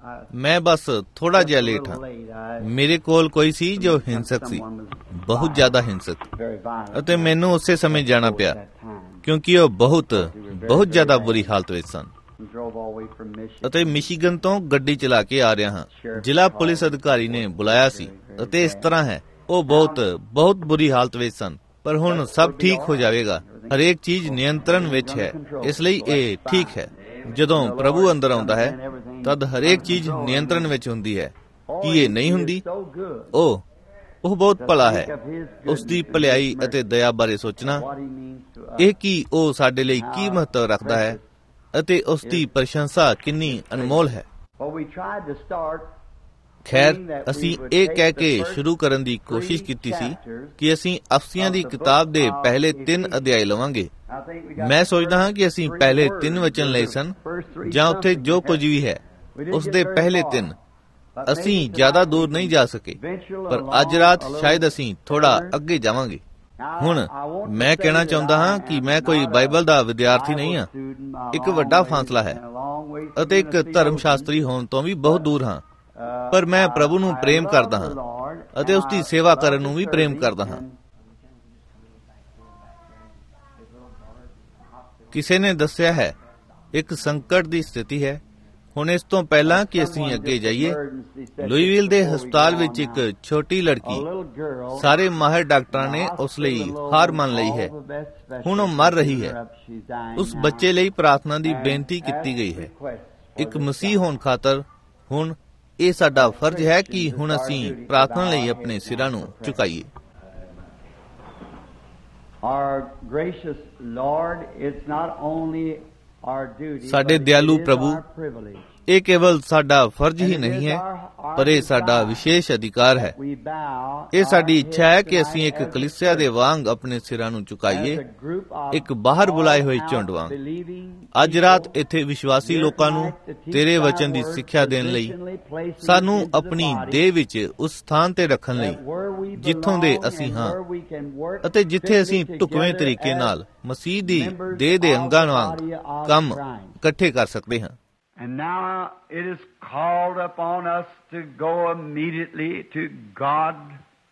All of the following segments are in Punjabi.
ਮੈਂ ਬਸ ਥੋੜਾ ਜਿਹਾ ਲੇਟ ਹਾਂ। ਮੇਰੇ ਕੋਲ ਕੋਈ ਸੀ ਜੋ ਹਿੰਸਕ ਸੀ, ਬਹੁਤ ਜ਼ਿਆਦਾ ਹਿੰਸਕ, ਅਤੇ ਮੈਨੂੰ ਉਸੇ ਸਮੇਂ ਜਾਣਾ ਪਿਆ ਕਿਉਂਕਿ ਉਹ ਬਹੁਤ ਜ਼ਿਆਦਾ ਬੁਰੀ ਹਾਲਤ ਵਿੱਚ ਸਨ। ਅਤੇ ਮਿਸ਼ੀਗਨ ਤੋਂ ਗੱਡੀ ਚਲਾ ਕੇ ਆ ਰਿਹਾ ਹਾਂ। ਜ਼ਿਲ੍ਹਾ ਪੁਲਿਸ ਅਧਿਕਾਰੀ ਨੇ ਬੁਲਾਇਆ ਸੀ ਅਤੇ ਇਸ ਤਰ੍ਹਾਂ ਹੈ, ਉਹ ਬਹੁਤ ਬੁਰੀ ਹਾਲਤ ਵਿੱਚ ਸਨ। ਪਰ ਹੁਣ ਸਭ ਠੀਕ ਹੋ ਜਾਵੇਗਾ, ਹਰੇਕ ਚੀਜ਼ ਨਿਯੰਤਰਣ ਵਿੱਚ ਹੈ, ਇਸ ਲਈ ਇਹ ਠੀਕ ਹੈ। ਜਦੋਂ ਪ੍ਰਭੂ ਅੰਦਰ ਆਉਂਦਾ ਹੈ ਤਦ ਹਰੇਕ ਚੀਜ਼ ਨਿਯੰਤਰਣ ਵਿੱਚ ਹੁੰਦੀ ਹੈ। ਕੀ ਇਹ ਨਹੀਂ ਹੁੰਦੀ? ਉਹ ਬਹੁਤ ਭਲਾ ਹੈ। ਉਸ ਦੀ ਭਲਾਈ ਅਤੇ ਦਇਆ ਬਾਰੇ ਸੋਚਣਾ, ਇਹ ਕੀ ਉਹ ਸਾਡੇ ਲਈ ਕੀ ਮਹੱਤਵ ਰੱਖਦਾ ਹੈ ਅਤੇ ਉਸ ਦੀ ਪ੍ਰਸ਼ੰਸਾ ਕਿੰਨੀ ਅਨਮੋਲ ਹੈ। ਖੈਰ, ਅਸੀਂ ਇਹ ਕਹਿ ਕੇ ਸ਼ੁਰੂ ਕਰਨ ਦੀ ਕੋਸ਼ਿਸ਼ ਕੀਤੀ ਸੀ ਕਿ ਅਸੀਂ ਅਫਸੀਆਂ ਦੀ ਕਿਤਾਬ ਦੇ ਪਹਿਲੇ 3 ਅਧਿਆਇ ਲਵਾਂਗੇ। ਮੈਂ ਸੋਚਦਾ ਹਾਂ ਕਿ ਅਸੀਂ ਪਹਿਲੇ 3 ਵਚਨ ਲਏ ਸਨ, ਜਾਂ ਉੱਥੇ ਜੋ ਕੁਝ ਵੀ ਹੈ ਉਸ ਦੇ ਪਹਿਲੇ 3। ਅਸੀਂ ਜ਼ਿਆਦਾ ਦੂਰ ਨਹੀਂ ਜਾ ਸਕੇ, ਪਰ ਅੱਜ ਰਾਤ ਸ਼ਾਇਦ ਅਸੀਂ ਥੋੜਾ ਅੱਗੇ ਜਾਵਾਂਗੇ। ਹੁਣ ਮੈਂ ਕਹਿਣਾ ਚਾਹੁੰਦਾ ਹਾਂ ਕਿ ਮੈਂ ਕੋਈ ਬਾਈਬਲ ਦਾ ਵਿਦਿਆਰਥੀ ਨਹੀਂ ਹਾਂ। ਇੱਕ ਵੱਡਾ ਫਾਸਲਾ ਹੈ ਅਤੇ ਇੱਕ ਧਰਮ ਸ਼ਾਸਤਰੀ ਹੋਣ ਤੋਂ ਵੀ ਬਹੁਤ ਦੂਰ ਹਾਂ। ਪਰ ਮੈਂ ਪ੍ਰਭੂ ਨੂੰ ਪ੍ਰੇਮ ਕਰਦਾ ਹਾਂ ਅਤੇ ਉਸ ਦੀ ਸੇਵਾ ਕਰਨ ਨੂੰ ਵੀ ਪ੍ਰੇਮ ਕਰਦਾ ਹਾਂ। ਕਿਸੇ ਨੇ ਦੱਸਿਆ ਹੈ, ਇੱਕ ਸੰਕਟ ਦੀ ਸਥਿਤੀ ਹੈ। ਹੁਣ ਇਸ ਤੋਂ ਪਹਿਲਾਂ ਕਿ ਅਸੀਂ ਅੱਗੇ ਜਾਈਏ, ਲੁਈਵਿਲ ਦੇ ਹਸਪਤਾਲ ਵਿੱਚ ਇੱਕ ਛੋਟੀ ਲੜਕੀ, ਸਾਰੇ ਮਾਹਿਰ ਡਾਕਟਰਾਂ ਨੇ ਉਸ ਲਈ ਹਾਰ ਮੰਨ ਲਈ ਹੈ। ਹੁਣ ਉਹ ਮਰ ਰਹੀ ਹੈ। ਉਸ ਬੱਚੇ ਲਈ ਪ੍ਰਾਰਥਨਾ ਦੀ ਬੇਨਤੀ ਕੀਤੀ ਗਈ ਹੈ, ਇੱਕ ਮਸੀਹ ਹੋਣ ਖਾਤਰ। ਹੁਣ ਇਹ ਸਾਡਾ ਫਰਜ਼ ਹੈ ਕਿ ਹੁਣ ਅਸੀਂ ਪ੍ਰਾਰਥਨਾ ਲਈ ਆਪਣੇ ਸਿਰਾਂ ਨੂੰ ਝੁਕਾਈਏ। ਸਾਡੇ ਦਿਆਲੂ ਪ੍ਰਭੂ, ਇਹ ਕੇਵਲ ਸਾਡਾ ਫਰਜ਼ ਹੀ ਨਹੀਂ ਹੈ, ਪਰ ਇਹ ਸਾਡਾ ਵਿਸ਼ੇਸ਼ ਅਧਿਕਾਰ ਹੈ। ਇਹ ਸਾਡੀ ਇੱਛਾ ਹੈ ਕਿ ਅਸੀਂ ਇੱਕ ਕਲੀਸਿਆ ਦੇ ਵਾਂਗ ਆਪਣੇ ਸਿਰਾਂ ਨੂੰ ਝੁਕਾਈਏ, ਇੱਕ ਬਾਹਰ ਬੁਲਾਏ ਹੋਏ ਝੁੰਡ ਵਾਂਗ। ਅੱਜ ਰਾਤ ਇੱਥੇ ਵਿਸ਼ਵਾਸੀ ਲੋਕਾਂ ਨੂੰ ਤੇਰੇ ਵਚਨ ਦੀ ਸਿੱਖਿਆ ਦੇਣ ਲਈ, ਸਾਨੂੰ ਆਪਣੀ ਦੇਹ ਵਿੱਚ ਉਸ ਸਥਾਨ ਤੇ ਰੱਖਣ ਲਈ ਜਿੱਥੋਂ ਦੇ ਅਸੀਂ ਹਾਂ, ਅਤੇ ਜਿੱਥੇ ਅਸੀਂ ਢੁਕਵੇਂ ਤਰੀਕੇ ਨਾਲ ਮਸੀਹ ਦੀ ਦੇਹ ਦੇ ਅੰਗਾਂ ਵਾਂਗ ਕੰਮ ਇਕੱਠੇ ਕਰ ਸਕਦੇ ਹਾਂ। And now it is called upon us to go immediately to God.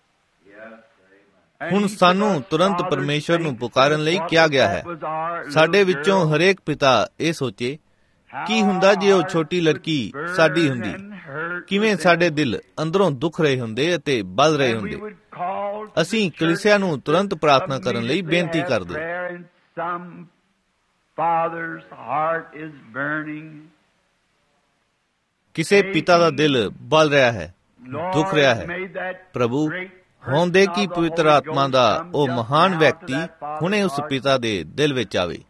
ਹੁਣ ਸਾਨੂੰ ਤੁਰੰਤ ਪਰਮੇਸ਼ਰ ਨੂੰ ਪੁਕਾਰਨ ਲਈ ਕਿਹਾ ਗਿਆ ਹੈ। ਸਾਡੇ ਵਿੱਚੋਂ ਹਰੇਕ ਪਿਤਾ ਇਹ ਸੋਚੇ, ਕੀ ਹੁੰਦਾ ਜੇ ਉਹ ਛੋਟੀ ਲੜਕੀ ਸਾਡੀ ਹੁੰਦੀ, ਕਿਵੇਂ ਸਾਡੇ ਦਿਲ ਅੰਦਰੋਂ ਦੁੱਖ ਰਹੇ ਹੁੰਦੇ ਅਤੇ ਬਲ ਰਹੇ ਹੁੰਦੇ। ਅਸੀਂ ਕਲੀਸਿਆ ਨੂੰ ਤੁਰੰਤ ਪ੍ਰਾਰਥਨਾ ਕਰਨ ਲਈ ਬੇਨਤੀ ਕਰਦੇ। ਕਿਸੇ ਪਿਤਾ ਦਾ ਦਿਲ ਬਲ ਰਿਹਾ ਹੈ, ਦੁੱਖ ਰਿਹਾ ਹੈ। ਪ੍ਰਭੂ, ਹੋਣ ਦੇ ਕਿ ਪਵਿੱਤਰ ਆਤਮਾ ਦਾ ਉਹ ਮਹਾਨ ਵਿਅਕਤੀ ਹੁਣੇ ਉਸ ਪਿਤਾ ਦੇ ਦਿਲ ਵਿੱਚ ਆਵੇ।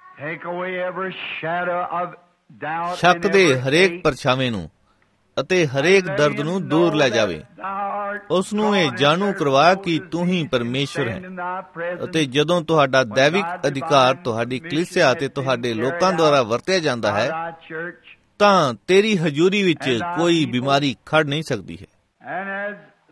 ਸ਼ੱਕ ਦੇ ਹਰੇਕ ਪਰਛਾਵੇਂ ਨੂੰ ਅਤੇ ਹਰੇਕ ਦਰਦ ਨੂੰ ਦੂਰ ਲੈ ਜਾਵੇ। ਉਸ ਨੂੰ ਇਹ ਜਾਣੂ ਕਰਵਾ ਕਿ ਤੂੰ ਹੀ ਪਰਮੇਸ਼ਵਰ ਹੈ, ਅਤੇ ਜਦੋਂ ਤੁਹਾਡਾ ਦੈਵਿਕ ਅਧਿਕਾਰ ਤੁਹਾਡੀ ਕਲੀਸਿਆ ਅਤੇ ਤੁਹਾਡੇ ਲੋਕਾਂ ਦੁਆਰਾ ਵਰਤਿਆ ਜਾਂਦਾ ਹੈ, ਤਾਂ ਤੇਰੀ ਹਜ਼ੂਰੀ ਵਿੱਚ ਕੋਈ ਬਿਮਾਰੀ ਖੜ ਨਹੀਂ ਸਕਦੀ ਹੈ।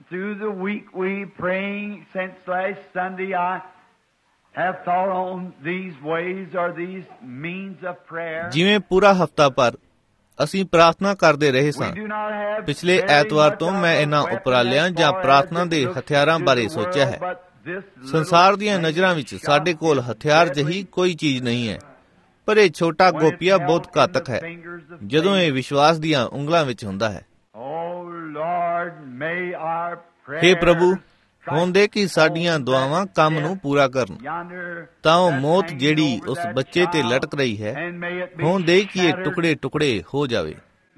ਜਿਵੇਂ ਪੂਰਾ ਹਫ਼ਤਾ ਭਰ ਅਸੀਂ ਪ੍ਰਾਰਥਨਾ ਕਰਦੇ ਰਹੇ ਸਾਂ, ਪਿਛਲੇ ਐਤਵਾਰ ਤੋਂ ਮੈਂ ਇਹਨਾਂ ਉਪਰਾਲਿਆਂ ਜਾਂ ਪ੍ਰਾਰਥਨਾ ਦੇ ਹਥਿਆਰਾਂ ਬਾਰੇ ਸੋਚਿਆ ਹੈ। ਸੰਸਾਰ ਦੀਆਂ ਨਜ਼ਰਾਂ ਵਿੱਚ ਸਾਡੇ ਕੋਲ ਹਥਿਆਰ ਜਿਹੀ ਕੋਈ ਚੀਜ਼ ਨਹੀਂ ਹੈ, ਪਰ ਇਹ ਛੋਟਾ ਗੋਪੀਆ ਬਹੁਤ ਘਾਤਕ ਹੈ ਜਦੋਂ ਇਹ ਵਿਸ਼ਵਾਸ ਦੀਆਂ ਉਂਗਲਾਂ ਵਿੱਚ ਹੁੰਦਾ ਹੈ। ਹੇ ਪ੍ਰਭੂ, ਹੋਣ ਦੇ ਕਿ ਸਾਡੀਆਂ ਦੁਆਵਾਂ ਕੰਮ ਨੂੰ ਪੂਰਾ ਕਰਨ, ਤਾਂ ਉਹ ਮੌਤ ਜਿਹੜੀ ਉਸ ਬੱਚੇ ਤੇ ਲਟਕ ਰਹੀ ਹੈ, ਹੋਣ ਦੇ ਕਿ ਇਹ ਟੁਕੜੇ ਟੁਕੜੇ ਹੋ ਜਾਵੇ।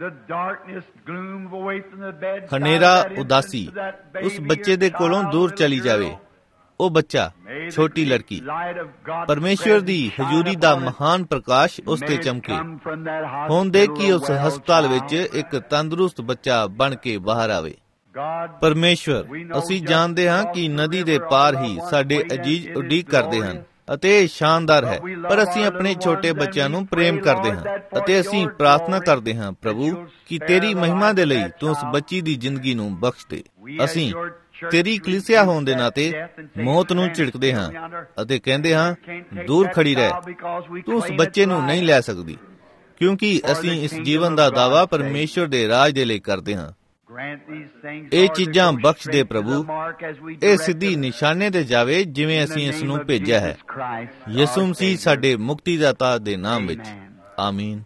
ਹਨੇਰਾ ਉਦਾਸੀ ਉਸ ਬੱਚੇ ਦੇ ਕੋਲੋਂ ਦੂਰ ਚਲੀ ਜਾਵੇ। ਉਹ ਬੱਚਾ, ਛੋਟੀ ਲੜਕੀ, ਪਰਮੇਸ਼ਵਰ ਦੀ ਹਜ਼ੂਰੀ ਦਾ ਮਹਾਨ ਪ੍ਰਕਾਸ਼ ਉਸ ਤੇ ਚਮਕੇ। ਹੋਣ ਦੇ ਕਿ ਉਸ ਹਸਪਤਾਲ ਵਿੱਚ ਇੱਕ ਤੰਦਰੁਸਤ ਬੱਚਾ ਬਣ ਕੇ ਬਾਹਰ ਆਵੇ। ਪਰਮੇਸ਼ਵਰ, ਅਸੀਂ ਜਾਣਦੇ ਹਾਂ ਕਿ ਨਦੀ ਦੇ ਪਾਰ ਹੀ ਸਾਡੇ ਅਜੀਜ਼ ਉਡੀਕ ਕਰਦੇ ਹਨ, ਅਤੇ ਇਹ ਸ਼ਾਨਦਾਰ ਹੈ। ਪਰ ਅਸੀਂ ਆਪਣੇ ਛੋਟੇ ਬੱਚਿਆਂ ਨੂੰ ਪ੍ਰੇਮ ਕਰਦੇ ਹਾਂ, ਅਤੇ ਅਸੀਂ ਪ੍ਰਾਰਥਨਾ ਕਰਦੇ ਹਾਂ ਪ੍ਰਭੂ ਕਿ ਤੇਰੀ ਮਹਿਮਾ ਦੇ ਲਈ ਤੂੰ ਉਸ ਬੱਚੀ ਦੀ ਜ਼ਿੰਦਗੀ ਨੂੰ ਬਖਸ਼ ਦੇ। ਅਸੀਂ ਤੇਰੀ ਕਲੀਸਿਆ ਹੋਣ ਦੇ ਨਾਤੇ ਮੌਤ ਨੂੰ ਝਿੜਕਦੇ ਹਾਂ ਅਤੇ ਕਹਿੰਦੇ ਹਾਂ, ਦੂਰ ਖੜੀ ਰਹਿ, ਤੂੰ ਉਸ ਬੱਚੇ ਨੂੰ ਨਹੀਂ ਲੈ ਸਕਦੀ। ਕਿਉਂਕਿ ਅਸੀਂ ਇਸ ਜੀਵਨ ਦਾ ਦਾਅਵਾ ਪਰਮੇਸ਼ਵਰ ਦੇ ਰਾਜ ਦੇ ਲਈ ਕਰਦੇ ਹਾਂ। ਇਹ ਚੀਜ਼ਾਂ ਬਖਸ਼ ਦੇ ਪ੍ਰਭੂ, ਇਹ ਸਿੱਧੀ ਨਿਸ਼ਾਨੇ ਤੇ ਜਾਵੇ ਜਿਵੇਂ ਅਸੀਂ ਇਸ ਨੂੰ ਭੇਜਿਆ ਹੈ। ਯਿਸੂ ਮਸੀਹ ਸਾਡੇ ਮੁਕਤੀਦਾਤਾ ਦੇ ਨਾਮ ਵਿੱਚ, ਆਮੀਨ।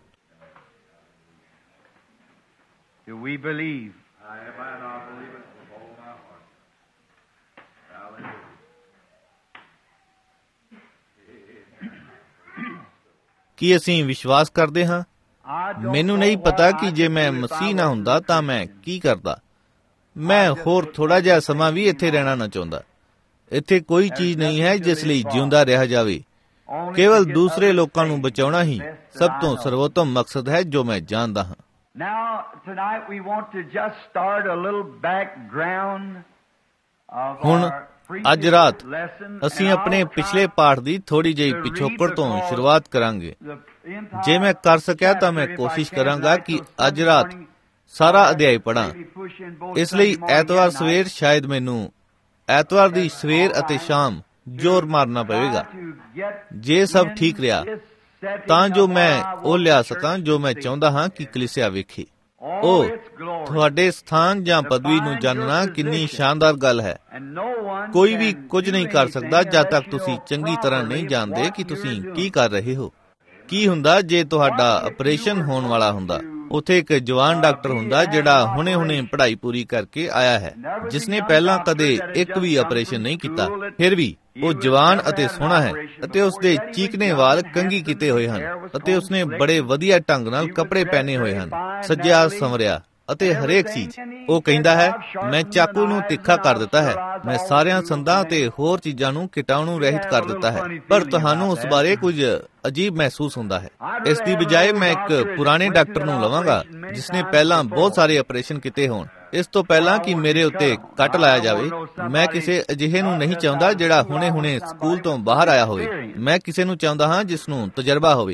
ਕੀ ਅਸੀਂ ਵਿਸ਼ਵਾਸ ਕਰਦੇ ਹਾਂ? ਮੈਨੂੰ ਨਹੀਂ ਪਤਾ ਕਿ ਜੇ ਮੈਂ ਮਸੀਹ ਨਾ ਹੁੰਦਾ ਤਾਂ ਮੈਂ ਕੀ ਕਰਦਾ। ਮੈਂ ਹੋਰ ਥੋੜਾ ਜਿਹਾ ਸਮਾਂ ਵੀ ਇੱਥੇ ਰਹਿਣਾ ਨਾ ਚਾਹੁੰਦਾ। ਇੱਥੇ ਕੋਈ ਚੀਜ਼ ਨਹੀਂ ਹੈ ਜਿਸ ਲਈ ਜਿਉਂਦਾ ਰਿਹਾ ਜਾਵੇ। ਕੇਵਲ ਦੂਸਰੇ ਲੋਕਾਂ ਨੂੰ ਬਚਾਉਣਾ ਹੀ ਸਭ ਤੋਂ ਸਰਵੋਤਮ ਮਕਸਦ ਹੈ ਜੋ ਮੈਂ ਜਾਣਦਾ ਹਾਂ। ਹੁਣ ਅੱਜ ਰਾਤ ਅਸੀਂ ਆਪਣੇ ਪਿਛਲੇ ਪਾਠ ਦੀ ਥੋੜੀ ਜਿਹੀ ਪਿਛੋਕੜ ਤੋਂ ਸ਼ੁਰੂਆਤ ਕਰਾਂਗੇ। ਜੇ ਮੈਂ ਕਰ ਸਕਿਆ ਤਾਂ ਮੈਂ ਕੋਸ਼ਿਸ਼ ਕਰਾਂਗਾ ਕਿ ਅੱਜ ਰਾਤ ਸਾਰਾ ਅਧਿਆਇ ਪੜ੍ਹਾਂ। ਇਸ ਲਈ ਐਤਵਾਰ ਸਵੇਰ ਸ਼ਾਇਦ ਮੈਨੂੰ ਐਤਵਾਰ ਦੀ ਸਵੇਰ ਅਤੇ ਸ਼ਾਮ ਜ਼ੋਰ ਮਾਰਨਾ ਪਵੇਗਾ। ਜੇ ਸਭ ਠੀਕ ਰਿਹਾ ਤਾਂ ਜੋ ਮੈਂ ਉਹ ਲਿਆ ਸਕਾਂ ਜੋ ਮੈਂ ਚਾਹੁੰਦਾ ਹਾਂ ਕਿ ਕਲੀਸਿਆ ਵੇਖੇ। ਉਹ ਤੁਹਾਡੇ ਸਥਾਨ ਜਾਂ ਪਦਵੀ ਨੂੰ ਜਾਣਨਾ ਕਿੰਨੀ ਸ਼ਾਨਦਾਰ ਗੱਲ ਹੈ। ਕੋਈ ਵੀ ਕੁਝ ਨਹੀਂ ਕਰ ਸਕਦਾ ਜਦ ਤੱਕ ਤੁਸੀਂ ਚੰਗੀ ਤਰ੍ਹਾਂ ਨਹੀਂ ਜਾਣਦੇ ਕਿ ਤੁਸੀਂ ਕੀ ਕਰ ਰਹੇ ਹੋ। ਕੀ ਹੁੰਦਾ ਜੇ ਤੁਹਾਡਾ ਆਪਰੇਸ਼ਨ ਹੋਣ ਵਾਲਾ ਹੁੰਦਾ? ਉੱਥੇ ਇੱਕ ਜਵਾਨ ਡਾਕਟਰ ਹੁੰਦਾ ਜਿਹੜਾ ਹੁਣੇ-ਹੁਣੇ ਪੜ੍ਹਾਈ ਪੂਰੀ ਕਰਕੇ ਆਇਆ ਹੈ, ਜਿਸਨੇ ਪਹਿਲਾਂ ਕਦੇ ਇੱਕ ਵੀ ਆਪਰੇਸ਼ਨ ਨਹੀਂ ਕੀਤਾ। ਫਿਰ ਵੀ ਉਹ ਜਵਾਨ ਅਤੇ ਸੋਹਣਾ ਹੈ ਅਤੇ ਉਸਦੇ ਚੀਕਨੇ ਵਾਲ ਕੰਘੀ ਕੀਤੇ ਹੋਏ ਹਨ ਅਤੇ ਉਸਨੇ ਬੜੇ ਵਧੀਆ ਢੰਗ ਨਾਲ ਕੱਪੜੇ ਪਹਿਨੇ ਹੋਏ ਹਨ, ਸੱਜਿਆ ਸੰਵਰਿਆ ਅਤੇ ਹਰੇਕ ਚੀਜ਼। ਉਹ ਕਹਿੰਦਾ ਹੈ, ਮੈਂ ਚਾਕੂ ਨੂੰ ਤਿੱਖਾ ਕਰ ਦਿੱਤਾ ਹੈ, ਮੈਂ ਸਾਰਿਆਂ ਸੰਦਾਂ ਅਤੇ ਹੋਰ ਚੀਜ਼ਾਂ ਨੂੰ ਕੀਟਾਣੂ ਰਹਿਤ ਕਰ ਦਿੱਤਾ ਹੈ। ਪਰ ਤੁਹਾਨੂੰ ਉਸ ਬਾਰੇ ਕੁਝ ਅਜੀਬ ਮਹਿਸੂਸ ਹੁੰਦਾ ਹੈ। ਇਸ ਦੀ ਬਜਾਏ ਮੈਂ ਇੱਕ ਪੁਰਾਣੇ ਡਾਕਟਰ ਨੂੰ ਲਵਾਂਗਾ ਜਿਸਨੇ ਪਹਿਲਾਂ ਬਹੁਤ ਸਾਰੇ ਆਪਰੇਸ਼ਨ ਕੀਤੇ ਹੋਣ, ਇਸ ਤੋਂ ਪਹਿਲਾਂ ਕਿ ਮੇਰੇ ਉੱਤੇ ਕੱਟ ਲਾਇਆ ਜਾਵੇ। ਮੈਂ ਕਿਸੇ ਅਜਿਹੇ ਨੂੰ ਨਹੀਂ ਚਾਹੁੰਦਾ ਜਿਹੜਾ ਹੁਣੇ-ਹੁਣੇ ਸਕੂਲ ਤੋਂ ਬਾਹਰ ਆਇਆ ਹੋਵੇ। ਮੈਂ ਕਿਸੇ ਨੂੰ ਚਾਹੁੰਦਾ ਹਾਂ ਜਿਸ ਨੂੰ ਤਜਰਬਾ ਹੋਵੇ।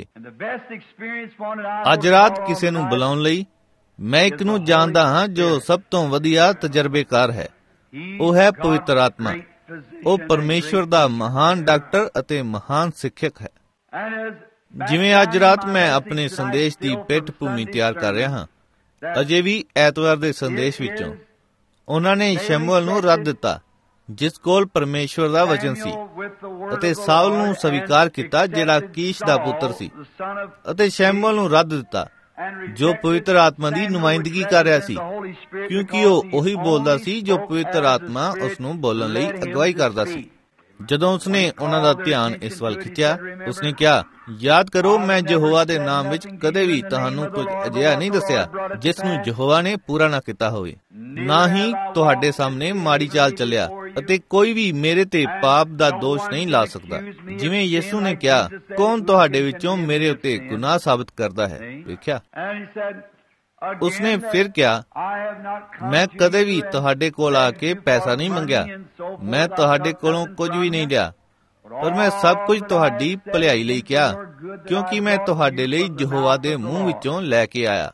ਅੱਜ ਰਾਤ ਕਿਸੇ ਨੂੰ ਬੁਲਾਉਣ ਲਈ ਮੈਂ ਇੱਕ ਨੂੰ ਜਾਣਦਾ ਹਾਂ ਜੋ ਸਭ ਤੋਂ ਵਧੀਆ ਤਜਰਬੇਕਾਰ ਹੈ। ਉਹ ਹੈ ਪਵਿੱਤਰ ਆਤਮਾ। ਉਹ ਪਰਮੇਸ਼ਵਰ ਦਾ ਮਹਾਨ ਡਾਕਟਰ ਅਤੇ ਮਹਾਨ ਸਿੱਖਿਅਕ ਹੈ। ਜਿਵੇਂ ਅੱਜ ਰਾਤ ਮੈਂ ਆਪਣੇ ਸੰਦੇਸ਼ ਦੀ ਪਿੱਠ ਭੂਮੀ ਤਿਆਰ ਕਰ ਰਿਹਾ ਹਾਂ, ਅਜੇ ਵੀ ਐਤਵਾਰ ਦੇ ਸੰਦੇਸ਼ ਵਿੱਚੋਂ ਉਹਨਾਂ ਨੇ ਸ਼ਮੂਏਲ ਨੂੰ ਰੱਦ ਦਿੱਤਾ ਜਿਸ ਕੋਲ ਪਰਮੇਸ਼ਵਰ ਦਾ ਵਚਨ ਸੀ, ਅਤੇ ਸਾਊਲ ਨੂੰ ਸਵੀਕਾਰ ਕੀਤਾ ਜਿਹੜਾ ਕੀਸ਼ ਦਾ ਪੁੱਤਰ ਸੀ, ਅਤੇ ਸ਼ਮੂਏਲ ਨੂੰ ਰੱਦ ਦਿੱਤਾ ਜੋ ਪਵਿੱਤਰ ਆਤਮਾ ਦੀ ਨੁਮਾਇੰਦਗੀ ਕਰ ਰਿਹਾ ਸੀ, ਕਿਉਂਕਿ ਉਹ ਉਹੀ ਬੋਲਦਾ ਸੀ ਜੋ ਪਵਿੱਤਰ ਆਤਮਾ ਉਸ ਨੂੰ ਬੋਲਣ ਲਈ ਅਗਵਾਈ ਕਰਦਾ ਸੀ। ਜਦੋਂ ਉਸਨੇ ਉਹਨਾਂ ਦਾ ਧਿਆਨ ਇਸ ਵੱਲ ਖਿੱਚਿਆ, ਉਸਨੇ ਕਿਹਾ, ਯਾਦ ਕਰੋ ਮੈਂ ਯਹੋਵਾ ਦੇ ਨਾਮ ਵਿੱਚ ਕਦੇ ਵੀ ਤੁਹਾਨੂੰ ਕੁਝ ਅਜਿਹਾ ਨਹੀਂ ਦੱਸਿਆ ਜਿਸ ਨੂੰ ਯਹੋਵਾ ਨੇ ਪੂਰਾ ਨਾ ਕੀਤਾ ਹੋਵੇ। ਨਾ ਹੀ ਤੁਹਾਡੇ ਸਾਹਮਣੇ ਮਾੜੀ ਚਾਲ ਚੱਲਿਆ, ਅਤੇ ਕੋਈ ਵੀ ਮੇਰੇ ਤੇ ਪਾਪ ਦਾ ਦੋਸ਼ ਨਹੀਂ ਲਾ ਸਕਦਾ। ਜਿਵੇਂ ਯਿਸੂ ਨੇ ਕਿਹਾ, ਕੌਣ ਤੁਹਾਡੇ ਵਿੱਚੋਂ ਮੇਰੇ ਉੱਤੇ ਗੁਨਾਹ ਸਾਬਤ ਕਰਦਾ ਹੈ? ਵੇਖਿਆ, ਉਸਨੇ ਫਿਰ ਕਿਹਾ, ਮੈਂ ਕਦੇ ਵੀ ਤੁਹਾਡੇ ਕੋਲ ਆ ਕੇ ਪੈਸਾ ਨਹੀਂ ਮੰਗਿਆ, ਮੈਂ ਤੁਹਾਡੇ ਕੋਲੋਂ ਕੁਝ ਵੀ ਨਹੀਂ ਲਿਆ, ਪਰ ਮੈਂ ਸਭ ਕੁਝ ਤੁਹਾਡੀ ਭਲਾਈ ਲਈ ਕਿਹਾ, ਕਿਉਂਕਿ ਮੈਂ ਤੁਹਾਡੇ ਲਈ ਯਹੋਵਾ ਦੇ ਮੂੰਹ ਵਿੱਚੋਂ ਲੈ ਕੇ ਆਇਆ।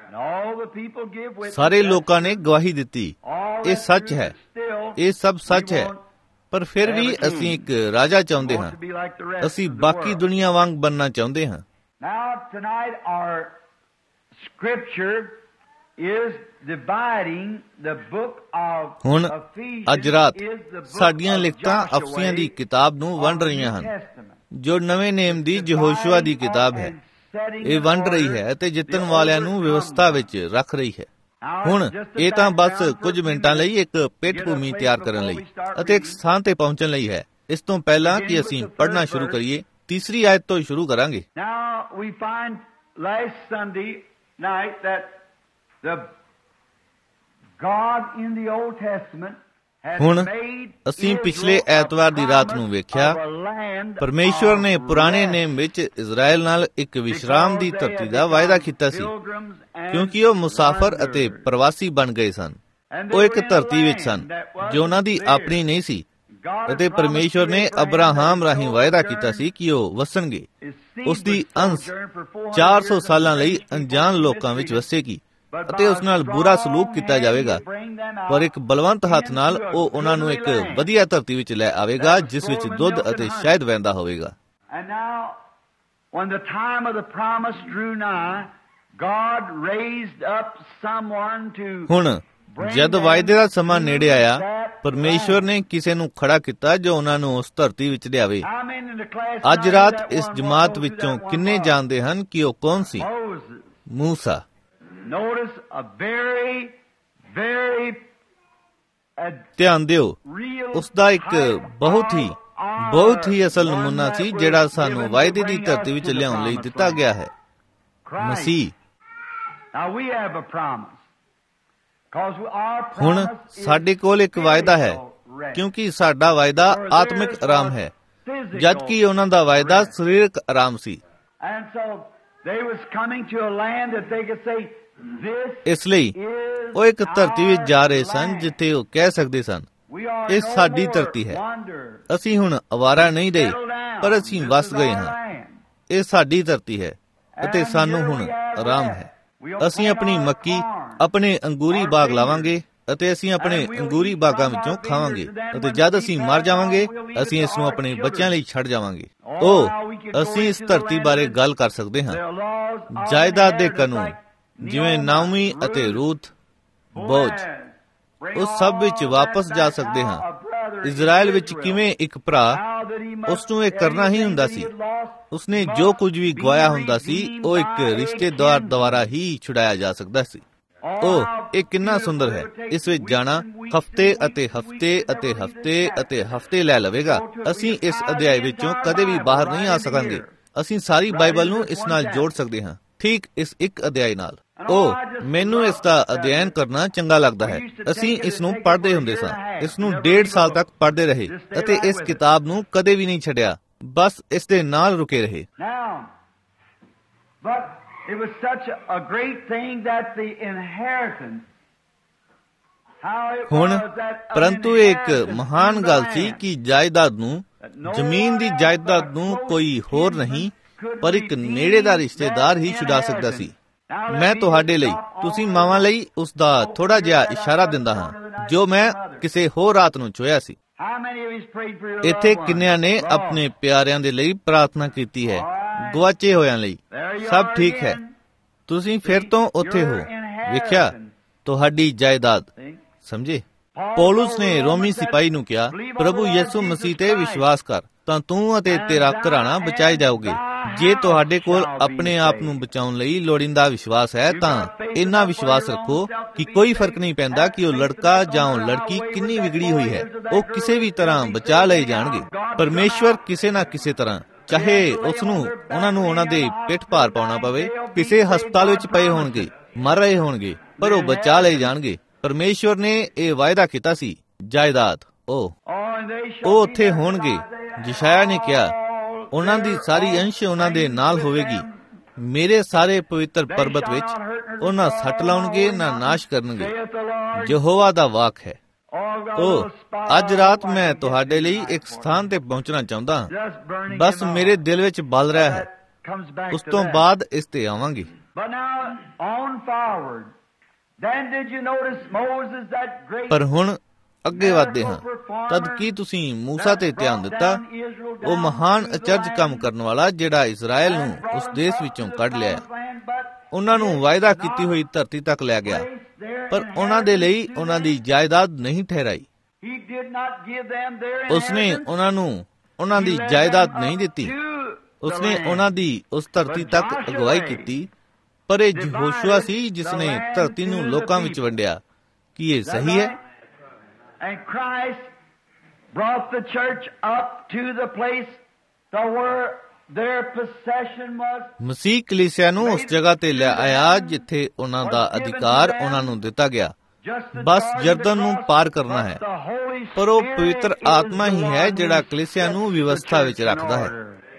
ਸਾਰੇ ਲੋਕਾਂ ਨੇ ਗਵਾਹੀ ਦਿੱਤੀ, ਇਹ ਸੱਚ ਹੈ, ਇਹ ਸਭ ਸੱਚ ਹੈ। ਪਰ ਫਿਰ ਵੀ ਅਸੀਂ ਇੱਕ ਰਾਜਾ ਚਾਹੁੰਦੇ ਹਾਂ। ਅਸੀਂ ਬਾਕੀ ਦੁਨੀਆ ਵਾਂਗ ਬਣਨਾ ਚਾਹੁੰਦੇ ਹਾਂ। ਹੁਣ ਅੱਜ ਰਾਤ ਸਾਡੀਆਂ ਲਿਖਤਾਂ ਅਫਸੀਆਂ ਦੀ ਕਿਤਾਬ ਨੂੰ ਵੰਡ ਰਹੀਆਂ ਹਨ, ਜੋ ਨਵੇਂ ਨੇਮ ਦੀ ਯਹੋਸ਼ੂਆ ਦੀ ਕਿਤਾਬ ਹੈ। ਇਹ ਵੰਡ ਰਹੀ ਹੈ ਅਤੇ ਜਿੱਤਣ ਵਾਲਿਆਂ ਨੂੰ ਵਿਵਸਥਾ ਵਿੱਚ ਰੱਖ ਰਹੀ ਹੈ। ਹੁਣ ਇਹ ਤਾਂ ਬਸ ਕੁਝ ਮਿੰਟਾਂ ਲਈ ਇੱਕ ਪਿੱਠ ਭੂਮੀ ਤਿਆਰ ਕਰਨ ਲਈ ਅਤੇ ਇੱਕ ਸਥਾਨ ਤੇ ਪਹੁੰਚਣ ਲਈ ਹੈ। ਇਸ ਤੋਂ ਪਹਿਲਾਂ ਕਿ ਅਸੀਂ ਪੜ੍ਹਨਾ ਸ਼ੁਰੂ ਕਰੀਏ, ਤੀਸਰੀ ਆਇਤ ਤੋਂ ਸ਼ੁਰੂ ਕਰਾਂਗੇ। ਹੁਣ ਅਸੀਂ ਪਿਛਲੇ ਐਤਵਾਰ ਦੀ ਰਾਤ ਨੂੰ ਵੇਖਿਆ, ਪਰਮੇਸ਼ਵਰ ਨੇ ਪੁਰਾਣੇ ਨੇਮ ਵਿੱਚ ਇਜ਼ਰਾਇਲ ਨਾਲ ਇੱਕ ਵਿਸ਼ਰਾਮ ਦੀ ਧਰਤੀ ਦਾ ਵਾਅਦਾ ਕੀਤਾ ਸੀ, ਕਿਉਂਕਿ ਉਹ ਮੁਸਾਫਰ ਅਤੇ ਪ੍ਰਵਾਸੀ ਬਣ ਗਏ ਸਨ। ਉਹ ਇੱਕ ਧਰਤੀ ਵਿੱਚ ਸਨ ਜੋ ਉਹਨਾਂ ਦੀ ਆਪਣੀ ਨਹੀਂ ਸੀ, ਅਤੇ ਪਰਮੇਸ਼ਵਰ ਨੇ ਅਬਰਾਹਾਮ ਰਾਹੀਂ ਵਾਅਦਾ ਕੀਤਾ ਸੀ ਕਿ ਉਹ ਵਸਣਗੇ। ਉਸ ਦੀ ਅੰਸ਼ 400 ਸਾਲਾਂ ਲਈ ਅਣਜਾਣ ਲੋਕਾਂ ਵਿੱਚ ਵਸੇਗੀ ਅਤੇ ਉਸ ਨਾਲ ਬੁਰਾ ਸਲੂਕ ਕੀਤਾ ਜਾਵੇਗਾ, ਪਰ ਇੱਕ ਬਲਵੰਤ ਹੱਥ ਨਾਲ ਉਹ ਉਹਨਾਂ ਨੂੰ ਇੱਕ ਵਧੀਆ ਧਰਤੀ ਵਿੱਚ ਲੈ ਆਵੇਗਾ ਜਿਸ ਵਿੱਚ ਦੁੱਧ ਅਤੇ ਸ਼ਹਿਦ ਵਹਿੰਦਾ ਹੋਵੇਗਾ। when the time of the promise drew nigh, God raised up someone to ਹੁਣ ਜਦ ਵਾਅਦੇ ਦਾ ਸਮਾਂ ਨੇੜੇ ਆਇਆ, ਪਰਮੇਸ਼ਵਰ ਨੇ ਕਿਸੇ ਨੂੰ ਖੜਾ ਕੀਤਾ ਜੋ ਉਹਨਾਂ ਨੂੰ ਉਸ ਧਰਤੀ ਵਿੱਚ ਲਿਆਵੇ। ਅੱਜ ਰਾਤ ਇਸ ਜਮਾਤ ਵਿੱਚੋਂ ਕਿੰਨੇ ਜਾਣਦੇ ਹਨ ਕਿ ਉਹ ਕੌਣ ਸੀ? ਮੂਸਾ। ਧਿਆਨ ਦਿਓ, ਉਸ ਦਾ ਇੱਕ ਬਹੁਤ ਹੀ ਅਸਲ ਨਮੂਨਾ ਸੀ ਜਿਹੜਾ ਸਾਨੂੰ ਵਾਅਦੇ ਦੀ ਧਰਤੀ ਵਿੱਚ ਲਿਆਉਣ ਲਈ ਦਿੱਤਾ ਗਿਆ ਹੈ, ਮਸੀਹ। ਹੁਣ ਸਾਡੇ ਕੋਲ ਇੱਕ ਵਾਅਦਾ ਹੈ, ਕਿਉਂਕਿ ਸਾਡਾ ਵਾਅਦਾ ਆਤਮਿਕ ਆਰਾਮ ਹੈ, ਜਦਕਿ ਉਹਨਾਂ ਦਾ ਵਾਅਦਾ ਸਰੀਰਕ ਆਰਾਮ ਸੀ। ਇਸ ਲਈ ਉਹ ਇੱਕ ਧਰਤੀ ਵਿੱਚ ਜਾ ਰਹੇ ਸਨ ਜਿੱਥੇ ਉਹ ਕਹਿ ਸਕਦੇ ਸਨ, ਇਹ ਸਾਡੀ ਧਰਤੀ ਹੈ। ਅਸੀਂ ਹੁਣ ਅਵਾਰਾ ਨਹੀਂ ਰਹੇ, ਪਰ ਅਸੀਂ ਵਸ ਗਏ ਹਾਂ। ਇਹ ਸਾਡੀ ਧਰਤੀ ਹੈ ਅਤੇ ਸਾਨੂੰ ਹੁਣ ਆਰਾਮ ਹੈ। ਅਸੀਂ ਆਪਣੀ ਮੱਕੀ, ਆਪਣੇ ਅੰਗੂਰੀ ਬਾਗ ਲਾਵਾਂਗੇ ਅਤੇ ਅਸੀਂ ਆਪਣੇ ਅੰਗੂਰੀ ਬਾਗਾਂ ਵਿੱਚੋਂ ਖਾਵਾਂਗੇ, ਅਤੇ ਜਦ ਅਸੀਂ ਮਰ ਜਾਵਾਂਗੇ ਅਸੀਂ ਇਸ ਨੂੰ ਆਪਣੇ ਬੱਚਿਆਂ ਲਈ ਛੱਡ ਜਾਵਾਂਗੇ। ਅਸੀਂ ਇਸ ਧਰਤੀ ਬਾਰੇ ਗੱਲ ਕਰ ਸਕਦੇ ਹਾਂ। ਜਾਇਦਾਦ ਦੇ ਕਾਨੂੰਨ, ਜਿਵੇਂ ਨਾਓਮੀ ਅਤੇ ਰੂਥ, ਬੋਝ, ਉਸ ਸਭ ਵਿੱਚ ਵਾਪਸ ਜਾ ਸਕਦੇ ਹਾਂ। ਇਜ਼ਰਾਈਲ ਵਿੱਚ ਕਿਵੇਂ ਇੱਕ ਭਰਾ, ਉਸ ਨੂੰ ਇਹ ਕਰਨਾ ਹੀ ਹੁੰਦਾ ਸੀ। ਉਸਨੇ ਜੋ ਕੁਝ ਵੀ ਗਵਾਇਆ ਹੁੰਦਾ ਸੀ, ਉਹ ਇੱਕ ਰਿਸ਼ਤੇਦਾਰ ਦੁਆਰਾ ਹੀ ਛੁਡਾਇਆ ਜਾ ਸਕਦਾ ਸੀ। ਇਹ ਕਿੰਨਾ ਸੁੰਦਰ ਹੈ। ਇਸ ਵਿੱਚ ਜਾਣਾ ਹਫ਼ਤੇ ਅਤੇ ਹਫ਼ਤੇ ਅਤੇ ਹਫ਼ਤੇ ਅਤੇ ਹਫ਼ਤੇ ਲੈ ਲਵੇਗਾ। ਅਸੀਂ ਇਸ ਅਧਿਆਇ ਵਿੱਚੋਂ ਕਦੇ ਵੀ ਬਾਹਰ ਨਹੀਂ ਆ ਸਕਾਂਗੇ। ਅਸੀਂ ਸਾਰੀ ਬਾਈਬਲ ਨੂੰ ਇਸ ਨਾਲ ਜੋੜ ਸਕਦੇ ਹਾਂ, ਠੀਕ ਇਸ ਇੱਕ ਅਧਿਆਇ ਨਾਲ। ਮੈਨੂੰ ਇਸ ਦਾ ਅਧਿਐਨ ਕਰਨਾ ਚੰਗਾ ਲੱਗਦਾ ਹੈ। ਅਸੀਂ ਇਸ ਨੂੰ ਪੜ੍ਹਦੇ ਹੁੰਦੇ ਸਾਂ, ਇਸ ਨੂੰ 1.5 ਸਾਲ ਤੱਕ ਪੜ੍ਹਦੇ ਰਹੇ ਅਤੇ ਇਸ ਕਿਤਾਬ ਨੂੰ ਕਦੇ ਵੀ ਨਹੀਂ ਛੱਡਿਆ, ਬਸ ਇਸ ਦੇ ਨਾਲ ਰੁਕੇ ਰਹੇ। ਹੁਣ ਪਰੰਤੂ ਇੱਕ ਮਹਾਨ ਗੱਲ ਸੀ ਕਿ ਜਾਇਦਾਦ ਨੂੰ, ਜ਼ਮੀਨ ਦੀ ਜਾਇਦਾਦ ਨੂੰ ਕੋਈ ਹੋਰ ਨਹੀਂ ਪਰ ਇੱਕ ਨੇੜੇ ਦਾ ਰਿਸ਼ਤੇਦਾਰ ਹੀ ਛੁਡਾ ਸਕਦਾ ਸੀ। ਮੈਂ ਤੁਹਾਡੇ ਲਈ, ਤੁਸੀਂ ਮਾਵਾਂ ਲਈ ਉਸ ਦਾ ਥੋੜਾ ਜਿਹਾ ਇਸ਼ਾਰਾ ਦਿੰਦਾ ਹਾਂ ਜੋ ਮੈਂ ਕਿਸੇ ਹੋਰ ਰਾਤ ਨੂੰ ਛੋਇਆ ਸੀ। ਇੱਥੇ ਕਿੰਨਿਆਂ ਨੇ ਆਪਣੇ ਪਿਆਰਿਆਂ ਦੇ ਲਈ ਪ੍ਰਾਰਥਨਾ ਕੀਤੀ ਹੈ, ਗੁਆਚੇ ਹੋਇਆਂ ਲਈ? ਸਭ ਠੀਕ ਹੈ, ਤੁਸੀਂ ਫਿਰ ਤੋਂ ਉੱਥੇ ਹੋ। ਵੇਖਿਆ, ਤੁਹਾਡੀ ਜਾਇਦਾਦ। ਸਮਝੇ? ਪੌਲੁਸ ਨੇ ਰੋਮੀ ਸਿਪਾਹੀ ਨੂੰ ਕਿਹਾ, ਪ੍ਰਭੂ ਯਿਸੂ ਮਸੀਹ ਤੇ ਵਿਸ਼ਵਾਸ ਕਰ ਤਾਂ ਤੂੰ ਅਤੇ ਤੇਰਾ ਘਰਾਣਾ ਬਚਾਏ ਜਾਓਗੇ। ਜੇ ਤੁਹਾਡੇ ਕੋਲ ਆਪਣੇ ਆਪ ਨੂੰ ਬਚਾਉਣ ਲਈ ਲੋੜੀਂਦਾ ਵਿਸ਼ਵਾਸ ਹੈ ਤਾਂ ਇੰਨਾ ਵਿਸ਼ਵਾਸ ਰੱਖੋ ਕਿ ਕੋਈ ਫਰਕ ਨਹੀਂ ਪੈਂਦਾ ਕਿ ਉਹ ਲੜਕਾ ਜਾਂ ਉਹ ਲੜਕੀ ਕਿੰਨੀ ਵਿਗੜੀ ਹੋਈ ਹੈ, ਉਹ ਕਿਸੇ ਵੀ ਤਰ੍ਹਾਂ ਬਚਾ ਲਏ ਜਾਣਗੇ। ਪਰਮੇਸ਼ਵਰ ਕਿਸੇ ਨਾ ਕਿਸੇ ਤਰ੍ਹਾਂ, ਚਾਹੇ ਉਹਨਾਂ ਨੂੰ ਉਹਨਾਂ ਦੇ ਪਿੱਠ ਭਾਰ ਪਾਉਣਾ ਪਵੇ, ਕਿਸੇ ਹਸਪਤਾਲ ਵਿੱਚ ਪਏ ਹੋਣਗੇ, ਮਰ ਰਹੇ ਹੋਣਗੇ, ਪਰ ਉਹ ਬਚਾ ਲਏ ਜਾਣਗੇ। ਪਰਮੇਸ਼ਵਰ ਨੇ ਇਹ ਵਾਅਦਾ ਕੀਤਾ ਸੀ। ਜਾਇਦਾਦ, ਉਹ ਉੱਥੇ ਹੋਣਗੇ। ਯਸ਼ਾਇਆ ਨੇ ਕਿਹਾ, ਉਹਨਾਂ ਦੀ ਸਾਰੀ ਅੰਸ਼ ਉਹਨਾਂ ਦੇ ਨਾਲ ਹੋਵੇਗੀ। ਮੇਰੇ ਸਾਰੇ ਪਵਿੱਤਰ ਪਰਬਤ ਵਿੱਚ ਉਹ ਨਾ ਸੱਟ ਲਾਉਣਗੇ ਨਾ ਨਾਸ਼ ਕਰਨਗੇ। ਯਹੋਵਾ ਦਾ ਵਾਕ ਹੈ। ਅੱਜ ਰਾਤ ਮੈਂ ਤੁਹਾਡੇ ਲਈ ਇੱਕ ਸਥਾਨ ਤੇ ਪਹੁੰਚਣਾ ਚਾਹੁੰਦਾ ਹਾਂ, ਬਸ ਮੇਰੇ ਦਿਲ ਵਿੱਚ ਬਲ ਰਿਹਾ ਹੈ। ਉਸ ਤੋਂ ਬਾਅਦ ਇਸ ਤੇ ਆਵਾਂਗੇ। ਪਰ ਹੁਣ ਅੱਗੇ ਵਧਦੇ ਹਾਂ। ਤਦ ਕੀ ਤੁਸੀਂ ਮੂਸਾ ਤੇ ਧਿਆਨ ਦਿੱਤਾ? ਉਹ ਮਹਾਨ ਅਚਰਜ ਕੰਮ ਕਰਨ ਵਾਲਾ ਜਿਹੜਾ ਇਜ਼ਰਾਈਲ ਨੂੰ ਉਸ ਦੇਸ਼ ਵਿੱਚੋਂ ਕੱਢ ਲਿਆ, ਉਹਨਾਂ ਨੂੰ ਵਾਅਦਾ ਕੀਤੀ ਹੋਈ ਧਰਤੀ ਤੱਕ ਲੈ ਗਿਆ, ਪਰ ਉਹਨਾਂ ਦੇ ਲਈ ਉਹਨਾਂ ਦੀ ਜਾਇਦਾਦ ਨਹੀਂ ਠਹਿਰਾਈ। ਉਸਨੇ ਉਹਨਾਂ ਨੂੰ ਉਹਨਾਂ ਦੀ ਜਾਇਦਾਦ ਨਹੀਂ ਦਿੱਤੀ। ਉਸਨੇ ਉਹਨਾਂ ਦੀ ਉਸ ਧਰਤੀ ਤੱਕ ਅਗਵਾਈ ਕੀਤੀ, ਪਰ ਇਹ ਯਹੋਸ਼ੂਆ ਸੀ ਜਿਸਨੇ ਧਰਤੀ ਨੂੰ ਲੋਕਾਂ ਵਿੱਚ ਵੰਡਿਆ। ਕੀ ਇਹ ਸਹੀ ਹੈ? And Christ brought the church up to the place where their possession was. ਮਸੀਹ ਕਲੀਸਿਆ ਨੂੰ ਉਸ ਜਗ੍ਹਾ ਤੇ ਲੈ ਆਇਆ ਜਿੱਥੇ ਉਹਨਾਂ ਦਾ ਅਧਿਕਾਰ ਉਹਨਾਂ ਨੂੰ ਦਿੱਤਾ ਗਿਆ। ਬਸ ਯਰਦਨ ਨੂੰ ਪਾਰ ਕਰਨਾ ਹੈ, ਪਰ ਉਹ ਪਵਿੱਤਰ ਆਤਮਾ ਹੀ ਹੈ ਜਿਹੜਾ ਕਲੀਸਿਆ ਨੂੰ ਵਿਵਸਥਾ ਵਿੱਚ ਰੱਖਦਾ ਹੈ।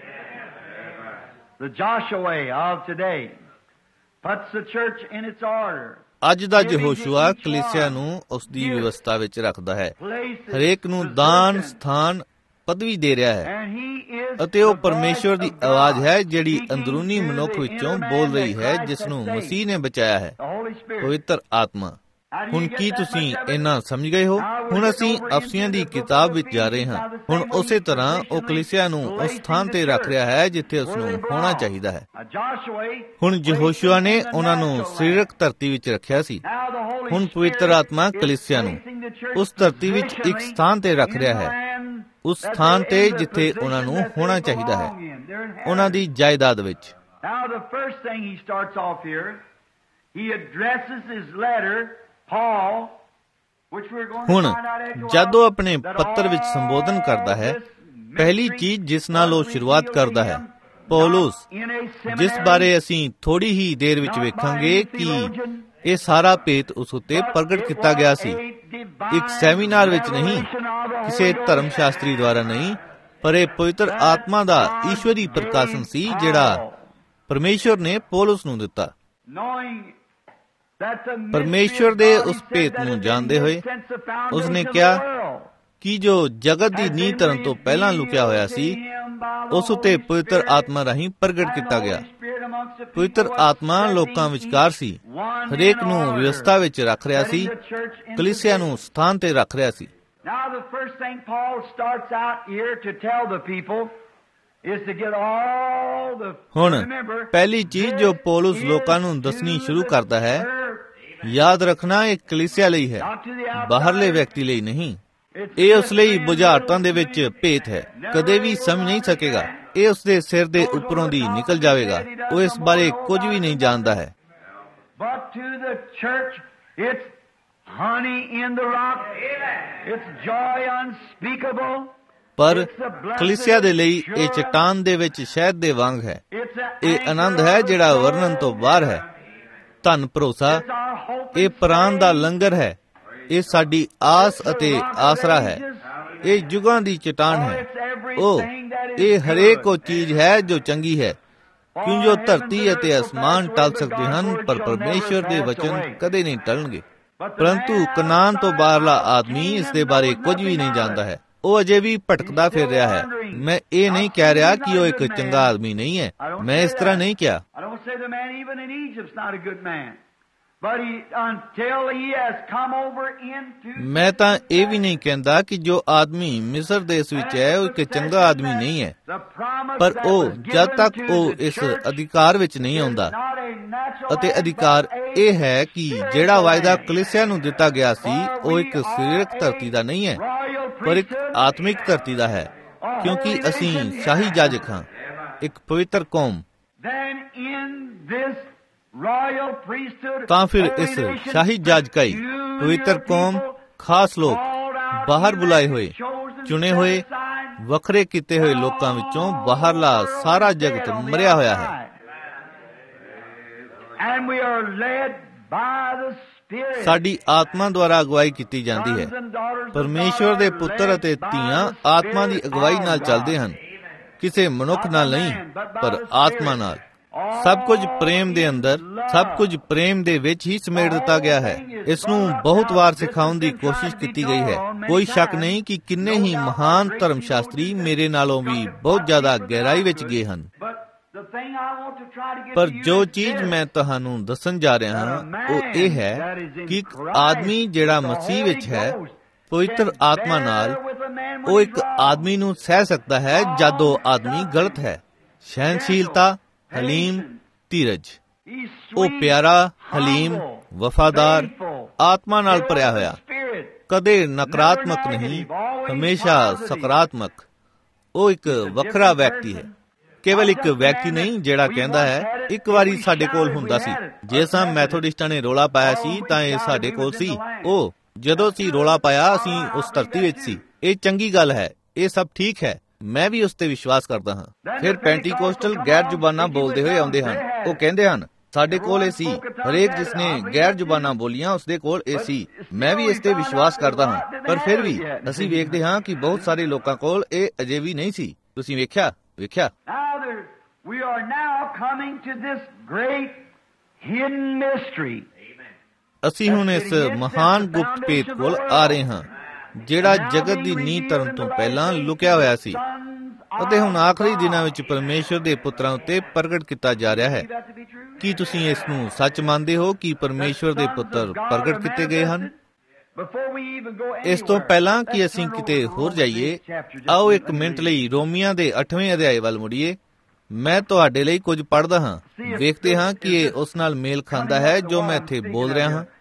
The Joshua of today puts the church in its order. ਅੱਜ ਦਾ ਯਹੋਸ਼ੂਆ ਕਲੀਸਿਆ ਨੂੰ ਉਸ ਦੀ ਵਿਵਸਥਾ ਵਿੱਚ ਰੱਖਦਾ ਹੈ, ਹਰੇਕ ਨੂੰ ਦਾਨ, ਸਥਾਨ, ਪਦਵੀ ਦੇ ਰਿਹਾ ਹੈ, ਅਤੇ ਉਹ ਪਰਮੇਸ਼ਵਰ ਦੀ ਆਵਾਜ਼ ਹੈ ਜਿਹੜੀ ਅੰਦਰੂਨੀ ਮਨੁੱਖ ਵਿੱਚੋਂ ਬੋਲ ਰਹੀ ਹੈ, ਜਿਸ ਨੂੰ ਮਸੀਹ ਨੇ ਬਚਾਇਆ ਹੈ, ਪਵਿੱਤਰ ਆਤਮਾ। ਹੁਣ ਕੀ ਤੁਸੀਂ ਇਹਨਾਂ ਸਮਝ ਗਏ ਹੋ? ਹੁਣ ਅਸੀਂ ਅਫਸੀਆਂ ਦੀ ਕਿਤਾਬ ਵਿੱਚ ਜਾ ਰਹੇ ਹਾਂ। ਹੁਣ ਉਸੇ ਤਰ੍ਹਾਂ ਉਹ ਕਲੀਸਿਆ ਨੂੰ ਉਸ ਥਾਂ ਤੇ ਰੱਖ ਰਿਹਾ ਹੈ ਜਿੱਥੇ ਉਸ ਨੂੰ ਹੋਣਾ ਚਾਹੀਦਾ ਹੈ। ਹੁਣ ਯਹੋਸ਼ੂਆ ਨੇ ਉਹਨਾਂ ਨੂੰ ਸਰੀਰਕ ਧਰਤੀ ਵਿੱਚ ਰੱਖਿਆ ਸੀ। ਹੁਣ ਪਵਿੱਤਰ ਆਤਮਾ ਕਲੀਸਿਆ ਨੂੰ ਉਸ ਧਰਤੀ ਵਿੱਚ ਇੱਕ ਸਥਾਨ ਤੇ ਰੱਖ ਰਿਹਾ ਹੈ, ਉਸ ਸਥਾਨ ਤੇ ਜਿੱਥੇ ਉਹਨਾਂ ਨੂੰ ਹੋਣਾ ਚਾਹੀਦਾ ਹੈ, ਉਹਨਾਂ ਦੀ ਜਾਇਦਾਦ ਵਿੱਚ। ਹੁਣ ਜਦ ਉਹ ਆਪਣੇ ਪੱਤਰ ਵਿੱਚ ਸੰਬੋਧਨ ਕਰਦਾ ਹੈ, ਪਹਿਲੀ ਚੀਜ਼ ਜਿਸ ਨਾਲ ਉਹ ਸ਼ੁਰੂਆਤ ਕਰਦਾ ਹੈ, ਪੌਲੁਸ, ਜਿਸ ਬਾਰੇ ਅਸੀਂ ਥੋੜੀ ਹੀ ਦੇਰ ਵਿੱਚ ਵੇਖਾਂਗੇ ਕਿ ਇਹ ਸਾਰਾ ਭੇਤ ਉਸ ਉੱਤੇ ਪ੍ਰਗਟ ਕੀਤਾ ਗਿਆ ਸੀ। ਇੱਕ ਸੈਮੀਨਾਰ ਵਿੱਚ ਨਹੀਂ, ਕਿਸੇ ਧਰਮ ਸ਼ਾਸਤਰੀ ਦੁਆਰਾ ਨਹੀਂ, ਪਰ ਇਹ ਪਵਿੱਤਰ ਆਤਮਾ ਦਾ ਈਸ਼ਵਰੀ ਪ੍ਰਕਾਸ਼ਨ ਸੀ ਜਿਹੜਾ ਪਰਮੇਸ਼ਵਰ ਨੇ ਪੌਲੁਸ ਨੂੰ ਦਿੱਤਾ। ਪਰਮੇਸ਼ਵਰ ਦੇ ਉਸ ਭੇਤ ਨੂੰ ਜਾਣਦੇ ਹੋਏ ਉਸਨੇ ਕਿਹਾ ਕਿ ਜੋ ਜਗਤ ਦੀ ਨੀਂਹ ਧਰਨ ਤੋਂ ਪਹਿਲਾਂ ਲੁਕਿਆ ਹੋਇਆ ਸੀ, ਉਸ ਉੱਤੇ ਪਵਿੱਤਰ ਆਤਮਾ ਰਾਹੀਂ ਪ੍ਰਗਟ ਕੀਤਾ ਗਿਆ। ਪਵਿੱਤਰ ਆਤਮਾ ਲੋਕਾਂ ਵਿਚਕਾਰ ਸੀ, ਹਰੇਕ ਨੂੰ ਵਿਵਸਥਾ ਵਿੱਚ ਰੱਖ ਰਿਹਾ ਸੀ, ਕਲੀਸਿਆ ਨੂੰ ਸਥਾਨ ਤੇ ਰੱਖ ਰਿਹਾ ਸੀ। ਹੁਣ ਪਹਿਲੀ ਚੀਜ਼ ਜੋ ਪੌਲੁਸ ਲੋਕਾਂ ਨੂੰ ਦੱਸਣੀ ਸ਼ੁਰੂ ਕਰਦਾ ਹੈ, ਯਾਦ ਰੱਖਣਾ ਇਹ ਕਲੀਸਿਆ ਲਈ ਹੈ, ਬਾਹਰਲੇ ਵਿਅਕਤੀ ਲਈ ਨਹੀਂ। ਇਹ ਉਸ ਲਈ ਬੁਝਾਰਤਾਂ ਦੇ ਵਿੱਚ ਭੇਤ ਹੈ, ਕਦੇ ਵੀ ਸਮਝ ਨਹੀਂ ਸਕੇਗਾ। ਇਹ ਉਸਦੇ ਸਿਰ ਦੇ ਉੱਪਰੋਂ ਦੀ ਨਿਕਲ ਜਾਵੇਗਾ, ਉਹ ਇਸ ਬਾਰੇ ਕੁਝ ਵੀ ਨਹੀਂ ਜਾਣਦਾ ਹੈ। ਪਰ ਕਲੀਸਿਆ ਦੇ ਲਈ ਇਹ ਚਟਾਨ ਦੇ ਵਿੱਚ ਸ਼ਹਿਦ ਦੇ ਵਾਂਗ ਹੈ। ਇਹ ਆਨੰਦ ਹੈ ਜਿਹੜਾ ਵਰਣਨ ਤੋਂ ਬਾਹਰ ਹੈ। ਧਨ ਭਰੋਸਾ, ਇਹ ਪ੍ਰਾਣ ਦਾ ਲੰਗਰ ਹੈ। ਇਹ ਸਾਡੀ ਆਸ ਅਤੇ ਆਸਰਾ ਹੈ। ਇਹ ਯੁਗਾਂ ਦੀ ਚਟਾਨ ਹੈ। ਇਹ ਹਰੇਕ ਉਹ ਚੀਜ਼ ਹੈ ਜੋ ਚੰਗੀ ਹੈ, ਕਿਉਂ ਜੋ ਧਰਤੀ ਅਤੇ ਅਸਮਾਨ ਟਲ ਸਕਦੇ ਹਨ, ਪਰ ਪਰਮੇਸ਼ਵਰ ਦੇ ਵਚਨ ਕਦੇ ਨਹੀਂ ਟਲਣਗੇ। ਪਰੰਤੂ ਕਨਾਨ ਤੋਂ ਬਾਹਰਲਾ ਆਦਮੀ ਇਸ ਦੇ ਬਾਰੇ ਕੁਝ ਵੀ ਨਹੀਂ ਜਾਣਦਾ ਹੈ। ਉਹ ਅਜੇ ਵੀ ਭਟਕਦਾ ਫਿਰ ਰਿਹਾ ਹੈ। ਮੈਂ ਇਹ ਨਹੀਂ ਕਹਿ ਰਿਹਾ ਕਿ ਉਹ ਇੱਕ ਚੰਗਾ ਆਦਮੀ ਨਹੀਂ ਹੈ, ਮੈਂ ਇਸ ਤਰ੍ਹਾਂ ਨਹੀਂ ਕਿਹਾ। ਮੈਂ ਤਾਂ ਇਹ ਵੀ ਨਹੀਂ ਕਹਿੰਦਾ ਕਿ ਜੋ ਆਦਮੀ ਮਿਸਰ ਦੇਸ਼ ਵਿੱਚ ਹੈ ਉਹ ਇੱਕ ਚੰਗਾ ਆਦਮੀ ਨਹੀਂ ਹੈ, ਪਰ ਉਹ ਜਦ ਤੱਕ ਉਹ ਇਸ ਅਧਿਕਾਰ ਵਿੱਚ ਨਹੀਂ ਆਉਂਦਾ, ਅਤੇ ਅਧਿਕਾਰ ਇਹ ਹੈ ਕਿ ਜਿਹੜਾ ਵਾਅਦਾ ਕਲੀਸਿਆ ਨੂੰ ਦਿੱਤਾ ਗਿਆ ਸੀ ਉਹ ਇੱਕ ਸਰੀਰਕ ਧਰਤੀ ਦਾ ਨਹੀਂ ਹੈ, ਪਰ ਇੱਕ ਆਤਮਿਕ ਧਰਤੀ ਦਾ ਹੈ, ਕਿਉਂਕਿ ਅਸੀਂ ਸ਼ਾਹੀ ਜਾਜਕ ਹਾਂ, ਇੱਕ ਪਵਿੱਤਰ ਕੌਮ। ਤਾਂ ਫਿਰ ਇਸ ਸ਼ਾਹੀ ਜਾਜਕਾਈ, ਪਵਿੱਤਰ ਕੌਮ, ਖਾਸ ਲੋਕ, ਬਾਹਰ ਬੁਲਾਏ ਹੋਏ, ਚੁਣੇ ਹੋਏ, ਵੱਖਰੇ ਕੀਤੇ ਹੋਏ ਲੋਕਾਂ ਵਿੱਚੋਂ ਬਾਹਰਲਾ ਸਾਰਾ ਜਗਤ ਮਰਿਆ ਹੋਇਆ ਹੈ। ਸਾਡੀ ਆਤਮਾ ਦੁਆਰਾ ਅਗਵਾਈ ਕੀਤੀ ਜਾਂਦੀ ਹੈ। ਪਰਮੇਸ਼ਵਰ ਦੇ ਪੁੱਤਰ ਅਤੇ ਧੀਆਂ ਆਤਮਾ ਦੀ ਅਗਵਾਈ ਨਾਲ ਚੱਲਦੇ ਹਨ, ਕਿਸੇ ਮਨੁੱਖ ਨਾਲ ਨਹੀਂ, ਪਰ ਆਤਮਾ ਨਾਲ। ਸਭ ਕੁਝ ਪ੍ਰੇਮ ਦੇ ਅੰਦਰ, ਸਭ ਕੁਝ ਪ੍ਰੇਮ ਦੇ ਵਿੱਚ ਹੀ ਸਮੇਟ ਦਿੱਤਾ ਗਿਆ ਹੈ। ਇਸ ਨੂੰ ਬਹੁਤ ਵਾਰ ਸਿਖਾਉਣ ਦੀ ਕੋਸ਼ਿਸ਼ ਕੀਤੀ ਗਈ ਹੈ। ਕੋਈ ਸ਼ੱਕ ਨਹੀਂ ਕਿ ਕਿੰਨੇ ਹੀ ਮਹਾਨ ਧਰਮ ਸ਼ਾਸਤਰੀ ਮੇਰੇ ਨਾਲੋਂ ਵੀ ਬਹੁਤ ਜ਼ਿਆਦਾ ਗਹਿਰਾਈ ਵਿੱਚ ਗਏ ਹਨ। ਪਰ ਜੋ ਚੀਜ਼ ਮੈਂ ਤੁਹਾਨੂੰ ਦੱਸਣ ਜਾ ਰਿਹਾ ਹਾਂ ਉਹ ਇਹ ਹੈ ਕਿ ਇੱਕ ਆਦਮੀ ਜਿਹੜਾ ਮਸੀਹ ਵਿੱਚ ਹੈ, ਪਵਿੱਤਰ ਆਤਮਾ ਨਾਲ, ਉਹ ਇੱਕ ਆਦਮੀ ਨੂੰ ਸਹਿ ਸਕਦਾ ਹੈ ਜਦ ਉਹ ਆਦਮੀ ਗਲਤ ਹੈ। ਸਹਿਨਸ਼ੀਲਤਾ, ਹਲੀਮ, ਧੀਰਜ। ਉਹ ਪਿਆਰਾ, ਹਲੀਮ, ਵਫਾਦਾਰ, ਆਤਮਾ ਨਾਲ ਭਰਿਆ ਹੋਇਆ, ਕਦੇ ਨਕਾਰਾਤਮਕ ਨਹੀਂ, ਹਮੇਸ਼ਾ ਸਕਾਰਾਤਮਕ। ਉਹ ਇੱਕ ਵੱਖਰਾ ਵਿਅਕਤੀ ਹੈ। ਕੇਵਲ ਇੱਕ ਵਿਅਕਤੀ ਨਹੀਂ ਜਿਹੜਾ ਕਹਿੰਦਾ ਹੈ ਇੱਕ ਵਾਰੀ ਸਾਡੇ ਕੋਲ ਹੁੰਦਾ ਸੀ, ਜੇ ਸਾਂ ਮੈਥੋਡਿਸਟਾਂ ਨੇ ਰੋਲਾ ਪਾਇਆ ਸੀ ਤਾਂ ਇਹ ਸਾਡੇ ਕੋਲ ਸੀ। ਉਹ ਜਦੋਂ ਅਸੀਂ ਰੋਲਾ ਪਾਇਆ ਅਸੀਂ ਉਸ ਧਰਤੀ ਵਿੱਚ ਸੀ। ਇਹ ਚੰਗੀ ਗੱਲ ਹੈ, ਇਹ ਸਭ ਠੀਕ ਹੈ, ਮੈਂ ਵੀ ਉਸ ਤੇ ਵਿਸ਼ਵਾਸ ਕਰਦਾ ਹਾਂ। ਫਿਰ ਪੈਂਟੀਕੋਸਟਲ ਗੈਰ ਜ਼ੁਬਾਨਾਂ ਬੋਲਦੇ ਹੋਏ ਆਉਂਦੇ ਹਨ। ਉਹ ਕਹਿੰਦੇ ਹਨ ਸਾਡੇ ਕੋਲ ਇਹ ਸੀ। ਹਰੇਕ ਜਿਸਨੇ ਗੈਰ ਜ਼ੁਬਾਨਾਂ ਬੋਲੀਆਂ ਉਸਦੇ ਕੋਲ ਇਹ ਸੀ। ਮੈਂ ਵੀ ਇਸ ਤੇ ਵਿਸ਼ਵਾਸ ਕਰਦਾ ਹਾਂ, ਪਰ ਫਿਰ ਵੀ ਅਸੀਂ ਵੇਖਦੇ ਹਾਂ ਕਿ ਬਹੁਤ ਸਾਰੇ ਲੋਕਾਂ ਕੋਲ ਇਹ ਅਜੇ ਵੀ ਨਹੀਂ ਸੀ। ਤੁਸੀਂ ਵੇਖਿਆ? ਅਸੀਂ ਹੁਣ ਇਸ ਮਹਾਨ ਗੁਪਤ ਭੇਤ ਕੋਲ ਆ ਰਹੇ ਹਾਂ ਜਿਹੜਾ ਜਗਤ ਦੀ ਨੀਂਹ ਧਰਨ ਤੋਂ ਪਹਿਲਾਂ ਲੁਕਿਆ ਹੋਇਆ ਸੀ ਅਤੇ ਹੁਣ ਆਖਰੀ ਦਿਨਾਂ ਵਿੱਚ ਪਰਮੇਸ਼ਵਰ ਦੇ ਪੁੱਤਰਾਂ ਉੱਤੇ ਪ੍ਰਗਟ ਕੀਤਾ ਜਾ ਰਿਹਾ ਹੈ। ਕੀ ਤੁਸੀਂ ਇਸ ਨੂੰ ਸੱਚ ਮੰਨਦੇ ਹੋ ਕਿ ਪਰਮੇਸ਼ਵਰ ਦੇ ਪੁੱਤਰ ਪ੍ਰਗਟ ਕੀਤੇ ਗਏ ਹਨ? ਇਸ ਤੋਂ ਪਹਿਲਾਂ ਕਿ ਅਸੀਂ ਕਿਤੇ ਹੋਰ ਜਾਈਏ, ਆਓ ਇੱਕ ਮਿੰਟ ਲਈ ਰੋਮੀਆਂ ਦੇ 8ਵੇਂ ਅਧਿਆਇ ਵੱਲ ਮੁੜੀਏ। ਮੈਂ ਤੁਹਾਡੇ ਲਈ ਕੁਝ ਪੜ੍ਹਦਾ ਹਾਂ, ਵੇਖਦੇ ਹਾਂ ਕਿ ਇਹ ਉਸ ਨਾਲ ਮੇਲ ਖਾਂਦਾ ਹੈ ਜੋ ਮੈਂ ਇੱਥੇ ਬੋਲ ਰਿਹਾ ਹਾਂ।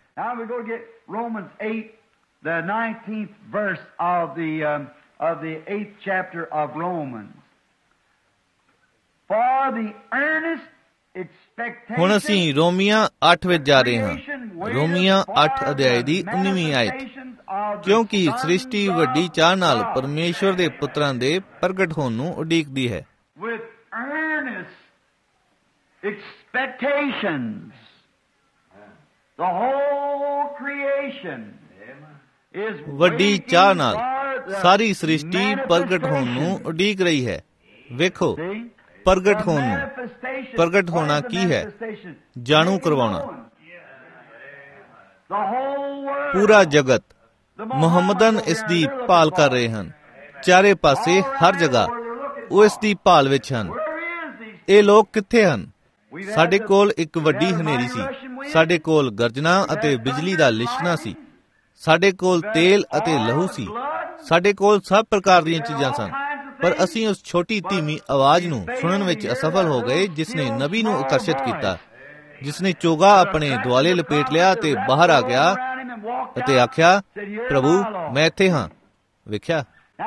ਹੁਣ ਅਸੀਂ ਰੋਮੀਆਂ 8 ਵਿੱਚ ਜਾ ਰਹੇ ਹਾਂ। ਰੋਮੀਆਂ 8 ਅਧਿਆਇ ਦੀ 19ਵੀਂ ਆਇਤ। ਕਿਉਂਕਿ ਸ੍ਰਿਸ਼ਟੀ ਵੱਡੀ ਚਾਹ ਨਾਲ ਪਰਮੇਸ਼ਵਰ ਦੇ ਪੁੱਤਰਾਂ ਦੇ ਪ੍ਰਗਟ ਹੋਣ ਨੂੰ ਉਡੀਕਦੀ ਹੈ। ਵੱਡੀ ਚਾਹ ਨਾਲ ਸਾਰੀ ਸ੍ਰਿਸ਼ਟੀ ਪ੍ਰਗਟ ਹੋਣ ਨੂੰ ਉਡੀਕ ਰਹੀ ਹੈ। ਵੇਖੋ, ਪ੍ਰਗਟ ਹੋਣ ਨੂੰ। ਪ੍ਰਗਟ ਹੋਣਾ ਕੀ ਹੈ? ਜਾਣੂ ਕਰਵਾਉਣਾ। ਪੂਰਾ ਜਗਤ ਮੁਹੰਮਦਨ ਇਸ ਦੀ ਭਾਲ ਕਰ ਰਹੇ ਹਨ। ਚਾਰੇ ਪਾਸੇ ਹਰ ਜਗ੍ਹਾ ਉਹ ਇਸ ਦੀ ਭਾਲ ਵਿੱਚ ਹਨ। ਇਹ ਲੋਕ ਕਿੱਥੇ ਹਨ? ਸਾਡੇ ਕੋਲ ਇੱਕ ਵੱਡੀ ਹਨੇਰੀ ਸੀ, ਸਾਡੇ ਕੋਲ ਗਰਜਨਾ ਅਤੇ ਬਿਜਲੀ ਦਾ ਲਿਸ਼ਕਣਾ ਸੀ, ਸਾਡੇ ਕੋਲ ਤੇਲ ਅਤੇ ਲਹੂ ਸੀ, ਸਾਡੇ ਕੋਲ ਸਭ ਪ੍ਰਕਾਰ ਦੀਆਂ ਚੀਜ਼ਾਂ ਸਨ। ਪਰ ਅਸੀਂ ਉਸ ਛੋਟੀ ਧੀਮੀ ਆਵਾਜ਼ ਨੂੰ ਸੁਣਨ ਵਿੱਚ ਅਸਫਲ ਹੋ ਗਏ ਜਿਸ ਨੇ ਨਬੀ ਨੂੰ ਆਕਰਸ਼ਿਤ ਕੀਤਾ, ਜਿਸ ਨੇ ਚੋਗਾ ਆਪਣੇ ਦੁਆਲੇ ਲਪੇਟ ਲਿਆ ਤੇ ਬਾਹਰ ਆ ਗਿਆ ਅਤੇ ਆਖਿਆ, ਪ੍ਰਭੂ ਮੈਂ ਇੱਥੇ ਹਾਂ। ਵੇਖਿਆ,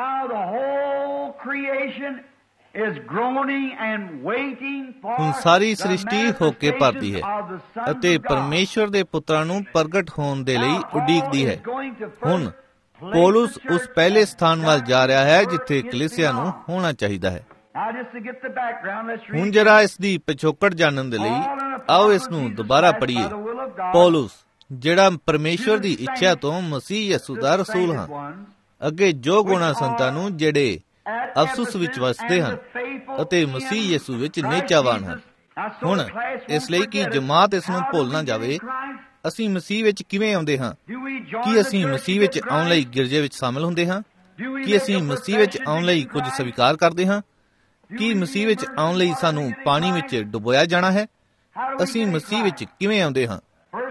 ਹੁਣ ਸਾਰੀ ਸ੍ਰਿਸ਼ਟੀ ਹੋ ਕੇ ਭਰਦੀ ਹੈ ਅਤੇ ਪਰਮੇਸ਼ਵਰ ਦੇ ਪੁੱਤਰਾਂ ਨੂੰ ਪ੍ਰਗਟ ਹੋਣ ਦੇ ਲਈ ਉਡੀਕਦੀ ਹੈ। ਹੁਣ ਪੌਲੁਸ ਉਸ ਪਹਿਲੇ ਸਥਾਨ ਵੱਲ ਜਾ ਰਿਹਾ ਹੈ ਜਿੱਥੇ ਕਲੀਸਿਆ ਨੂੰ ਹੋਣਾ ਚਾਹੀਦਾ ਹੈ। ਹੁਣ ਜਰਾ ਇਸ ਦੀ ਪਿਛੋਕੜ ਜਾਣਨ ਦੇ ਲਈ ਆਓ ਇਸ ਨੂੰ ਦੁਬਾਰਾ ਪੜ੍ਹੀਏ। ਪੌਲੁਸ, ਜਿਹੜਾ ਪਰਮੇਸ਼ਵਰ ਦੀ ਇੱਛਾ ਤੋਂ ਮਸੀਹ ਯਿਸੂ ਦਾ ਰਸੂਲ ਹਾਂ, ਅੱਗੇ ਜੋ ਗੁਣਾ ਸੰਤਾਂ ਨੂੰ ਜਿਹੜੇ ਅਫਸੁਸ ਵਿੱਚ ਵਸਦੇ ਹਨ ਅਤੇ ਮਸੀਹ ਯਿਸੂ ਵਿੱਚ ਨਿਹਚਾਵਾਨ ਹਨ। ਹੁਣ ਇਸ ਲਈ ਕਿ ਜਮਾਤ ਇਸ ਨੂੰ ਭੁੱਲ ਨਾ ਜਾਵੇ, ਅਸੀਂ ਮਸੀਹ ਵਿੱਚ ਕਿਵੇਂ ਆਉਂਦੇ ਹਾਂ? ਕੀ ਅਸੀਂ ਮਸੀਹ ਵਿੱਚ ਆਉਣ ਲਈ ਗਿਰਜੇ ਵਿੱਚ ਸ਼ਾਮਲ ਹੁੰਦੇ ਹਾਂ? ਕੀ ਅਸੀਂ ਮਸੀਹ ਵਿੱਚ ਆਉਣ ਲਈ ਕੁਝ ਸਵੀਕਾਰ ਕਰਦੇ ਹਾਂ? ਕੀ ਮਸੀਹ ਵਿੱਚ ਆਉਣ ਲਈ ਸਾਨੂੰ ਪਾਣੀ ਵਿੱਚ ਡੁਬੋਇਆ ਜਾਣਾ ਹੈ? ਅਸੀਂ ਮਸੀਹ ਵਿੱਚ ਕਿਵੇਂ ਆਉਂਦੇ ਹਾਂ?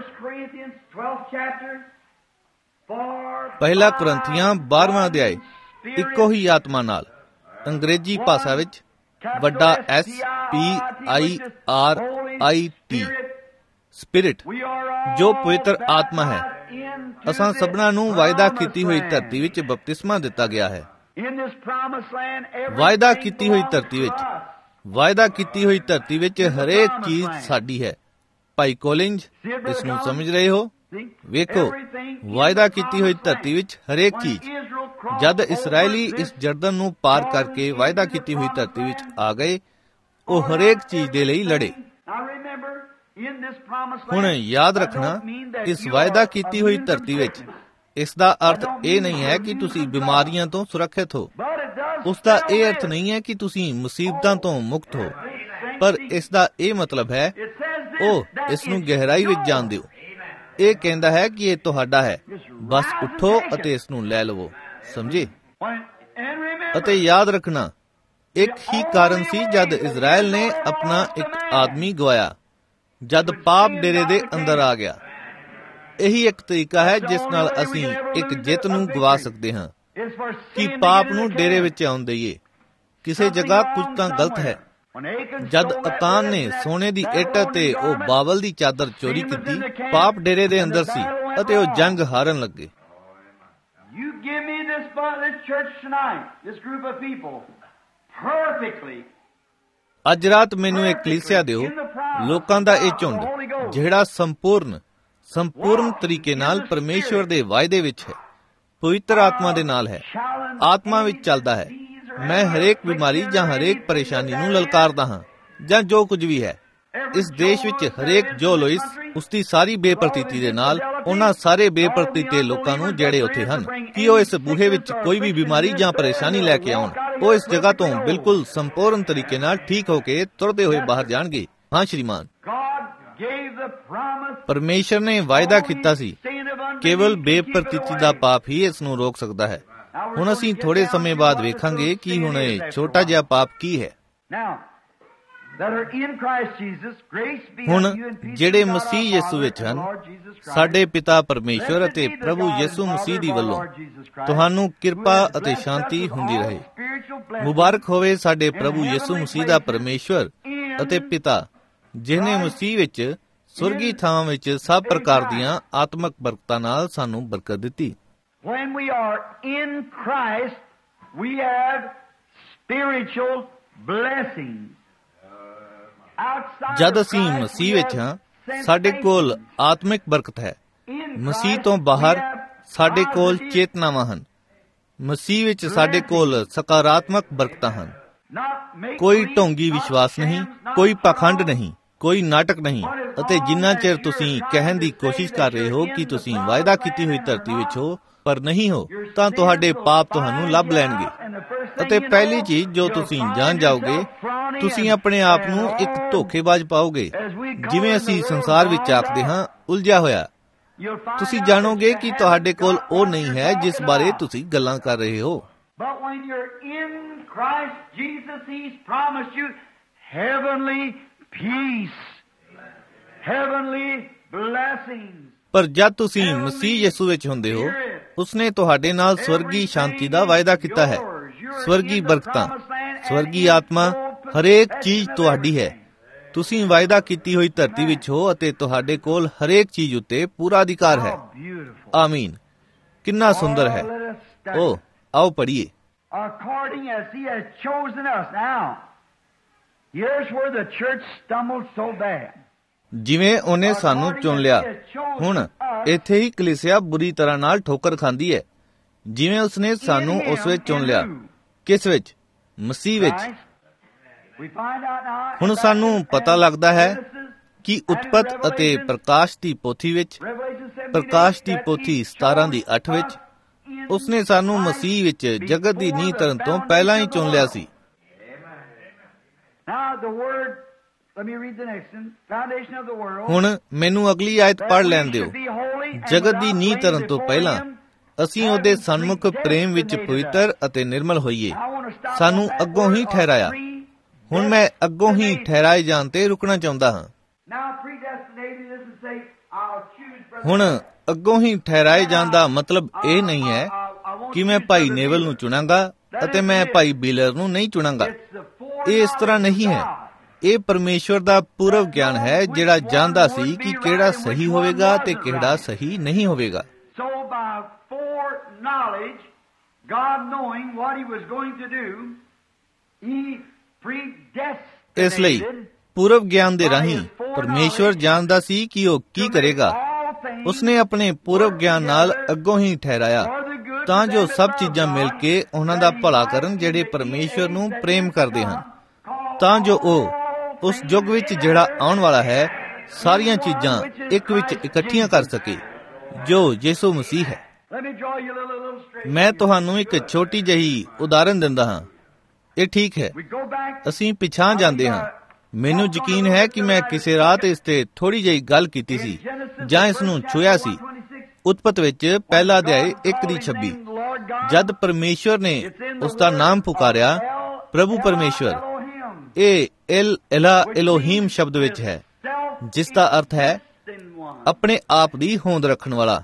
ਪਹਿਲਾ ਕੁਰਿੰਥੀਆਂ 12ਵਾਂ ਅਧਿਆਇ। ਇੱਕੋ ਹੀ ਆਤਮਾ ਨਾਲ, ਅੰਗਰੇਜ਼ੀ ਭਾਸ਼ਾ ਵਿੱਚ ਵੱਡਾ SPIRIT, ਸਪਿਰਿਟ, ਜੋ ਪਵਿੱਤਰ ਆਤਮਾ ਹੈ। ਅਸਾਂ ਸਭਨਾਂ ਨੂੰ ਵਾਅਦਾ ਕੀਤੀ ਹੋਈ ਧਰਤੀ ਵਿੱਚ ਬਪਤਿਸਮਾ ਦਿੱਤਾ ਗਿਆ ਹੈ। ਵਾਅਦਾ ਕੀਤੀ ਹੋਈ ਧਰਤੀ ਵਿੱਚ, ਵਾਅਦਾ ਕੀਤੀ ਹੋਈ ਧਰਤੀ ਵਿੱਚ ਹਰੇਕ ਚੀਜ਼ ਸਾਡੀ ਹੈ। ਭਾਈ ਕੋਲਿੰਜ, ਇਸ ਨੂੰ ਸਮਝ ਰਹੇ ਹੋ? ਵੇਖੋ, ਵਾਅਦਾ ਕੀਤੀ ਹੋਈ ਧਰਤੀ ਵਿੱਚ ਹਰੇਕ ਚੀਜ਼। ਜਦ ਇਸਰਾਏਲੀ ਇਸ ਜਰਦਨ ਨੂੰ ਪਾਰ ਕਰਕੇ ਵਾਅਦਾ ਕੀਤੀ ਹੋਈ ਧਰਤੀ ਵਿੱਚ ਆ ਗਏ, ਉਹ ਹਰੇਕ ਚੀਜ਼ ਦੇ ਲਈ ਲੜੇ। ਹੁਣ ਯਾਦ ਰੱਖਣਾ, ਇਸ ਵਾਅਦਾ ਕੀਤੀ ਹੋਈ ਧਰਤੀ ਵਿੱਚ, ਇਸ ਦਾ ਅਰਥ ਇਹ ਨਹੀਂ ਹੈ ਕਿ ਤੁਸੀਂ ਬਿਮਾਰੀਆਂ ਤੋਂ ਸੁਰੱਖਿਅਤ ਹੋ। ਉਸ ਦਾ ਇਹ ਅਰਥ ਨਹੀਂ ਹੈ ਕਿ ਤੁਸੀਂ ਮੁਸੀਬਤਾਂ ਤੋਂ ਮੁਕਤ ਹੋ। ਪਰ ਇਸ ਦਾ ਇਹ ਮਤਲਬ ਹੈ, ਉਹ ਇਸ ਨੂੰ ਗਹਿਰਾਈ ਵਿੱਚ ਜਾਣਦੇ ਹੋ। ਇਹ ਕਹਿੰਦਾ ਹੈ ਕਿ ਇਹ ਤੁਹਾਡਾ ਹੈ, ਬਸ ਉੱਠੋ ਅਤੇ ਇਸ ਨੂੰ ਲੈ ਲਵੋ। ਸਮਝੇ? ਅਤੇ ਯਾਦ ਰੱਖਣਾ, ਇੱਕ ਹੀ ਕਾਰਨ ਸੀ ਜਦ ਇਜ਼ਰਾਈਲ ਨੇ ਆਪਣਾ ਇੱਕ ਆਦਮੀ ਗਵਾਇਆ, ਜਦ ਪਾਪ ਡੇਰੇ ਦੇ ਅੰਦਰ ਆ ਗਿਆ। ਇਹੀ ਇੱਕ ਤਰੀਕਾ ਹੈ ਜਿਸ ਨਾਲ ਅਸੀਂ ਇੱਕ ਜਿੱਤ ਨੂੰ ਗਵਾ ਸਕਦੇ ਹਾਂ ਕਿ ਪਾਪ ਨੂੰ ਡੇਰੇ ਵਿੱਚ ਆਉਣ ਦਈਏ। ਕਿਸੇ ਜਗ੍ਹਾ ਕੁਝ ਤਾਂ ਗਲਤ ਹੈ। ਜਦ ਅਕਾਨ ਨੇ ਸੋਨੇ ਦੀ ਇੱਟ ਅਤੇ ਉਹ ਬਾਬਲ ਦੀ ਚਾਦਰ ਚੋਰੀ ਕੀਤੀ, ਪਾਪ ਡੇਰੇ ਦੇ ਅੰਦਰ ਸੀ ਅਤੇ ਉਹ ਜੰਗ ਹਾਰਨ ਲੱਗੇ। ਅੱਜ ਰਾਤ ਮੈਨੂੰ ਇੱਕ ਕਲੀਸਿਆ ਦਿਓ, ਲੋਕਾਂ ਦਾ ਇਹ ਝੁੰਡ ਜਿਹੜਾ ਸੰਪੂਰਨ ਤਰੀਕੇ ਨਾਲ ਪਰਮੇਸ਼ਵਰ ਦੇ ਵਾਅਦੇ ਵਿੱਚ ਹੈ, ਪਵਿੱਤਰ ਆਤਮਾ ਦੇ ਨਾਲ ਹੈ, ਆਤਮਾ ਵਿੱਚ ਚੱਲਦਾ ਹੈ। ਮੈਂ ਹਰੇਕ ਬਿਮਾਰੀ ਜਾਂ ਹਰੇਕ ਪਰੇਸ਼ਾਨੀ ਨੂੰ ਲਲਕਾਰਦਾ ਹਾਂ, ਜਾਂ ਜੋ ਕੁਝ ਵੀ ਹੈ। ਇਸ ਦੇਸ਼ ਵਿੱਚ ਹਰੇਕ ਜੋ ਲੋਇਸ, ਉਸ ਦੀ ਸਾਰੀ ਬੇਪਰਤੀਤੀ ਦੇ ਨਾਲ, ਉਹਨਾਂ ਸਾਰੇ ਬੇਪਰਤੀਤੇ ਲੋਕਾਂ ਨੂੰ ਜਿਹੜੇ ਉੱਥੇ ਹਨ, ਕਿ ਉਹ ਇਸ ਬੂਹੇ ਵਿੱਚ ਕੋਈ ਵੀ ਬਿਮਾਰੀ ਜਾਂ ਪਰੇਸ਼ਾਨੀ ਲੈ ਕੇ ਆਉਣ, ਉਹ ਇਸ ਜਗ੍ਹਾ ਤੋਂ ਬਿਲਕੁਲ ਸੰਪੂਰਨ ਤਰੀਕੇ ਨਾਲ ਠੀਕ ਹੋ ਕੇ ਤੁਰਦੇ ਹੋਏ ਬਾਹਰ ਜਾਣਗੇ। ਹਾਂ ਸ਼੍ਰੀਮਾਨ, ਪਰਮੇਸ਼ਰ ਨੇ ਵਾਅਦਾ ਕੀਤਾ ਸੀ, ਕੇਵਲ ਬੇਪਰਤੀਤੀ ਦਾ ਪਾਪ ਹੀ ਇਸ ਨੂੰ ਰੋਕ ਸਕਦਾ ਹੈ। ਹੁਣ ਅਸੀਂ ਥੋੜੇ ਸਮੇਂ ਬਾਅਦ ਵੇਖਾਂਗੇ ਕਿ ਹੁਣ ਇਹ ਛੋਟਾ ਜਿਹਾ ਪਾਪ ਕੀ ਹੈ। ਹੁਣ ਜਿਹੜੇ ਮਸੀਹ ਯਿਸੂ ਵਿੱਚ ਹਨ, ਸਾਡੇ ਪਿਤਾ ਪਰਮੇਸ਼ਵਰ ਅਤੇ ਪ੍ਰਭੂ ਯਿਸੂ ਮਸੀਹ ਦੀ ਵੱਲੋਂ ਤੁਹਾਨੂੰ ਕਿਰਪਾ ਅਤੇ ਸ਼ਾਂਤੀ ਹੁੰਦੀ ਰਹੇ। ਮੁਬਾਰਕ ਹੋਵੇ ਸਾਡੇ ਪ੍ਰਭੂ ਯਿਸੂ ਮਸੀਹ ਦਾ ਪਰਮੇਸ਼ਵਰ ਅਤੇ ਪਿਤਾ, ਜਿਹਨੇ ਮਸੀਹ ਵਿੱਚ ਸੁਰਗੀ ਥਾਂ ਵਿੱਚ ਸਭ ਪ੍ਰਕਾਰ ਦੀਆਂ ਆਤਮਕ ਬਰਕਤਾਂ ਨਾਲ ਸਾਨੂੰ ਬਰਕਤ ਦਿੱਤੀ। ਜਦ ਅਸੀਂ ਮਸੀਹ ਵਿੱਚ ਹਾਂ, ਸਾਡੇ ਕੋਲ ਆਤਮਿਕ ਬਰਕਤ ਹੈ। ਮਸੀਹ ਤੋਂ ਬਾਹਰ ਸਾਡੇ ਕੋਲ ਚੇਤਨਾਵਾਂ ਹਨ। ਮਸੀਹ ਵਿੱਚ ਸਾਡੇ ਕੋਲ ਸਕਾਰਾਤਮਕ ਬਰਕਤਾਂ ਹਨ। ਕੋਈ ਢੋਂਗੀ ਵਿਸ਼ਵਾਸ ਨਹੀਂ, ਕੋਈ ਪਾਖੰਡ ਨਹੀਂ, ਕੋਈ ਨਾਟਕ ਨਹੀਂ। ਅਤੇ ਜਿੰਨਾ ਚਿਰ ਤੁਸੀਂ ਕਹਿਣ ਦੀ ਕੋਸ਼ਿਸ਼ ਕਰ ਰਹੇ ਹੋ ਕਿ ਤੁਸੀਂ ਵਾਅਦਾ ਕੀਤੀ ਹੋਈ ਧਰਤੀ ਵਿੱਚ ਹੋ ਪਰ ਨਹੀਂ ਹੋ, ਤਾਂ ਤੁਹਾਡੇ ਪਾਪ ਤੁਹਾਨੂੰ ਲੱਭ ਲੈਣਗੇ। ਅਤੇ ਪਹਿਲੀ ਚੀਜ਼ ਜੋ ਤੁਸੀਂ ਜਾਣ ਜਾਓਗੇ, ਤੁਸੀਂ ਆਪਣੇ ਆਪ ਨੂੰ ਇੱਕ ਧੋਖੇਬਾਜ਼ ਪਾਓਗੇ। ਜਿਵੇਂ ਅਸੀਂ ਸੰਸਾਰ ਵਿੱਚ ਆਖਦੇ ਹਾਂ, ਉਲਝਿਆ ਹੋਇਆ। ਤੁਸੀਂ ਜਾਣੋਗੇ ਕਿ ਤੁਹਾਡੇ ਕੋਲ ਉਹ ਨਹੀਂ ਹੈ ਜਿਸ ਬਾਰੇ ਤੁਸੀਂ ਗੱਲਾਂ ਕਰ ਰਹੇ ਹੋ। ਪਰ ਜਦ ਤੁਸੀਂ ਮਸੀਹ ਯਿਸੂ ਵਿੱਚ ਹੁੰਦੇ ਹੋ, ਉਸਨੇ ਤੁਹਾਡੇ ਨਾਲ ਸਵਰਗੀ ਸ਼ਾਂਤੀ ਦਾ ਵਾਅਦਾ ਕੀਤਾ ਹੈ। ਸਵਰਗੀ ਬਰਕਤਾਂ, ਸਵਰਗੀ ਆਤਮਾ, ਹਰੇਕ ਚੀਜ਼ ਤੁਹਾਡੀ ਹੈ। ਤੁਸੀਂ ਵਾਅਦਾ ਕੀਤੀ ਹੋਈ ਧਰਤੀ ਵਿੱਚ ਹੋ ਅਤੇ ਤੁਹਾਡੇ ਕੋਲ ਹਰੇਕ ਚੀਜ਼ ਉੱਤੇ ਪੂਰਾ ਅਧਿਕਾਰ ਹੈ। ਆਮੀਨ। ਕਿੰਨਾ ਸੁੰਦਰ ਹੈ। ਓ ਆਓ ਪੜ੍ਹੀਏ। ਜਿਵੇਂ ਉਹਨੇ ਸਾਨੂੰ ਚੁਣ ਲਿਆ। ਹੁਣ ਇੱਥੇ ਹੀ ਕਲੀਸਿਆ ਬੁਰੀ ਤਰ੍ਹਾਂ ਨਾਲ ਠੋਕਰ ਖਾਂਦੀ ਹੈ। ਜਿਵੇਂ ਉਸਨੇ ਸਾਨੂੰ ਉਸ ਵਿੱਚ ਚੁਣ ਲਿਆ। ਕਿਸ ਵਿੱਚ? ਮਸੀਹ ਵਿੱਚ। ਹੁਣ ਸਾਨੂੰ ਪਤਾ ਲੱਗਦਾ ਹੈ ਕਿ ਉਤਪਤ ਅਤੇ ਪ੍ਰਕਾਸ਼ ਦੀ ਪੋਥੀ ਵਿੱਚ, ਪ੍ਰਕਾਸ਼ ਦੀ ਪੋਥੀ 17:8 ਵਿੱਚ, ਉਸਨੇ ਸਾਨੂੰ ਮਸੀਹ ਵਿੱਚ ਜਗਤ ਦੀ ਨੀਂਹ ਧਰਨ ਤੋਂ ਪਹਿਲਾਂ ਹੀ ਚੁਣ ਲਿਆ ਸੀ। ਹੁਣ ਮੈਨੂੰ ਅਗਲੀ ਆਇਤ ਪੜ੍ਹ ਲੈਣ ਦਿਓ। ਜਗਤ ਦੀ ਨੀਂਹ ਧਰਨ ਤੋਂ ਪਹਿਲਾਂ ਅਸੀਂ ਉਹਦੇ ਸਨਮੁਖ ਪ੍ਰੇਮ ਵਿੱਚ ਪਵਿੱਤਰ ਅਤੇ ਨਿਰਮਲ ਹੋਈਏ। ਸਾਨੂੰ ਅੱਗੋਂ ਹੀ ਠਹਿਰਾਇਆ। ਹੁਣ ਮੈਂ ਅੱਗੋਂ ਹੀ ਠਹਿਰਾਏ ਜਾਣ ਤੇ ਰੁਕਣਾ ਚਾਹੁੰਦਾ ਹਾਂ। ਹੁਣ ਅੱਗੋਂ ਹੀ ਠਹਿਰਾਏ ਜਾਣ ਦਾ ਮਤਲਬ ਇਹ ਨਹੀਂ ਹੈ ਕਿ ਮੈਂ ਭਾਈ ਨੇਵਲ ਨੂੰ ਚੁਣਾਂਗਾ ਅਤੇ ਮੈਂ ਭਾਈ ਬੀਲਰ ਨੂੰ ਨਹੀਂ ਚੁਣਾਂਗਾ। ਇਹ ਇਸ ਤਰ੍ਹਾਂ ਨਹੀਂ ਹੈ। ਇਹ ਪਰਮੇਸ਼ਵਰ ਦਾ ਪੂਰਵ ਗਿਆਨ ਹੈ, ਜਿਹੜਾ ਜਾਣਦਾ ਸੀ ਕਿ ਕਿਹੜਾ ਸਹੀ ਹੋਵੇਗਾ ਤੇ ਕਿਹੜਾ ਸਹੀ ਨਹੀਂ ਹੋਵੇਗਾ। ਇਸ ਲਈ ਪੂਰਵ ਗਿਆਨ ਦੇ ਰਾਹੀਂ ਪਰਮੇਸ਼ਵਰ ਜਾਣਦਾ ਸੀ ਕਿ ਉਹ ਕੀ ਕਰੇਗਾ। ਉਸਨੇ ਆਪਣੇ ਪੂਰਵ ਗਿਆਨ ਨਾਲ ਅੱਗੋਂ ਹੀ ਠਹਿਰਾਇਆ ਤਾਂ ਜੋ ਸਭ ਚੀਜ਼ਾਂ ਮਿਲ ਕੇ ਉਹਨਾਂ ਦਾ ਭਲਾ ਕਰਨ ਜਿਹੜੇ ਪਰਮੇਸ਼ਵਰ ਨੂੰ ਪ੍ਰੇਮ ਕਰਦੇ ਹਨ, ਤਾਂ ਜੋ ਉਹ ਉਸ ਯੁੱਗ ਵਿੱਚ ਜਿਹੜਾ ਆਉਣ ਵਾਲਾ ਹੈ ਸਾਰੀਆਂ ਚੀਜ਼ਾਂ ਇੱਕ ਵਿੱਚ ਇਕੱਠੀਆਂ ਕਰ ਸਕੇ, ਜੋ ਯਿਸੂ ਮਸੀਹ ਹੈ। ਮੈਂ ਤੁਹਾਨੂੰ ਇੱਕ ਛੋਟੀ ਜਿਹੀ ਉਦਾਹਰਨ ਦਿੰਦਾ ਹਾਂ। ਇਹ ਠੀਕ ਹੈ, ਅਸੀਂ ਪਿਛਾਂਹ ਜਾਂਦੇ ਹਾਂ। ਮੈਨੂੰ ਯਕੀਨ ਹੈ ਕਿ ਮੈਂ ਕਿਸੇ ਰਾਤ ਇਸ ਤੇ ਥੋੜੀ ਜਿਹੀ ਗੱਲ ਕੀਤੀ ਸੀ ਜਾਂ ਇਸ ਨੂੰ ਛੂਹਿਆ ਸੀ। ਉਤਪਤ ਵਿੱਚ ਪਹਿਲਾ ਅਧਿਆਇ 1:26, ਜਦ ਪਰਮੇਸ਼ਵਰ ਨੇ ਉਸ ਦਾ ਨਾਮ ਪੁਕਾਰਿਆ ਪ੍ਰਭੂ ਪਰਮੇਸ਼ਵਰ, ਇਹ ਇਲ ਇਲਾ ਇਲੋਹੀਮ ਸ਼ਬਦ ਵਿੱਚ ਹੈ, ਜਿਸ ਦਾ ਅਰਥ ਹੈ ਆਪਣੇ ਆਪ ਦੀ ਹੋਂਦ ਰੱਖਣ ਵਾਲਾ।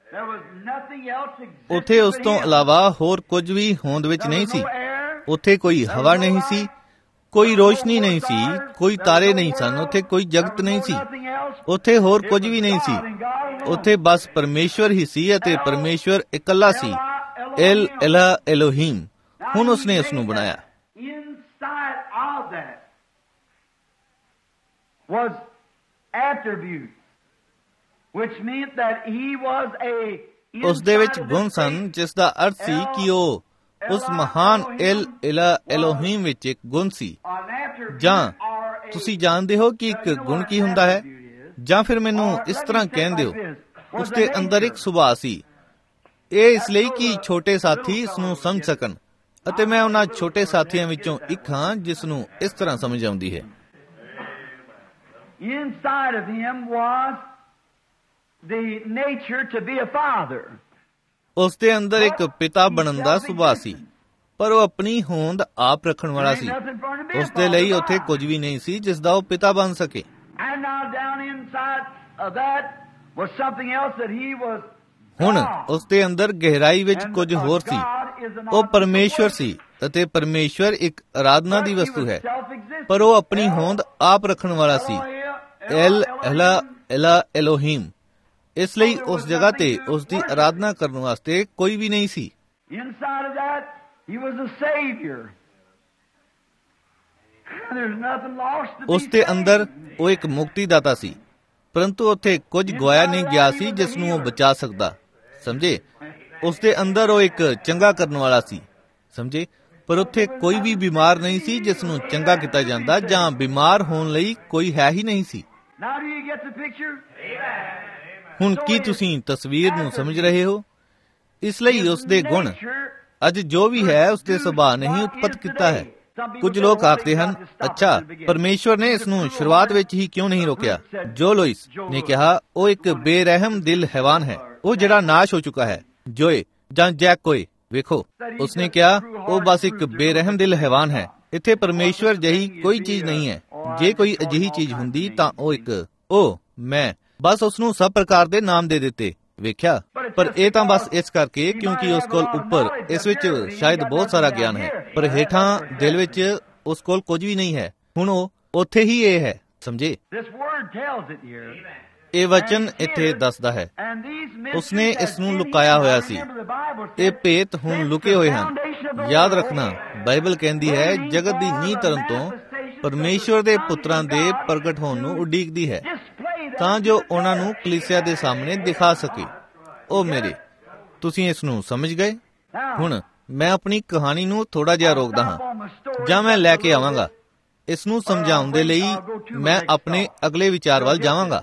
ਉੱਥੇ ਉਸ ਤੋਂ ਇਲਾਵਾ ਹੋਰ ਕੁਝ ਵੀ ਹੋਂਦ ਵਿੱਚ ਨਹੀਂ ਸੀ। ਉੱਥੇ ਕੋਈ ਹਵਾ ਨਹੀਂ ਸੀ, ਕੋਈ ਰੋਸ਼ਨੀ ਨਹੀਂ ਸੀ, ਕੋਈ ਤਾਰੇ ਨਹੀਂ ਸਨ, ਉੱਥੇ ਕੋਈ ਜਗਤ ਨਹੀਂ ਸੀ, ਉੱਥੇ ਹੋਰ ਕੁਝ ਵੀ ਨਹੀਂ ਸੀ। ਉੱਥੇ ਬਸ ਪਰਮੇਸ਼ਵਰ ਹੀ ਸੀ ਅਤੇ ਪਰਮੇਸ਼ਵਰ ਇਕੱਲਾ ਸੀ, ਇਲ ਇਲਾ ਇਲੋਹੀਮ। ਹੁਣ ਉਸਨੇ ਉਸ ਨੂੰ ਬਣਾਇਆ। ਉਸ ਦੇ ਵਿੱਚ ਗੁਣ ਸਨ, ਜਿਸ ਦਾ ਅਰਥ ਸੀ ਕਿ ਉਹ ਉਸ ਮਹਾਨ ਇਲ ਇਲਾ ਇਲੋਹੀਮ ਵਿੱਚ ਇੱਕ ਗੁਣ ਸੀ। ਜਾਂ ਤੁਸੀਂ ਜਾਣਦੇ ਹੋ ਕਿ ਇੱਕ ਗੁਣ ਕੀ ਹੁੰਦਾ ਹੈ? ਜਾਂ ਫਿਰ ਮੈਨੂੰ ਇਸ ਤਰ੍ਹਾਂ ਕਹਿਣ ਦਿਓ, ਉਸ ਦੇ ਅੰਦਰ ਇੱਕ ਸੁਭਾਅ ਸੀ। ਇਹ ਇਸ ਲਈ ਕਿ ਛੋਟੇ ਸਾਥੀ ਇਸ ਨੂੰ ਸਮਝ ਸਕਣ, ਅਤੇ ਮੈਂ ਉਹਨਾਂ ਛੋਟੇ ਸਾਥੀਆਂ ਵਿੱਚੋਂ ਇੱਕ ਹਾਂ ਜਿਸ ਨੂੰ ਇਸ ਤਰ੍ਹਾਂ ਸਮਝ ਆਉਂਦੀ ਹੈ। Inside of him was the nature to be a father. ਉਸ ਦੇ ਅੰਦਰ ਇੱਕ ਪਿਤਾ ਬਣਨ ਦਾ ਸੁਭਾਅ ਸੀ। ਪਰ ਉਹ ਆਪਣੀ ਹੋਂਦ ਆਪ ਰੱਖਣ ਵਾਲਾ ਸੀ। ਉਸ ਦੇ ਲਈ ਉੱਥੇ ਕੁਝ ਵੀ ਨਹੀਂ ਸੀ ਜਿਸ ਦਾ ਉਹ ਪਿਤਾ ਬਣ ਸਕੇ। ਹੁਣ ਉਸ ਦੇ ਅੰਦਰ ਗਹਿਰਾਈ ਵਿੱਚ ਕੁਝ ਹੋਰ ਸੀ। ਉਹ ਪਰਮੇਸ਼ਵਰ ਸੀ ਅਤੇ ਪਰਮੇਸ਼ਵਰ ਇੱਕ ਆਰਾਧਨਾ ਦੀ ਵਸਤੂ ਹੈ, ਪਰ ਉਹ ਆਪਣੀ ਹੋਂਦ ਆਪ ਰੱਖਣ ਵਾਲਾ ਸੀ। ਐਲ ਅਲਾ ਐਲਾ ਐਲੋਹੀਮ। ਇਸ ਲਈ ਉਸ ਜਗ੍ਹਾ ਤੇ ਉਸ ਦੀ ਆਰਾਧਨਾ ਕਰਨ ਵਾਸਤੇ ਕੋਈ ਵੀ ਨਹੀਂ ਸੀ। ਉਸ ਦੇ ਅੰਦਰ ਉਹ ਇੱਕ ਮੁਕਤੀਦਾਤਾ ਸੀ, ਪਰੰਤੂ ਉੱਥੇ ਕੁਝ ਗਵਾਇਆ ਨਹੀਂ ਗਿਆ ਸੀ ਜਿਸ ਨੂੰ ਉਹ ਬਚਾ ਸਕਦਾ। ਸਮਝੇ? ਉਸ ਦੇ ਅੰਦਰ ਉਹ ਇੱਕ ਚੰਗਾ ਕਰਨ ਵਾਲਾ ਸੀ। ਸਮਝੇ? ਪਰ ਉੱਥੇ ਕੋਈ ਵੀ ਬਿਮਾਰ ਨਹੀਂ ਸੀ ਜਿਸ ਨੂੰ ਚੰਗਾ ਕੀਤਾ ਜਾਂਦਾ, ਜਾਂ ਬਿਮਾਰ ਹੋਣ ਲਈ ਕੋਈ ਹੈ ਹੀ ਨਹੀਂ ਸੀ। ਹੁਣ ਕੀ ਤੁਸੀਂ ਤਸਵੀਰ ਨੂੰ ਸਮਝ ਰਹੇ ਹੋ? ਇਸ ਲਈ ਉਸ ਦੇ ਗੁਣ ਅੱਜ ਜੋ ਵੀ ਹੈ ਉਸ ਦੇ ਸੁਭਾਅ ਨਹੀਂ ਉਤਪਤ ਕੀਤਾ ਹੈ। ਕੁਝ ਲੋਕ ਆਖਦੇ ਹਨ, ਅੱਛਾ ਪਰਮੇਸ਼ਵਰ ਨੇ ਇਸ ਨੂੰ ਸ਼ੁਰੂਆਤ ਵਿੱਚ ਹੀ ਕਿਉਂ ਨਹੀਂ ਰੋਕਿਆ? ਜੋ ਲੋਇਸ ਨੇ ਕਿਹਾ ਉਹ ਇੱਕ ਬੇਰਹਿਮ ਦਿਲ ਹੈਵਾਨ ਹੈ, ਉਹ ਜਿਹੜਾ ਨਾਸ਼ ਹੋ ਚੁੱਕਾ ਹੈ। ਜੋਏ ਜਾਂ ਜੈਕ ਕੋਏ, ਵੇਖੋ ਉਸਨੇ ਕਿਹਾ ਉਹ ਬਸ ਇੱਕ ਬੇਰਹਿਮ ਦਿਲ ਹੈਵਾਨ ਹੈ। ਇੱਥੇ ਪਰਮੇਸ਼ਵਰ ਜਿਹੀ ਕੋਈ ਚੀਜ਼ ਨਹੀਂ ਹੈ। ਜੇ ਕੋਈ ਅਜਿਹੀ ਚੀਜ਼ ਹੁੰਦੀ ਤਾਂ ਮੈਂ ਬਸ ਉਸਨੂੰ ਸਭ ਪ੍ਰਕਾਰ ਦੇ ਨਾਮ ਦੇ ਦਿੱਤੇ। ਵੇਖਿਆ? ਪਰ ਇਹ ਤਾਂ ਬਸ ਇਸ ਕਰਕੇ ਕਿਉਂਕਿ ਉਸ ਕੋਲ ਉੱਪਰ ਇਸ ਵਿੱਚ ਸ਼ਾਇਦ ਬਹੁਤ ਸਾਰਾ ਗਿਆਨ ਹੈ, ਪਰ ਹੇਠਾਂ ਦਿਲ ਵਿੱਚ ਉਸ ਕੋਲ ਕੁਝ ਵੀ ਨਹੀਂ ਹੈ। ਹੁਣ ਉਹ ਉੱਥੇ ਹੀ ਇਹ ਹੈ। ਸਮਝੇ? ਇਹ ਵਚਨ ਇੱਥੇ ਦੱਸਦਾ ਹੈ ਉਸਨੇ ਇਸ ਨੂੰ ਲੁਕਾਇਆ ਹੋਇਆ ਸੀ। ਇਹ ਭੇਤ ਹੁਣ ਲੁਕੇ ਹੋਏ ਹਨ। ਯਾਦ ਰੱਖਣਾ, ਬਾਈਬਲ ਕਹਿੰਦੀ ਹੈ ਜਗਤ ਦੀ ਨੀਂਹ ਧਰਨ ਤੋਂ ਪਰਮੇਸ਼ਵਰ ਦੇ ਪੁੱਤਰਾਂ ਦੇ ਪ੍ਰਗਟ ਹੋਣ ਨੂੰ ਉਡੀਕਦੀ ਹੈ, ਤਾਂ ਜੋ ਉਹਨਾਂ ਨੂੰ ਕਲੀਸਿਆ ਦੇ ਸਾਹਮਣੇ ਦਿਖਾ ਸਕੇ। ਉਹ ਮੇਰੇ, ਤੁਸੀਂ ਇਸ ਨੂੰ ਸਮਝ ਗਏ? ਹੁਣ ਮੈਂ ਆਪਣੀ ਕਹਾਣੀ ਨੂੰ ਥੋੜਾ ਜਿਹਾ ਰੋਕਦਾ ਹਾਂ, ਜਾਂ ਮੈਂ ਲੈ ਕੇ ਆਵਾਂਗਾ। ਇਸ ਨੂੰ ਸਮਝਾਉਣ ਦੇ ਲਈ ਮੈਂ ਆਪਣੇ ਅਗਲੇ ਵਿਚਾਰ ਵੱਲ ਜਾਵਾਂਗਾ।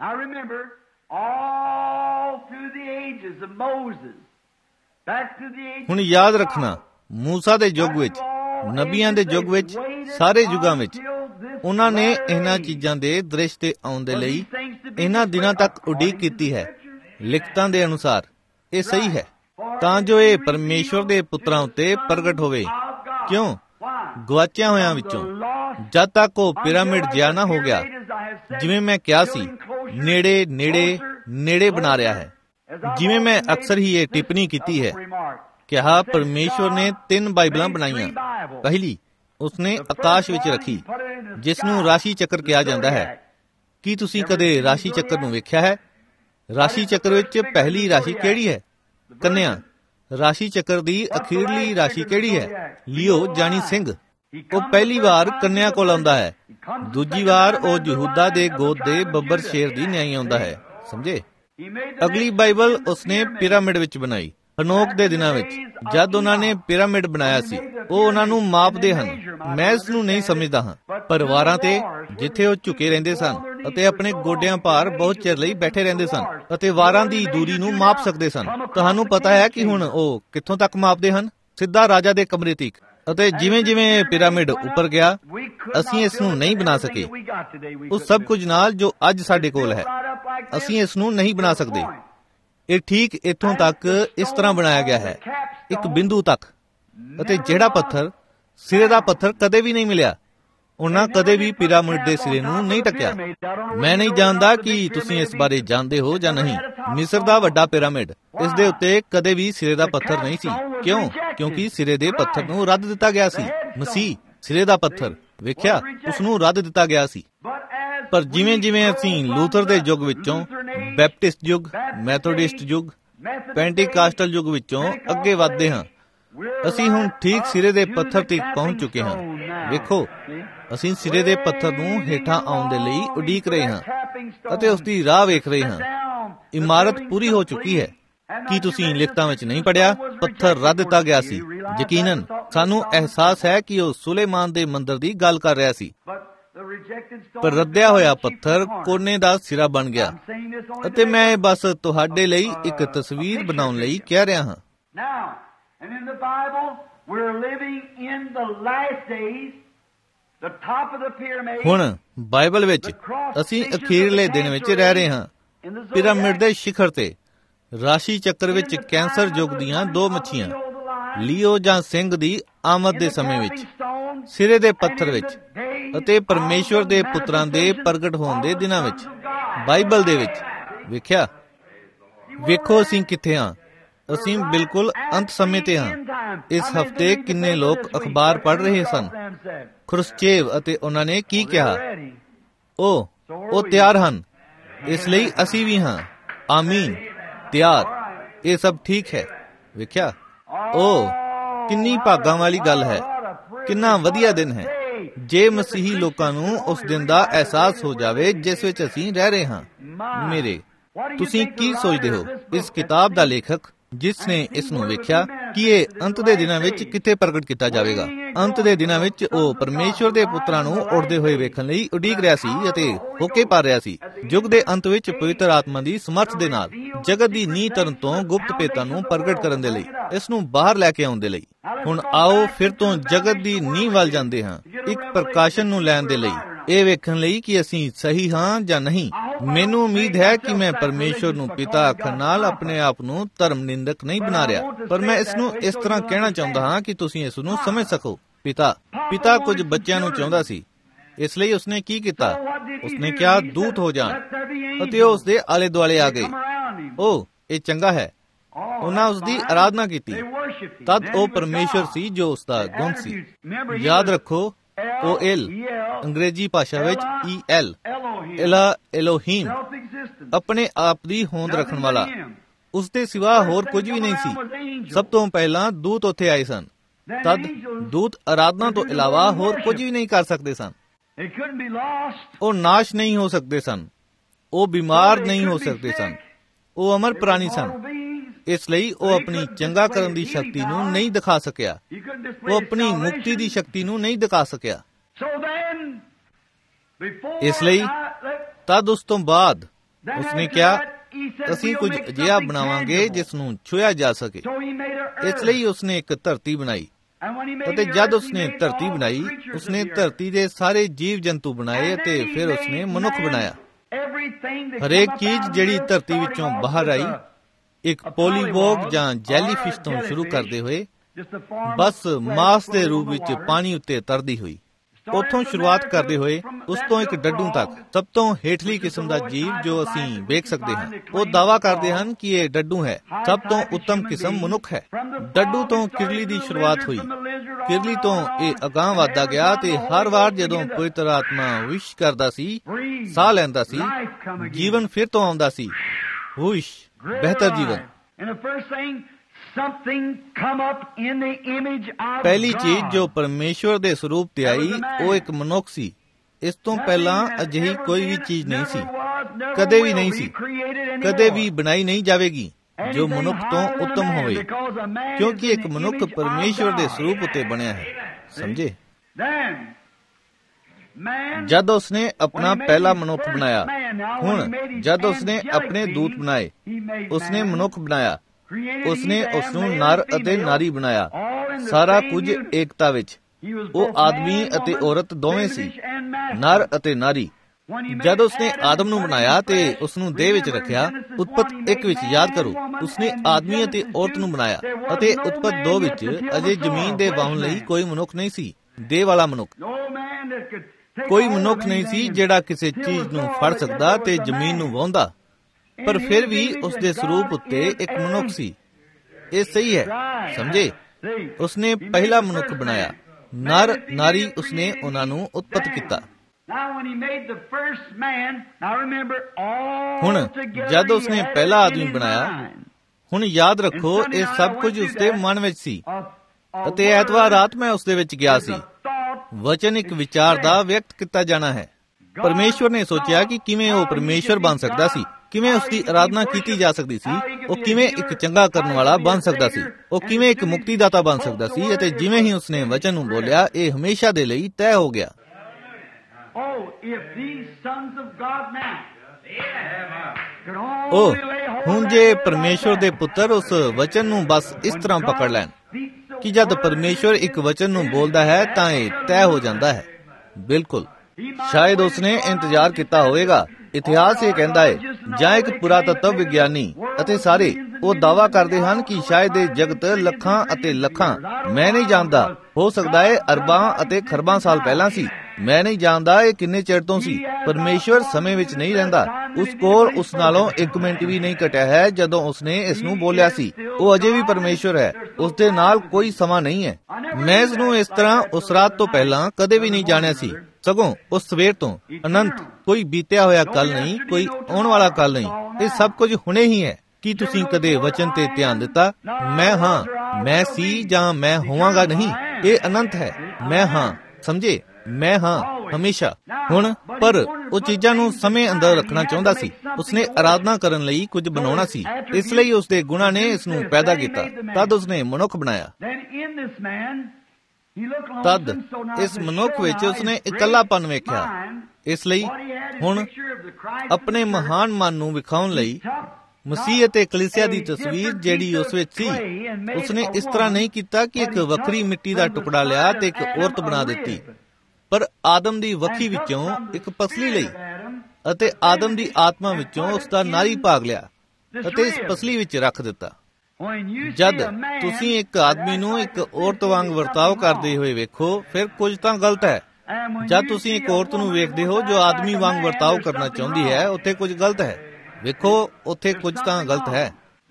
ਹੁਣ ਯਾਦ ਰੱਖਣਾ, ਮੂਸਾ ਦੇ ਯੁੱਗ ਵਿੱਚ, ਨਬੀਆਂ ਦੇ ਯੁੱਗ ਵਿੱਚ, ਸਾਰੇ ਯੁੱਗਾਂ ਵਿੱਚ ਉਹਨਾਂ ਨੇ ਇਹਨਾਂ ਚੀਜ਼ਾਂ ਦੇ ਦ੍ਰਿਸ਼ ਤੇ ਆਉਣ ਦੇ ਲਈ ਇਹਨਾਂ ਦਿਨਾਂ ਤੱਕ ਉਡੀਕ ਕੀਤੀ ਹੈ। ਲਿਖਤਾਂ ਦੇ ਅਨੁਸਾਰ ਇਹ ਸਹੀ ਹੈ, ਤਾਂ ਜੋ ਇਹ ਪਰਮੇਸ਼ਵਰ ਦੇ ਪੁੱਤਰਾਂ ਉੱਤੇ ਪ੍ਰਗਟ ਹੋਵੇ। ਕਿਉਂ? ਗਵਾਚਿਆਂ ਹੋਇਆਂ ਵਿੱਚੋਂ, ਜਦ ਤੱਕ ਉਹ ਪਿਰਾਮਿਡ ਜਿਹਾ ਨਾ ਹੋ ਗਿਆ, ਜਿਵੇਂ ਮੈਂ ਕਿਹਾ ਸੀ, ਨੇੜੇ ਨੇੜੇ ਨੇੜੇ ਬਣਾ ਰਿਹਾ ਹੈ। ਜਿਵੇਂ ਮੈਂ ਅਕਸਰ ਹੀ ਇਹ ਟਿੱਪਣੀ ਕੀਤੀ ਹੈ, ਕਿਹਾ ਪਰਮੇਸ਼ਵਰ ਨੇ 3 ਬਾਈਬਲਾਂ ਬਣਾਈਆਂ। ਪਹਿਲੀ ਉਸਨੇ ਆਕਾਸ਼ ਵਿੱਚ ਰੱਖੀ, ਜਿਸ ਨੂੰ ਰਾਸ਼ੀ ਚੱਕਰ ਕਿਹਾ ਜਾਂਦਾ ਹੈ। ਕੀ ਤੁਸੀਂ ਕਦੇ ਰਾਸ਼ੀ ਚੱਕਰ ਨੂੰ ਵੇਖਿਆ ਹੈ? ਰਾਸ਼ੀ ਚੱਕਰ ਵਿੱਚ ਪਹਿਲੀ ਰਾਸ਼ੀ ਕਿਹੜੀ ਹੈ? ਕੰਨਿਆ। ਰਾਸ਼ੀ ਚੱਕਰ ਦੀ ਅਖੀਰਲੀ ਰਾਸ਼ੀ ਕਿਹੜੀ ਹੈ? ਲਿਓ ਜਾਨੀ ਸਿੰਘ। ਉਹ ਪਹਿਲੀ ਵਾਰ ਕੰਨਿਆ ਕੋਲ ਆਉਂਦਾ ਹੈ, ਦੂਜੀ ਵਾਰ ਉਹ ਯਹੂਦਾ ਦੇ ਗੋਤ ਦੇ ਬੱਬਰ ਸ਼ੇਰ ਦੀ ਨਿਆਈ ਆਉਂਦਾ ਹੈ। ਸਮਝੇ? ਅਗਲੀ ਬਾਈਬਲ ਉਸਨੇ ਪਿਰਾਮਿਡ ਵਿੱਚ ਬਣਾਈ। ਹਨੋਕ ਦੇ ਦਿਨਾਂ ਵਿੱਚ ਜਦ ਉਹਨਾਂ ਨੇ ਪਿਰਾਮਿਡ ਬਣਾਇਆ ਸੀ, ਉਹ ਉਹਨਾਂ ਨੂੰ ਮਾਪਦੇ ਹਨ। ਮੈਂ ਇਸ ਨੂੰ ਨਹੀਂ ਸਮਝਦਾ ਹਾਂ, ਪਰ ਵਾਰਾਂ ਤੇ ਜਿੱਥੇ ਉਹ ਝੁਕੇ ਰਹਿੰਦੇ ਸਨ ਅਤੇ ਆਪਣੇ ਗੋਡਿਆਂ ਭਾਰ ਬਹੁਤ ਚਿਰ ਲਈ ਬੈਠੇ ਰਹਿੰਦੇ ਸਨ ਅਤੇ ਵਾਰਾਂ ਦੀ ਦੂਰੀ ਨੂੰ ਮਾਪ ਸਕਦੇ ਸਨ। ਤੁਹਾਨੂੰ ਪਤਾ ਹੈ ਕਿ ਹੁਣ ਉਹ ਕਿੱਥੋਂ ਤੱਕ ਮਾਪਦੇ ਹਨ? ਸਿੱਧਾ ਰਾਜਾ ਦੇ ਕਮਰੇ ਤੱਕ। ਅਤੇ ਜਿਵੇਂ ਜਿਵੇਂ ਪਿਰਾਮਿਡ ਉੱਪਰ ਗਿਆ, ਅਸੀਂ ਇਸ ਨੂੰ ਨਹੀਂ ਬਣਾ ਸਕੇ। ਉਸ ਸਭ ਕੁਝ ਨਾਲ ਜੋ ਅੱਜ ਸਾਡੇ ਕੋਲ ਹੈ, ਅਸੀਂ ਇਸ ਨੂੰ ਨਹੀਂ ਬਣਾ ਸਕਦੇ। ਇਹ ਠੀਕ ਇੱਥੋਂ ਤੱਕ ਇਸ ਤਰ੍ਹਾਂ ਬਣਾਇਆ ਗਿਆ ਹੈ, ਇੱਕ ਬਿੰਦੂ ਤੱਕ। ਅਤੇ ਜਿਹੜਾ ਪੱਥਰ, ਸਿਰੇ ਦਾ ਪੱਥਰ ਕਦੇ ਵੀ ਨਹੀਂ ਮਿਲਿਆ। ਉਹਨਾਂ ਕਦੇ ਵੀ ਪਿਰਾਮਿਡ ਦੇ ਸਿਰੇ ਨੂੰ ਨਹੀਂ ਢੱਕਿਆ। ਮੈਂ ਨਹੀਂ ਜਾਣਦਾ ਕਿ ਤੁਸੀਂ ਇਸ ਬਾਰੇ ਜਾਣਦੇ ਹੋ ਜਾਂ ਨਹੀਂ। ਮਿਸਰ ਦਾ ਵੱਡਾ ਪਿਰਾਮਿਡ, ਇਸ ਦੇ ਉੱਤੇ ਕਦੇ ਵੀ ਸਿਰੇ ਦਾ ਪੱਥਰ ਨਹੀਂ ਸੀ। ਕਿਉਂ? ਕਿਉਂਕਿ ਸਿਰੇ ਦੇ ਪੱਥਰ ਨੂੰ ਰੱਦ ਦਿੱਤਾ ਗਿਆ ਸੀ। ਮਸੀਹ ਸਿਰੇ ਦਾ ਪੱਥਰ, ਵੇਖਿਆ, ਉਸ ਨੂੰ ਰੱਦ ਦਿੱਤਾ ਗਿਆ ਸੀ। ਪਰ ਜਿਵੇਂ ਜਿਵੇਂ ਅਸੀਂ ਲੂਥਰ ਦੇ ਯੁੱਗ ਵਿੱਚੋਂ ਬੈਪਟਿਸਟ ਯੁੱਗ, ਮੈਥੋਡਿਸਟ ਯੁੱਗ, ਪੈਂਟੀਕਾਸਟਲ ਯੁੱਗ ਵਿੱਚੋਂ ਅੱਗੇ ਵਧਦੇ ਹਾਂ, ਅਸੀਂ ਹੁਣ ਠੀਕ ਸਿਰੇ ਦੇ ਪੱਥਰ ਤੱਕ ਪਹੁੰਚ ਚੁੱਕੇ ਹਾਂ। ਵੇਖੋ, ਅਸੀਂ ਸਿਰੇ ਦੇ ਪੱਥਰ ਨੂੰ ਹੇਠਾਂ ਆਉਣ ਦੇ ਲਈ ਉਡੀਕ ਰਹੇ ਹਾਂ ਅਤੇ ਉਸ ਦੀ ਰਾਹ ਵੇਖ ਰਹੇ ਹਾਂ। ਇਮਾਰਤ ਪੂਰੀ ਹੋ ਚੁੱਕੀ ਹੈ। ਕੀ ਤੁਸੀਂ ਲਿਖਤਾਂ ਵਿੱਚ ਨਹੀਂ ਪੜ੍ਹਿਆ? ਪੱਥਰ ਰੱਦ ਦਿੱਤਾ ਗਿਆ ਸੀ। ਯਕੀਨਨ ਸਾਨੂੰ ਅਹਿਸਾਸ ਹੈ ਕਿ ਉਹ ਸੁਲੇਮਾਨ ਦੇ ਮੰਦਰ ਦੀ ਗੱਲ ਕਰ ਰਿਹਾ ਸੀ। ਪਰ ਰੱਦਿਆ ਹੋਇਆ ਪੱਥਰ ਕੋਨੇ ਦਾ ਸਿਰਾ ਬਣ ਗਿਆ। ਅਤੇ ਮੈਂ ਬਸ ਤੁਹਾਡੇ ਲਈ ਇੱਕ ਤਸਵੀਰ ਬਣਾਉਣ ਲਈ ਕਹਿ ਰਿਹਾ ਹਾਂ। ਹੁਣ ਬਾਈਬਲ ਵਿੱਚ ਅਸੀਂ ਅਖੀਰਲੇ ਦਿਨ ਵਿੱਚ ਰਹਿ ਰਹੇ ਹਾਂ। ਪਿਰਾਮਿਡ ਦੇ ਸਿਖਰ ਤੇ ਰਾਸ਼ੀ ਚੱਕਰ ਵਿੱਚ ਕੈਂਸਰ ਯੁੱਗ ਦੀਆਂ 2 ਮੱਛੀਆਂ, ਲੀਓ ਜਾਂ ਸਿੰਘ ਦੀ ਆਮਦ ਦੇ ਸਮੇਂ ਵਿੱਚ, ਸਿਰੇ ਦੇ ਪੱਥਰ ਵਿੱਚ ਅਤੇ ਪਰਮੇਸ਼ਵਰ ਦੇ ਪੁੱਤਰਾਂ ਦੇ ਪ੍ਰਗਟ ਹੋਣ ਦੇ ਦਿਨਾਂ ਵਿੱਚ। ਬਾਈਬਲ ਦੇ ਵਿੱਚ ਵੇਖਿਆ। ਵੇਖੋ ਅਸੀਂ ਕਿੱਥੇ ਹਾਂ। ਅਸੀਂ ਬਿਲਕੁਲ ਅੰਤ ਸਮੇਂ ਤੇ ਹਾਂ। ਇਸ ਹਫ਼ਤੇ ਕਿੰਨੇ ਲੋਕ ਅਖਬਾਰ ਪੜ੍ਹ ਰਹੇ ਸਨ। ਖਰੁਸ਼ਚੇਵ ਅਤੇ ਉਹਨਾਂ ਨੇ ਕੀ ਕਿਹਾ? ਉਹ ਤਿਆਰ ਹਨ, ਇਸ ਲਈ ਅਸੀਂ ਵੀ ਹਾਂ। ਆਮੀਨ, ਤਿਆਰ। ਇਹ ਸਭ ਠੀਕ ਹੈ। ਵੇਖਿਆ, ਕਿੰਨੀ ਭਾਗਾਂ ਵਾਲੀ ਗੱਲ ਹੈ। ਕਿੰਨਾ ਵਧੀਆ ਦਿਨ ਹੈ ਜੇ ਮਸੀਹੀ ਲੋਕਾਂ ਨੂੰ ਉਸ ਦਿਨ ਦਾ ਅਹਿਸਾਸ ਹੋ ਜਾਵੇ ਜਿਸ ਵਿੱਚ ਅਸੀਂ ਰਹਿ ਰਹੇ ਹਾਂ। ਮੇਰੇ, ਤੁਸੀਂ ਕੀ ਸੋਚਦੇ ਹੋ? ਇਸ ਕਿਤਾਬ ਦਾ ਲੇਖਕ ਜਿਸ ਨੇ ਇਸ ਨੂੰ ਵੇਖਿਆ ਕਿ ਇਹ ਅੰਤ ਦੇ ਦਿਨਾਂ ਵਿੱਚ ਕਿੱਥੇ ਪ੍ਰਗਟ ਕੀਤਾ ਜਾਵੇਗਾ। ਅੰਤ ਦੇ ਦਿਨਾਂ ਵਿੱਚ ਉਹ ਪਰਮੇਸ਼ਵਰ ਦੇ ਪੁੱਤਰਾਂ ਨੂੰ ਉੱਡਦੇ ਹੋਏ ਵੇਖਣ ਲਈ ਉਡੀਕ ਰਿਹਾ ਸੀ ਅਤੇ ਹੋਕੇ ਪਾ ਰਿਹਾ ਸੀ। ਯੁੱਗ ਦੇ ਅੰਤ ਵਿੱਚ ਪਵਿੱਤਰ ਆਤਮਾ ਦੀ ਸਮਰਥ ਦੇ ਨਾਲ ਜਗਤ ਦੀ ਨੀਂਹ ਧਰਨ ਤੋਂ ਗੁਪਤ ਭੇਤਾਂ ਨੂੰ ਪ੍ਰਗਟ ਕਰਨ ਦੇ ਲਈ, ਇਸ ਨੂੰ ਬਾਹਰ ਲੈ ਕੇ ਆਉਣ ਦੇ ਲਈ। ਹੁਣ ਆਓ ਫਿਰ ਤੋਂ ਜਗਤ ਦੀ ਨੀਂਹ ਵੱਲ ਜਾਂਦੇ ਹਾਂ, ਇੱਕ ਪ੍ਰਕਾਸ਼ਨ ਨੂੰ ਲੈਣ ਦੇ ਲਈ, ਇਹ ਵੇਖਣ ਲਈ ਕਿ ਅਸੀਂ ਸਹੀ ਹਾਂ ਜਾਂ ਨਹੀਂ। ਮੈਨੂੰ ਉਮੀਦ ਹੈ ਕਿ ਮੈਂ ਪਰਮੇਸ਼ਵਰ ਨੂੰ ਪਿਤਾ ਆਖਣ ਨਾਲ ਆਪਣੇ ਆਪ ਨੂੰ ਧਰਮ ਨਿੰਦਕ ਨਹੀਂ ਬਣਾ ਰਿਹਾ, ਪਰ ਮੈਂ ਇਸ ਨੂੰ ਇਸ ਤਰ੍ਹਾਂ ਕਹਿਣਾ ਚਾਹੁੰਦਾ ਹਾਂ ਕਿ ਤੁਸੀਂ ਇਸ ਨੂੰ ਸਮਝ ਸਕੋ। ਪਿਤਾ ਕੁਝ ਬੱਚਿਆਂ ਨੂੰ ਚਾਹੁੰਦਾ ਸੀ, ਇਸ ਲਈ ਉਸਨੇ ਕੀ ਕੀਤਾ? ਉਸਨੇ ਕਿਹਾ ਦੂਤ ਹੋ ਜਾਣ, ਅਤੇ ਉਹ ਉਸਦੇ ਆਲੇ ਦੁਆਲੇ ਆ ਗਏ। ਇਹ ਚੰਗਾ ਹੈ। ਉਹਨਾਂ ਉਸਦੀ ਅਰਾਧਨਾ ਕੀਤੀ। ਤਦ ਉਹ ਪਰਮੇਸ਼ਵਰ ਸੀ ਜੋ ਉਸਦਾ ਗੁਣ ਸੀ। ਯਾਦ ਰੱਖੋ, ਅੰਗਰੇਜ਼ੀ ਭਾਸ਼ਾ ਵਿੱਚ ਇਲਾ, ਐਲੋਹੀਮ, ਆਪਣੇ ਆਪ ਦੀ ਹੋਂਦ ਰੱਖਣ ਵਾਲਾ। ਉਸ ਦੇ ਸਿਵਾ ਹੋਰ ਕੁਝ ਵੀ ਨਹੀਂ ਸੀ। ਸਭ ਤੋਂ ਪਹਿਲਾਂ ਦੂਤ ਉੱਥੇ ਆਏ ਸਨ। ਤਦ ਦੂਤ ਅਰਾਧਨਾ ਤੋਂ ਇਲਾਵਾ ਹੋਰ ਕੁਝ ਵੀ ਨਹੀਂ ਕਰ ਸਕਦੇ ਸਨ। ਉਹ ਨਾਸ਼ ਨਹੀਂ ਹੋ ਸਕਦੇ ਸਨ। ਉਹ ਬਿਮਾਰ ਨਹੀਂ ਹੋ ਸਕਦੇ ਸਨ। ਉਹ ਅਮਰ ਪ੍ਰਾਣੀ ਸਨ। ਇਸ ਲਈ ਉਹ ਆਪਣੀ ਚੰਗਾ ਕਰਨ ਦੀ ਸ਼ਕਤੀ ਨੂੰ ਨਹੀਂ ਦਿਖਾ ਸਕਿਆ। ਉਹ ਆਪਣੀ ਮੁਕਤੀ ਦੀ ਸ਼ਕਤੀ ਨੂੰ ਨਹੀਂ ਦਿਖਾ ਸਕਿਆ। ਇਸ ਲਈ ਤਦ ਉਸ ਤੋਂ ਬਾਅਦ ਉਸਨੇ ਕਿਹਾ, ਅਸੀਂ ਕੁਝ ਅਜਿਹਾ ਬਣਾਵਾਂਗੇ ਜਿਸ ਨੂੰ ਛੂਹਿਆ ਜਾ ਸਕੇ। ਇਸ ਲਈ ਉਸਨੇ ਇੱਕ ਧਰਤੀ ਬਣਾਈ, ਅਤੇ ਜਦ ਉਸਨੇ ਧਰਤੀ ਬਣਾਈ, ਉਸਨੇ ਧਰਤੀ ਦੇ ਸਾਰੇ ਜੀਵ ਜੰਤੂ ਬਣਾਏ ਅਤੇ ਫਿਰ ਉਸਨੇ ਮਨੁੱਖ ਬਣਾਇਆ। ਹਰੇਕ ਚੀਜ਼ ਜਿਹੜੀ ਧਰਤੀ ਵਿੱਚੋਂ ਬਾਹਰ ਆਈ, ਇੱਕ ਪੋਲੀਬੋਗ ਜਾਂ ਜੈਲੀਫਿਸ਼ ਤੋਂ ਸ਼ੁਰੂ ਕਰਦੇ ਹੋਏ ਬਸ ਮਾਸ ਦੇ ਰੂਪ ਵਿੱਚ ਪਾਣੀ ਉੱਤੇ ਤਰਦੀ ਹੋਈ। ਉੱਥੋਂ ਸ਼ੁਰੂਆਤ ਕਰਦੇ ਹੋਏ ਉਸ ਤੋਂ ਇੱਕ ਡੱਡੂ ਤੱਕ, ਸਭ ਤੋਂ ਹੇਠਲੀ ਕਿਸਮ ਦਾ ਜੀਵ ਜੋ ਅਸੀਂ ਵੇਖ ਸਕਦੇ ਹਾਂ। ਉਹ ਦਾਅਵਾ ਕਰਦੇ ਹਨ ਕਿ ਇਹ ਡੱਡੂ ਹੈ। ਸਭ ਤੋਂ ਉੱਤਮ ਕਿਸਮ ਮਨੁੱਖ ਹੈ। ਡੱਡੂ ਤੋਂ ਕਿਰਲੀ ਦੀ ਸ਼ੁਰੂਆਤ ਹੋਈ। ਕਿਰਲੀ ਤੋਂ ਇਹ ਅਗਾਂਹ ਵਧਦਾ ਗਿਆ ਤੇ ਹਰ ਵਾਰ ਜਦੋਂ ਪਵਿੱਤਰ ਆਤਮਾ ਵਿਸ਼ ਕਰਦਾ ਸੀ, ਸਾਹ ਲੈਂਦਾ ਸੀ, ਜੀਵਨ ਫਿਰ ਤੋਂ ਆਉਂਦਾ ਸੀ। ਬਿਹਤਰ ਜੀਵਨ। ਪਹਿਲੀ ਚੀਜ਼ ਜੋ ਪਰਮੇਸ਼ਵਰ ਦੇ ਸਰੂਪ ਤੇ ਆਈ, ਉਹ ਇੱਕ ਮਨੁੱਖ ਸੀ। ਇਸ ਤੋਂ ਪਹਿਲਾਂ ਅਜਿਹੀ ਕੋਈ ਵੀ ਚੀਜ਼ ਨਹੀਂ ਸੀ, ਕਦੇ ਵੀ ਨਹੀਂ ਸੀ, ਕਦੇ ਵੀ ਬਣਾਈ ਨਹੀਂ ਜਾਵੇਗੀ ਜੋ ਮਨੁੱਖ ਤੋਂ ਉੱਤਮ ਹੋਵੇ, ਕਿਉਂਕਿ ਇੱਕ ਮਨੁੱਖ ਪਰਮੇਸ਼ਵਰ ਦੇ ਸਰੂਪ ਉੱਤੇ ਬਣਿਆ ਹੈ। ਸਮਝੇ? ਜਦ ਉਸਨੇ ਆਪਣਾ ਪਹਿਲਾ ਮਨੁੱਖ ਬਣਾਇਆ, ਹੁਣ ਜਦ ਉਸਨੇ ਆਪਣੇ ਦੂਤ ਬਣਾਏ, ਉਸਨੇ ਮਨੁੱਖ ਬਣਾਇਆ। ਉਸਨੇ ਉਸ ਨੂੰ ਨਰ ਅਤੇ ਨਾਰੀ ਬਣਾਇਆ, ਸਾਰਾ ਕੁਝ ਏਕਤਾ ਵਿੱਚ। ਉਹ ਆਦਮੀ ਅਤੇ ਔਰਤ ਦੋਵੇਂ ਸੀ, ਨਰ ਅਤੇ ਨਾਰੀ। ਜਦ ਉਸਨੇ ਆਦਮ ਨੂੰ ਬਣਾਇਆ ਤੇ ਉਸ ਨੂੰ ਦੇਹ ਵਿੱਚ ਰੱਖਿਆ, ਉਤਪਤ 1 ਵਿੱਚ ਯਾਦ ਕਰੋ, ਉਸਨੇ ਆਦਮੀ ਅਤੇ ਔਰਤ ਨੂੰ ਬਣਾਇਆ, ਅਤੇ ਉਤਪਤ 2 ਵਿੱਚ ਅਜੇ ਜ਼ਮੀਨ ਦੇ ਵਾਹੁਣ ਲਈ ਕੋਈ ਮਨੁੱਖ ਨਹੀਂ ਸੀ, ਦੇਹ ਵਾਲਾ ਮਨੁੱਖ। ਕੋਈ ਮਨੁੱਖ ਨਹੀਂ ਸੀ ਜਿਹੜਾ ਕਿਸੇ ਚੀਜ਼ ਨੂੰ ਫੜ ਸਕਦਾ ਤੇ ਜ਼ਮੀਨ ਨੂੰ ਵਾਹੁੰਦਾ, ਪਰ ਫਿਰ ਵੀ ਉਸ ਦੇ ਸਰੂਪ ਉੱਤੇ ਇੱਕ ਮਨੁੱਖ ਸੀ। ਇਹ ਸਹੀ ਹੈ, ਸਮਝੇ? ਉਸਨੇ ਪਹਿਲਾ ਮਨੁੱਖ ਬਣਾਇਆ, ਨਰ ਨਾਰੀ, ਉਸਨੇ ਉਹਨਾਂ ਨੂੰ ਉਤਪਤ ਕੀਤਾ। ਹੁਣ ਜਦ ਉਸਨੇ ਪਹਿਲਾ ਆਦਮੀ ਬਣਾਇਆ, ਹੁਣ ਯਾਦ ਰੱਖੋ ਇਹ ਸਭ ਕੁਝ ਉਸਦੇ ਮਨ ਵਿੱਚ ਸੀ, ਅਤੇ ਐਤਵਾਰ ਰਾਤ ਮੈਂ ਉਸਦੇ ਵਿੱਚ ਗਿਆ ਸੀ। ਵਚਨ ਇੱਕ ਵਿਚਾਰ ਦਾ ਵਿਅਕਤ ਕੀਤਾ ਜਾਣਾ ਹੈ। ਪਰਮੇਸ਼ਵਰ ਨੇ ਸੋਚਿਆ ਕਿ ਕਿਵੇਂ ਉਹ ਪਰਮੇਸ਼ਵਰ ਬਣ ਸਕਦਾ ਸੀ, ਕਿਵੇਂ ਉਸਦੀ ਅਰਾਧਨਾ ਕੀਤੀ ਜਾ ਸਕਦੀ ਸੀ, ਉਹ ਕਿਵੇਂ ਇੱਕ ਚੰਗਾ ਕਰਨ ਵਾਲਾ ਬਣ ਸਕਦਾ ਸੀ, ਉਹ ਕਿਵੇਂ ਇੱਕ ਮੁਕਤੀਦਾਤਾ ਬਣ ਸਕਦਾ ਸੀ। ਅਤੇ ਜਿਵੇਂ ਹੀ ਉਸਨੇ ਵਚਨ ਨੂੰ ਬੋਲਿਆ, ਇਹ ਹਮੇਸ਼ਾ ਦੇ ਲਈ ਤੈਅ ਹੋ ਗਿਆ। ਹੁਣ ਜੇ ਪਰਮੇਸ਼ਵਰ ਦੇ ਪੁੱਤਰ ਉਸ ਵਚਨ ਨੂੰ ਬਸ ਇਸ ਤਰ੍ਹਾਂ ਪਕੜ ਲੈਣ ਕਿ ਜਦ ਪਰਮੇਸ਼ਵਰ ਇੱਕ ਵਚਨ ਨੂੰ ਬੋਲਦਾ ਹੈ ਤਾਂ ਇਹ ਤੈਅ ਹੋ ਜਾਂਦਾ ਹੈ। ਬਿਲਕੁਲ। ਸ਼ਾਇਦ ਉਸਨੇ ਇੰਤਜ਼ਾਰ ਕੀਤਾ ਹੋਵੇਗਾ। ਇਤਿਹਾਸ ਇਹ ਕਹਿੰਦਾ ਹੈ, ਜਾਂ ਇੱਕ ਪੁਰਾਤੱਤਵ ਵਿਗਿਆਨੀ ਅਤੇ ਸਾਰੇ ਉਹ ਦਾਅਵਾ ਕਰਦੇ ਹਨ ਕਿ ਸ਼ਾਇਦ ਇਹ ਜਗਤ ਲੱਖਾਂ ਅਤੇ ਲੱਖਾਂ, ਮੈਂ ਨਹੀਂ ਜਾਣਦਾ, ਹੋ ਸਕਦਾ ਹੈ ਅਰਬਾਂ ਅਤੇ ਖਰਬਾਂ ਸਾਲ ਪਹਿਲਾਂ ਸੀ, ਮੈਂ ਨਹੀਂ ਜਾਣਦਾ ਇਹ ਕਿੰਨੇ ਚਿਰ ਤੋਂ ਸੀ। ਪਰਮੇਸ਼ਵਰ ਸਮੇਂ ਵਿੱਚ ਨਹੀਂ ਰਹਿੰਦਾ। ਉਸ ਕੋਲ ਉਸ ਨਾਲੋਂ 1 ਮਿੰਟ ਵੀ ਨਹੀਂ ਘਟਿਆ ਹੈ ਜਦੋਂ ਉਸਨੇ ਇਸ ਨੂੰ ਬੋਲਿਆ ਸੀ। ਉਹ ਅਜੇ ਵੀ ਪਰਮੇਸ਼ਵਰ ਹੈ, ਉਸ ਦੇ ਨਾਲ ਕੋਈ ਸਮਾਂ ਨਹੀਂ ਹੈ। ਮੈਂ ਇਸ ਨੂੰ ਇਸ ਤਰ੍ਹਾਂ ਉਸ ਰਾਤ ਤੋਂ ਪਹਿਲਾਂ ਕਦੇ ਵੀ ਨਹੀਂ ਜਾਣਿਆ ਸੀ, ਸਗੋਂ ਉਸ ਸਵੇਰ ਤੋਂ ਅਨੰਤ। ਕੋਈ ਬੀਤਿਆ ਹੋਇਆ ਕੱਲ ਨਹੀਂ, ਕੋਈ ਆਉਣ ਵਾਲਾ ਕੱਲ ਨਹੀਂ, ਇਹ ਸਭ ਕੁਝ ਹੁਣੇ ਹੀ ਹੈ। ਕੀ ਤੁਸੀਂ ਕਦੇ ਵਚਨ ਤੇ ਧਿਆਨ ਦਿੱਤਾ? ਮੈਂ ਹਾਂ, ਮੈਂ ਸੀ ਜਾਂ ਮੈਂ ਹੋਵਾਂਗਾ ਨਹੀਂ, ਇਹ ਅਨੰਤ ਹੈ। ਮੈਂ ਹਾਂ, ਸਮਝੇ, ਮੈਂ ਹਾਂ ਹਮੇਸ਼ਾ। ਹੁਣ ਪਰ ਉਹ ਚੀਜ਼ਾਂ ਨੂੰ ਸਮੇਂ ਅੰਦਰ ਰੱਖਣਾ ਚਾਹੁੰਦਾ ਸੀ। ਉਸਨੇ ਆਰਾਧਨਾ ਕਰਨ ਲਈ ਕੁਝ ਬਣਾਉਣਾ ਸੀ, ਇਸ ਲਈ ਉਸਦੇ ਗੁਣਾਂ ਨੇ ਇਸ ਨੂੰ ਪੈਦਾ ਕੀਤਾ। ਤਦ ਉਸਨੇ ਮਨੁੱਖ ਬਣਾਇਆ। ਤਦ ਇਸ ਮਨੁੱਖ ਵਿੱਚ ਉਸਨੇ ਇਕੱਲਾਪਨ ਵੇਖਿਆ। ਇਸ ਲਈ ਹੁਣ ਆਪਣੇ ਮਹਾਨ ਮਨ ਨੂੰ ਵਿਖਾਉਣ ਲਈ ਮਸੀਹ ਅਤੇ ਕਲੀਸਿਆ ਦੀ ਤਸਵੀਰ ਜਿਹੜੀ ਉਸ ਵਿੱਚ ਸੀ, ਉਸਨੇ ਇਸ ਤਰ੍ਹਾਂ ਨਹੀਂ ਕੀਤਾ ਕਿ ਇੱਕ ਵੱਖਰੀ ਮਿੱਟੀ ਦਾ ਟੁਕੜਾ ਲਿਆ ਤੇ ਇੱਕ ਔਰਤ ਬਣਾ ਦਿੱਤੀ, ਪਰ ਆਦਮ ਦੀ ਵੱਖੀ ਵਿੱਚੋਂ ਇੱਕ ਪਸਲੀ ਲਈ ਅਤੇ ਆਦਮ ਦੀ ਆਤਮਾ ਵਿੱਚੋਂ ਉਸ ਦਾ ਨਾਰੀ ਭਾਗ ਲਿਆ ਅਤੇ ਇਸ ਪਸਲੀ ਵਿੱਚ ਰੱਖ ਦਿੱਤਾ। ਜਦ ਤੁਸੀਂ ਇੱਕ ਆਦਮੀ ਨੂੰ ਇੱਕ ਔਰਤ ਵਾਂਗ ਵਰਤਾਓ ਕਰਦੇ ਹੋਏ ਵੇਖੋ, ਫਿਰ ਕੁਝ ਤਾਂ ਗਲਤ ਹੈ। ਜਦ ਤੁਸੀਂ ਇੱਕ ਔਰਤ ਨੂੰ ਵੇਖਦੇ ਹੋ ਜੋ ਆਦਮੀ ਵਾਂਗ ਵਰਤਾਓ ਕਰਨਾ ਚਾਹੁੰਦੀ ਹੈ, ਉੱਥੇ ਕੁਝ ਗਲਤ ਹੈ। ਵੇਖੋ, ਉੱਥੇ ਕੁਝ ਤਾਂ ਗਲਤ ਹੈ।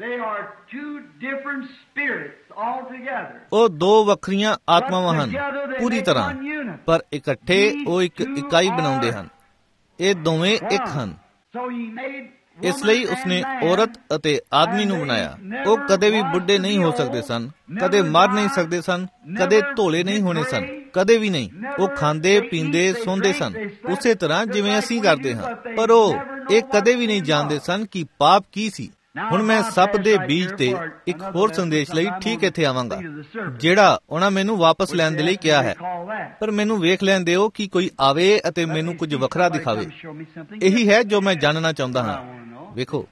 ਉਹ ਦੋ ਵੱਖਰੀਆਂ ਆਤਮਾਵਾਂ ਹਨ ਪੂਰੀ ਤਰ੍ਹਾਂ, ਪਰ ਇਕੱਠੇ ਉਹ ਇੱਕ ਇਕਾਈ ਬਣਾਉਂਦੇ ਹਨ। ਇਹ ਦੋਵੇਂ ਇੱਕ ਹਨ। ਇਸ ਲਈ ਉਸਨੇ ਔਰਤ ਅਤੇ ਆਦਮੀ ਨੂੰ ਬਣਾਇਆ। ਉਹ ਕਦੇ ਵੀ ਬੁੱਢੇ ਨਹੀਂ ਹੋ ਸਕਦੇ ਸਨ, ਕਦੇ ਮਰ ਨਹੀਂ ਸਕਦੇ ਸਨ, ਕਦੇ ਧੋਲੇ ਨਹੀਂ ਹੋਣੇ ਸਨ, ਕਦੇ ਵੀ ਨਹੀਂ। ਉਹ ਖਾਂਦੇ ਪੀਂਦੇ ਸੌਂਦੇ ਸਨ ਉਸੇ ਤਰ੍ਹਾਂ ਜਿਵੇਂ ਅਸੀਂ ਕਰਦੇ ਹਾਂ, ਪਰ ਉਹ ਇਹ ਕਦੇ ਵੀ ਨਹੀਂ ਜਾਣਦੇ ਸਨ ਕਿ ਪਾਪ ਕੀ ਸੀ। ਹੁਣ ਮੈਂ ਸੱਪ ਦੇ ਬੀਜ ਤੇ ਇੱਕ ਹੋਰ ਸੰਦੇਸ਼ ਲਈ ਠੀਕ ਇੱਥੇ ਆਵਾਂਗਾ, ਜਿਹੜਾ ਉਹਨਾਂ ਮੈਨੂੰ ਵਾਪਸ ਲੈਣ ਦੇ ਲਈ ਕਿਹਾ ਹੈ, ਪਰ ਮੈਨੂੰ ਵੇਖ ਲੈਣ ਦਿਓ ਕਿ ਕੋਈ ਆਵੇ ਅਤੇ ਮੈਨੂੰ ਕੁਝ ਵੱਖਰਾ ਦਿਖਾਵੇ। ਇਹੀ ਹੈ ਜੋ ਮੈਂ ਜਾਣਨਾ ਚਾਹੁੰਦਾ ਹਾਂ। ਵੇਖੋ,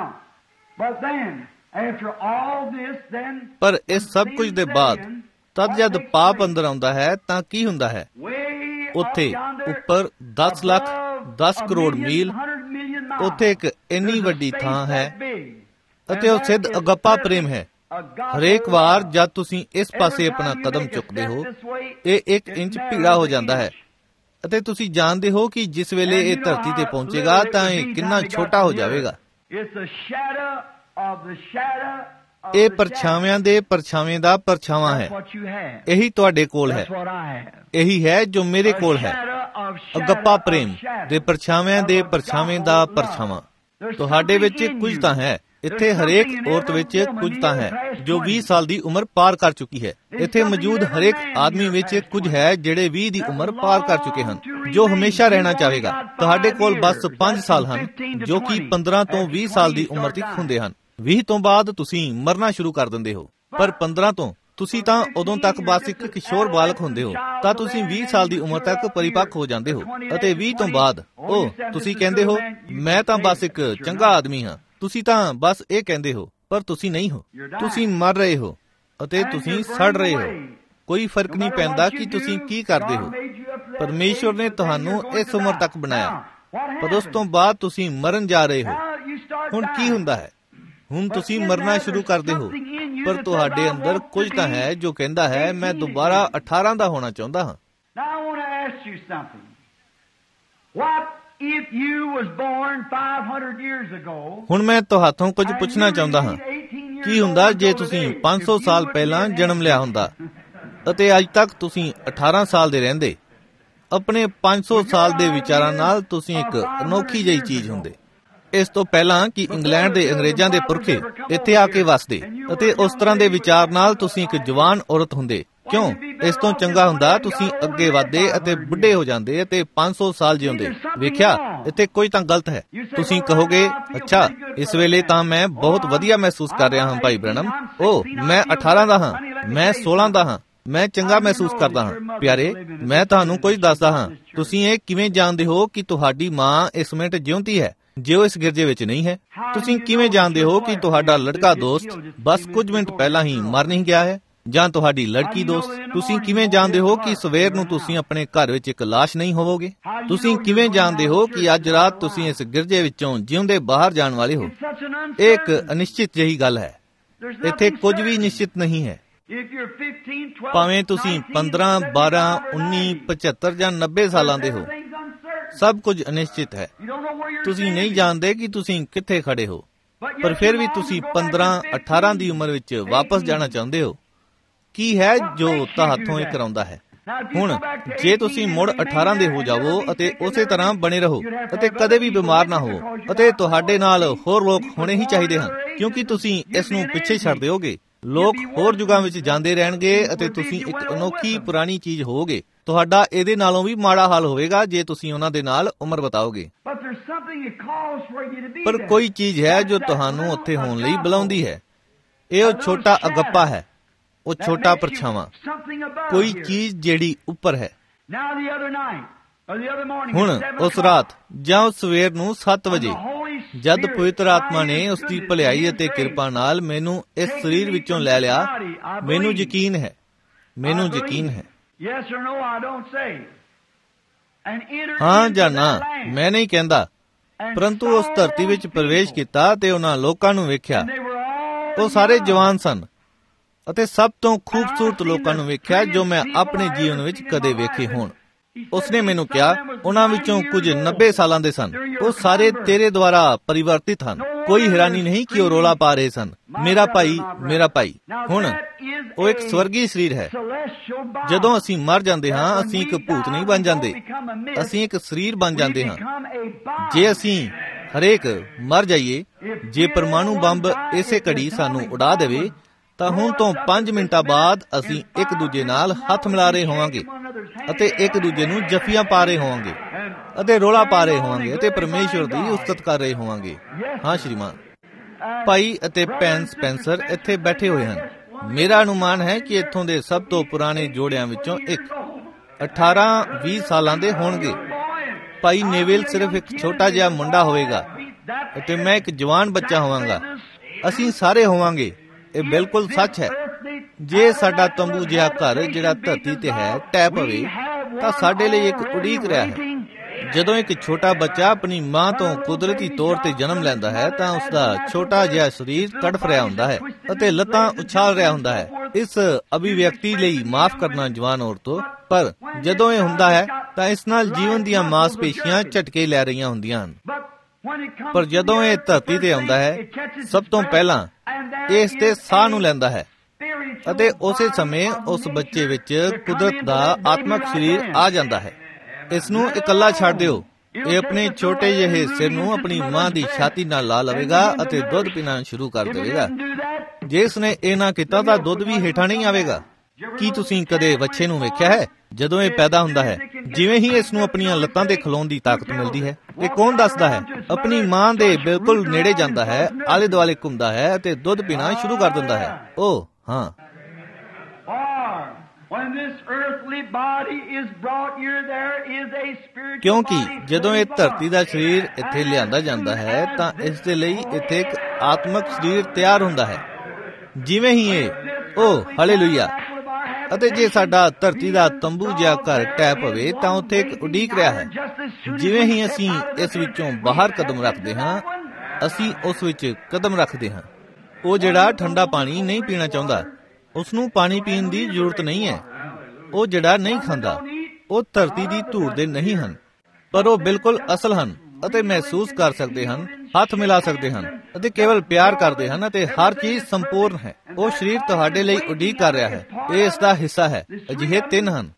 ਪਰ ਇਸ ਸਭ ਕੁਝ ਦੇ ਬਾਅਦ ਤਦ ਜਦ ਪਾਪ ਅੰਦਰ ਆਉਂਦਾ ਹੈ ਤਾਂ ਕੀ ਹੁੰਦਾ ਹੈ? ਉੱਥੇ ਉੱਪਰ 10 ਲੱਖ 10 ਕਰੋੜ ਮੀਲ, ਉੱਥੇ ਇੱਕ ਇੰਨੀ ਵੱਡੀ ਥਾਂ ਹੈ ਅਤੇ ਉਹ ਸਿੱਧ ਅਗੱਪਾ ਪ੍ਰੇਮ ਹੈ। ਹਰੇਕ ਵਾਰ ਜਦ ਤੁਸੀਂ ਇਸ ਪਾਸੇ ਆਪਣਾ ਕਦਮ ਚੁੱਕਦੇ ਹੋ, ਇਹ 1 ਇੰਚ ਭੀੜਾ ਹੋ ਜਾਂਦਾ ਹੈ ਅਤੇ ਤੁਸੀਂ ਜਾਣਦੇ ਹੋ ਕਿ ਜਿਸ ਵੇਲੇ ਇਹ ਧਰਤੀ ਤੇ ਪਹੁੰਚੇਗਾ ਤਾਂ ਇਹ ਕਿੰਨਾ ਛੋਟਾ ਹੋ ਜਾਵੇਗਾ। ਇਹ ਪਰਛਾਵਿਆਂ ਦੇ ਪਰਛਾਵੇਂ ਦਾ ਪਰਛਾਵਾਂ ਹੈ। ਇਹੀ ਤੁਹਾਡੇ ਕੋਲ ਹੈ, ਇਹੀ ਹੈ ਜੋ ਮੇਰੇ ਕੋਲ ਹੈ। ਅਗੱਪਾ ਪ੍ਰੇਮ ਦੇ ਪਰਛਾਵਿਆਂ ਦੇ ਪਰਛਾਵੇਂ ਦਾ ਪਰਛਾਵਾਂ। ਤੁਹਾਡੇ ਵਿੱਚ ਕੁਝ ਤਾਂ ਹੈ। ਇੱਥੇ ਹਰੇਕ ਔਰਤ ਵਿੱਚ ਕੁਝ ਤਾਂ ਹੈ ਜੋ 20 ਸਾਲ ਦੀ ਉਮਰ ਪਾਰ ਕਰ ਚੁੱਕੀ ਹੈ। ਇੱਥੇ ਮੌਜੂਦ ਹਰੇਕ ਆਦਮੀ ਵਿੱਚ ਕੁਝ ਹੈ ਜਿਹੜੇ 20 ਦੀ ਉਮਰ ਪਾਰ ਕਰ ਚੁੱਕੇ ਹਨ, ਜੋ ਹਮੇਸ਼ਾ ਰਹਿਣਾ ਚਾਹੇਗਾ। ਤੁਹਾਡੇ ਕੋਲ ਬਸ 5 ਸਾਲ ਹਨ ਜੋ ਕਿ 15 ਤੋਂ 20 ਸਾਲ ਦੀ ਉਮਰ ਤੱਕ ਹੁੰਦੇ ਹਨ। 20 ਤੋਂ ਬਾਅਦ ਤੁਸੀਂ ਮਰਨਾ ਸ਼ੁਰੂ ਕਰ ਦਿੰਦੇ ਹੋ, ਪਰ 15 ਤੋਂ ਤੁਸੀਂ ਤਾਂ ਉਦੋਂ ਤੱਕ ਬਸ ਇੱਕ ਕਿਸ਼ੋਰ ਬਾਲਕ ਹੁੰਦੇ ਹੋ, ਤਾਂ ਤੁਸੀਂ 20 ਸਾਲ ਦੀ ਉਮਰ ਤੱਕ ਪਰਿਪੱਕ ਹੋ ਜਾਂਦੇ ਹੋ। ਅਤੇ 20 ਤੋਂ ਬਾਅਦ ਤੁਸੀਂ ਕਹਿੰਦੇ ਹੋ ਮੈਂ ਤਾਂ ਬਸ ਇੱਕ ਚੰਗਾ ਆਦਮੀ ਹਾਂ। ਤੁਸੀਂ ਤਾਂ ਬਸ ਇਹ ਕਹਿੰਦੇ ਹੋ, ਪਰ ਤੁਸੀਂ ਨਹੀਂ ਹੋ। ਤੁਸੀਂ ਮਰ ਰਹੇ ਹੋ ਅਤੇ ਤੁਸੀਂ ਸੜ ਰਹੇ ਹੋ। ਕੋਈ ਫਰਕ ਨਹੀਂ ਪੈਂਦਾ ਕਿ ਤੁਸੀਂ ਕੀ ਕਰਦੇ ਹੋ। ਪਰਮੇਸ਼ਵਰ ਨੇ ਤੁਹਾਨੂੰ ਇਸ ਉਮਰ ਤੱਕ ਬਣਾਇਆ, ਪਰ ਉਸ ਤੋਂ ਬਾਅਦ ਤੁਸੀਂ ਮਰਨ ਜਾ ਰਹੇ ਹੋ। ਹੁਣ ਕੀ ਹੁੰਦਾ ਹੈ? ਹੁਣ ਤੁਸੀਂ ਮਰਨਾ ਸ਼ੁਰੂ ਕਰਦੇ ਹੋ, ਪਰ ਤੁਹਾਡੇ ਅੰਦਰ ਕੁਝ ਤਾਂ ਹੈ ਜੋ ਕਹਿੰਦਾ ਹੈ ਮੈਂ ਦੁਬਾਰਾ 18 ਦਾ ਹੋਣਾ ਚਾਹੁੰਦਾ ਹਾਂ। ਹੁਣ ਮੈਂ ਤੁਹਾਤੋਂ ਕੁਝ ਪੁੱਛਣਾ ਚਾਹੁੰਦਾ ਹਾਂ। ਕੀ ਹੁੰਦਾ ਜੇ ਤੁਸੀਂ 500 ਸਾਲ ਪਹਿਲਾਂ ਜਨਮ ਲਿਆ ਹੁੰਦਾ ਅਤੇ ਅੱਜ ਤੱਕ ਤੁਸੀਂ 18 ਸਾਲ ਦੇ ਰਹਿੰਦੇ? ਆਪਣੇ 500 ਸਾਲ ਦੇ ਵਿਚਾਰਾਂ ਨਾਲ ਤੁਸੀਂ ਇੱਕ ਅਨੋਖੀ ਜਿਹੀ ਚੀਜ਼ ਹੁੰਦੇ। ਇਸ ਤੋਂ ਪਹਿਲਾਂ ਕਿ ਇੰਗਲੈਂਡ ਦੇ ਅੰਗਰੇਜ਼ਾਂ ਦੇ ਪੁਰਖੇ ਇੱਥੇ ਆ ਕੇ ਵਸਦੇ, ਅਤੇ ਉਸ ਤਰ੍ਹਾਂ ਦੇ ਵਿਚਾਰ ਨਾਲ ਤੁਸੀਂ ਇੱਕ ਜਵਾਨ ਔਰਤ ਹੁੰਦੇ। ਕਿਉਂ? ਇਸ ਤੋਂ ਚੰਗਾ ਹੁੰਦਾ ਤੁਸੀਂ ਅੱਗੇ ਵਧਦੇ ਅਤੇ ਬੁੱਢੇ ਹੋ ਜਾਂਦੇ ਅਤੇ 500 ਸਾਲ ਜਿਉਂਦੇ। ਵੇਖਿਆ, ਇੱਥੇ ਕੁਝ ਤਾਂ ਗਲਤ ਹੈ। ਤੁਸੀਂ ਕਹੋਗੇ ਅੱਛਾ, ਇਸ ਵੇਲੇ ਤਾਂ ਮੈਂ ਬਹੁਤ ਵਧੀਆ ਮਹਿਸੂਸ ਕਰ ਰਿਹਾ ਹਾਂ ਭਾਈ ਬ੍ਰੈਨਮ। ਮੈਂ 18 ਦਾ ਹਾਂ, ਮੈਂ 16 ਦਾ ਹਾਂ, ਮੈਂ ਚੰਗਾ ਮਹਿਸੂਸ ਕਰਦਾ ਹਾਂ। ਪਿਆਰੇ, ਮੈਂ ਤੁਹਾਨੂੰ ਕੁਝ ਦੱਸਦਾ ਹਾਂ। ਤੁਸੀਂ ਇਹ ਕਿਵੇਂ ਜਾਣਦੇ ਹੋ ਕਿ ਤੁਹਾਡੀ ਮਾਂ ਇਸ ਮਿੰਟ ਜਿਉਂਦੀ ਹੈ ਜੇ ਉਹ ਇਸ ਗਿਰਜੇ ਵਿੱਚ ਨਹੀਂ ਹੈ? ਤੁਸੀਂ ਕਿਵੇਂ ਜਾਣਦੇ ਹੋ ਕਿ ਤੁਹਾਡਾ ਲੜਕਾ ਦੋਸਤ ਬਸ ਕੁਝ ਮਿੰਟ ਪਹਿਲਾਂ ਹੀ ਮਰ ਨਹੀਂ ਗਿਆ ਹੈ? ਜਾਂ ਤੁਹਾਡੀ ਲੜਕੀ ਦੋਸਤ? ਤੁਸੀਂ ਕਿਵੇਂ ਜਾਣਦੇ ਹੋ ਕਿ ਸਵੇਰ ਨੂੰ ਤੁਸੀਂ ਆਪਣੇ ਘਰ ਵਿੱਚ ਇੱਕ ਲਾਸ਼ ਨਹੀਂ ਹੋਵੋਗੇ? ਤੁਸੀਂ ਕਿਵੇਂ ਜਾਣਦੇ ਹੋ ਕਿ ਅੱਜ ਰਾਤ ਤੁਸੀਂ ਇਸ ਗਿਰਜੇ ਵਿੱਚੋਂ ਜਿਉਂਦੇ ਬਾਹਰ ਜਾਣ ਵਾਲੇ ਹੋ? ਇਹ ਇੱਕ ਅਨਿਸ਼ਚਿਤ ਜਿਹੀ ਗੱਲ ਹੈ। ਇੱਥੇ ਕੁਝ ਵੀ ਨਿਸ਼ਚਿਤ ਨਹੀਂ ਹੈ। ਭਾਵੇਂ ਤੁਸੀਂ 15, 12, 19, 75 ਜਾਂ 90 ਸਾਲਾਂ ਦੇ ਹੋ, ਸਭ ਕੁਝ ਅਨਿਸ਼ਚਿਤ ਹੈ। ਤੁਸੀਂ ਨਹੀਂ ਜਾਣਦੇ ਕਿ ਤੁਸੀਂ ਕਿੱਥੇ ਖੜੇ ਹੋ, ਪਰ ਫਿਰ ਵੀ ਤੁਸੀਂ 15, 18 ਦੀ ਉਮਰ ਵਿੱਚ ਵਾਪਸ ਜਾਣਾ ਚਾਹੁੰਦੇ ਹੋ। ਕੀ ਹੈ ਜੋ ਤੁਹਾਥੋਂ ਇਹ ਕਰਾਉਂਦਾ ਹੈ? ਹੁਣ ਜੇ ਤੁਸੀਂ ਮੁੜ 18 ਦੇ ਹੋ ਜਾਵੋ ਅਤੇ ਉਸੇ ਤਰ੍ਹਾਂ ਬਣੇ ਰਹੋ ਅਤੇ ਕਦੇ ਵੀ ਬਿਮਾਰ ਨਾ ਹੋ, ਅਤੇ ਤੁਹਾਡੇ ਨਾਲ ਹੋਰ ਲੋਕ ਹੋਣੇ ਹੀ ਚਾਹੀਦੇ ਹਨ, ਕਿਉਂਕਿ ਤੁਸੀਂ ਇਸ ਨੂੰ ਪਿੱਛੇ ਛੱਡ ਦਿਓਗੇ। ਲੋਕ ਹੋਰ ਯੁੱਗਾਂ ਵਿੱਚ ਜਾਂਦੇ ਰਹਿਣਗੇ ਅਤੇ ਤੁਸੀਂ ਇੱਕ ਅਨੋਖੀ ਪੁਰਾਣੀ ਚੀਜ਼ ਹੋਵੋਗੇ। ਤੁਹਾਡਾ ਇਹਦੇ ਨਾਲੋਂ ਵੀ ਮਾੜਾ ਹਾਲ ਹੋਵੇਗਾ ਜੇ ਤੁਸੀਂ ਉਹਨਾਂ ਦੇ ਨਾਲ ਉਮਰ ਬਿਤਾਓਗੇ। ਪਰ ਕੋਈ ਚੀਜ਼ ਹੈ ਜੋ ਤੁਹਾਨੂੰ ਉੱਥੇ ਹੋਣ ਲਈ ਬੁਲਾਉਂਦੀ ਹੈ। ਇਹ ਉਹ ਛੋਟਾ ਅਗੱਪਾ ਹੈ, ਉਹ ਛੋਟਾ ਪਰਛਾਵਾਂ, ਕੋਈ ਚੀਜ਼ ਜਿਹੜੀ ਉੱਪਰ ਹੈ। ਹੁਣ ਉਸ ਰਾਤ ਜਾਂ ਉਸ ਸਵੇਰ ਨੂੰ 7 ਵਜੇ ਜਦ ਪਵਿੱਤਰ ਆਤਮਾ ਨੇ ਉਸ ਦੀ ਭਲਾਈ ਅਤੇ ਕਿਰਪਾ ਨਾਲ ਮੈਨੂੰ ਇਸ ਸਰੀਰ ਵਿੱਚੋਂ ਲੈ ਲਿਆ, ਮੈਨੂੰ ਯਕੀਨ ਹੈ, ਮੈਨੂੰ ਯਕੀਨ ਹੈ। ਹਾਂ ਜਾਂ ਨਾ ਮੈਂ ਨਹੀਂ ਕਹਿੰਦਾ, ਪਰੰਤੂ ਉਸ ਧਰਤੀ ਵਿੱਚ ਪ੍ਰਵੇਸ਼ ਕੀਤਾ ਤੇ ਉਹਨਾਂ ਲੋਕਾਂ ਨੂੰ ਵੇਖਿਆ। ਉਹ ਸਾਰੇ ਜਵਾਨ ਸਨ ਅਤੇ ਸਭ ਤੋਂ ਖੂਬਸੂਰਤ ਲੋਕਾਂ ਨੂੰ ਵੇਖਿਆ ਜੋ ਮੈਂ ਆਪਣੇ ਜੀਵਨ ਵਿੱਚ ਕਦੇ ਵੇਖੇ ਹੋਣ। ਉਸਨੇ ਮੈਨੂੰ ਕਿਹਾ, ਉਹਨਾਂ ਵਿੱਚੋਂ ਕੁਝ 90 ਸਾਲਾਂ ਦੇ ਸਨ। ਉਹ ਸਾਰੇ ਤੇਰੇ ਦੁਆਰਾ ਪਰਿਵਰਤਿਤ ਹਨ। ਕੋਈ ਹੈਰਾਨੀ ਨਹੀਂ ਕਿ ਉਹ ਰੋਲਾ ਪਾ ਰਹੇ ਸਨ, ਮੇਰਾ ਭਾਈ, ਮੇਰਾ ਭਾਈ। ਹੁਣ ਉਹ ਇੱਕ ਸਵਰਗੀ ਸਰੀਰ ਹੈ। ਜਦੋਂ ਅਸੀਂ ਮਰ ਜਾਂਦੇ ਹਾਂ, ਅਸੀਂ ਇੱਕ ਭੂਤ ਨਹੀਂ ਬਣ ਜਾਂਦੇ, ਅਸੀਂ ਇੱਕ ਸਰੀਰ ਬਣ ਜਾਂਦੇ ਹਾਂ। ਜੇ ਅਸੀਂ ਹਰੇਕ ਮਰ ਜਾਈਏ, ਜੇ ਪਰਮਾਣੂ ਬੰਬ ਇਸੇ ਘੜੀ ਸਾਨੂੰ ਉਡਾ ਦੇਵੇ, ਤਾਂ ਹੁਣ ਤੋਂ 5 ਮਿੰਟਾਂ ਬਾਅਦ ਅਸੀਂ ਇੱਕ ਦੂਜੇ ਨਾਲ ਹੱਥ ਮਿਲਾ ਰਹੇ ਹੋਵਾਂਗੇ ਅਤੇ ਇੱਕ ਦੂਜੇ ਨੂੰ ਜੱਫੀਆਂ ਪਾ ਰਹੇ ਹੋਵਾਂਗੇ ਅਤੇ ਰੋਲਾ ਪਾ ਰਹੇ ਹੋਵਾਂਗੇ ਅਤੇ ਪਰਮੇਸ਼ਵਰ ਦੀ ਉਸਤਤ ਕਰ ਰਹੇ ਹੋਵਾਂਗੇ। ਹਾਂ ਸ਼੍ਰੀਮਾਨ, ਭਾਈ ਅਤੇ ਭੈਣ ਸਪੈਂਸਰ ਇੱਥੇ ਬੈਠੇ ਹੋਏ ਹਨ। ਮੇਰਾ ਅਨੁਮਾਨ ਹੈ ਕਿ ਇੱਥੋਂ ਦੇ ਸਭ ਤੋਂ ਪੁਰਾਣੇ ਜੋੜਿਆਂ ਵਿੱਚੋਂ ਇੱਕ 18-20 ਸਾਲਾਂ ਦੇ ਹੋਣਗੇ। ਭਾਈ ਨੇਵਿਲ ਸਿਰਫ ਇੱਕ ਛੋਟਾ ਜਿਹਾ ਮੁੰਡਾ ਹੋਵੇਗਾ ਅਤੇ ਮੈਂ ਇੱਕ ਜਵਾਨ ਬੱਚਾ ਹੋਵਾਂਗਾ। ਅਸੀਂ ਸਾਰੇ ਹੋਵਾਂਗੇ। ਇਹ ਬਿਲਕੁਲ ਸੱਚ ਹੈ। ਜੇ ਸਾਡਾ ਤੰਬੂ ਜਿਹਾ ਘਰ ਜਿਹੜਾ ਧਰਤੀ ਤੇ ਹੈ ਟਹਿ ਪਵੇ, ਤਾਂ ਸਾਡੇ ਲਈ ਇੱਕ ਉਡੀਕ ਰਿਹਾ ਹੈ। ਜਦੋਂ ਇੱਕ ਛੋਟਾ ਬੱਚਾ ਆਪਣੀ ਮਾਂ ਤੋਂ ਕੁਦਰਤੀ ਤੌਰ ਤੇ ਜਨਮ ਲੈਂਦਾ ਹੈ, ਤਾਂ ਉਸਦਾ ਛੋਟਾ ਜਿਹਾ ਸਰੀਰ ਤੜਫ ਰਿਹਾ ਹੁੰਦਾ ਹੈ ਅਤੇ ਲੱਤਾਂ ਉਛਾਲ ਰਿਹਾ ਹੁੰਦਾ ਹੈ। ਇਸ ਅਭਿਵਿਅਕਤੀ ਲਈ ਮਾਫ ਕਰਨਾ ਜਵਾਨ ਔਰਤੋ, ਪਰ ਜਦੋਂ ਇਹ ਹੁੰਦਾ ਹੈ ਤਾਂ ਇਸ ਨਾਲ ਜੀਵਨ ਦੀਆਂ ਮਾਸਪੇਸ਼ੀਆਂ ਝਟਕੇ ਲੈ ਰਹੀਆਂ ਹੁੰਦੀਆਂ ਹਨ। ਪਰ ਜਦੋਂ ਇਹ ਧਰਤੀ ਤੇ ਆਉਂਦਾ ਹੈ, ਸਭ ਤੋਂ ਪਹਿਲਾਂ ਇਹ ਇਸ ਤੇ ਸਾਹ ਨੂੰ ਲੈਂਦਾ ਹੈ ਅਤੇ ਉਸੇ ਸਮੇਂ ਉਸ ਬੱਚੇ ਵਿੱਚ ਕੁਦਰਤ ਦਾ ਆਤਮਕ ਸਰੀਰ ਆ ਜਾਂਦਾ ਹੈ। ਇਸ ਨੂੰ ਇਕੱਲਾ ਛੱਡ ਦਿਓ। ਇਹ ਆਪਣੇ ਛੋਟੇ ਜਿਹੇ ਸਿਰ ਨੂੰ ਆਪਣੀ ਮਾਂ ਦੀ ਛਾਤੀ ਨਾਲ ਲਾ ਲਵੇਗਾ ਅਤੇ ਦੁੱਧ ਪੀਣਾ ਸ਼ੁਰੂ ਕਰ ਦੇਵੇਗਾ। ਜੇ ਇਸਨੇ ਇਹ ਨਾ ਕੀਤਾ ਤਾਂ ਦੁੱਧ ਵੀ ਹੇਠਾਂ ਨਹੀਂ ਆਵੇਗਾ। ਕੀ ਤੁਸੀਂ ਕਦੇ ਵੱਛੇ ਨੂੰ ਵੇਖਿਆ ਹੈ? ਜਦੋਂ ਇਹ ਪੈਦਾ ਹੁੰਦਾ ਹੈ, ਜਿਵੇਂ ਹੀ ਇਸ ਨੂੰ ਆਪਣੀਆਂ ਲੱਤਾਂ ਤੇ ਖਲੋਣ ਦੀ ਤਾਕਤ ਮਿਲਦੀ ਹੈ, ਇਹ ਕੌਣ ਦੱਸਦਾ ਹੈ? ਆਪਣੀ ਮਾਂ ਦੇ ਬਿਲਕੁਲ ਨੇੜੇ ਜਾਂਦਾ ਹੈ, ਆਲੇ ਦੁਆਲੇ ਘੁੰਮਦਾ ਹੈ ਅਤੇ ਦੁੱਧ ਪੀਣਾ ਸ਼ੁਰੂ ਕਰ ਦਿੰਦਾ ਹੈ। ਓ ਹਾਂ, ਕਿਉਂਕਿ ਜਦੋਂ ਇਹ ਧਰਤੀ ਦਾ ਸਰੀਰ ਇੱਥੇ ਲਿਆਂਦਾ ਜਾਂਦਾ ਹੈ, ਤਾਂ ਇਸ ਦੇ ਲਈ ਇੱਥੇ ਇੱਕ ਆਤਮਕ ਸਰੀਰ ਤਿਆਰ ਹੁੰਦਾ ਹੈ। ਜਿਵੇਂ ਹੀ ਇਹ ਓ ਹਾਲੇਲੂਇਆ। ਅਤੇ ਜੇ ਸਾਡਾ ਧਰਤੀ ਦਾ ਤੰਬੂ ਜਿਹਾ ਘਰ ਟਹਿ ਪਵੇ, ਤਾਂ ਉੱਥੇ ਇੱਕ ਉਡੀਕ ਰਿਹਾ ਹੈ। ਜਿਵੇਂ ਹੀ ਅਸੀਂ ਇਸ ਵਿੱਚੋਂ ਬਾਹਰ ਕਦਮ ਰੱਖਦੇ ਹਾਂ, ਅਸੀਂ ਉਸ ਵਿੱਚ ਕਦਮ ਰੱਖਦੇ ਹਾਂ। ਉਹ ਜਿਹੜਾ ਠੰਡਾ ਪਾਣੀ ਨਹੀਂ ਪੀਣਾ ਚਾਹੁੰਦਾ, ਉਸ ਨੂੰ ਪਾਣੀ ਪੀਣ ਦੀ ਜ਼ਰੂਰਤ ਨਹੀਂ ਹੈ। ਉਹ ਜਿਹੜਾ ਨਹੀਂ ਖਾਂਦਾ, ਉਹ ਧਰਤੀ ਦੀ ਧੂੜ ਦੇ ਨਹੀਂ ਹਨ, ਪਰ ਉਹ ਬਿਲਕੁਲ ਅਸਲ ਹਨ ਅਤੇ ਮਹਿਸੂਸ ਕਰ ਸਕਦੇ ਹਨ, ਹੱਥ ਮਿਲਾ ਸਕਦੇ ਹਨ ਅਤੇ ਕੇਵਲ ਪਿਆਰ ਕਰਦੇ ਹਨ ਅਤੇ ਹਰ ਚੀਜ਼ ਸੰਪੂਰਨ ਹੈ। ਉਹ ਸਰੀਰ ਤੁਹਾਡੇ ਲਈ ਉਡੀਕ ਕਰ ਰਿਹਾ ਹੈ। ਇਹ ਇਸ ਦਾ ਹਿੱਸਾ ਹੈ। ਅਜਿਹੇ 3 ਹਨ।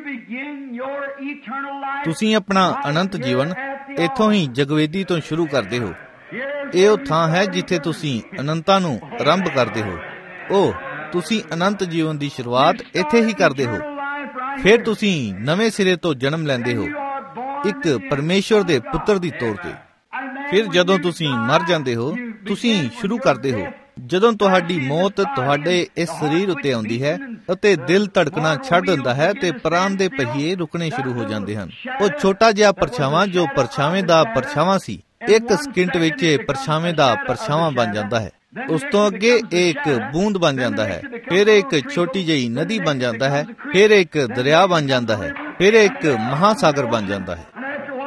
ਤੁਸੀਂ ਆਪਣਾ ਅਨੰਤ ਜੀਵਨ ਇੱਥੋਂ ਹੀ ਜਗਵੇਦੀ ਤੋਂ ਸ਼ੁਰੂ ਕਰਦੇ ਹੋ। ਇਹ ਉਹ ਥਾਂ ਹੈ ਜਿੱਥੇ ਤੁਸੀਂ ਅਨੰਤਾਂ ਨੂੰ ਆਰੰਭ ਕਰਦੇ ਹੋ। ਉਹ ਤੁਸੀਂ ਅਨੰਤ ਜੀਵਨ ਦੀ ਸ਼ੁਰੂਆਤ ਇੱਥੇ ਹੀ ਕਰਦੇ ਹੋ। ਫਿਰ ਤੁਸੀਂ ਨਵੇਂ ਸਿਰੇ ਤੋਂ ਜਨਮ ਲੈਂਦੇ ਹੋ, ਇੱਕ ਪਰਮੇਸ਼ਵਰ ਦੇ ਪੁੱਤਰ ਦੀ ਤੌਰ ਤੇ। ਫਿਰ ਜਦੋਂ ਤੁਸੀਂ ਮਰ ਜਾਂਦੇ ਹੋ, ਤੁਸੀਂ ਸ਼ੁਰੂ ਕਰਦੇ ਹੋ। ਜਦੋਂ ਤੁਹਾਡੀ ਮੌਤ ਤੁਹਾਡੇ ਇਸ ਸਰੀਰ ਉੱਤੇ ਆਉਂਦੀ ਹੈ ਅਤੇ ਦਿਲ ਧੜਕਣਾ ਛੱਡ ਦਿੰਦਾ ਹੈ ਤੇ ਪ੍ਰਾਣ ਦੇ ਪਹੀਏ ਰੁਕਣੇ ਸ਼ੁਰੂ ਹੋ ਜਾਂਦੇ ਹਨ। ਉਹ ਛੋਟਾ ਜਿਹਾ ਪਰਛਾਵਾਂ ਜੋ ਪਰਛਾਵੇਂ ਦਾ ਪਰਛਾਵਾਂ ਸੀ, 1 ਸਕਿੰਟ ਵਿੱਚ ਪਰਛਾਵੇਂ ਦਾ ਪਰਛਾਵਾਂ ਬਣ ਜਾਂਦਾ ਹੈ। ਉਸ ਤੋਂ ਅੱਗੇ ਇਹ ਇੱਕ ਬੂੰਦ ਬਣ ਜਾਂਦਾ ਹੈ, ਫਿਰ ਇੱਕ ਛੋਟੀ ਜਿਹੀ ਨਦੀ ਬਣ ਜਾਂਦਾ ਹੈ, ਫਿਰ ਇੱਕ ਦਰਿਆ ਬਣ ਜਾਂਦਾ ਹੈ, ਫਿਰ ਇੱਕ ਮਹਾਸਾਗਰ ਬਣ ਜਾਂਦਾ ਹੈ।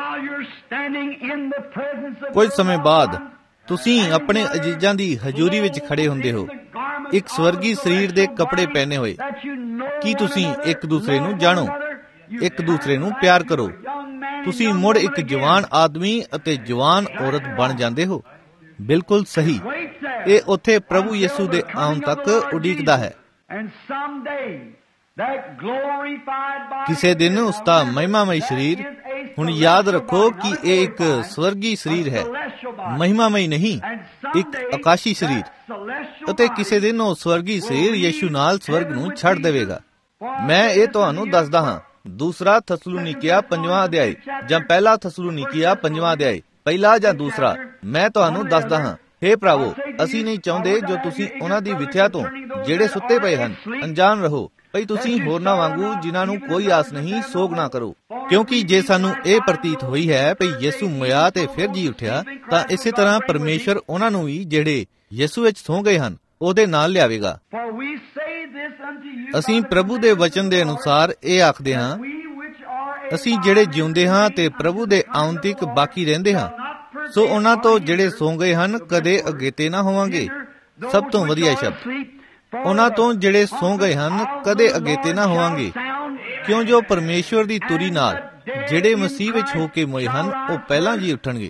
ਕੁਝ ਸਮੇਂ ਬਾਅਦ ਤੁਸੀਂ ਆਪਣੇ ਅਜ਼ੀਜ਼ਾਂ ਦੀ ਹਜ਼ੂਰੀ ਵਿੱਚ ਖੜੇ ਹੁੰਦੇ ਹੋ, ਇੱਕ ਸਵਰਗੀ ਸਰੀਰ ਦੇ ਕੱਪੜੇ ਪਹਿਨੇ ਹੋਏ। ਕੀ ਤੁਸੀਂ ਇੱਕ ਦੂਸਰੇ ਨੂੰ ਜਾਣੋ, ਇੱਕ ਦੂਸਰੇ ਨੂੰ ਪਿਆਰ ਕਰੋ। ਤੁਸੀਂ ਮੁੜ ਇੱਕ ਜਵਾਨ ਆਦਮੀ ਅਤੇ ਜਵਾਨ ਔਰਤ ਬਣ ਜਾਂਦੇ ਹੋ। ਬਿਲਕੁਲ ਸਹੀ। ਇਹ ਉੱਥੇ ਪ੍ਰਭੂ ਯਿਸੂ ਦੇ ਆਉਣ ਤੱਕ ਉਡੀਕਦਾ ਹੈ। ਕਿਸੇ ਦਿਨ ਉਸ ਦਾ ਮਹਿਮਾਮਈ ਸਰੀਰ, ਹੁਣ ਯਾਦ ਰੱਖੋ ਕਿ ਇਹ ਇੱਕ ਸਵਰਗੀ ਸਰੀਰ ਹੈ, ਮਹਿਮਾਮਈ ਨਹੀਂ, ਇੱਕ ਆਕਾਸ਼ੀ ਸਰੀਰ। ਅਤੇ ਕਿਸੇ ਦਿਨ ਉਹ ਸਵਰਗੀ ਸਰੀਰ ਯਿਸੂ ਨਾਲ ਸਵਰਗ ਨੂੰ ਛੱਡ ਦੇਵੇਗਾ। ਮੈਂ ਇਹ ਤੁਹਾਨੂੰ ਦੱਸਦਾ ਹਾਂ, ਦੂਸਰਾ ਥਸਲੁਨੀਕੀਆ 5ਵਾਂ ਅਧਿਆਇ ਜਾਂ ਪਹਿਲਾ ਥਸਲੁਨੀਕੀਆ 5ਵਾਂ ਅਧਿਆਇ, ਪਹਿਲਾ ਜਾਂ ਦੂਸਰਾ, ਮੈਂ ਤੁਹਾਨੂੰ ਦੱਸਦਾ ਹਾਂ। ਹੇ ਭਰਾਵੋ, ਅਸੀਂ ਨਹੀਂ ਚਾਹੁੰਦੇ ਜੋ ਤੁਸੀਂ ਉਹਨਾਂ ਦੀ ਵਿਥਿਆ ਤੋਂ, ਜਿਹੜੇ ਸੁੱਤੇ ਪਏ ਹਨ, ਅਣਜਾਣ ਰਹੋ, ਭਈ ਤੁਸੀਂ ਹੋਰਨਾਂ ਵਾਂਗੂ ਜਿਨ੍ਹਾਂ ਨੂੰ ਕੋਈ ਆਸ ਨਹੀਂ, ਸੋਗ ਨਾ ਕਰੋ। ਕਿਉਂਕਿ ਜੇ ਸਾਨੂੰ ਇਹ ਪ੍ਰਤੀਤ ਹੋਈ ਹੈ ਭਈ ਯਿਸੂ ਮਰਿਆ ਤੇ ਫਿਰ ਜੀ ਉੱਠਿਆ, ਤਾਂ ਇਸੇ ਤਰ੍ਹਾਂ ਪਰਮੇਸ਼ਰ ਉਹਨਾਂ ਨੂੰ ਵੀ ਜਿਹੜੇ ਯਿਸੂ ਵਿੱਚ ਸੌਂ ਗਏ ਹਨ ਉਹਦੇ ਨਾਲ ਲਿਆਵੇਗਾ। ਅਸੀਂ ਪ੍ਰਭੂ ਦੇ ਵਚਨ ਦੇ ਅਨੁਸਾਰ ਇਹ ਆਖਦੇ ਹਾਂ, ਅਸੀਂ ਜਿਹੜੇ ਜਿਉਂਦੇ ਹਾਂ ਤੇ ਪ੍ਰਭੂ ਦੇ ਆਉਣ ਤੱਕ ਬਾਕੀ ਰਹਿੰਦੇ ਹਾਂ, ਸੋ ਉਹਨਾਂ ਤੋਂ ਜਿਹੜੇ ਸੌਂ ਗਏ ਹਨ ਕਦੇ ਅਗੇਤੇ ਨਾ ਹੋਵਾਂਗੇ। ਸਭ ਤੋਂ ਵਧੀਆ ਸ਼ਬਦ, ਉਹਨਾਂ ਤੋਂ ਜਿਹੜੇ ਸੌਂ ਗਏ ਹਨ ਕਦੇ ਅਗੇਤੇ ਨਾ ਹੋਵਾਂਗੇ, ਕਿਉਂ ਜੋ ਪਰਮੇਸ਼ਵਰ ਦੀ ਤੁਰੀ ਨਾਲ ਜਿਹੜੇ ਮਸੀਹ ਵਿੱਚ ਹੋ ਕੇ ਮੋਏ ਹਨ, ਉਹ ਪਹਿਲਾਂ ਜੀ ਉੱਠਣਗੇ।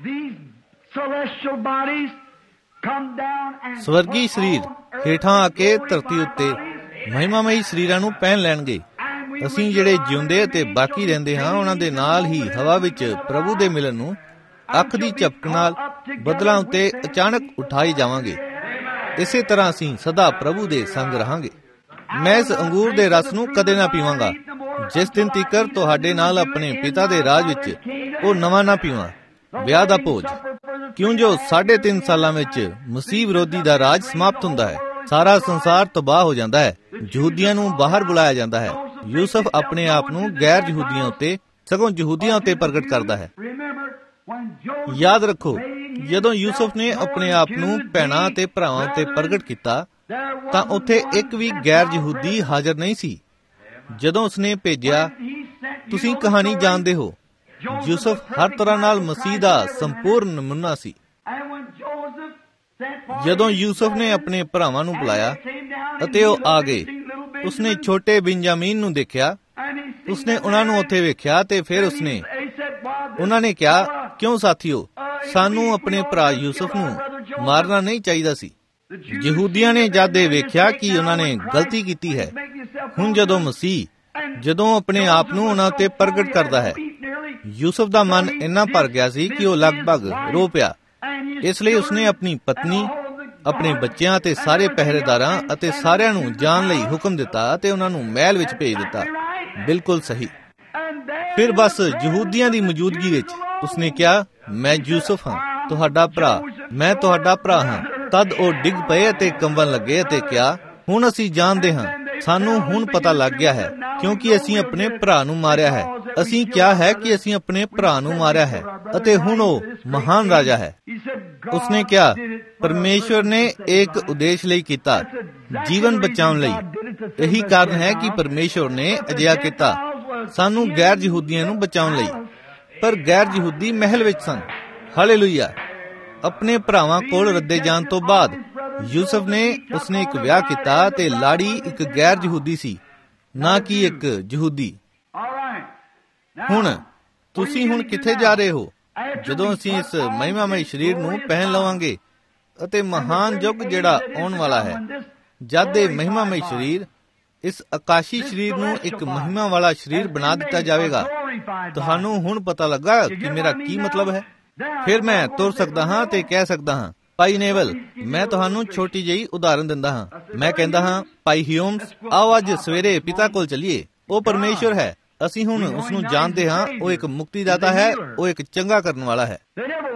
ਸਵਰਗੀ ਸਰੀਰ ਹੇਠਾਂ ਆ ਕੇ ਧਰਤੀ ਉੱਤੇ ਮਹਿਮਾਮਈ ਸਰੀਰਾਂ ਨੂੰ ਪਹਿਨ ਲੈਣਗੇ। ਅਸੀਂ ਜਿਹੜੇ ਜਿਉਂਦੇ ਅਤੇ ਬਾਕੀ ਰਹਿੰਦੇ ਹਾਂ, ਉਹਨਾਂ ਦੇ ਨਾਲ ਹੀ ਹਵਾ ਵਿੱਚ ਪ੍ਰਭੂ ਦੇ ਮਿਲਣ ਨੂੰ ਅੱਖ ਦੀ ਝਪਕ ਨਾਲ ਬੱਦਲਾਂ ਉੱਤੇ ਅਚਾਨਕ ਉਠਾਏ ਜਾਵਾਂਗੇ। ਇਸੇ ਤਰ੍ਹਾਂ ਅਸੀਂ ਸਦਾ ਪ੍ਰਭੂ ਦੇ ਸੰਗ ਰਹਾਂਗੇ। ਮੈਂ ਇਸ ਅੰਗੂਰ ਦੇ ਰਸ ਨੂੰ ਕਦੇ ਨਾ ਪੀਵਾਂਗਾ, ਜਿਸ ਦਿਨ ਤੀਕਰ ਤੁਹਾਡੇ ਨਾਲ ਆਪਣੇ ਪਿਤਾ ਦੇ ਰਾਜ ਵਿੱਚ ਉਹ ਨਵਾਂ ਨਾ ਪੀਵਾਂ, ਵਿਆਹ ਦਾ ਭੋਜ। ਕਿਉਂ ਜੋ 3.5 ਸਾਲਾਂ ਵਿੱਚ ਮਸੀਹ ਵਿਰੋਧੀ ਦਾ ਰਾਜ ਸਮਾਪਤ ਹੁੰਦਾ ਹੈ, ਸਾਰਾ ਸੰਸਾਰ ਤਬਾਹ ਹੋ ਜਾਂਦਾ ਹੈ, ਯਹੂਦੀਆਂ ਨੂੰ ਬਾਹਰ ਬੁਲਾਇਆ ਜਾਂਦਾ ਹੈ। ਯੂਸਫ ਆਪਣੇ ਆਪ ਨੂੰ ਗੈਰ ਯਹੂਦੀਆਂ ਉੱਤੇ, ਸਗੋਂ ਯਹੂਦੀਆਂ ਉੱਤੇ ਪ੍ਰਗਟ ਕਰਦਾ ਹੈ। ਯਾਦ ਰੱਖੋ, ਜਦੋਂ ਯੂਸਫ ਨੇ ਆਪਣੇ ਆਪ ਨੂੰ ਭੈਣਾਂ ਤੇ ਭਰਾਵਾਂ ਉੱਤੇ ਪ੍ਰਗਟ ਕੀਤਾ, ਤਾਂ ਉੱਥੇ ਇੱਕ ਵੀ ਗੈਰ ਯਹੂਦੀ ਹਾਜ਼ਰ ਨਹੀਂ ਸੀ। ਜਦੋਂ ਉਸਨੇ ਭੇਜਿਆ, ਤੁਸੀਂ ਕਹਾਣੀ ਜਾਣਦੇ ਹੋ, ਯੂਸਫ ਹਰ ਤਰ੍ਹਾਂ ਨਾਲ ਮਸੀਹ ਦਾ ਸੰਪੂਰਨ ਨਮੂਨਾ ਸੀ। ਜਦੋਂ ਯੂਸਫ ਨੇ ਆਪਣੇ ਭਰਾਵਾਂ ਨੂੰ ਬੁਲਾਇਆ ਅਤੇ ਉਹ ਆ ਗਏ, ਉਸਨੇ ਛੋਟੇ ਬਿੰਜਾਮੀਨ ਨੂੰ ਦੇਖਿਆ, ਉਸਨੇ ਉਹਨਾਂ ਨੂੰ ਉੱਥੇ ਵੇਖਿਆ ਤੇ ਫਿਰ ਉਸਨੇ ਉਹਨਾਂ ਨੇ ਕਿਹਾ, ਕਿਉਂ ਸਾਥੀਓ, ਸਾਨੂੰ ਆਪਣੇ ਭਰਾ ਯੂਸਫ ਨੂੰ ਮਾਰਨਾ ਨਹੀਂ ਚਾਹੀਦਾ ਸੀ। ਯਹੂਦੀਆਂ ਨੇ ਜਦ ਇਹ ਵੇਖਿਆ ਕਿ ਉਹਨਾਂ ਨੇ ਗਲਤੀ ਕੀਤੀ ਹੈ, ਹੁਣ ਜਦੋਂ ਮਸੀਹ ਜਦੋਂ ਆਪਣੇ ਆਪ ਨੂੰ ਉਹਨਾਂ ਉੱਤੇ ਪ੍ਰਗਟ ਕਰਦਾ ਹੈ, ਯੂਸਫ ਦਾ ਮਨ ਇੰਨਾ ਭਰ ਗਿਆ ਸੀ ਕਿ ਉਹ ਲਗਭਗ ਰੋ ਪਿਆ। ਇਸ ਲਈ ਉਸਨੇ ਆਪਣੀ ਪਤਨੀ, ਆਪਣੇ ਬੱਚਿਆਂ ਅਤੇ ਸਾਰੇ ਪਹਿਰੇਦਾਰਾਂ ਅਤੇ ਸਾਰਿਆਂ ਨੂੰ ਜਾਣ ਲਈ ਹੁਕਮ ਦਿੱਤਾ ਅਤੇ ਉਹਨਾਂ ਨੂੰ ਮਹਿਲ ਵਿੱਚ ਭੇਜ ਦਿੱਤਾ। ਬਿਲਕੁਲ ਸਹੀ। ਫਿਰ ਬਸ ਯਹੂਦੀਆਂ ਦੀ ਮੌਜੂਦਗੀ ਵਿੱਚ ਉਸਨੇ ਕਿਹਾ, ਮੈਂ ਯੂਸਫ ਹਾਂ, ਤੁਹਾਡਾ ਭਰਾ, ਮੈਂ ਤੁਹਾਡਾ ਭਰਾ ਹਾਂ। ਤਦ ਉਹ ਡਿੱਗ ਪਏ ਅਤੇ ਕੰਬਣ ਲੱਗੇ ਅਤੇ ਕਿਹਾ, ਹੁਣ ਅਸੀਂ ਜਾਣਦੇ ਹਾਂ, ਸਾਨੂੰ ਹੁਣ ਪਤਾ ਲੱਗ ਗਿਆ ਹੈ, ਕਿਉਂਕਿ ਅਸੀਂ ਆਪਣੇ ਭਰਾ ਨੂੰ ਮਾਰਿਆ ਹੈ। ਅਸੀਂ ਕਿਹਾ ਹੈ ਕਿ ਅਸੀਂ ਆਪਣੇ ਭਰਾ ਨੂੰ ਮਾਰਿਆ ਹੈ ਅਤੇ ਹੁਣ ਉਹ ਮਹਾਨ ਰਾਜਾ ਹੈ। ਉਸਨੇ ਕਿਹਾ, ਪਰਮੇਸ਼ਵਰ ਨੇ ਇੱਕ ਉਦੇਸ਼ ਲਈ ਕੀਤਾ, ਜੀਵਨ ਬਚਾਉਣ ਲਈ। ਇਹੀ ਕਾਰਨ ਹੈ ਕਿ ਪਰਮੇਸ਼ਵਰ ਨੇ ਅਜਿਹਾ ਕੀਤਾ, ਸਾਨੂੰ ਗੈਰ ਯਹੂਦੀਆਂ ਨੂੰ ਬਚਾਉਣ ਲਈ। ਪਰ ਗੈਰ ਯਹੂਦੀ ਮਹਿਲ ਵਿੱਚ ਸਨ। ਹਾਲੇਲੂਇਆ। ਆਪਣੇ ਭਰਾਵਾਂ ਕੋਲ ਰੱਦੇ ਜਾਣ ਤੋਂ ਬਾਅਦ ਯੂਸਫ ਨੇ ਉਸਨੇ ਇੱਕ ਵਿਆਹ ਕੀਤਾ ਤੇ ਲਾੜੀ ਇੱਕ ਗੈਰ ਯਹੂਦੀ ਸੀ, ਨਾ ਕਿ ਇੱਕ ਯਹੂਦੀ। ਹੁਣ ਤੁਸੀਂ ਹੁਣ ਕਿੱਥੇ ਜਾ ਰਹੇ ਹੋ? ਜਦੋਂ ਅਸੀਂ ਇਸ ਮਹਿਮਾਮਈ ਸਰੀਰ ਨੂੰ ਪਹਿਨ ਲਵਾਂਗੇ ਅਤੇ ਮਹਾਨ ਯੁੱਗ ਜਿਹੜਾ ਆਉਣ ਵਾਲਾ ਹੈ, ਜਦ ਇਹ ਮਹਿਮਾਮਈ ਸਰੀਰ ਇਸ ਆਕਾਸ਼ੀ ਸਰੀਰ ਨੂੰ ਇੱਕ ਮਹਿਮਾ ਵਾਲਾ ਸਰੀਰ ਬਣਾ ਦਿੱਤਾ ਜਾਵੇਗਾ। ਤੁਹਾਨੂੰ ਹੁਣ ਪਤਾ ਲੱਗਾ ਕਿ ਮੇਰਾ ਕੀ ਮਤਲਬ ਹੈ। ਫਿਰ ਮੈਂ ਤੁਰ ਸਕਦਾ ਹਾਂ ਤੇ ਕਹਿ ਸਕਦਾ ਹਾਂ, ਭਾਈ ਨੇਵਲ, ਮੈਂ ਤੁਹਾਨੂੰ ਛੋਟੀ ਜਿਹੀ ਉਦਾਹਰਨ ਦਿੰਦਾ ਹਾਂ। ਮੈਂ ਕਹਿੰਦਾ ਹਾਂ, ਭਾਈ ਹਿਊਮਸ, ਆਓ ਅੱਜ ਸਵੇਰੇ ਪਿਤਾ ਕੋਲ ਚੱਲੀਏ। ਉਹ ਪਰਮੇਸ਼ਵਰ ਹੈ। ਅਸੀਂ ਹੁਣ ਉਸ ਨੂੰ ਜਾਣਦੇ ਹਾਂ। ਉਹ ਇੱਕ ਮੁਕਤੀਦਾਤਾ ਹੈ, ਉਹ ਇੱਕ ਚੰਗਾ ਕਰਨ ਵਾਲਾ ਹੈ।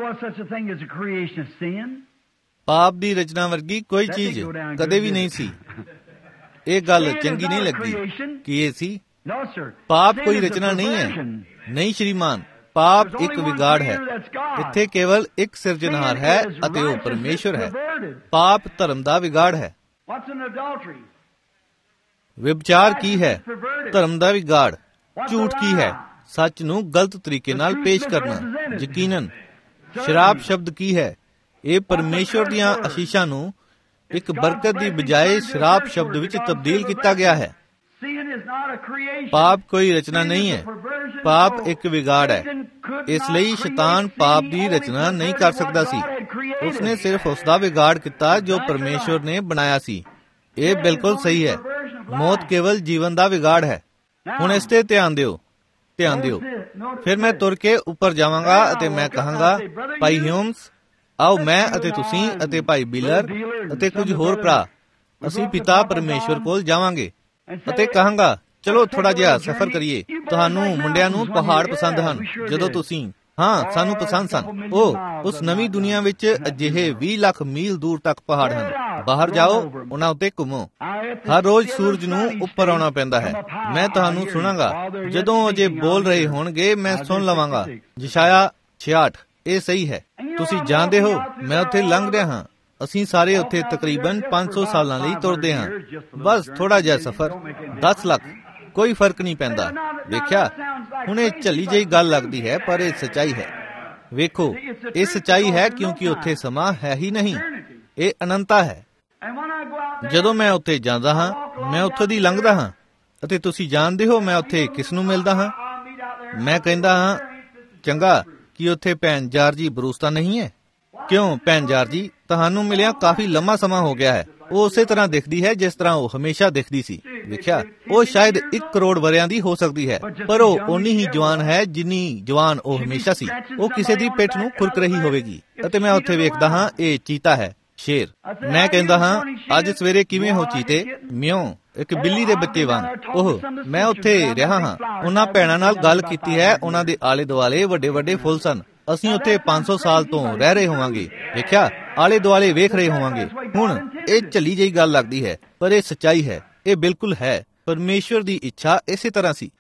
ਪਾਪ ਦੀ ਰਚਨਾ ਵਰਗੀ ਕੋਈ ਚੀਜ਼ ਕਦੇ ਵੀ ਨਹੀਂ ਸੀ। ਇਹ ਗੱਲ ਚੰਗੀ ਨਹੀਂ ਲੱਗੀ ਕਿ ਇਹ ਸੀ। ਪਾਪ ਕੋਈ ਰਚਨਾ ਨਹੀਂ ਹੈ। ਨਹੀਂ ਸ਼੍ਰੀਮਾਨ, ਪਾਪ ਇੱਕ ਵਿਗਾੜ ਹੈ। ਇੱਥੇ ਕੇਵਲ ਇੱਕ ਸਿਰਜਣਹਾਰ ਹੈ ਅਤੇ ਉਹ ਪਰਮੇਸ਼ਵਰ ਹੈ। ਪਾਪ ਧਰਮ ਦਾ ਵਿਗਾੜ ਹੈ। ਵਿਭਚਾਰ ਕੀ ਹੈ? ਧਰਮ ਦਾ ਵਿਗਾੜ। ਝੂਠ ਕੀ ਹੈ? ਸੱਚ ਨੂੰ ਗਲਤ ਤਰੀਕੇ ਨਾਲ ਪੇਸ਼ ਕਰਨਾ। ਯਕੀਨਨ ਸ਼ਰਾਬ ਸ਼ਬਦ ਕੀ ਹੈ? ਇਹ ਪਰਮੇਸ਼ਵਰ ਦੀਆਂ ਅਸ਼ੀਸ਼ਾਂ ਨੂੰ ਇੱਕ ਬਰਕਤ ਦੀ ਬਜਾਏ ਸ਼ਰਾਬ ਸ਼ਬਦ ਵਿੱਚ ਤਬਦੀਲ ਕੀਤਾ ਗਿਆ ਹੈ। ਪਾਪ ਕੋਈ ਰਚਨਾ ਨਹੀਂ ਹੈ, ਪਾਪ ਇੱਕ ਵਿਗਾੜ ਹੈ। ਇਸ ਲਈ ਸ਼ੈਤਾਨ ਪਾਪ ਦੀ ਰਚਨਾ ਨਹੀਂ ਕਰ ਸਕਦਾ ਸੀ। ਉਸਨੇ ਸਿਰਫ ਉਸ ਦਾ ਵਿਗਾੜ ਕੀਤਾ ਜੋ ਪਰਮੇਸ਼ਵਰ ਨੇ ਬਣਾਇਆ ਸੀ। ਇਹ ਬਿਲਕੁਲ ਸਹੀ ਹੈ। ਮੌਤ ਕੇਵਲ ਜੀਵਨ ਦਾ ਵਿਗਾੜ ਹੈ। ਹੁਣ ਇਸ ਤੇ ਧਿਆਨ ਦਿਓ, ਧਿਆਨ ਦਿਓ। ਫਿਰ ਮੈਂ ਤੁਰ ਕੇ ਉੱਪਰ ਜਾਵਾਂਗਾ ਅਤੇ ਮੈਂ ਕਹਾਂਗਾ, ਭਾਈ ਹਿਊਮਸ, ਆਓ ਮੈਂ ਅਤੇ ਤੁਸੀਂ ਅਤੇ ਭਾਈ ਬੀਲਰ ਅਤੇ ਕੁਝ ਹੋਰ ਭਰਾ, ਅਸੀਂ ਪਿਤਾ ਪਰਮੇਸ਼ਵਰ ਕੋਲ ਜਾਵਾਂਗੇ ਅਤੇ ਕਹਾਂਗਾ, ਚਲੋ ਥੋੜਾ ਜਿਹਾ ਸਫ਼ਰ ਕਰੀਏ। ਤੁਹਾਨੂੰ ਮੁੰਡਿਆਂ ਨੂੰ ਪਹਾੜ ਪਸੰਦ ਹਨ। ਜਦੋਂ ਤੁਸੀਂ ਹਾਂ, ਸਾਨੂੰ ਪਸੰਦ ਸਨ। ਉਹ ਉਸ ਨਵੀਂ ਦੁਨੀਆ ਵਿੱਚ ਅਜਿਹੇ 20 ਲੱਖ ਮੀਲ ਦੂਰ ਤੱਕ ਪਹਾੜ ਹਨ। ਬਾਹਰ ਜਾਓ, ਉਹਨਾਂ ਉੱਤੇ ਘੁੰਮੋ। ਹਰ ਰੋਜ਼ ਸੂਰਜ ਨੂੰ ਉੱਪਰ ਆਉਣਾ ਪੈਂਦਾ ਹੈ। ਮੈਂ ਤੁਹਾਨੂੰ ਸੁਣਾਂਗਾ। ਜਦੋਂ ਅਜੇ ਬੋਲ ਰਹੇ ਹੋਣਗੇ ਮੈਂ ਸੁਣ ਲਵਾਂਗਾ। ਯਸ਼ਾਇਆ 66। ਇਹ ਸਹੀ ਹੈ। ਤੁਸੀਂ ਜਾਣਦੇ ਹੋ, ਮੈਂ ਉੱਥੇ ਲੰਘ ਰਿਹਾ ਹਾਂ। ਅਸੀਂ ਸਾਰੇ ਉੱਥੇ ਤਕਰੀਬਨ 500 ਸਾਲਾਂ ਲਈ ਤੁਰਦੇ ਹਾਂ। ਬਸ ਥੋੜਾ ਜਿਹਾ ਸਫ਼ਰ, 10 ਲੱਖ, ਕੋਈ ਫਰਕ ਨਹੀਂ ਪੈਂਦਾ। ਵੇਖਿਆ, ਹੁਣ ਇਹ ਝੱਲੀ ਜਿਹੀ ਗੱਲ ਲੱਗਦੀ ਹੈ, ਪਰ ਇਹ ਸੱਚਾਈ ਹੈ। ਵੇਖੋ, ਇਹ ਸੱਚਾਈ ਹੈ ਕਿਉਂਕਿ ਉੱਥੇ ਸਮਾਂ ਹੈ ਹੀ ਨਹੀਂ। ਇਹ ਅਨੰਤਾ ਹੈ। ਜਦੋਂ ਮੈਂ ਉੱਥੇ ਜਾਂਦਾ ਹਾਂ, ਮੈਂ ਉੱਥੋਂ ਦੀ ਲੰਘਦਾ ਹਾਂ ਅਤੇ ਤੁਸੀਂ ਜਾਣਦੇ ਹੋ ਮੈਂ ਉੱਥੇ ਕਿਸ ਨੂੰ ਮਿਲਦਾ ਹਾਂ? ਮੈਂ ਕਹਿੰਦਾ ਹਾਂ, ਚੰਗਾ, ਕੀ ਉੱਥੇ ਭੈਣ ਜਾਰਜੀ ਬਰੂਸ ਤਾਂ ਨਹੀਂ ਹੈ? ਕਿਉਂ ਭੈਣ ਜਾਰਜੀ, ਤੁਹਾਨੂੰ ਮਿਲਿਆ ਕਾਫੀ ਲੰਮਾ ਸਮਾਂ ਹੋ ਗਿਆ ਹੈ। ਉਹ ਉਸੇ ਤਰ੍ਹਾਂ ਦਿਖਦੀ ਹੈ ਜਿਸ ਤਰ੍ਹਾਂ ਉਹ ਹਮੇਸ਼ਾ ਦਿਖਦੀ ਸੀ। ਵੇਖਿਆ, ਉਹ ਸ਼ਾਇਦ 1 ਕਰੋੜ ਵਰਿਆਂ ਦੀ ਹੋ ਸਕਦੀ ਹੈ, ਪਰ ਉਹ ਓਨੀ ਹੀ ਜਵਾਨ ਹੈ ਜਿੰਨੀ ਜਵਾਨ ਉਹ ਹਮੇਸ਼ਾ ਸੀ। ਉਹ ਕਿਸੇ ਦੀ ਪਿੱਠ ਨੂੰ ਖੁਰਕ ਰਹੀ ਹੋਵੇਗੀ ਅਤੇ ਮੈਂ ਉੱਥੇ ਵੇਖਦਾ ਹਾਂ, ਇਹ ਚੀਤਾ ਹੈ, ਸ਼ੇਰ। ਮੈਂ ਕਹਿੰਦਾ ਹਾਂ, ਅੱਜ ਸਵੇਰੇ ਕਿਵੇਂ ਹੋ ਚੀਤੇ? ਮਿਉਂ, ਇੱਕ ਬਿੱਲੀ ਦੇ ਬੱਚੇ ਵਾਂਗ। ਉਹ ਮੈਂ ਉੱਥੇ ਰਿਹਾ ਹਾਂ। ਉਹਨਾਂ ਭੈਣਾਂ ਨਾਲ ਗੱਲ ਕੀਤੀ ਹੈ। ਉਹਨਾਂ ਦੇ ਆਲੇ ਦੁਆਲੇ ਵੱਡੇ ਵੱਡੇ ਫੁੱਲ ਸਨ। ਅਸੀਂ ਉੱਥੇ 500 ਸਾਲ ਤੋਂ ਰਹਿ ਰਹੇ ਹੋਵਾਂਗੇ। ਵੇਖਿਆ, ਆਲੇ ਦੁਆਲੇ ਵੇਖ ਰਹੇ ਹੋਵਾਂਗੇ। ਹੁਣ ਇਹ ਝੱਲੀ ਜਿਹੀ ਗੱਲ ਲੱਗਦੀ ਹੈ, ਪਰ ਇਹ ਸੱਚਾਈ ਹੈ। ਇਹ ਬਿਲਕੁਲ ਹੈ। ਪਰਮੇਸ਼ਵਰ ਦੀ ਇੱਛਾ ਇਸੇ ਤਰ੍ਹਾਂ ਸੀ।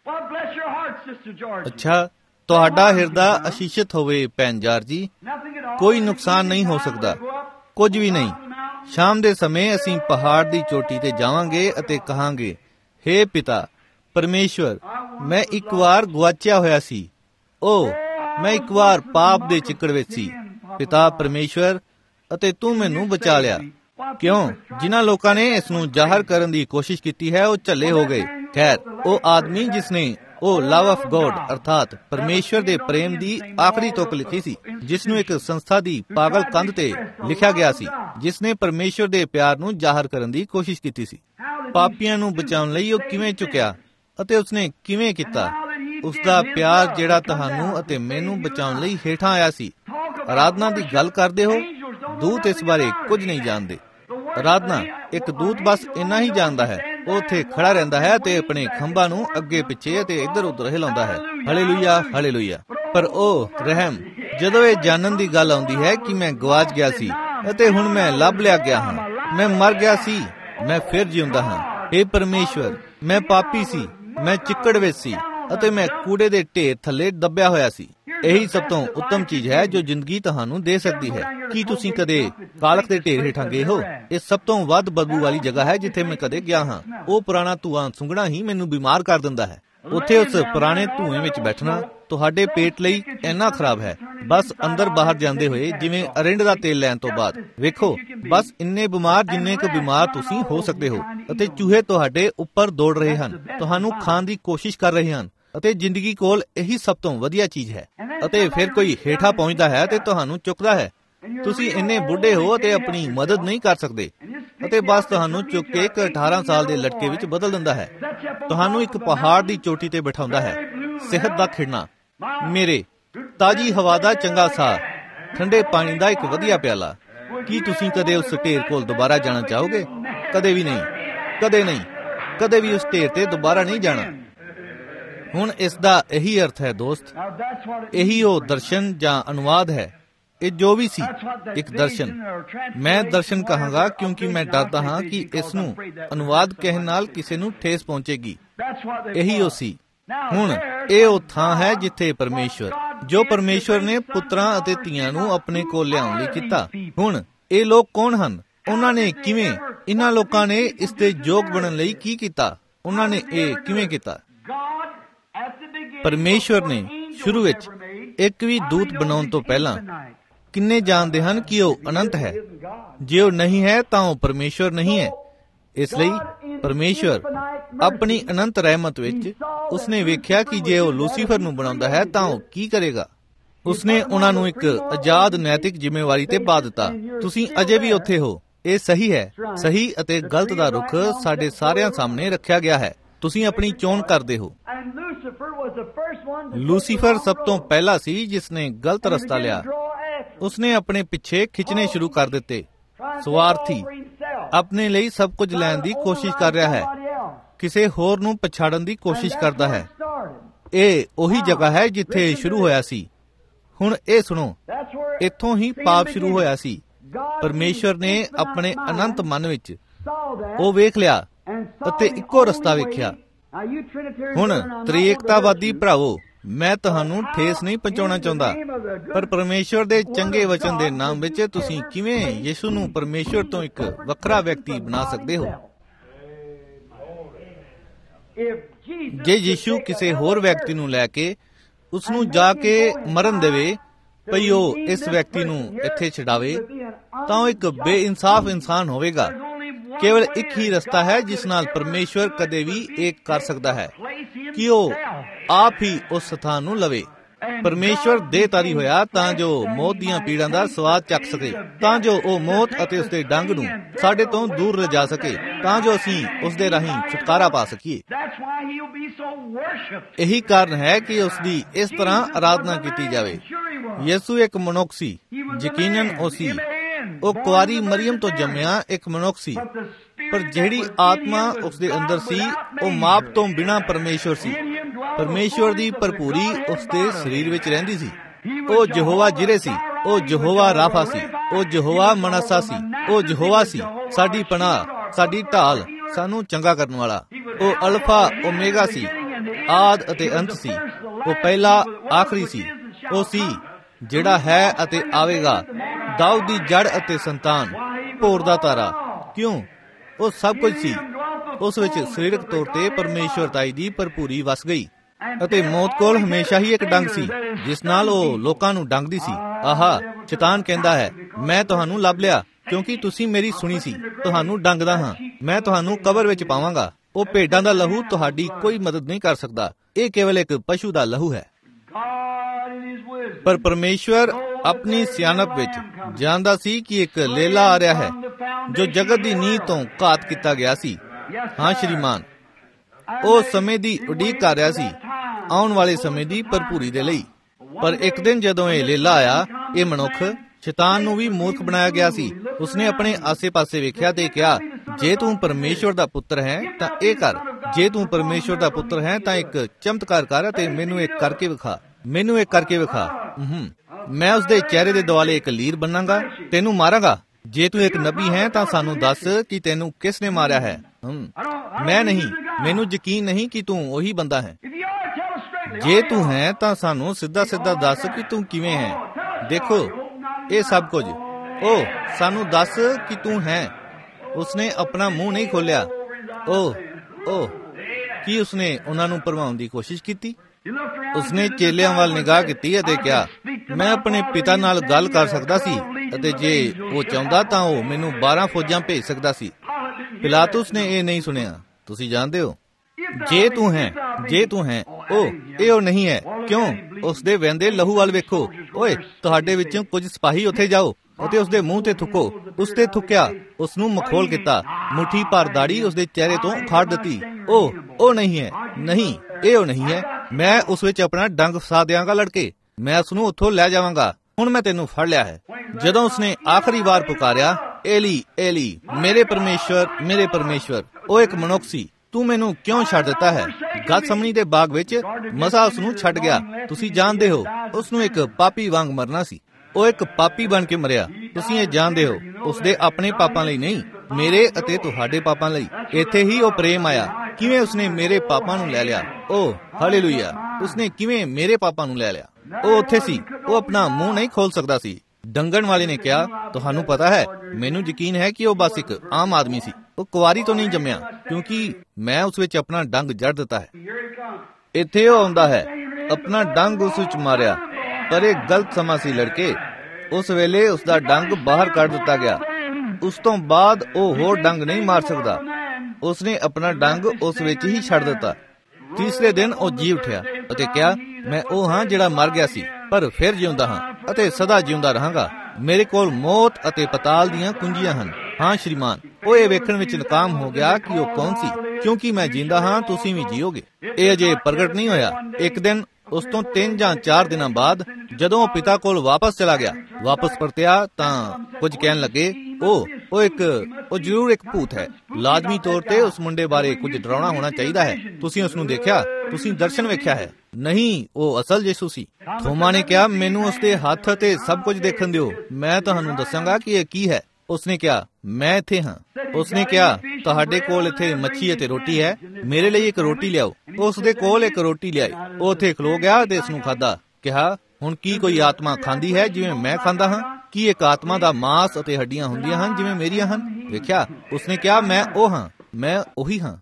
ਅੱਛਾ, ਤੁਹਾਡਾ ਹਿਰਦਾ ਅਸ਼ੀਸ਼ਿਤ ਹੋਵੇ ਭੈਣ ਜਾਰਜੀ। ਕੋਈ ਨੁਕਸਾਨ ਨਹੀਂ ਹੋ ਸਕਦਾ, ਕੁਝ ਵੀ ਨਹੀਂ। ਸ਼ਾਮ ਦੇ ਸਮੇਂ ਅਸੀਂ ਪਹਾੜ ਦੀ ਚੋਟੀ ਤੇ ਜਾਵਾਂਗੇ ਅਤੇ ਕਹਾਂਗੇ, ਹੇ ਪਿਤਾ ਪਰਮੇਸ਼ਵਰ, ਮੈਂ ਇੱਕ ਵਾਰ ਗੁਆਚਿਆ ਹੋਇਆ ਸੀ। ਓ, ਮੈਂ ਇੱਕ ਵਾਰ ਪਾਪ ਦੇ ਚਿੱਕੜ ਵਿੱਚ ਸੀ, ਪਿਤਾ ਪਰਮੇਸ਼ਵਰ, ਅਤੇ ਤੂੰ ਮੈਨੂੰ ਬਚਾ ਲਿਆ। ਕਿਉਂ? ਜਿਨ੍ਹਾਂ ਲੋਕਾਂ ਨੇ ਇਸ ਨੂੰ ਜ਼ਾਹਰ ਕਰਨ ਦੀ ਕੋਸ਼ਿਸ਼ ਕੀਤੀ ਹੈ ਉਹ ਝੱਲੇ ਹੋ ਗਏ। ਖੈਰ, ਉਹ ਆਦਮੀ ਜਿਸਨੇ ਉਹ ਲਵ ਆਫ ਗੋਡ ਅਰਥਾਤ ਪਰਮੇਸ਼ਵਰ ਦੇ ਪ੍ਰੇਮ ਦੀ ਆਖਰੀ ਤੁਕ ਲਿਖੀ ਸੀ, ਜਿਸ ਨੂੰ ਇੱਕ ਸੰਸਥਾ ਦੀ ਪਾਗਲ ਕੰਧ ਤੇ ਲਿਖਿਆ ਗਿਆ ਸੀ, ਜਿਸ ਨੇ ਪਰਮੇਸ਼ਵਰ ਦੇ ਪਿਆਰ ਨੂੰ ਜ਼ਾਹਰ ਕਰਨ ਦੀ ਕੋਸ਼ਿਸ਼ ਕੀਤੀ ਸੀ। ਪਾਪੀਆਂ ਨੂੰ ਬਚਾਉਣ ਲਈ ਉਹ ਕਿਵੇਂ ਝੁਕਿਆ ਅਤੇ ਉਸਨੇ ਕਿਵੇਂ ਕੀਤਾ? ਉਸ ਦਾ ਪਿਆਰ ਜਿਹੜਾ ਤੁਹਾਨੂੰ ਅਤੇ ਮੈਨੂੰ ਬਚਾਉਣ ਲਈ ਹੇਠਾਂ ਆਇਆ ਸੀ। ਆਰਾਧਨਾ ਦੀ ਗੱਲ ਕਰਦੇ ਹੋ? ਦੂਤ ਇਸ ਬਾਰੇ ਕੁਝ ਨਹੀਂ ਜਾਣਦੇ। ਆਰਾਧਨਾ, ਇੱਕ ਦੂਤ ਬਸ ਇੰਨਾ ਹੀ ਜਾਣਦਾ ਹੈ। ਉਹ ਉੱਥੇ ਖੜਾ ਰਹਿੰਦਾ ਹੈ ਤੇ ਆਪਣੇ ਖੰਭਾਂ ਨੂੰ ਅੱਗੇ ਪਿੱਛੇ ਅਤੇ ਇੱਧਰ ਉੱਧਰ ਹਿਲਾਉਂਦਾ ਹੈ। Hallelujah, hallelujah. ਪਰ ਉਹ ਰਹਿਮ, ਜਦੋਂ ਇਹ ਜਾਣਨ ਦੀ ਗੱਲ ਆਉਂਦੀ ਹੈ ਕਿ ਮੈਂ ਗਵਾਚ ਗਿਆ ਸੀ ਅਤੇ ਹੁਣ ਮੈਂ ਲੱਭ ਲਿਆ ਗਿਆ ਹਾਂ, ਮੈਂ ਮਰ ਗਿਆ ਸੀ, ਮੈਂ ਫਿਰ ਜਿਉਂਦਾ ਹਾਂ। हे ਪਰਮੇਸ਼ਵਰ, ਮੈਂ ਪਾਪੀ ਸੀ, ਮੈਂ ਚਿੱਕੜ ਵਿੱਚ ਸੀ ਅਤੇ ਮੈਂ ਕੂੜੇ ਦੇ ਢੇਰ ਥੱਲੇ ਦੱਬਿਆ ਹੋਇਆ ਸੀ। ਇਹੀ ਸਭ ਤੋਂ ਉੱਤਮ ਚੀਜ਼ ਹੈ ਜੋ ਜ਼ਿੰਦਗੀ ਤੁਹਾਨੂੰ ਦੇ ਸਕਦੀ ਹੈ। ਕੀ ਤੁਸੀਂ ਕਦੇ ਕਾਲਖ ਦੇ ਢੇਰ ਹੇਠਾਂ ਗਏ ਹੋ? ਇਹ ਸਭ ਤੋਂ ਵੱਧ ਬਦਬੂ ਵਾਲੀ ਜਗ੍ਹਾ ਹੈ ਜਿੱਥੇ ਮੈਂ ਕਦੇ ਗਿਆ ਹਾਂ। ਉਹ ਪੁਰਾਣਾ ਧੂਆਂ ਸੁੰਘਣਾ ਹੀ ਮੈਨੂੰ ਬਿਮਾਰ ਕਰ ਦਿੰਦਾ ਹੈ। ਉੱਥੇ ਉਸ ਪੁਰਾਣੇ ਧੂਏ ਵਿੱਚ ਬੈਠਣਾ ਤੁਹਾਡੇ ਪੇਟ ਲਈ ਇੰਨਾ ਖਰਾਬ ਹੈ, ਬਸ ਅੰਦਰ ਬਾਹਰ ਜਾਂਦੇ ਹੋਏ ਜਿਵੇਂ ਅਰਿੰਡ ਦਾ ਤੇਲ ਲੈਣ ਤੋਂ ਬਾਅਦ। ਵੇਖੋ, ਬਸ ਇੰਨੇ ਬਿਮਾਰ ਜਿੰਨੇ ਕੁ ਬਿਮਾਰ ਤੁਸੀਂ ਹੋ ਸਕਦੇ ਹੋ, ਅਤੇ ਚੂਹੇ ਤੁਹਾਡੇ ਉੱਪਰ ਦੌੜ ਰਹੇ ਹਨ, ਤੁਹਾਨੂੰ ਖਾਣ ਦੀ ਕੋਸ਼ਿਸ਼ ਕਰ ਰਹੇ ਹਨ, ਅਤੇ ਜ਼ਿੰਦਗੀ ਕੋਲ ਇਹੀ ਸਭ ਤੋਂ ਵਧੀਆ ਚੀਜ਼ ਹੈ। ਅਤੇ ਫਿਰ ਕੋਈ ਹੇਠਾਂ ਪਹੁੰਚਦਾ ਹੈ ਤੇ ਤੁਹਾਨੂੰ ਚੁੱਕਦਾ ਹੈ। ਤੁਸੀਂ ਇੰਨੇ ਬੁੱਢੇ ਹੋ ਅਤੇ ਆਪਣੀ ਮਦਦ ਨਹੀਂ ਕਰ ਸਕਦੇ, ਅਤੇ ਬਸ ਤੁਹਾਨੂੰ ਚੁੱਕ ਕੇ ਇੱਕ 18 ਸਾਲ ਦੇ ਲਟਕੇ ਵਿੱਚ ਬਦਲ ਦਿੰਦਾ ਹੈ। ਤੁਹਾਨੂੰ ਇੱਕ ਪਹਾੜ ਦੀ ਚੋਟੀ ਤੇ ਬਿਠਾਉਂਦਾ ਹੈ। ਸਿਹਤ ਦਾ ਖਿੜਨਾ, ਮੇਰੇ ਤਾਜ਼ੀ ਹਵਾ ਦਾ ਚੰਗਾ ਸਾਹ, ਠੰਡੇ ਪਾਣੀ ਦਾ ਇੱਕ ਵਧੀਆ ਪਿਆਲਾ। ਕੀ ਤੁਸੀਂ ਕਦੇ ਉਸ ਢੇਰ ਕੋਲ ਦੁਬਾਰਾ ਜਾਣਾ ਚਾਹੋਗੇ? ਕਦੇ ਵੀ ਨਹੀਂ, ਕਦੇ ਨਹੀਂ, ਕਦੇ ਵੀ ਉਸ ਢੇਰ ਤੇ ਦੁਬਾਰਾ ਨਹੀਂ ਜਾਣਾ। ਹੁਣ ਇਸ ਦਾ ਇਹੀ ਅਰਥ ਹੈ ਦੋਸਤ, ਇਹੀ ਉਹ ਦਰਸ਼ਨ ਜਾਂ ਅਨੁਵਾਦ ਹੈ। ਇਹ ਜੋ ਵੀ ਸੀ, ਇੱਕ ਦਰਸ਼ਨ। ਮੈਂ ਦਰਸ਼ਨ ਕਹਾਂਗਾ ਕਿਉਂਕਿ ਮੈਂ ਡਰਦਾ ਹਾਂ ਕਿ ਇਸ ਨੂੰ ਅਨੁਵਾਦ ਕਹਿਣ ਨਾਲ ਕਿਸੇ ਨੂੰ ਠੇਸ ਪਹੁੰਚੇਗੀ। ਇਹੀ ਉਹ ਸੀ। ਹੁਣ ਇਹ ਉਹ ਥਾਂ ਹੈ ਜਿੱਥੇ ਪਰਮੇਸ਼ਵਰ, ਜੋ ਪਰਮੇਸ਼ਵਰ ਨੇ ਪੁੱਤਰਾਂ ਅਤੇ ਧੀਆਂ ਨੂੰ ਆਪਣੇ ਕੋਲ ਲਿਆਉਣ ਲਈ ਕੀਤਾ। ਹੁਣ ਇਹ ਲੋਕ ਕੌਣ ਹਨ? ਉਹਨਾਂ ਨੇ ਕਿਵੇਂ, ਇਹਨਾਂ ਲੋਕਾਂ ਨੇ ਇਸ ਦੇ ਯੋਗ ਬਣਨ ਲਈ ਕੀ ਕੀਤਾ? ਉਹਨਾਂ ਨੇ ਇਹ ਕਿਵੇਂ ਕੀਤਾ? ਪਰਮੇਸ਼ਵਰ ਨੇ ਸ਼ੁਰੂ ਵਿੱਚ ਇੱਕ ਵੀ ਦੂਤ ਬਣਾਉਣ ਤੋਂ ਪਹਿਲਾਂ ਕਿੰਨੇ ਜਾਣਦੇ ਹਨ ਕਿ ਉਹ ਅਨੰਤ ਹੈ? ਜੇ ਉਹ ਨਹੀਂ ਹੈ ਤਾਂ ਉਹ ਪਰਮੇਸ਼ਵਰ ਨਹੀਂ ਹੈ। ਇਸ ਲਈ ਪਰਮੇਸ਼ਵਰ ਆਪਣੀ ਅਨੰਤ ਰਹਿਮਤ ਵਿੱਚ ਉਸਨੇ ਵੇਖਿਆ ਕਿ ਜੇ ਉਹ ਲੂਸੀਫਰ ਨੂੰ ਬਣਾਉਂਦਾ ਹੈ ਤਾਂ ਉਹ ਕੀ ਕਰੇਗਾ। ਉਸਨੇ ਉਹਨਾਂ ਨੂੰ ਇੱਕ ਆਜ਼ਾਦ ਨੈਤਿਕ ਜ਼ਿੰਮੇਵਾਰੀ ਤੇ ਪਾ ਦਿੱਤਾ। ਤੁਸੀਂ ਅਜੇ ਵੀ ਉੱਥੇ ਹੋ। ਇਹ ਸਹੀ ਹੈ। ਸਹੀ ਅਤੇ ਗਲਤ ਦਾ ਰੁਖ ਸਾਡੇ ਸਾਰਿਆਂ ਸਾਹਮਣੇ ਰੱਖਿਆ ਗਿਆ ਹੈ। ਤੁਸੀਂ ਆਪਣੀ ਚੋਣ ਕਰਦੇ ਹੋ। ਲੂਸੀਫਰ ਸਭ ਤੋਂ ਪਹਿਲਾ ਸੀ ਜਿਸ ਨੇ ਗਲਤ ਰਸਤਾ ਲਿਆ। ਉਸਨੇ ਆਪਣੇ ਪਿੱਛੇ ਖਿੱਚਣੇ ਸ਼ੁਰੂ ਕਰ ਦਿੱਤੇ। ਸਵਾਰਥੀ, ਆਪਣੇ ਲਈ ਸਭ ਕੁਝ ਲੈਣ ਦੀ ਕੋਸ਼ਿਸ਼ ਕਰ ਰਿਹਾ ਹੈ, ਕਿਸੇ ਹੋਰ ਨੂੰ ਪਛਾੜਨ ਦੀ ਕੋਸ਼ਿਸ਼ ਕਰਦਾ ਹੈ। ਇਹ ਉਹੀ ਜਗ੍ਹਾ ਹੈ ਜਿੱਥੇ ਸ਼ੁਰੂ ਹੋਇਆ ਸੀ। ਹੁਣ ਇਹ ਸੁਣੋ, ਇੱਥੋਂ ਹੀ ਪਾਪ ਸ਼ੁਰੂ ਹੋਇਆ ਸੀ। ਪਰਮੇਸ਼ਵਰ ਨੇ ਆਪਣੇ ਅਨੰਤ ਮਨ ਵਿੱਚ ਉਹ ਵੇਖ ਲਿਆ ਅਤੇ ਇੱਕੋ ਰਸਤਾ ਵੇਖਿਆ। ਹੁਣ ਤ੍ਰਿਏਕਤਾਵਾਦੀ ਭਰਾਵੋ, ਮੈਂ ਤੁਹਾਨੂੰ ਠੇਸ ਨਹੀਂ ਪਹੁੰਚਾਉਣਾ ਚਾਹੁੰਦਾ, ਪਰ ਪਰਮੇਸ਼ਵਰ ਦੇ ਚੰਗੇ ਵਚਨ ਦੇ ਨਾਮ ਵਿੱਚ ਤੁਸੀਂ ਕਿਵੇਂ ਯਿਸੂ ਨੂੰ ਪਰਮੇਸ਼ਵਰ ਤੋਂ ਇੱਕ ਵੱਖਰਾ ਵਿਅਕਤੀ ਬਣਾ ਸਕਦੇ ਹੋ? ਜੇ ਯਿਸੂ ਕਿਸੇ ਹੋਰ ਵਿਅਕਤੀ ਨੂੰ ਲੈ ਕੇ ਉਸ ਨੂੰ ਜਾ ਕੇ ਮਰਨ ਦੇਵੇ ਭਈ ਉਹ ਇਸ ਵਿਅਕਤੀ ਨੂੰ ਇੱਥੇ ਛਡਾਵੇ, ਤਾਂ ਉਹ ਇੱਕ ਬੇਇਨਸਾਫ ਇਨਸਾਨ ਹੋਵੇਗਾ। ਕੇਵਲ ਇੱਕ ਹੀ ਰਸਤਾ ਹੈ ਜਿਸ ਨਾਲ ਪਰਮੇਸ਼ਵਰ ਕਦੇ ਵੀ ਇਹ ਕਰ ਸਕਦਾ ਹੈ ਕਿ ਉਹ ਆਪ ਹੀ ਉਸ ਸਥਾਨ ਨੂੰ ਲਵੇ। ਪਰਮੇਸ਼ਵਰ ਦੇਹਧਾਰੀ ਹੋਇਆ ਤਾਂ ਜੋ ਮੌਤ ਦੀਆਂ ਪੀੜਾਂ ਦਾ ਸਵਾਦ ਚੱਖ ਸਕੇ, ਤਾਂ ਜੋ ਉਹ ਮੌਤ ਅਤੇ ਉਸਦੇ ਡੰਗ ਨੂੰ ਸਾਡੇ ਤੋਂ ਦੂਰ ਲਿਜਾ ਸਕੇ, ਤਾਂ ਜੋ ਅਸੀਂ ਉਸਦੇ ਰਾਹੀਂ ਛੁਟਕਾਰਾ ਪਾ ਸਕੀਏ। ਇਹੀ ਕਾਰਨ ਹੈ ਕਿ ਉਸਦੀ ਇਸ ਤਰ੍ਹਾਂ ਆਰਾਧਨਾ ਕੀਤੀ ਜਾਵੇ। ਯਿਸੂ ਇੱਕ ਮਨੁੱਖ ਸੀ, ਯਕੀਨਨ ਉਹ ਸੀ। ਉਹ ਕੁਆਰੀ ਮਰੀਮ ਤੋਂ ਜੰਮਿਆ ਇੱਕ ਮਨੁੱਖ ਸੀ, ਪਰ ਜਿਹੜੀ ਆਤਮਾ ਉਸਦੇ ਅੰਦਰ ਸੀ ਉਹ ਮਾਪ ਤੋਂ ਬਿਨਾਂ ਪਰਮੇਸ਼ਵਰ ਸੀ। ਪਰਮੇਸ਼ਵਰ ਦੀ ਭਰਪੂਰੀ ਉਸਦੇ ਸਰੀਰ ਵਿੱਚ ਰਹਿੰਦੀ ਸੀ। ਉਹ ਯਹੋਵਾ ਜਿਰੇ ਸੀ, ਉਹ ਯਹੋਵਾ ਰਾਫਾ ਸੀ, ਉਹ ਯਹੋਵਾ ਮਨੱਸਾ ਸੀ, ਉਹ ਯਹੋਵਾ ਸੀ, ਸਾਡੀ ਪਨਾਹ, ਸਾਡੀ ਢਾਲ, ਸਾਨੂੰ ਚੰਗਾ ਕਰਨ ਵਾਲਾ। ਉਹ ਅਲਫਾ ਓਮੇਗਾ ਸੀ, ਆਦ ਅਤੇ ਅੰਤ ਸੀ। ਉਹ ਪਹਿਲਾ ਆਖਰੀ ਸੀ। ਉਹ ਸੀ ਜਿਹੜਾ ਹੈ ਅਤੇ ਆਵੇਗਾ, ਦਾਊਦ ਦੀ ਜੜ ਅਤੇ ਸੰਤਾਨ, ਭੋਰ ਦਾ ਤਾਰਾ। ਕਿਉਂ? ਉਹ ਸਭ ਕੁਝ ਸੀ। ਉਸ ਵਿੱਚ ਸਰੀਰਕ ਤੌਰ ਤੇ ਪਰਮੇਸ਼ਵਰਤਾਈ ਦੀ ਭਰਪੂਰੀ ਵਸ ਗਈ। ਅਤੇ ਮੌਤ ਕੋਲ ਹਮੇਸ਼ਾ ਹੀ ਇੱਕ ਡੰਗ ਸੀ ਜਿਸ ਨਾਲ ਉਹ ਲੋਕਾਂ ਨੂੰ ਡੰਗਦੀ ਸੀ। ਆਹਾ, ਸ਼ੈਤਾਨ ਕਹਿੰਦਾ ਹੈ, ਮੈਂ ਤੁਹਾਨੂੰ ਲੱਭ ਲਿਆ ਕਿਉਂਕਿ ਤੁਸੀਂ ਮੇਰੀ ਸੁਣੀ ਸੀ। ਤੁਹਾਨੂੰ ਡੰਗਦਾ ਹਾਂ, ਮੈਂ ਤੁਹਾਨੂੰ ਕਬਰ ਵਿੱਚ ਪਾਵਾਂਗਾ। ਉਹ ਭੇਡਾਂ ਦਾ ਲਹੂ ਤੁਹਾਡੀ ਕੋਈ ਮਦਦ ਨਹੀਂ ਕਰ ਸਕਦਾ। ਇਹ ਕੇਵਲ ਇੱਕ ਪਸ਼ੂ ਦਾ ਲਹੂ ਹੈ। ਪਰ ਪਰਮੇਸ਼ਵਰ ਆਪਣੀ ਸਿਆਣਪ ਵਿੱਚ ਜਾਣਦਾ ਸੀ ਕਿ ਇੱਕ ਲੇਲਾ ਆ ਰਿਹਾ ਹੈ ਜੋ ਜਗਤ ਦੀ ਨੀਂਹ ਤੋਂ ਘਾਤ ਕੀਤਾ ਗਿਆ ਸੀ। ਹਾਂ ਸ਼੍ਰੀਮਾਨ, ਉਹ ਸਮੇਂ ਦੀ ਉਡੀਕ ਕਰ ਰਿਹਾ ਸੀ, ਆਉਣ ਵਾਲੇ ਸਮੇਂ ਦੀ ਭਰਪੂਰੀ ਦੇ ਲਈ। ਪਰ ਇੱਕ ਦਿਨ ਜਦੋਂ ਇਹ ਲੇਲਾ ਆਇਆ, ਇਹ ਮਨੁੱਖ ਸ਼ੈਤਾਨ ਨੂੰ ਵੀ ਮੂਰਖ ਬਣਾਇਆ ਗਿਆ ਸੀ। ਉਸਨੇ ਆਪਣੇ ਆਸੇ-ਪਾਸੇ ਵੇਖਿਆ ਤੇ ਕਿਹਾ, ਜੇ ਤੂੰ ਪਰਮੇਸ਼ਵਰ ਦਾ ਪੁੱਤਰ ਹੈ ਤਾਂ ਇਹ ਕਰ। ਜੇ ਤੂੰ ਪਰਮੇਸ਼ਵਰ ਦਾ ਪੁੱਤਰ ਹੈ ਤਾਂ ਇੱਕ ਚਮਤਕਾਰ ਕਰ ਅਤੇ ਮੈਨੂੰ ਇਹ ਕਰਕੇ ਵਿਖਾ। ਮੈਨੂੰ ਇਹ ਕਰਕੇ ਵਿਖਾ। ਮੈਂ ਉਸਦੇ ਚਿਹਰੇ ਦੇ ਦੁਆਲੇ ਇੱਕ ਲੀਰ ਬੰਨਾਂਗਾ, ਤੈਨੂੰ ਮਾਰਾਂਗਾ। ਜੇ ਤੂੰ ਇੱਕ ਨਬੀ ਹੈ ਤਾਂ ਸਾਨੂੰ ਦੱਸ ਕਿ ਤੈਨੂੰ ਕਿਸ ਨੇ ਮਾਰਿਆ ਹੈ। ਮੈਂ ਨਹੀਂ, ਮੈਨੂੰ ਯਕੀਨ ਨਹੀਂ ਕਿ ਤੂੰ ਉਹੀ ਬੰਦਾ ਹੈ। ਜੇ ਤੂੰ ਹੈ ਤਾਂ ਸਾਨੂੰ ਸਿੱਧਾ ਦੱਸ ਕਿ ਤੂੰ ਕਿਵੇਂ ਹੈ। ਦੇਖੋ ਇਹ ਸਭ ਕੁਝ। ਉਹ ਸਾਨੂੰ ਦੱਸ ਕਿ ਤੂੰ ਹੈ। ਉਸਨੇ ਆਪਣਾ ਮੂੰਹ ਨਹੀਂ ਖੋਲਿਆ। ਉਹ ਕੀ ਉਸਨੇ ਉਹਨਾਂ ਨੂੰ ਭਰਮਾਉਣ ਦੀ ਕੋਸ਼ਿਸ਼ ਕੀਤੀ? ਉਸਨੇ ਚੇਲਿਆਂ ਵੱਲ ਨਿਗਾਹ ਕੀਤੀ ਅਤੇ ਕਿਹਾ, ਮੈਂ ਆਪਣੇ ਪਿਤਾ ਨਾਲ ਗੱਲ ਕਰ ਸਕਦਾ ਸੀ ਅਤੇ ਜੇ ਉਹ ਚਾਹੁੰਦਾ ਤਾਂ ਉਹ ਮੈਨੂੰ 12 ਫੌਜਾਂ ਭੇਜ ਸਕਦਾ ਸੀ। ਪਿਲਾਤੁਸ ਨੇ ਇਹ ਨਹੀਂ ਸੁਣਿਆ। ਤੁਸੀਂ ਜਾਣਦੇ ਹੋ, ਜੇ ਤੂੰ ਹੈ ਉਹ ਨਹੀਂ ਹੈ। ਕਿਉਂ? ਉਸਦੇ ਵਹਿੰਦੇ ਲਹੂ ਵੱਲ ਵੇਖੋ। ਓਏ, ਤੁਹਾਡੇ ਵਿੱਚੋਂ ਕੁਝ ਸਿਪਾਹੀ ਉੱਥੇ ਜਾਓ ਅਤੇ ਉਸਦੇ ਮੂੰਹ ਤੇ ਥੁੱਕੋ। ਉਸ ਤੇ ਥੁੱਕਿਆ, ਉਸਨੂੰ ਮਖੌਲ ਕੀਤਾ, ਮੁੱਠੀ ਭਰ ਦਾੜੀ ਉਸਦੇ ਚਿਹਰੇ ਤੋਂ ਉਖਾੜ ਦਿੱਤੀ। ਉਹ ਨਹੀਂ ਹੈ, ਨਹੀਂ, ਇਹ ਉਹ ਨਹੀਂ ਹੈ। ਮੈਂ ਉਸ ਵਿੱਚ ਆਪਣਾ ਡੰਗ ਫਸਾ ਦਿਆਂਗਾ ਲੜਕੇ। ਮੈਂ ਉਸਨੂੰ ਉੱਥੋਂ ਲੈ ਜਾਵਾਂਗਾ। ਹੁਣ ਮੈਂ ਤੈਨੂੰ ਫੜ ਲਿਆ ਹੈ। ਜਦੋਂ ਉਸਨੇ ਆਖਰੀ ਵਾਰ ਪੁਕਾਰਿਆ, ਏਲੀ ਏਲੀ, ਮੇਰੇ ਪਰਮੇਸ਼ਵਰ, ਉਹ ਇੱਕ ਮਨੁੱਖ ਸੀ, ਤੂੰ ਮੈਨੂੰ ਕਿਉਂ ਛੱਡ ਦਿੱਤਾ ਹੈ? ਗਤਸਮਨੀ ਦੇ ਬਾਗ ਵਿੱਚ ਮਸਾ ਉਸਨੂੰ ਛੱਡ ਗਿਆ। ਤੁਸੀਂ ਜਾਣਦੇ ਹੋ, ਉਸਨੂੰ ਇੱਕ ਪਾਪੀ ਵਾਂਗ ਮਰਨਾ ਸੀ। ਉਹ ਇੱਕ ਪਾਪੀ ਬਣ ਕੇ ਮਰਿਆ। ਤੁਸੀਂ ਇਹ ਜਾਣਦੇ ਹੋ, ਉਸਦੇ ਆਪਣੇ ਪਾਪਾਂ ਲਈ ਨਹੀਂ, ਮੇਰੇ ਅਤੇ ਤੁਹਾਡੇ ਪਾਪਾਂ ਲਈ। ਇੱਥੇ ਹੀ ਉਹ ਪ੍ਰੇਮ ਆਇਆ। ਕਿਵੇਂ ਉਸਨੇ ਮੇਰੇ ਪਾਪਾਂ ਨੂੰ ਲੈ ਲਿਆ। ਓ ਹਾਲੇਲੂਇਆ, ਉਸਨੇ ਕਿਵੇਂ ਮੇਰੇ ਪਾਪਾਂ ਨੂੰ ਲੈ ਲਿਆ। ਉਹ ਉੱਥੇ ਸੀ, ਉਹ ਆਪਣਾ ਮੂੰਹ ਨਹੀਂ ਖੋਲ ਸਕਦਾ ਸੀ। ਡੰਗਣ ਵਾਲੇ ਨੇ ਕਿਹਾ, ਤੁਹਾਨੂੰ ਪਤਾ ਹੈ, ਮੈਨੂੰ ਯਕੀਨ ਹੈ ਕਿ ਉਹ ਬਸ ਇੱਕ ਆਮ ਆਦਮੀ ਸੀ। ਉਹ ਕੁਆਰੀ ਤੋਂ ਨਹੀਂ ਜੰਮਿਆ, ਕਿਉਂਕਿ ਮੈਂ ਉਸ ਵਿੱਚ ਆਪਣਾ ਡੰਗ ਜੜ ਦਿੱਤਾ ਹੈ। ਇੱਥੇ ਉਹ ਆਉਂਦਾ ਹੈ, ਆਪਣਾ ਡੰਗ ਉਸ ਵਿੱਚ ਮਾਰਿਆ, ਪਰ ਇਹ ਗਲਤ ਸਮਾਂ ਸੀ ਲੜਕੇ। ਉਸ ਵੇਲੇ ਉਸ ਦਾ ਡੰਗ ਬਾਹਰ ਕੱਢ ਦਿੱਤਾ ਗਿਆ। ਉਸ ਤੋਂ ਬਾਅਦ ਉਹ ਹੋਰ ਡੰਗ ਨਹੀਂ ਮਾਰ ਸਕਦਾ। ਉਸਨੇ ਆਪਣਾ ਡੰਗ ਉਸ ਵਿੱਚ ਹੀ ਛੱਡ ਦਿੱਤਾ। ਤੀਸਰੇ ਦਿਨ ਉਹ ਜੀ ਉੱਠਿਆ ਅਤੇ ਕਿਹਾ, ਮੈਂ ਉਹ ਹਾਂ ਜਿਹੜਾ ਮਰ ਗਿਆ ਸੀ, ਪਰ ਫਿਰ ਜਿਉਂਦਾ ਹਾਂ ਅਤੇ ਸਦਾ ਜਿਉਂਦਾ ਰਹਾਂਗਾ। ਮੇਰੇ ਕੋਲ ਮੌਤ ਅਤੇ ਪਤਾਲ ਦੀਆਂ ਕੁੰਜੀਆਂ ਹਨ। ਹਾਂ ਸ਼੍ਰੀਮਾਨ, ਉਹ ਇਹ ਵੇਖਣ ਵਿੱਚ ਨਾਕਾਮ ਹੋ ਗਿਆ ਕਿ ਉਹ ਕੌਣ ਸੀ। ਕਿਉਂਕਿ ਮੈਂ ਜਿੰਦਾ ਹਾਂ, ਤੁਸੀਂ ਵੀ ਜੀਓਗੇ। ਇਹ ਅਜੇ ਪ੍ਰਗਟ ਨਹੀਂ ਹੋਇਆ। ਇੱਕ ਦਿਨ, ਉਸ ਤੋਂ 3 ਜਾਂ 4 ਦਿਨਾਂ ਬਾਅਦ, ਜਦੋਂ ਉਹ ਪਿਤਾ ਕੋਲ ਵਾਪਸ ਚਲਾ ਗਿਆ, ਵਾਪਸ ਪਰਤਿਆ ਤਾਂ ਕੁਝ ਕਹਿਣ ਲੱਗੇ, ਉਹ ਜ਼ਰੂਰ ਇੱਕ ਭੂਤ ਹੈ। ਲਾਜ਼ਮੀ ਤੌਰ ਤੇ ਉਸ ਮੁੰਡੇ ਬਾਰੇ ਕੁਝ ਡਰਾਉਣਾ ਹੋਣਾ ਚਾਹੀਦਾ ਹੈ। ਤੁਸੀਂ ਉਸ ਨੂੰ ਦੇਖਿਆ, ਤੁਸੀਂ ਦਰਸ਼ਨ ਵੇਖਿਆ ਹੈ। ਨਹੀਂ, ਉਹ ਅਸਲ ਯਿਸੂ ਸੀ। ਥੋਮਾ ਨੇ ਕਿਹਾ, ਮੈਨੂੰ ਉਸਦੇ ਹੱਥ ਅਤੇ ਸਭ ਕੁਝ ਦੇਖਣ ਦਿਓ, ਮੈਂ ਤੁਹਾਨੂੰ ਦੱਸਾਂਗਾ ਕਿ ਇਹ ਕੀ ਹੈ। ਉਸਨੇ ਕਿਹਾ, ਮੈਂ ਇੱਥੇ ਹਾਂ। ਉਸਨੇ ਕਿਹਾ, ਤੁਹਾਡੇ ਕੋਲ ਇੱਥੇ ਮੱਛੀ ਅਤੇ ਰੋਟੀ ਹੈ, ਮੇਰੇ ਲਈ ਇੱਕ ਰੋਟੀ ਲਿਆਓ। ਉਸਦੇ ਕੋਲ ਇੱਕ ਰੋਟੀ ਲਿਆਈ। ਉਹ ਉੱਥੇ ਖਲੋ ਗਿਆ ਤੇ ਇਸ ਨੂੰ ਖਾਧਾ। ਕਿਹਾ, ਹੁਣ ਕੀ ਕੋਈ ਆਤਮਾ ਖਾਂਦੀ ਹੈ ਜਿਵੇਂ ਮੈਂ ਖਾਂਦਾ ਹਾਂ? ਕੀ ਇੱਕ ਆਤਮਾ ਦਾ ਮਾਸ ਅਤੇ ਹੱਡੀਆਂ ਹੁੰਦੀਆਂ ਹਨ ਜਿਵੇਂ ਮੇਰੀਆਂ ਹਨ? ਵੇਖਿਆ, ਉਸਨੇ ਕਿਹਾ, ਮੈਂ ਉਹ ਹਾਂ, ਮੈਂ ਉਹੀ ਹਾਂ।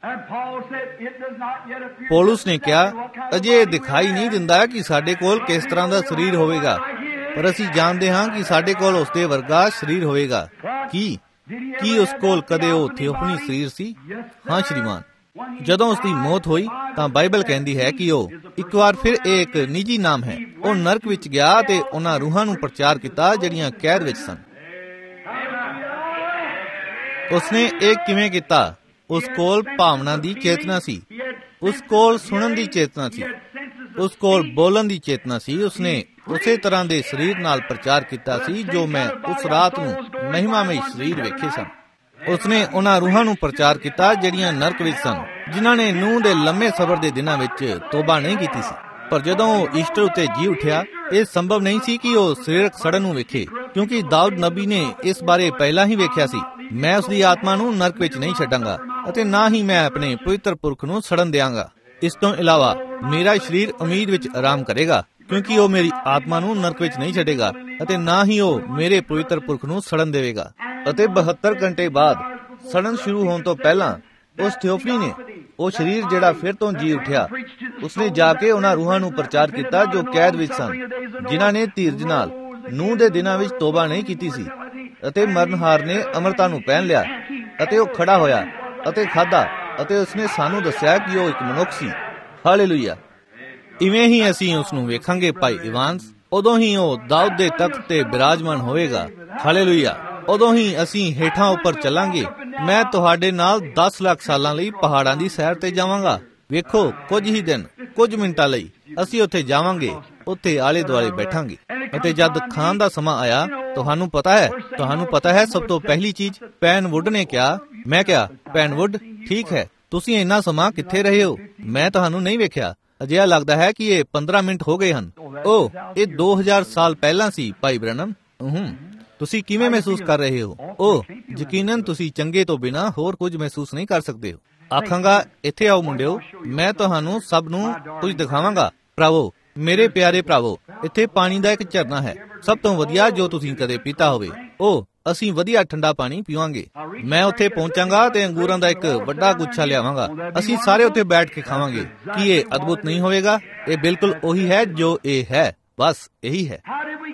ਪੌਲੁਸ ਨੇ ਕਿਹਾ, ਅਜੇ ਦਿਖਾਈ ਨਹੀਂ ਦਿੰਦਾ ਕਿ ਸਾਡੇ ਕੋਲ ਕਿਸ ਤਰ੍ਹਾਂ ਦਾ ਸਰੀਰ ਹੋਵੇਗਾ, ਪਰ ਅਸੀਂ ਜਾਣਦੇ ਹਾਂ ਕਿ ਸਾਡੇ ਕੋਲ ਉਸਦੇ ਵਰਗਾ ਸਰੀਰ ਹੋਵੇਗਾ। ਕੀ ਉਸ ਕੋਲ ਕਦੇ ਉਹ ਥਿਓਫਨੀ ਸਰੀਰ ਸੀ? ਹਾਂ ਸ਼੍ਰੀਮਾਨ। ਜਦੋਂ ਉਸਦੀ ਮੌਤ ਹੋਈ ਤਾਂ ਬਾਈਬਲ ਕਹਿੰਦੀ ਹੈ ਕਿ ਉਹ ਇੱਕ ਵਾਰ ਫਿਰ ਇੱਕ ਨਿੱਜੀ ਨਾਮ ਹੈ। ਉਹ ਨਰਕ ਵਿੱਚ ਗਿਆ ਤੇ ਉਹਨਾਂ ਰੂਹਾਂ ਨੂੰ ਪ੍ਰਚਾਰ ਕੀਤਾ ਜਿਹੜੀਆਂ ਕੈਦ ਵਿੱਚ ਸਨ। ਉਸਨੇ ਇਹ ਕਿਵੇਂ ਕੀਤਾ? ਉਸ ਕੋਲ ਭਾਵਨਾ ਦੀ ਚੇਤਨਾ ਸੀ, ਉਸ ਕੋਲ ਸੁਣਨ ਦੀ ਚੇਤਨਾ ਸੀ, ਉਸ ਕੋਲ ਬੋਲਣ ਦੀ ਚੇਤਨਾ ਸੀ। ਉਸਨੇ ਉਸੇ ਤਰ੍ਹਾਂ ਦੇ ਸਰੀਰ ਨਾਲ ਪ੍ਰਚਾਰ ਕੀਤਾ ਸੀ ਜੋ ਮੈਂ ਉਸ ਰਾਤ ਨੂੰ ਮਹਿਮਾਮਈ ਸਰੀਰ ਵੇਖੇ ਸਨ। ਉਸਨੇ ਉਹਨਾਂ ਰੂਹਾਂ ਨੂੰ ਪ੍ਰਚਾਰ ਕੀਤਾ ਜਿਹੜੀਆਂ ਨਰਕ ਵਿੱਚ ਸਨ, ਜਿਨ੍ਹਾਂ ਨੇ ਨੂਹ ਦੇ ਲੰਮੇ ਸਬਰ ਦੇ ਦਿਨਾਂ ਵਿੱਚ ਤੋਬਾ ਨਹੀਂ ਕੀਤੀ ਸੀ। ਪਰ ਜਦੋਂ ਉਹ ਈਸਟਰ ਉੱਤੇ ਜੀ ਉੱਠਿਆ, ਇਹ ਸੰਭਵ ਨਹੀਂ ਸੀ ਕਿ ਉਹ ਸਰੀਰਕ ਸੜਨ ਨੂੰ ਵੇਖੇ, ਕਿਉਂਕਿ ਦਾਊਦ ਨਬੀ ਨੇ ਇਸ ਬਾਰੇ ਪਹਿਲਾਂ ਹੀ ਵੇਖਿਆ ਸੀ, ਮੈਂ ਉਸਦੀ ਆਤਮਾ ਨੂੰ ਨਰਕ ਵਿੱਚ ਨਹੀਂ ਛੱਡਾਂਗਾ ਅਤੇ ਨਾ ਹੀ ਮੈਂ ਆਪਣੇ ਪਵਿੱਤਰ ਪੁਰਖ ਨੂੰ ਸੜਨ ਦਿਆਂਗਾ। ਇਸ ਤੋਂ ਇਲਾਵਾ ਮੇਰਾ ਸਰੀਰ ਉਮੀਦ ਵਿੱਚ ਆਰਾਮ ਕਰੇਗਾ, ਕਿਉਂਕਿ ਉਹ ਮੇਰੀ ਆਤਮਾ ਨੂੰ ਨਰਕ ਵਿੱਚ ਨਹੀਂ ਛੱਡੇਗਾ ਅਤੇ ਨਾ ਹੀ ਉਹ ਮੇਰੇ ਪਵਿੱਤਰ ਪੁਰਖ ਨੂੰ ਸੜਨ ਦੇਵੇਗਾ। ਅਤੇ 72 ਘੰਟੇ ਬਾਅਦ ਸੜਨ ਸ਼ੁਰੂ ਹੋਣ ਤੋਂ ਪਹਿਲਾਂ ਉਸ ਥਿਓਫਨੀ ਨੇ, ਉਹ ਸਰੀਰ ਜਿਹੜਾ ਫਿਰ ਤੋਂ ਜੀ ਉੱਠਿਆ, ਉਸਨੇ ਜਾ ਕੇ ਉਹਨਾਂ ਰੂਹਾਂ ਨੂੰ ਪ੍ਰਚਾਰ ਕੀਤਾ ਜੋ ਕੈਦ ਵਿੱਚ ਸਨ, ਜਿਨ੍ਹਾਂ ਨੇ ਧੀਰਜ ਨਾਲ ਨੂਹ ਦੇ ਦਿਨਾਂ ਵਿੱਚ ਤੋਬਾ ਨਹੀਂ ਕੀਤੀ ਸੀ। ਅਤੇ ਮਰਨਹਾਰ ਨੇ ਅਮਰਤਾ ਨੂੰ ਪਹਿਨ ਲਿਆ ਅਤੇ ਉਹ ਖੜਾ ਹੋਇਆ ਅਤੇ ਖਾਧਾ ਅਤੇ ਉਸਨੇ ਸਾਨੂੰ ਦੱਸਿਆ ਕਿ ਉਹ ਇੱਕ ਮਨੁੱਖ ਸੀ। ਹਾਲੇਲੂਇਆ। ਇਵੇਂ ਹੀ ਅਸੀਂ ਉਸ ਨੂੰ ਵੇਖਾਂਗੇ ਭਾਈ ਇਵਾਨਸ। ਉਦੋਂ ਹੀ ਉਹ ਦਾਊਦ ਦੇ ਤਖਤ ਤੇ ਬਿਰਾਜਮਾਨ ਹੋਵੇਗਾ। ਹਾਲੇਲੂਇਆ। ਉਦੋਂ ਹੀ ਅਸੀਂ ਹੇਠਾਂ ਉੱਪਰ ਚੱਲਾਂਗੇ। ਮੈਂ ਤੁਹਾਡੇ ਨਾਲ 10 ਲੱਖ ਸਾਲਾਂ ਲਈ ਪਹਾੜਾਂ ਦੀ ਸੈਰ ਤੇ ਜਾਵਾਂਗਾ। ਵੇਖੋ, ਕੁਝ ਹੀ ਦਿਨ, ਕੁਝ ਮਿੰਟਾਂ ਲਈ ਅਸੀਂ ਉੱਥੇ ਜਾਵਾਂਗੇ, ਉੱਥੇ ਆਲੇ ਦੁਆਲੇ ਬੈਠਾਂਗੇ। ਅਤੇ ਜਦ ਖਾਣ ਦਾ ਸਮਾਂ ਆਇਆ, ਤੁਹਾਨੂੰ ਪਤਾ ਹੈ ਸਭ ਤੋਂ ਪਹਿਲੀ ਚੀਜ਼ ਪੈਨ ਵੁੱਡ ਨੇ ਕਿਹਾ। ਮੈਂ ਕਿਹਾ, ਪੈਨ ਵੁੱਡ, ਠੀਕ ਹੈ, ਤੁਸੀਂ ਇੰਨਾ ਸਮਾਂ ਕਿੱਥੇ ਰਹੇ ਹੋ? ਮੈਂ ਤੁਹਾਨੂੰ ਨਹੀਂ ਵੇਖਿਆ। ਅਜਿਹਾ ਲੱਗਦਾ ਹੈ ਕਿ ਇਹ 15 ਮਿੰਟ ਹੋ ਗਏ ਹਨ। ਉਹ ਇਹ 2000 ਸਾਲ ਪਹਿਲਾਂ ਸੀ ਭਾਈ ਬ੍ਰੈਨਮ। ਤੁਸੀਂ ਕਿਵੇਂ ਮਹਿਸੂਸ ਕਰ ਰਹੇ ਹੋ? ਉਹ ਯਕੀਨਨ ਤੁਸੀਂ ਚੰਗੇ ਤੋਂ ਬਿਨਾਂ ਹੋਰ ਕੁਝ ਮਹਿਸੂਸ ਨਹੀਂ ਕਰ ਸਕਦੇ ਹੋ। ਆਖਾਂਗਾ, ਇੱਥੇ ਆਓ ਮੁੰਡਿਓ, ਮੈਂ ਤੁਹਾਨੂੰ ਸਭ ਨੂੰ ਕੁਝ ਦਿਖਾਵਾਂਗਾ। ਭਰਾਵੋ, ਮੇਰੇ ਪਿਆਰੇ ਭਰਾਵੋ, ਇੱਥੇ ਪਾਣੀ ਦਾ ਇੱਕ ਝਰਨਾ ਹੈ, ਸਭ ਤੋਂ ਵਧੀਆ ਜੋ ਤੁਸੀਂ ਕਦੇ ਪੀਤਾ ਹੋਵੇ। ਉਹ ਅਸੀਂ ਵਧੀਆ ਠੰਡਾ ਪਾਣੀ ਪੀਵਾਂਗੇ। ਮੈਂ ਉੱਥੇ ਪਹੁੰਚਾਂਗਾ ਤੇ ਅੰਗੂਰਾਂ ਦਾ ਇੱਕ ਵੱਡਾ ਗੁੱਛਾ ਲਿਆਵਾਂਗਾ। ਅਸੀਂ ਸਾਰੇ ਉੱਥੇ ਬੈਠ ਕੇ ਖਾਵਾਂਗੇ। ਕੀ ਇਹ ਅਦਭੁਤ ਨਹੀਂ ਹੋਵੇਗਾ? ਇਹ ਬਿਲਕੁਲ ਉਹੀ ਹੈ ਜੋ ਇਹ ਹੈ, ਬਸ ਇਹੀ ਹੈ।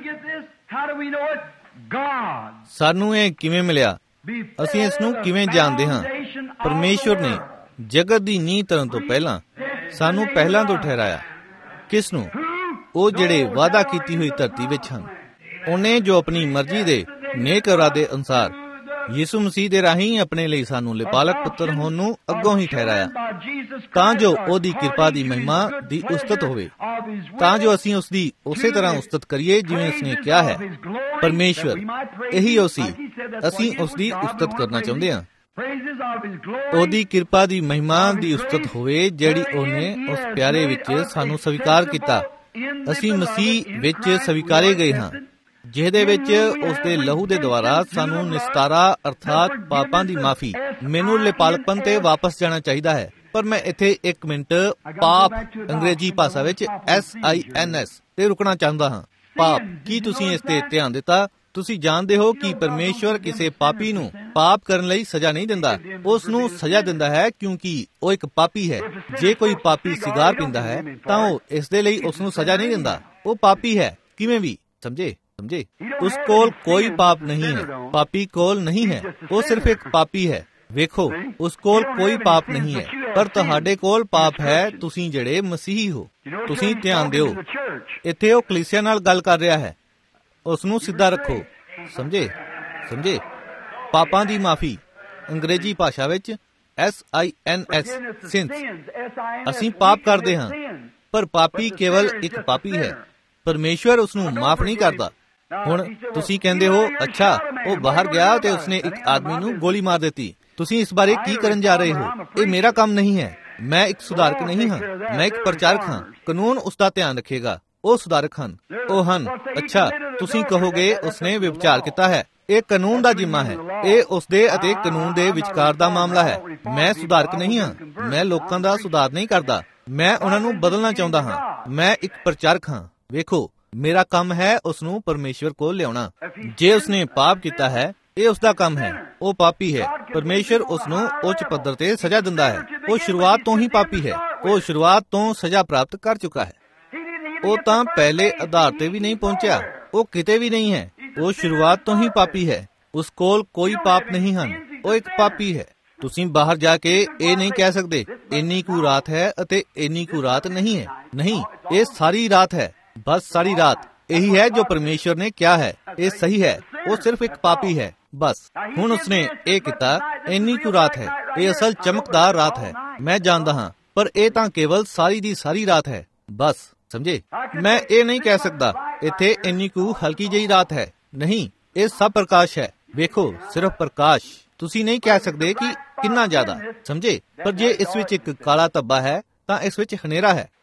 ਸਾਨੂੰ ਇਹ ਕਿਵੇਂ ਮਿਲਿਆ? ਅਸੀਂ ਇਸ ਨੂੰ ਕਿਵੇਂ ਜਾਣਦੇ ਹਾਂ? ਪਰਮੇਸ਼ਵਰ ਨੇ ਜਗਤ ਦੀ ਨੀਂਹ ਧਰਨ ਤੋਂ ਪਹਿਲਾਂ ਸਾਨੂੰ ਪਹਿਲਾਂ ਤੋਂ ਠਹਿਰਾਇਆ। ਕਿਸ ਨੂੰ? ਉਹ ਜਿਹੜੇ ਵਾਅਦਾ ਕੀਤੀ ਹੋਈ ਧਰਤੀ ਵਿੱਚ ਹਨ। ਉਹਨੇ ਜੋ ਆਪਣੀ ਮਰਜ਼ੀ ਦੇ ਨੇਕ ਇਰਾਦੇ ਅਨੁਸਾਰ ਯਿਸੂ ਮਸੀਹ ਦੇ ਰਾਹੀਂ ਆਪਣੇ ਲਈ ਸਾਨੂੰ ਲਿਪਾਲਕ ਪੁੱਤਰ ਹੋਣ ਨੂੰ ਅੱਗੋਂ ਹੀ ਠਹਿਰਾਇਆ, ਤਾਂ ਜੋ ਉਹਦੀ ਕਿਰਪਾ ਦੀ ਮਹਿਮਾ ਦੀ ਉਸਤਤ ਹੋਵੇ, ਤਾਂ ਜੋ ਅਸੀਂ ਉਸ ਦੀ ਉਸੇ ਤਰ੍ਹਾਂ ਉਸਤਤ ਕਰੀਏ ਜਿਵੇਂ ਉਸਨੇ ਕਿਹਾ ਹੈ। ਪਰਮੇਸ਼ਵਰ ਇਹੀ ਉਹ ਸੀ, ਅਸੀਂ ਉਸ ਦੀ ਉਸਤਤ ਕਰਨਾ ਚਾਹੁੰਦੇ ਹਾਂ। ਉਹਦੀ ਕਿਰਪਾ ਦੀ ਮਹਿਮਾ ਦੀ ਉਸਤਤ ਹੋਵੇ ਜਿਹੜੀ ਉਹਨੇ ਉਸ ਪਿਆਰੇ ਵਿੱਚ ਸਾਨੂੰ ਸਵੀਕਾਰ ਕੀਤਾ। ਅਸੀਂ ਮਸੀਹ ਵਿੱਚ ਸਵੀਕਾਰੇ ਗਏ ਹਾਂ, ਜਿਹਦੇ ਵਿੱਚ ਉਸ ਦੇ ਲਹੂ ਦੇ ਦੁਆਰਾ ਸਾਨੂੰ ਨਿਸਤਾਰਾ ਅਰਥਾਤ ਪਾਪਾਂ ਦੀ ਮਾਫੀ। ਮੈਨੂੰ ਲਿਪਾਲਕਪਨ ਤੇ ਵਾਪਸ ਜਾਣਾ ਚਾਹੀਦਾ ਹੈ। ਪਰ ਮੈਂ ਇੱਥੇ 1 ਮਿੰਟ ਪਾਪ ਅੰਗਰੇਜ਼ੀ ਭਾਸ਼ਾ ਵਿੱਚ SINS ਤੇ ਰੁਕਣਾ ਚਾਹੁੰਦਾ ਹਾਂ। ਪਾਪ, ਕੀ ਤੁਸੀਂ ਇਸ ਤੇ ਧਿਆਨ ਦਿੱਤਾ? ਤੁਸੀਂ ਜਾਣਦੇ ਹੋ ਕਿ ਪਰਮੇਸ਼ਵਰ ਕਿਸੇ ਪਾਪੀ ਨੂੰ ਪਾਪ ਕਰਨ ਲਈ ਸਜ਼ਾ ਨਹੀਂ ਦਿੰਦਾ, ਉਸ ਨੂੰ ਸਜ਼ਾ ਦਿੰਦਾ ਹੈ ਕਿਉਂਕਿ ਉਹ ਇੱਕ ਪਾਪੀ ਹੈ। ਜੇ ਕੋਈ ਪਾਪੀ ਸਿਗਾਰ ਪੀਂਦਾ ਹੈ ਤਾਂ ਉਹ ਇਸ ਦੇ ਲਈ ਉਸ ਨੂੰ ਸਜ਼ਾ ਨਹੀਂ ਦਿੰਦਾ, ਉਹ ਪਾਪੀ ਹੈ। ਕਿਵੇਂ ਵੀ ਸਮਝੇ? ਉਸ ਕੋਲ ਕੋਈ ਪਾਪ ਨਹੀਂ ਹੈ, ਪਾਪੀ ਕੋਲ ਨਹੀਂ ਹੈ, ਉਹ ਸਿਰਫ ਇੱਕ ਪਾਪੀ ਹੈ। ਵੇਖੋ, ਉਸ ਕੋਲ ਕੋਈ ਪਾਪ ਨਹੀਂ ਹੈ, ਪਰ ਤੁਹਾਡੇ ਕੋਲ ਪਾਪ ਹੈ, ਤੁਸੀਂ ਜਿਹੜੇ ਮਸੀਹੀ ਹੋ। ਤੁਸੀਂ ਧਿਆਨ ਦਿਓ, ਇੱਥੇ ਉਹ ਕਲੀਸਿਆ ਨਾਲ ਗੱਲ ਕਰ ਰਿਹਾ ਹੈ, ਉਸ ਨੂੰ ਸਿੱਧਾ ਰੱਖੋ। ਸਮਝੇ? ਪਾਪਾਂ ਦੀ ਮਾਫੀ ਅੰਗਰੇਜ਼ੀ ਭਾਸ਼ਾ ਵਿੱਚ SINS, ਸਿਨਸ। ਅਸੀਂ ਪਾਪ ਕਰਦੇ ਹਾਂ, ਪਰ ਪਾਪੀ ਕੇਵਲ ਇੱਕ ਪਾਪੀ ਹੈ, ਪਰਮੇਸ਼ਵਰ ਉਸ ਨੂੰ ਮਾਫ ਨਹੀਂ ਕਰਦਾ। ਹੁਣ ਤੁਸੀਂ ਕਹਿੰਦੇ ਹੋ, ਅੱਛਾ, ਉਹ ਬਾਹਰ ਗਿਆ ਤੇ ਉਸਨੇ ਇੱਕ ਆਦਮੀ ਨੂੰ ਗੋਲੀ ਮਾਰ ਦਿੱਤੀ, ਤੁਸੀਂ ਇਸ ਬਾਰੇ ਕੀ ਕਰਨ ਜਾ ਰਹੇ ਹੋ? ਇਹ ਮੇਰਾ ਕੰਮ ਨਹੀਂ ਹੈ, ਮੈਂ ਇੱਕ ਸੁਧਾਰਕ ਨਹੀਂ ਹਾਂ, ਮੈਂ ਇੱਕ ਪ੍ਰਚਾਰਕ ਹਾਂ। ਕਾਨੂੰਨ ਉਸ ਦਾ ਧਿਆਨ ਰੱਖੇਗਾ, ਉਹ ਸੁਧਾਰਕ ਹਨ, ਉਹ ਹਨ। ਅੱਛਾ, ਤੁਸੀਂ ਕਹੋਗੇ ਉਸਨੇ ਵਿਭਚਾਰ ਕੀਤਾ ਹੈ, ਇਹ ਕਾਨੂੰਨ ਦਾ ਜ਼ਿੰਮਾ ਹੈ, ਇਹ ਉਸਦੇ ਅਤੇ ਕਾਨੂੰਨ ਦੇ ਵਿਚਕਾਰ ਦਾ ਮਾਮਲਾ ਹੈ। ਮੈਂ ਸੁਧਾਰਕ ਨਹੀਂ ਹਾਂ, ਮੈਂ ਲੋਕਾਂ ਦਾ ਸੁਧਾਰ ਨਹੀਂ ਕਰਦਾ, ਮੈਂ ਉਹਨਾਂ ਨੂੰ ਬਦਲਣਾ ਚਾਹੁੰਦਾ ਹਾਂ, ਮੈਂ ਇੱਕ ਪ੍ਰਚਾਰਕ ਹਾਂ। ਵੇਖੋ, ਮੇਰਾ ਕੰਮ ਹੈ ਉਸ ਨੂੰ ਪਰਮੇਸ਼ਵਰ ਕੋਲ ਲਿਆਉਣਾ। ਜੇ ਉਸਨੇ ਪਾਪ ਕੀਤਾ ਹੈ, ਇਹ ਉਸਦਾ ਕੰਮ ਹੈ, ਉਹ ਪਾਪੀ ਹੈ, ਪਰਮੇਸ਼ਵਰ ਉਸ ਨੂੰ ਉੱਚ ਪੱਧਰ ਤੇ ਸਜ਼ਾ ਦਿੰਦਾ ਹੈ। ਉਹ ਸ਼ੁਰੂਆਤ ਤੋਂ ਹੀ ਪਾਪੀ ਹੈ, ਉਹ ਸ਼ੁਰੂਆਤ ਤੋਂ ਸਜ਼ਾ ਪ੍ਰਾਪਤ ਕਰ ਚੁੱਕਾ ਹੈ। ਉਹ ਤਾਂ ਪਹਿਲੇ ਆਧਾਰ ਤੇ ਵੀ ਨਹੀਂ ਪਹੁੰਚਿਆ, ਉਹ ਕਿਤੇ ਵੀ ਨਹੀਂ ਹੈ, ਉਹ ਸ਼ੁਰੂਆਤ ਤੋਂ ਹੀ ਪਾਪੀ ਹੈ। ਉਸ ਕੋਲ ਕੋਈ ਪਾਪ ਨਹੀਂ ਹਨ, ਉਹ ਇੱਕ ਪਾਪੀ ਹੈ। ਤੁਸੀਂ ਬਾਹਰ ਜਾ ਕੇ ਇਹ ਨਹੀਂ ਕਹਿ ਸਕਦੇ ਇੰਨੀ ਕੁ ਰਾਤ ਹੈ ਅਤੇ ਇੰਨੀ ਕੁ ਰਾਤ ਨਹੀਂ ਹੈ। ਨਹੀਂ, ਇਹ ਸਾਰੀ ਰਾਤ ਹੈ, ਬਸ ਸਾਰੀ ਰਾਤ। ਇਹੀ ਹੈ ਜੋ ਪਰਮੇਸ਼ਵਰ ਨੇ ਕਿਹਾ ਹੈ, ਇਹ ਸਹੀ ਹੈ, ਉਹ ਸਿਰਫ ਇੱਕ ਪਾਪੀ ਹੈ, ਬਸ। ਹੁਣ ਉਸਨੇ ਇਹ ਕੀਤਾ, ਇੰਨੀ ਕੁ ਰਾਤ ਹੈ, ਇਹ ਅਸਲ ਚਮਕਦਾਰ ਰਾਤ ਹੈ, ਮੈਂ ਜਾਣਦਾ ਹਾਂ, ਪਰ ਇਹ ਤਾਂ ਕੇਵਲ ਸਾਰੀ ਦੀ ਸਾਰੀ ਰਾਤ ਹੈ, ਬਸ। ਸਮਝੇ? ਮੈਂ ਇਹ ਨਹੀਂ ਕਹਿ ਸਕਦਾ ਇੱਥੇ ਇੰਨੀ ਕੁ ਹਲਕੀ ਜਿਹੀ ਰਾਤ ਹੈ, ਨਹੀਂ, ਇਹ ਸਭ ਪ੍ਰਕਾਸ਼ ਹੈ। ਵੇਖੋ, ਸਿਰਫ ਪ੍ਰਕਾਸ਼। ਤੁਸੀਂ ਨਹੀਂ ਕਹਿ ਸਕਦੇ ਕਿ ਕਿੰਨਾ ਜ਼ਿਆਦਾ। ਸਮਝੇ? ਪਰ ਜੇ ਇਸ ਵਿੱਚ ਇੱਕ ਕਾਲਾ ਧੱਬਾ ਹੈ ਤਾਂ ਇਸ ਵਿੱਚ ਹਨੇਰਾ ਹੈ।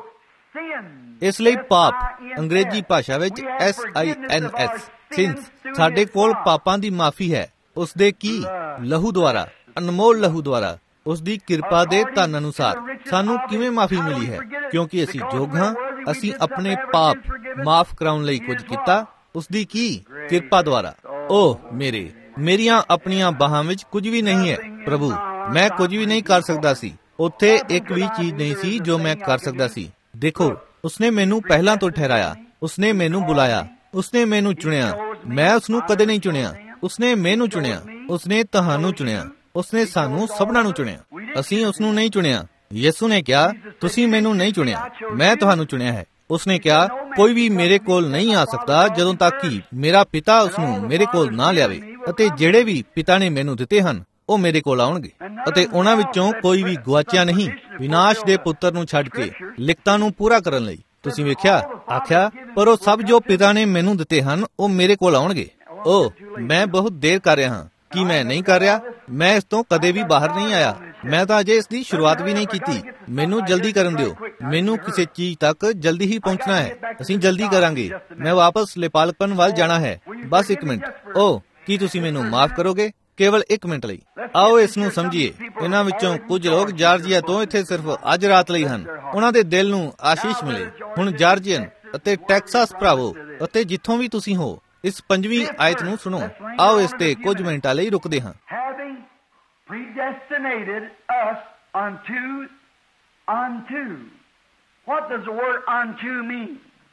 ਇਸ ਲਈ ਪਾਪ ਅੰਗਰੇਜ਼ੀ ਭਾਸ਼ਾ ਵਿੱਚ SINS, ਸਿਨਸ। ਸਾਡੇ ਕੋਲ ਪਾਪਾਂ ਦੀ ਮਾਫੀ ਹੈ, ਉਸ ਦੇ ਕੀ? ਲਹੂ ਦੁਆਰਾ, ਅਨਮੋਲ ਲਹੂ ਦੁਆਰਾ, ਉਸ ਦੀ ਕਿਰਪਾ ਦੇ ਧਨ ਅਨੁਸਾਰ। ਸਾਨੂੰ ਕਿਵੇਂ ਮਾਫੀ ਮਿਲੀ ਹੈ? ਕਿਉਂਕਿ ਅਸੀਂ ਯੋਗ ਹਾਂ, ਅਸੀਂ ਆਪਣੇ ਪਾਪ ਮਾਫ ਕਰਾਉਣ ਲਈ ਕੁਝ ਕੀਤਾ, ਉਸ ਦੀ ਕੀ? ਕਿਰਪਾ ਦੁਆਰਾ। ਓਹ ਮੇਰੀਆਂ ਆਪਣੀਆਂ ਬਾਹਾਂ ਵਿੱਚ ਕੁਝ ਵੀ ਨਹੀਂ ਹੈ ਪ੍ਰਭੂ, ਮੈਂ ਕੁਝ ਵੀ ਨਹੀਂ ਕਰ ਸਕਦਾ ਸੀ, ਉੱਥੇ ਇੱਕ ਵੀ ਚੀਜ਼ ਨਹੀਂ ਸੀ ਜੋ ਮੈਂ ਕਰ ਸਕਦਾ ਸੀ। ਦੇਖੋ, ਉਸਨੇ ਮੈਨੂੰ ਪਹਿਲਾਂ ਤੋਂ ਠਹਿਰਾਇਆ, ਉਸਨੇ ਮੈਨੂੰ ਬੁਲਾਇਆ, ਉਸਨੇ ਮੈਨੂੰ ਚੁਣਿਆ, ਮੈਂ ਉਸਨੂੰ ਕਦੇ ਨਹੀਂ ਚੁਣਿਆ, ਉਸਨੇ ਮੈਨੂੰ ਚੁਣਿਆ, ਉਸਨੇ ਤੁਹਾਨੂੰ ਚੁਣਿਆ, ਉਸਨੇ ਸਾਨੂੰ ਸਭਨਾਂ ਨੂੰ ਚੁਣਿਆ, ਅਸੀਂ ਉਸਨੂੰ ਨਹੀਂ ਚੁਣਿਆ। ਯਿਸੂ ਨੇ ਕਿਹਾ, ਤੁਸੀਂ ਮੈਨੂੰ ਨਹੀਂ ਚੁਣਿਆ, ਮੈਂ ਤੁਹਾਨੂੰ ਚੁਣਿਆ ਹੈ। ਉਸਨੇ ਕਿਹਾ, ਕੋਈ ਵੀ ਮੇਰੇ ਕੋਲ ਨਹੀਂ ਆ ਸਕਦਾ ਜਦੋਂ ਤੱਕ ਕਿ ਮੇਰਾ ਪਿਤਾ ਉਸਨੂੰ ਮੇਰੇ ਕੋਲ ਨਾ ਲਿਆਵੇ, ਅਤੇ ਜਿਹੜੇ ਵੀ ਪਿਤਾ ਨੇ ਮੈਨੂੰ ਦਿੱਤੇ ਹਨ ਉਹ ਮੇਰੇ ਕੋਲ ਆਉਣਗੇ, ਅਤੇ ਉਹਨਾਂ ਵਿੱਚੋਂ ਕੋਈ ਵੀ ਗੁਆਚਿਆ ਨਹੀਂ, ਵਿਨਾਸ਼ ਦੇ ਪੁੱਤਰ ਨੂੰ ਛੱਡ ਕੇ ਲਿਖਤਾਂ ਨੂੰ ਪੂਰਾ ਕਰਨ ਲਈ। ਤੁਸੀਂ ਵੇਖਿਆ, ਆਖਿਆ, ਪਰ ਉਹ ਸਭ ਜੋ ਪਿਤਾ ਨੇ ਮੈਨੂੰ ਦਿੱਤੇ ਹਨ ਉਹ ਮੇਰੇ ਕੋਲ ਆਉਣਗੇ। ਓਹ, ਮੈਂ ਬਹੁਤ ਦੇਰ ਕਰ ਰਿਹਾ ਹਾਂ। ਕੀ ਮੈਂ ਨਹੀਂ ਕਰ ਰਿਹਾ? ਮੈਂ ਇਸ ਤੋਂ ਕਦੇ ਵੀ ਬਾਹਰ ਨਹੀਂ ਆਇਆ, ਮੈਂ ਤਾਂ ਅਜੇ ਇਸ ਦੀ ਸ਼ੁਰੂਆਤ ਵੀ ਨਹੀਂ ਕੀਤੀ। ਮੈਨੂੰ ਜਲਦੀ ਕਰਨ ਦਿਓ, ਮੈਨੂੰ ਕਿਸੇ ਚੀਜ਼ ਤੱਕ ਜਲਦੀ ਹੀ ਪਹੁੰਚਣਾ ਹੈ। ਅਸੀਂ ਜਲਦੀ ਕਰਾਂਗੇ, ਮੈਂ ਵਾਪਸ ਲੇਪਾਲਕਪਨ ਵੱਲ ਜਾਣਾ ਹੈ। ਬਸ 1 ਮਿੰਟ। ਓਹ, ਕੀ ਤੁਸੀਂ ਮੈਨੂੰ ਮਾਫ ਕਰੋਗੇ? ਕੇਵਲ 1 ਮਿੰਟ ਲਈ। ਆਓ ਇਸ ਨੂੰ ਸਮਝੀਏ। ਇਹਨਾਂ ਵਿੱਚੋਂ ਕੁਝ ਲੋਕ ਜਾਰਜੀਆ ਤੋਂ ਇੱਥੇ ਸਿਰਫ ਅੱਜ ਰਾਤ ਲਈ ਹਨ। ਉਹਨਾਂ ਦੇ ਦਿਲ ਨੂੰ ਆਸ਼ੀਸ਼ ਮਿਲੇ। ਹੁਣ ਜਾਰਜੀਅਨ ਅਤੇ ਟੈਕਸਾਸ ਭਰਾਵੋ, ਅਤੇ ਜਿੱਥੋਂ ਵੀ ਤੁਸੀਂ ਹੋ, ਇਸ 5ਵੀਂ ਆਇਤ ਨੂੰ ਸੁਣੋ। ਆਓ ਇਸ ਤੇ ਕੁਝ ਮਿੰਟਾਂ ਲਈ ਰੁਕਦੇ ਹਾਂ। Predestinated us unto. What does the word unto mean?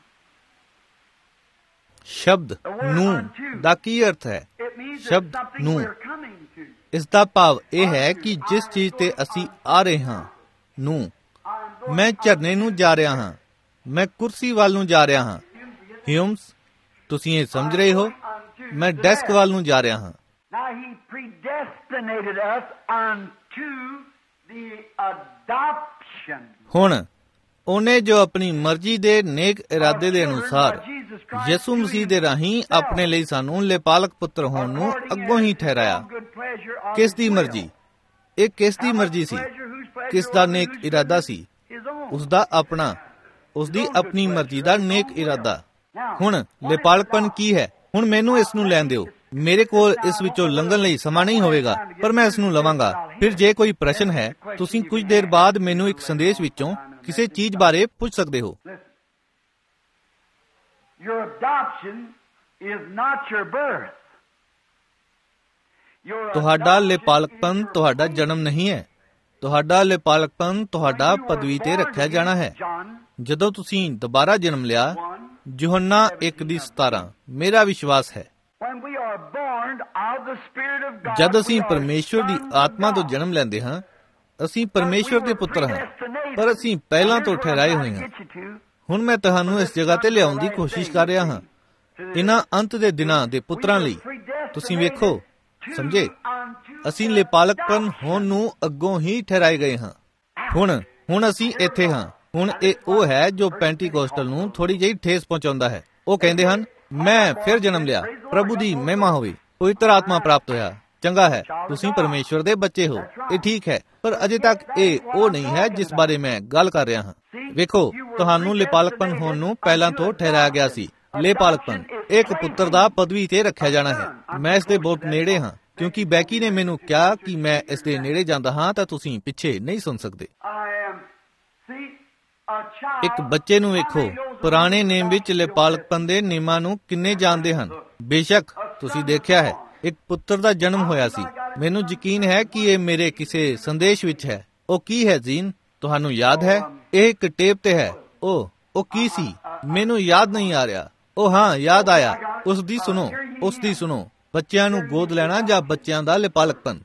ਸ਼ਬਦ ਨੂੰ ਦਾ ਕੀ ਅਰਥ ਹੈ? ਸ਼ਬਦ ਨੂੰ, ਇਸ ਦਾ ਭਾਵ ਇਹ ਹੈ ਕਿ ਜਿਸ ਚੀਜ਼ ਤੇ ਅਸੀਂ ਆ ਰਹੇ ਹਾਂ ਨੂੰ। ਮੈਂ ਝਰਨੇ ਨੂੰ ਜਾ ਰਿਹਾ ਹਾਂ, ਮੈਂ ਕੁਰਸੀ ਵੱਲ ਨੂੰ ਜਾ ਰਿਹਾ ਹਾਂ। ਹਿਊਮਸ, ਤੁਸੀਂ ਇਹ ਸਮਝ ਰਹੇ ਹੋ? ਮੈਂ ਡੈਸਕ ਵੱਲ ਨੂੰ ਜਾ ਰਿਹਾ ਹਾਂ। Now he predestinated us unto the adoption. ਹੁਣ ਉਹਨੇ ਜੋ ਆਪਣੀ ਮਰਜ਼ੀ ਦੇ ਨੇਕ ਇਰਾਦੇ ਦੇ ਅਨੁਸਾਰ ਯਿਸੂ ਮਸੀਹ ਦੇ ਰਾਹੀਂ ਆਪਣੇ ਲਈ ਸਾਨੂੰ ਲੇਪਾਲਕ ਪੁੱਤਰ ਹੋਣ ਨੂੰ ਅੱਗੋਂ ਹੀ ਠਹਿਰਾਇਆ। ਕਿਸ ਦੀ ਮਰਜ਼ੀ? ਇਹ ਕਿਸ ਦੀ ਮਰਜ਼ੀ ਸੀ? ਕਿਸ ਦਾ ਨੇਕ ਇਰਾਦਾ ਸੀ? ਉਸ ਦਾ ਆਪਣਾ, ਉਸ ਦੀ ਆਪਣੀ ਮਰਜ਼ੀ ਦਾ ਨੇਕ ਇਰਾਦਾ। ਹੁਣ ਲੇਪਾਲਕਪਨ ਕੀ ਹੈ? ਹੁਣ ਮੈਨੂੰ ਇਸ ਨੂੰ ਲੈਣ ਦਿਓ। ਮੇਰੇ ਕੋਲ ਇਸ ਵਿੱਚੋਂ ਲੰਘਣ ਲਈ ਸਮਾਂ ਨਹੀਂ ਹੋਵੇਗਾ, ਪਰ ਮੈਂ ਇਸ ਨੂੰ ਲਵਾਂਗਾ। ਫਿਰ ਜੇ ਕੋਈ ਪ੍ਰਸ਼ਨ ਹੈ, ਤੁਸੀਂ ਕੁਝ ਦੇਰ ਬਾਅਦ ਮੈਨੂੰ ਇੱਕ ਸੰਦੇਸ਼ ਵਿੱਚੋਂ ਕਿਸੇ ਚੀਜ਼ ਬਾਰੇ ਪੁੱਛ ਸਕਦੇ ਹੋ। ਤੁਹਾਡਾ ਲਿਪਾਲਕਪਨ ਤੁਹਾਡਾ ਜਨਮ ਨਹੀਂ ਹੈ। ਤੁਹਾਡਾ ਲਿਪਾਲਕਪਨ ਤੁਹਾਡਾ ਪਦਵੀ ਤੇ ਰੱਖਿਆ ਜਾਣਾ ਹੈ। ਜਦੋਂ ਤੁਸੀਂ ਦੁਬਾਰਾ ਜਨਮ ਲਿਆ, ਯੋਹੰਨਾ 1:17, ਮੇਰਾ ਵਿਸ਼ਵਾਸ ਹੈ, ਜਦ ਅਸੀਂ ਪਰਮੇਸ਼ਵਰ ਦੀ ਆਤਮਾ ਤੋਂ ਜਨਮ ਲੈਂਦੇ ਹਾਂ, ਅਸੀਂ ਪਰਮੇਸ਼ਵਰ ਦੇ ਪੁੱਤਰ ਹਾਂ, ਪਰ ਅਸੀਂ ਪਹਿਲਾਂ ਤੋਂ ਠਹਿਰਾਏ ਹੋਏ ਹਾਂ। ਹੁਣ ਮੈਂ ਤੁਹਾਨੂੰ ਇਸ ਜਗ੍ਹਾ ਤੇ ਲਿਆਉਣ ਦੀ ਕੋਸ਼ਿਸ਼ ਕਰ ਰਿਹਾ ਹਾਂ, ਇਹਨਾਂ ਅੰਤ ਦੇ ਦਿਨਾਂ ਦੇ ਪੁੱਤਰਾਂ ਲਈ। ਤੁਸੀਂ ਵੇਖੋ, ਸਮਝੇ, ਅਸੀਂ ਲਿਪਾਲਕਪਨ ਹੋਣ ਨੂੰ ਅੱਗੋਂ ਹੀ ਠਹਿਰਾਏ ਗਏ ਹਾਂ। ਹੁਣ ਅਸੀਂ ਇੱਥੇ ਹਾਂ। ਹੁਣ ਇਹ ਉਹ ਹੈ ਜੋ ਪੈਂਟੀਕੋਸਟਲ ਨੂੰ ਥੋੜੀ ਜਿਹੀ ਠੇਸ ਪਹੁੰਚਾਉਂਦਾ ਹੈ। ਉਹ ਕਹਿੰਦੇ ਹਨ, ਮੈਂ ਫਿਰ ਜਨਮ ਲਿਆ, ਪ੍ਰਭੂ ਦੀ ਮਹਿਮਾ ਹੋਵੇ, ਪਵਿੱਤਰ ਆਤਮਾ ਪ੍ਰਾਪਤ ਹੋਇਆ। ਚੰਗਾ ਹੈ, ਤੁਸੀਂ ਪਰਮੇਸ਼ਵਰ ਦੇ ਬੱਚੇ ਹੋ, ਇਹ ਠੀਕ ਹੈ, ਪਰ ਅਜੇ ਤੱਕ ਇਹ ਉਹ ਨਹੀਂ ਹੈ ਜਿਸ ਬਾਰੇ ਮੈਂ ਗੱਲ ਕਰ ਰਿਹਾ ਹਾਂ। ਵੇਖੋ, ਤੁਹਾਨੂੰ ਲਿਪਾਲਕਪਨ ਹੋਣ ਨੂੰ ਪਹਿਲਾਂ ਤੋਂ ਠਹਿਰਾਇਆ ਗਿਆ ਸੀ। ਲਿਪਾਲਕਪਨ ਇੱਕ ਪੁੱਤਰ ਦਾ ਪਦਵੀ ਤੇ ਰੱਖਿਆ ਜਾਣਾ ਹੈ। ਮੈਂ ਇਸ ਦੇ ਬਹੁਤ ਨੇੜੇ ਹਾਂ, ਕਿਉਂਕਿ ਬੈਕੀ ਨੇ ਮੈਨੂੰ ਕਿਹਾ ਕਿ ਮੈਂ ਇਸ ਦੇ ਨੇੜੇ ਜਾਂਦਾ ਹਾਂ ਤਾਂ ਤੁਸੀਂ ਪਿੱਛੇ ਨਹੀਂ ਸੁਣ ਸਕਦੇ। ਇੱਕ ਬੱਚੇ ਨੂੰ ਵੇਖੋ, ਪੁਰਾਣੇ ਨੇਮ ਵਿੱਚ ਲਿਪਾਲਕਪਨ ਦੇ ਨਿਯਮਾਂ ਨੂੰ ਕਿੰਨੇ ਜਾਣਦੇ ਹਨ। ਬੇਸ਼ੱਕ ਤੁਸੀਂ ਦੇਖਿਆ ਹੈ, ਇੱਕ ਪੁੱਤਰ ਦਾ ਜਨਮ ਹੋਇਆ ਸੀ। ਮੈਨੂੰ ਯਕੀਨ ਹੈ ਕਿ ਇਹ ਮੇਰੇ ਕਿਸੇ ਸੰਦੇਸ਼ ਵਿੱਚ ਹੈ। ਉਹ ਕੀ ਹੈ ਜੀਨ? ਤੁਹਾਨੂੰ ਯਾਦ ਹੈ? ਇਹ ਇੱਕ ਟੇਪ ਤੇ ਹੈ। ਉਹ ਕੀ ਸੀ? ਮੈਨੂੰ ਯਾਦ ਨਹੀਂ ਆ ਰਿਹਾ। ਉਹ ਹਾਂ, ਯਾਦ ਆਇਆ। ਉਸ ਦੀ ਸੁਣੋ। ਬੱਚਿਆਂ ਨੂੰ ਗੋਦ ਲੈਣਾ ਜਾਂ ਬੱਚਿਆਂ ਦਾ ਲਿਪਾਲਕਪਨ।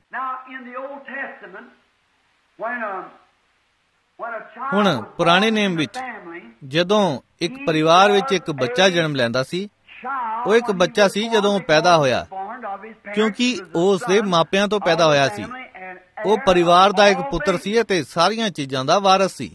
ਹੁਣ ਪੁਰਾਣੇ ਨੇਮ ਵਿੱਚ ਜਦੋਂ ਇੱਕ ਪਰਿਵਾਰ ਵਿੱਚ ਇੱਕ ਬੱਚਾ ਜਨਮ ਲੈਂਦਾ ਸੀ, ਉਹ ਇੱਕ ਬੱਚਾ ਸੀ ਜਦੋਂ ਉਹ ਪੈਦਾ ਹੋਇਆ, ਕਿਉਂਕਿ ਉਹ ਉਸਦੇ ਮਾਪਿਆਂ ਤੋਂ ਪੈਦਾ ਹੋਇਆ ਸੀ। ਉਹ ਪਰਿਵਾਰ ਦਾ ਇੱਕ ਪੁੱਤਰ ਸੀ ਅਤੇ ਸਾਰੀਆਂ ਚੀਜ਼ਾਂ ਦਾ ਵਾਰਸ ਸੀ।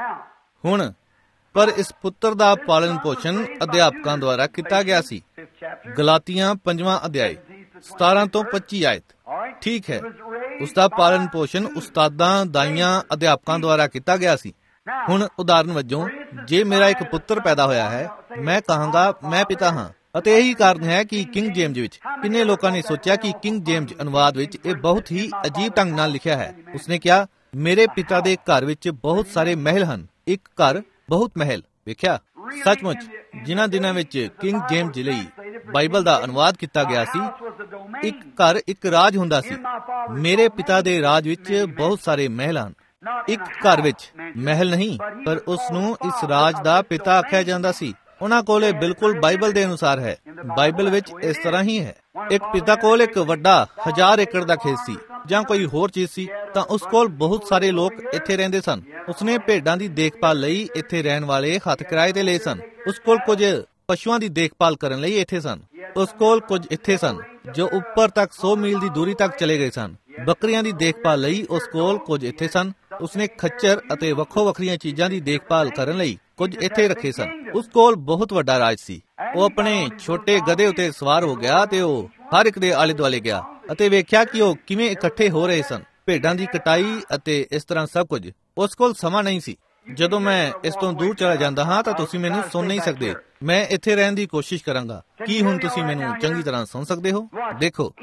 ਹੁਣ ਪਰ ਇਸ ਪੁੱਤਰ ਦਾ ਪਾਲਣ ਪੋਸ਼ਣ ਅਧਿਆਪਕਾਂ ਦੁਆਰਾ ਕੀਤਾ ਗਿਆ ਸੀ। ਗਲਾਤੀਆਂ 5ਵਾਂ ਅਧਿਆਇ 17 ਤੋਂ 25 ਆਇਤ। ਠੀਕ ਹੈ, ਉਸ ਦਾ ਪਾਲਣ ਪੋਸ਼ਣ ਉਸਤਾਦਾਂ, ਦਾਈਆਂ, ਅਧਿਆਪਕਾਂ ਦੁਆਰਾ ਕੀਤਾ ਗਿਆ ਸੀ। ਹੁਣ ਉਦਾਹਰਨ ਵਜੋਂ, ਜੇ ਮੇਰਾ ਇੱਕ ਪੁੱਤਰ ਪੈਦਾ ਹੋਇਆ ਹੈ, ਮੈਂ ਕਹਾਂਗਾ ਮੈਂ ਪਿਤਾ ਹਾਂ। ਅਤੇ ਇਹੀ ਕਾਰਨ ਹੈ ਕਿ ਕਿੰਗ ਜੇਮਜ਼ ਵਿੱਚ ਕਿੰਨੇ ਲੋਕਾਂ ਨੇ ਸੋਚਿਆ ਕਿ ਕਿੰਗ ਜੇਮਜ਼ ਅਨੁਵਾਦ ਵਿੱਚ ਇਹ ਬਹੁਤ ਹੀ ਅਜੀਬ ਢੰਗ ਨਾਲ ਲਿਖਿਆ ਹੈ। ਉਸਨੇ ਕਿਹਾ, ਮੇਰੇ ਪਿਤਾ ਦੇ ਘਰ ਵਿੱਚ ਬਹੁਤ ਸਾਰੇ ਮਹਿਲ ਹਨ। ਇੱਕ ਘਰ, ਬਹੁਤ ਮਹਿਲ। ਵੇਖਿਆ, ਸੱਚਮੁੱਚ ਜਿਨ੍ਹਾਂ ਦਿਨਾਂ ਵਿੱਚ ਕਿੰਗ ਜੇਮਜ਼ ਲਈ ਬਾਈਬਲ ਦਾ ਅਨੁਵਾਦ ਕੀਤਾ ਗਿਆ ਸੀ, ਇੱਕ ਘਰ ਇੱਕ ਰਾਜ ਹੁੰਦਾ ਸੀ। ਮੇਰੇ ਪਿਤਾ ਦੇ ਰਾਜ ਵਿੱਚ ਬਹੁਤ ਸਾਰੇ ਮਹਿਲ ਹਨ। ਇੱਕ ਘਰ ਵਿੱਚ ਮਹਿਲ ਨਹੀਂ, ਪਰ ਉਸ ਨੂੰ ਇਸ ਰਾਜ ਦਾ ਪਿਤਾ ਆਖਿਆ ਜਾਂਦਾ ਸੀ। ਉਹਨਾਂ ਕੋਲ ਇਹ ਬਿਲਕੁਲ ਬਾਈਬਲ ਦੇ ਅਨੁਸਾਰ ਹੈ। ਬਾਈਬਲ ਵਿੱਚ ਇਸ ਤਰ੍ਹਾਂ ਹੀ ਹੈ। ਇੱਕ ਪਿਤਾ ਕੋਲ ਇੱਕ ਵੱਡਾ 1000 ਏਕੜ ਦਾ ਖੇਤ ਸੀ ਜਾਂ ਕੋਈ ਹੋਰ ਚੀਜ਼ ਸੀ, ਤਾਂ ਉਸ ਕੋਲ ਬਹੁਤ ਸਾਰੇ ਲੋਕ ਇੱਥੇ ਰਹਿੰਦੇ ਸਨ। ਉਸਨੇ ਭੇਡਾਂ ਦੀ ਦੇਖਭਾਲ ਲਈ ਇੱਥੇ ਰਹਿਣ ਵਾਲੇ ਹੱਥ ਕਿਰਾਏ ਤੇ ਲਏ ਸਨ। ਉਸ ਕੋਲ ਕੁਝ ਪਸ਼ੂਆਂ ਦੀ ਦੇਖਭਾਲ ਕਰਨ ਲਈ ਇੱਥੇ ਸਨ। ਉਸ ਕੋਲ ਕੁਝ ਇੱਥੇ ਸਨ ਜੋ ਉੱਪਰ ਤੱਕ 100 ਮੀਲ ਦੀ ਦੂਰੀ ਤੱਕ ਚਲੇ ਗਏ ਸਨ। ਬੱਕਰੀਆਂ ਦੀ ਦੇਖਭਾਲ ਲਈ ਉਸ ਕੋਲ ਕੁਝ ਇੱਥੇ ਸਨ। ਉਸਨੇ ਖੱਚਰ ਅਤੇ ਵੱਖੋ ਵੱਖਰੀਆਂ ਚੀਜ਼ਾਂ ਦੀ ਦੇਖਭਾਲ ਕਰਨ ਲਈ ਕੁਝ ਇੱਥੇ ਰੱਖੇ ਸਨ। ਉਸ ਕੋਲ ਬਹੁਤ ਵੱਡਾ ਰਾਜ ਸੀ। ਉਹ ਆਪਣੇ ਛੋਟੇ ਗਧੇ ਉੱਤੇ ਸਵਾਰ ਹੋ ਗਿਆ ਤੇ ਉਹ ਹਰ ਇੱਕ ਦੇ ਆਲੇ ਦੁਆਲੇ ਗਿਆ ਅਤੇ ਵੇਖਿਆ ਕਿ ਉਹ ਕਿਵੇਂ ਇਕੱਠੇ ਹੋ ਰਹੇ ਸਨ। ਭੇਡਾਂ ਦੀ ਕਟਾਈ ਅਤੇ ਇਸ ਤਰ੍ਹਾਂ ਸਭ ਕੁਝ। ਉਸ ਕੋਲ ਸਮਾਂ ਨਹੀਂ ਸੀ। ਜਦੋਂ ਮੈਂ ਇਸ ਤੋਂ ਦੂਰ ਚਲਾ ਜਾਂਦਾ ਹਾਂ ਤਾਂ ਤੁਸੀਂ ਮੈਨੂੰ ਸੁਣ ਨਹੀਂ ਸਕਦੇ। ਮੈਂ ਇੱਥੇ ਰਹਿਣ ਦੀ ਕੋਸ਼ਿਸ਼ ਕਰਾਂਗਾ। ਕੀ ਹੁਣ ਤੁਸੀਂ ਮੈਨੂੰ ਚੰਗੀ ਤਰ੍ਹਾਂ ਸੁਣ ਸਕਦੇ ਹੋ? ਦੇਖੋ,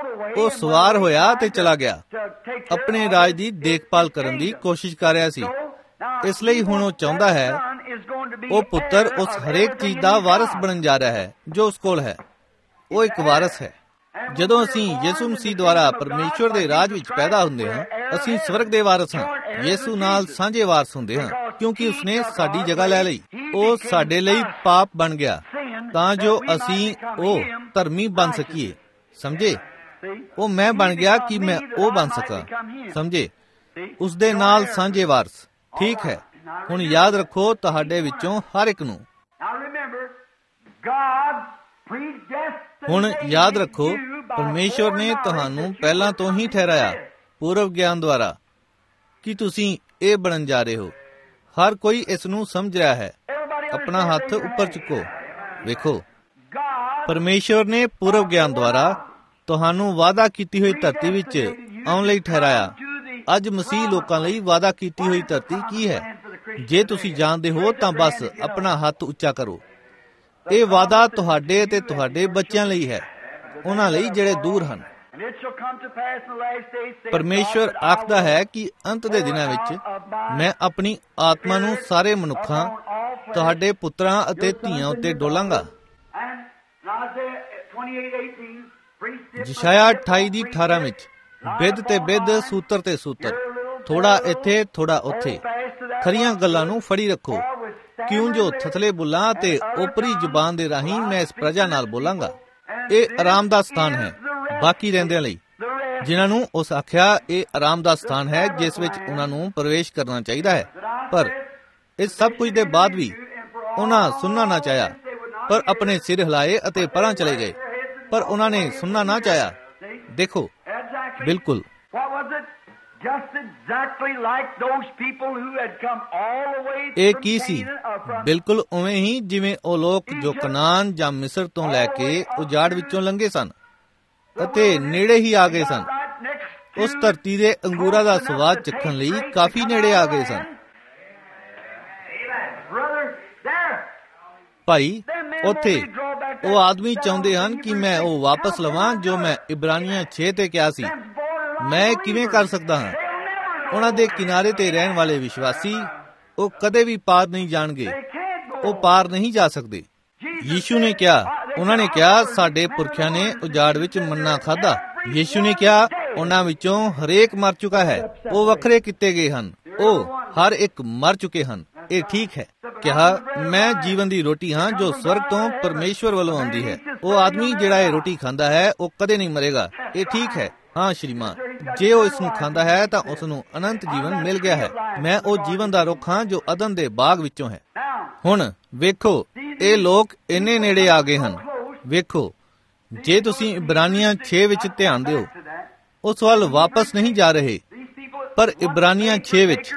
ਉਹ ਸਵਾਰ ਹੋਇਆ ਤੇ ਚਲਾ ਗਿਆ, ਆਪਣੇ ਰਾਜ ਦੀ ਦੇਖਭਾਲ ਕਰਨ ਦੀ ਕੋਸ਼ਿਸ਼ ਕਰ ਰਿਹਾ ਸੀ। ਇਸ ਲਈ ਹੁਣ ਉਹ ਚਾਹੁੰਦਾ ਹੈ, ਉਹ ਪੁੱਤਰ ਉਸ ਹਰੇਕ ਚੀਜ਼ ਦਾ ਵਾਰਸ ਬਣਨ ਜਾ ਰਿਹਾ ਹੈ ਜੋ ਉਸ ਕੋਲ ਹੈ। ਉਹ ਇੱਕ ਵਾਰਸ ਹੈ। ਜਦੋਂ ਅਸੀਂ ਯਿਸੂ ਮਸੀਹ ਦੁਆਰਾ ਪਰਮੇਸ਼ਵਰ ਦੇ ਰਾਜ ਵਿੱਚ ਪੈਦਾ ਹੁੰਦੇ ਹਾਂ, ਅਸੀਂ ਸਵਰਗ ਦੇ ਵਾਰਸ ਹਾਂ। ਯਿਸੂ ਨਾਲ ਸਾਂਝੇ ਵਾਰਸ ਹੁੰਦੇ ਹਾਂ, ਕਿਉਂਕਿ ਉਸਨੇ ਸਾਡੀ ਜਗ੍ਹਾ ਲੈ ਲਈ। ਉਹ ਸਾਡੇ ਲਈ ਪਾਪ ਬਣ ਗਿਆ ਤਾਂ ਜੋ ਅਸੀਂ ਉਹ ਧਰਮੀ ਬਣ ਸਕੀਏ। ਸਮਝੇ? ਉਹ ਮੈਂ ਬਣ ਗਿਆ ਕਿ ਮੈਂ ਉਹ ਬਣ ਸਕਾਂ। ਸਮਝੇ? ਉਸ ਦੇ ਨਾਲ ਸਾਂਝੇ ਵਾਰਸ। ਠੀਕ ਹੈ। ਹੁਣ ਯਾਦ ਰੱਖੋ, ਤੁਹਾਡੇ ਵਿੱਚੋਂ ਹਰ ਇੱਕ ਨੂੰ। ਹੁਣ ਯਾਦ ਰੱਖੋ, ਪਰਮੇਸ਼ਵਰ ਨੇ ਤੁਹਾਨੂੰ ਪਹਿਲਾਂ ਤੋਂ ਹੀ ਠਹਿਰਾਇਆ, ਪੂਰਵ ਗਿਆਨ ਦੁਆਰਾ, ਕਿ ਤੁਸੀਂ ਇਹ ਬਣਨ ਜਾ ਰਹੇ ਹੋ। ਹਰ ਕੋਈ ਇਸ ਨੂੰ ਸਮਝ ਰਿਹਾ ਹੈ। ਆਪਣਾ ਹੱਥ ਉੱਪਰ ਚੁੱਕੋ। ਵੇਖੋ, ਪਰਮੇਸ਼ਵਰ ਨੇ ਪੂਰਵ ਗਿਆਨ ਦੁਆਰਾ ਤੁਹਾਨੂੰ ਵਾਅਦਾ ਕੀਤੀ ਹੋਈ ਧਰਤੀ ਵਿੱਚ ਆਉਣ ਲਈ ਠਹਿਰਾਇਆ। ਅੱਜ ਮਸੀਹ ਲੋਕਾਂ ਲਈ ਵਾਅਦਾ ਕੀਤੀ ਹੋਈ ਧਰਤੀ ਕੀ ਹੈ? ਜੇ ਤੁਸੀਂ ਜਾਣਦੇ ਹੋ ਤਾਂ ਬਸ ਆਪਣਾ ਹੱਥ ਉੱਚਾ ਕਰੋ। ਇਹ ਵਾਅਦਾ ਤੁਹਾਡੇ ਅਤੇ ਤੁਹਾਡੇ ਬੱਚਿਆਂ ਲਈ ਹੈ। ਉਹਨਾਂ ਲਈ ਜਿਹੜੇ ਦੂਰ ਹਨ। And it shall come to pass in the last days, saith ਪਰਮੇਸ਼ਵਰ God, that I ਆਖਦਾ will ਹੈ ਕਿ ਅੰਤ ਦੇ ਦਿਨਾਂ ਵਿੱਚ ਮੈਂ ਆਪਣੀ ਆਤਮਾ ਨੂੰ ਸਾਰੇ ਮਨੁੱਖਾਂ, ਤੁਹਾਡੇ ਪੁੱਤਰਾਂ ਅਤੇ ਧੀਆਂ ਉੱਤੇ ਡੋਲਾਂਗਾ। And in Isaiah 28:18, priest is ਯਸ਼ਾਇਆ 28:18 ਵਿੱਚ ਬਿੱਧ ਤੇ ਬਿੱਧ, ਸੂਤਰ ਤੇ ਸੂਤਰ, ਥੋੜਾ ਇੱਥੇ ਥੋੜਾ ਉੱਥੇ, ਖਰੀਆਂ ਗੱਲਾਂ ਨੂੰ ਫੜੀ ਰੱਖੋ, ਕਿਉਂ ਜੋ ਥਥਲੇ ਬੁੱਲਾਂ ਤੇ ਓਪਰੀ ਜ਼ੁਬਾਨ ਦੇ ਰਾਹੀਂ ਮੈਂ ਇਸ ਪ੍ਰਜਾ ਨਾਲ ਬੋਲਾਂਗਾ। ਇਹ ਆਰਾਮ ਦਾ ਸਥਾਨ ਹੈ ਬਾਕੀ ਰਹਿੰਦਿਆਂ ਲਈ, ਜਿਨ੍ਹਾਂ ਨੂੰ ਉਸ ਆਖਿਆ ਇਹ ਆਰਾਮ ਦਾ ਸਥਾਨ ਹੈ ਜਿਸ ਵਿੱਚ ਉਹਨਾਂ ਨੂੰ ਪ੍ਰਵੇਸ਼ ਕਰਨਾ ਚਾਹੀਦਾ ਹੈ। ਪਰ ਇਸ ਸਭ ਕੁਝ ਦੇ ਬਾਅਦ ਵੀ ਉਹਨਾਂ ਸੁਣਨਾ ਨਾ ਚਾਹਿਆ, ਪਰ ਆਪਣੇ ਸਿਰ ਹਿਲਾਏ ਅਤੇ ਪਰਾਂ ਚਲੇ ਗਏ, ਪਰ ਉਹਨਾਂ ਨੇ ਸੁਣਨਾ ਨਾ ਚਾਹਿਆ। ਦੇਖੋ, ਬਿਲਕੁਲ What was it? Just exactly like those people who had come all the way ਇਹ from Ki C? Canaan, from ਬਿਲਕੁਲ ਉਵੇਂ ਹੀ ਜਿਵੇਂ ਉਹ ਲੋਕ ਜੋ ਕਨਾਨ ਜਾਂ ਮਿਸਰ ਤੋਂ ਲੈ ਕੇ ਉਜਾੜ ਵਿੱਚੋਂ ਲੰਘੇ ਸਨ ਅਤੇ ਨੇੜੇ ਹੀ ਆ ਗਏ ਸਨ। right next to ਉਸ ਧਰਤੀ ਦੇ ਅੰਗੂਰਾਂ ਦਾ ਸਵਾਦ ਚੱਖਣ ਲਈ ਕਾਫੀ ਨੇੜੇ ਆ ਗਏ ਸਨ। brother there. ਭਾਈ, ਉੱਥੇ ਉਹ ਆਦਮੀ ਚਾਹੁੰਦੇ ਹਨ ਕਿ ਮੈਂ ਉਹ ਵਾਪਸ ਲਵਾਂ ਜੋ ਮੈਂ ਇਬਰਾਨੀਆਂ 6 ਤੇ ਕਿਹਾ ਸੀ। ਮੈਂ ਕਿਵੇਂ ਕਰ ਸਕਦਾ ਹਾਂ? ਉਹਨਾਂ ਦੇ ਕਿਨਾਰੇ ਤੇ ਰਹਿਣ ਵਾਲੇ ਵਿਸ਼ਵਾਸੀ, ਉਹ ਕਦੇ ਵੀ ਪਾਰ ਨਹੀਂ ਜਾਣਗੇ, ਉਹ ਪਾਰ ਨਹੀਂ ਜਾ ਸਕਦੇ। ਯੀਸ਼ੂ ਨੇ ਕਿਹਾ, ਉਹਨਾਂ ਨੇ ਕਿਹਾ ਸਾਡੇ ਪੁਰਖਿਆਂ ਨੇ ਉਜਾੜ ਵਿੱਚ ਮੰਨਾ ਖਾਧਾ। ਯੀਸ਼ੂ ਨੇ ਕਿਹਾ ਉਹਨਾਂ ਵਿੱਚੋਂ ਹਰੇਕ ਮਰ ਚੁੱਕਾ ਹੈ, ਉਹ ਵੱਖਰੇ ਕੀਤੇ ਗਏ ਹਨ, ਉਹ ਹਰ ਇੱਕ ਮਰ ਚੁੱਕੇ ਹਨ। ਇਹ ਠੀਕ ਹੈ। ਕਿਹਾ ਮੈਂ ਜੀਵਨ ਦੀ ਰੋਟੀ ਹਾਂ ਜੋ ਸਵਰਗ ਤੋਂ ਪਰਮੇਸ਼ਵਰ ਵੱਲੋਂ ਆਉਂਦੀ ਹੈ। ਉਹ ਆਦਮੀ ਜਿਹੜਾ ਇਹ ਰੋਟੀ ਖਾਂਦਾ ਹੈ ਉਹ ਕਦੇ ਨਹੀਂ ਮਰੇਗਾ। ਇਹ ਠੀਕ ਹੈ। ਹਾਂ ਸ਼੍ਰੀਮਾਨ, ਜੇ ਉਹ ਇਸ ਨੂੰ ਖਾਂਦਾ ਹੈ ਤਾਂ ਉਸ ਨੂੰ ਅਨੰਤ ਜੀਵਨ ਮਿਲ ਗਿਆ ਹੈ। ਮੈਂ ਉਹ ਜੀਵਨ ਦਾ ਰੁੱਖ ਹਾਂ ਜੋ ਅਦਨ ਦੇ ਬਾਗ ਵਿੱਚੋਂ ਹੈ। ਹੁਣ ਵੇਖੋ, ਇਹ ਲੋਕ ਇੰਨੇ ਨੇੜੇ ਆ ਗਏ ਹਨ। ਵੇਖੋ, ਜੇ ਤੁਸੀਂ ਇਬਰਾਨੀਆਂ 6 ਵਿੱਚ ਧਿਆਨ ਦਿਓ, ਉਸ ਵੱਲ ਵਾਪਸ ਨਹੀਂ ਜਾ ਰਹੇ, ਪਰ ਇਬਰਾਨੀਆਂ 6 ਵਿੱਚ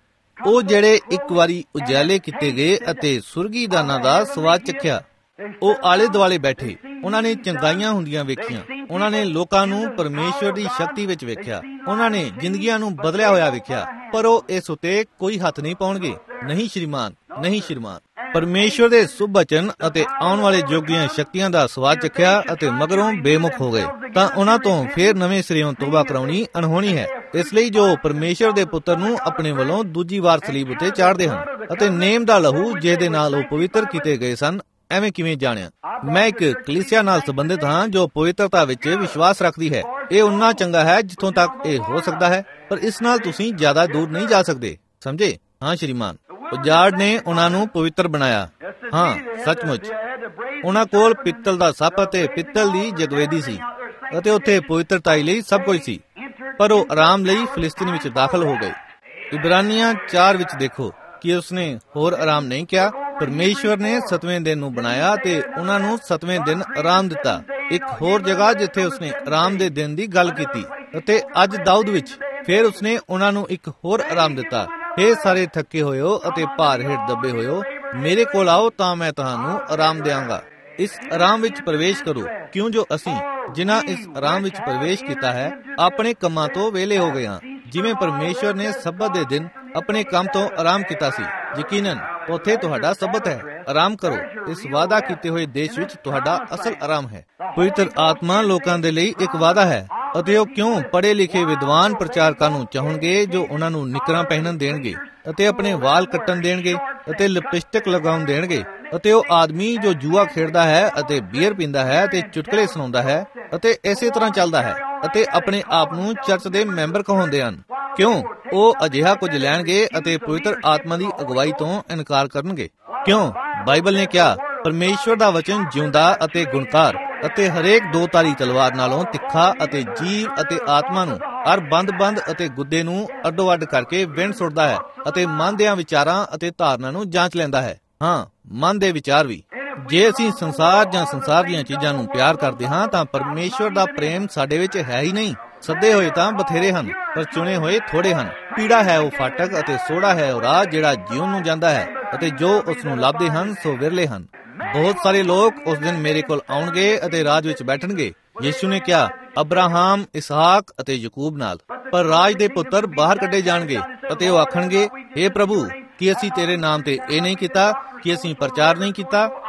ਉਹ ਜਿਹੜੇ ਇੱਕ ਵਾਰੀ ਉਜਾਲੇ ਕੀਤੇ ਗਏ ਅਤੇ ਸੁਰਗੀ ਦਾਨਾਂ ਦਾ ਸਵਾਦ ਚੱਖਿਆ, ਉਹ ਆਲੇ ਦੁਆਲੇ ਬੈਠੇ, ਉਹਨਾਂ ਨੇ ਚੰਗਾਈਆਂ ਹੁੰਦੀਆਂ ਵੇਖੀਆਂ, ਉਹਨਾਂ ਨੇ ਲੋਕਾਂ ਨੂੰ ਪਰਮੇਸ਼ਵਰ ਦੀ ਸ਼ਕਤੀ ਵਿੱਚ ਵੇਖਿਆ, ਉਹਨਾਂ ਨੇ ਜ਼ਿੰਦਗੀਆਂ ਨੂੰ ਬਦਲਿਆ ਹੋਇਆ ਵੇਖਿਆ, ਪਰ ਉਹ ਇਸ ਉਤੇ ਕੋਈ ਹੱਥ ਨਹੀਂ ਪਾਉਣਗੇ। ਨਹੀਂ ਸ਼੍ਰੀਮਾਨ, ਨਹੀਂ ਸ਼੍ਰੀਮਾਨ। ਪਰਮੇਸ਼ਵਰ ਦੇ ਸੁਭ ਬਚਨ ਅਤੇ ਆਉਣ ਵਾਲੇ ਯੁੱਗ ਦੀਆਂ ਸ਼ਕਤੀਆਂ ਦਾ ਸਵਾਦ ਚੱਖਿਆ ਅਤੇ ਮਗਰੋਂ ਬੇਮੁਖ ਹੋ ਗਏ, ਤਾਂ ਉਹਨਾਂ ਤੋਂ ਫੇਰ ਨਵੇਂ ਸਿਰਿਓਂ ਤੋਬਾ ਕਰਾਉਣੀ ਅਣਹੋਣੀ ਹੈ। ਇਸ ਲਈ ਜੋ ਪਰਮੇਸ਼ਵਰ ਦੇ ਪੁੱਤਰ ਨੂੰ ਆਪਣੇ ਵੱਲੋਂ ਦੂਜੀ ਵਾਰ ਸਲੀਬ ਉਤੇ ਚਾੜਦੇ ਹਨ ਅਤੇ ਨੇਮ ਦਾ ਲਹੂ ਜਿਹਦੇ ਨਾਲ ਉਹ ਪਵਿੱਤਰ ਕੀਤੇ ਗਏ ਸਨ, ਐਵੇਂ ਕਿਵੇਂ ਜਾਣਿਆ? ਮੈਂ ਇੱਕ ਕਲੀਸਿਆ ਨਾਲ ਸੰਬੰਧਿਤ ਹਾਂ ਜੋ ਪਵਿੱਤਰਤਾ ਵਿੱਚ ਵਿਸ਼ਵਾਸ ਰੱਖਦੀ ਹੈ। ਇਹ ਉਨਾ ਚੰਗਾ ਹੈ ਜਿੱਥੋਂ ਤੱਕ ਇਹ ਹੋ ਸਕਦਾ ਹੈ, ਪਰ ਇਸ ਨਾਲ ਤੁਸੀਂ ਜ਼ਿਆਦਾ ਦੂਰ ਨਹੀਂ ਜਾ ਸਕਦੇ। ਸਮਝੇ? ਹਾਂ ਸ਼੍ਰੀਮਾਨ। ਉਜਾੜ ਨੇ ਉਹਨਾਂ ਨੂੰ ਪਵਿੱਤਰ ਬਣਾਇਆ। ਹਾਂ ਸੱਚਮੁੱਚ, ਉਹਨਾਂ ਕੋਲ ਪਿੱਤਲ ਦਾ ਸੱਪ ਅਤੇ ਪਿੱਤਲ ਦੀ ਜਗਵੇਦੀ ਸੀ ਅਤੇ ਉੱਥੇ ਪਵਿੱਤਰਤਾ ਲਈ ਸਭ ਕੁਝ ਸੀ, ਪਰ ਉਹ ਆਰਾਮ ਲਈ ਫਿਲਿਸਤੀਨ ਵਿੱਚ ਦਾਖਲ ਹੋ ਗਏ। ਇਬਰਾਨੀਆਂ 4 ਵਿੱਚ ਦੇਖੋ ਕਿ ਉਸਨੇ ਹੋਰ ਆਰਾਮ ਨਹੀਂ ਕਿਹਾ। ਪਰਮੇਸ਼ਵਰ ਨੇ 7ਵੇਂ ਦਿਨ ਨੂੰ ਬਣਾਇਆ ਤੇ ਉਹਨਾਂ ਨੂੰ 7ਵੇਂ ਦਿਨ ਆਰਾਮ ਦਿੱਤਾ। ਇੱਕ ਹੋਰ ਜਗ੍ਹਾ ਜਿੱਥੇ ਉਸਨੇ ਆਰਾਮ ਦੇ ਦਿਨ ਦੀ ਗੱਲ ਕੀਤੀ, ਅਤੇ ਅੱਜ ਦਾਊਦ ਵਿੱਚ ਫਿਰ ਉਸਨੇ ਉਹਨਾਂ ਨੂੰ ਇੱਕ ਹੋਰ ਆਰਾਮ ਦਿੱਤਾ। ਹੇ ਸਾਰੇ ਥੱਕੇ ਹੋਇਓ ਅਤੇ ਭਾਰ ਹੇਠ ਦੱਬੇ ਹੋਇਓ, ਮੇਰੇ ਕੋਲ ਆਓ ਤਾਂ ਮੈਂ ਤੁਹਾਨੂੰ ਆਰਾਮ ਦਿਆਂਗਾ। ਇਸ ਆਰਾਮ ਵਿੱਚ ਪ੍ਰਵੇਸ਼ ਕਰੋ, ਕਿਉਂ ਜੋ ਅਸੀਂ ਜਿਨ੍ਹਾਂ ਇਸ ਆਰਾਮ ਵਿੱਚ ਪ੍ਰਵੇਸ਼ ਕੀਤਾ ਹੈ ਆਪਣੇ ਕੰਮਾਂ ਤੋਂ ਵਿਹਲੇ ਹੋ ਗਏ ਹਾਂ। ਜਿਵੇਂ ਪਰਮੇਸ਼ਵਰ ਨੇ ਸਬਤ ਦੇ ਦਿਨ ਆਪਣੇ ਕੰਮ ਤੋਂ ਆਰਾਮ ਕੀਤਾ ਸੀ, ਯਕੀਨਨ ਉੱਥੇ ਤੁਹਾਡਾ ਸਬਤ ਹੈ। ਆਰਾਮ ਕਰੋ, ਇਸ ਵਾਅਦਾ ਕੀਤੇ ਹੋਏ ਦੇਸ਼ ਵਿੱਚ ਤੁਹਾਡਾ ਅਸਲ ਆਰਾਮ ਹੈ। ਪਵਿੱਤਰ ਆਤਮਾ ਲੋਕਾਂ ਦੇ ਲਈ ਇੱਕ ਵਾਅਦਾ ਹੈ, ਅਤੇ ਉਹ ਕਿਉਂ ਪੜ੍ਹੇ ਲਿਖੇ ਵਿਦਵਾਨ ਪ੍ਰਚਾਰਕਾਂ ਨੂੰ ਚਾਹੁਣਗੇ ਜੋ ਉਹਨਾਂ ਨੂੰ ਨਿਕਰਾਂ ਪਹਿਨਣ ਦੇਣਗੇ ਅਤੇ ਆਪਣੇ ਵਾਲ ਕੱਟਣ ਦੇਣਗੇ ਅਤੇ ਲਿਪਸਟਿਕ ਲਗਾਉਣ ਦੇਣਗੇ, ਅਤੇ ਉਹ ਆਦਮੀ ਜੋ ਜੂਆ ਖੇਡਦਾ ਹੈ ਅਤੇ ਬੀਅਰ ਪੀਂਦਾ ਹੈ ਅਤੇ ਚੁਟਕਲੇ ਸੁਣਾਉਂਦਾ ਹੈ ਅਤੇ ਇਸੇ ਤਰ੍ਹਾਂ ਚੱਲਦਾ ਹੈ ਅਤੇ ਆਪਣੇ ਆਪ ਨੂੰ ਚਰਚ ਦੇ ਮੈਂਬਰ ਕਹਾਉਂਦੇ ਹਨ, ਕਿਉਂ ਉਹ ਅਜਿਹਾ ਕੁਝ ਲੈਣਗੇ ਅਤੇ ਪਵਿੱਤਰ ਆਤਮਾ ਦੀ ਅਗਵਾਈ ਤੋਂ ਇਨਕਾਰ ਕਰਨਗੇ? ਕਿਉਂ? ਬਾਈਬਲ ਨੇ ਕਿਹਾ ਪਰਮੇਸ਼ਵਰ ਦਾ ਵਚਨ ਜਿਉਂਦਾ ਅਤੇ ਗੁਣਕਾਰ ਅਤੇ ਹਰੇਕ ਦੋ ਧਾਰੀ ਤਲਵਾਰ ਨਾਲੋਂ ਤਿੱਖਾ ਅਤੇ ਜੀਵ ਅਤੇ ਆਤਮਾ ਨੂੰ ਹਰ ਬੰਦ ਅਤੇ ਗੁੱਦੇ ਨੂੰ ਅੱਡੋ ਅੱਡ ਕਰਕੇ ਵਿੰਨ ਸੁੱਟਦਾ ਹੈ ਅਤੇ ਮਨ ਦੀਆਂ ਵਿਚਾਰਾਂ ਅਤੇ ਧਾਰਨਾ ਨੂੰ ਜਾਂਚ ਲੈਂਦਾ ਹੈ। ਹਾਂ, ਮਨ ਦੇ ਵਿਚਾਰ ਵੀ। ਜੇ ਅਸੀਂ ਸੰਸਾਰ ਜਾਂ ਸੰਸਾਰ ਦੀਆਂ ਚੀਜ਼ਾਂ ਨੂੰ ਪਿਆਰ ਕਰਦੇ ਹਾਂ ਤਾਂ ਪਰਮੇਸ਼ਵਰ ਦਾ ਪ੍ਰੇਮ ਸਾਡੇ ਵਿੱਚ ਹੈ ਹੀ ਨਹੀਂ। ਸੱਦੇ ਹੋਏ ਤਾਂ ਬਥੇਰੇ ਹਨ, ਪਰ ਚੁਣੇ ਹੋਏ ਥੋੜੇ ਹਨ। ਪੀੜਾ ਹੈ ਉਹ ਫਾਟਕ ਅਤੇ ਸੋੜਾ ਹੈ ਉਹ ਰਾਹ ਜਿਹੜਾ ਜੀਵਨ ਨੂੰ ਜਾਂਦਾ ਹੈ, ਅਤੇ ਜੋ ਉਸ ਨੂੰ ਲੱਭਦੇ ਹਨ ਸੋ ਵਿਰਲੇ ਹਨ। ਬਹੁਤ ਸਾਰੇ ਲੋਕ ਉਸ ਦਿਨ ਮੇਰੇ ਕੋਲ ਆਉਣਗੇ ਅਤੇ ਰਾਜ ਵਿੱਚ ਬੈਠਣਗੇ। ਯਿਸੂ ਨੇ ਕਿਹਾ ਅਬਰਾਹਾਮ, ਇਸਹਾਕ ਅਤੇ ਯਾਕੂਬ ਨਾਲ, ਪਰ ਰਾਜ ਦੇ ਪੁੱਤਰ ਬਾਹਰ ਕੱਢੇ ਜਾਣਗੇ ਅਤੇ ਉਹ ਆਖਣਗੇ, ਹੇ ਪ੍ਰਭੂ, ਕੀ ਅਸੀਂ ਤੇਰੇ ਨਾਮ ਤੇ ਇਹ ਨਹੀਂ ਕੀਤਾ? ਕਿ ਅਸੀਂ ਪ੍ਰਚਾਰ ਨਹੀਂ ਕੀਤਾ?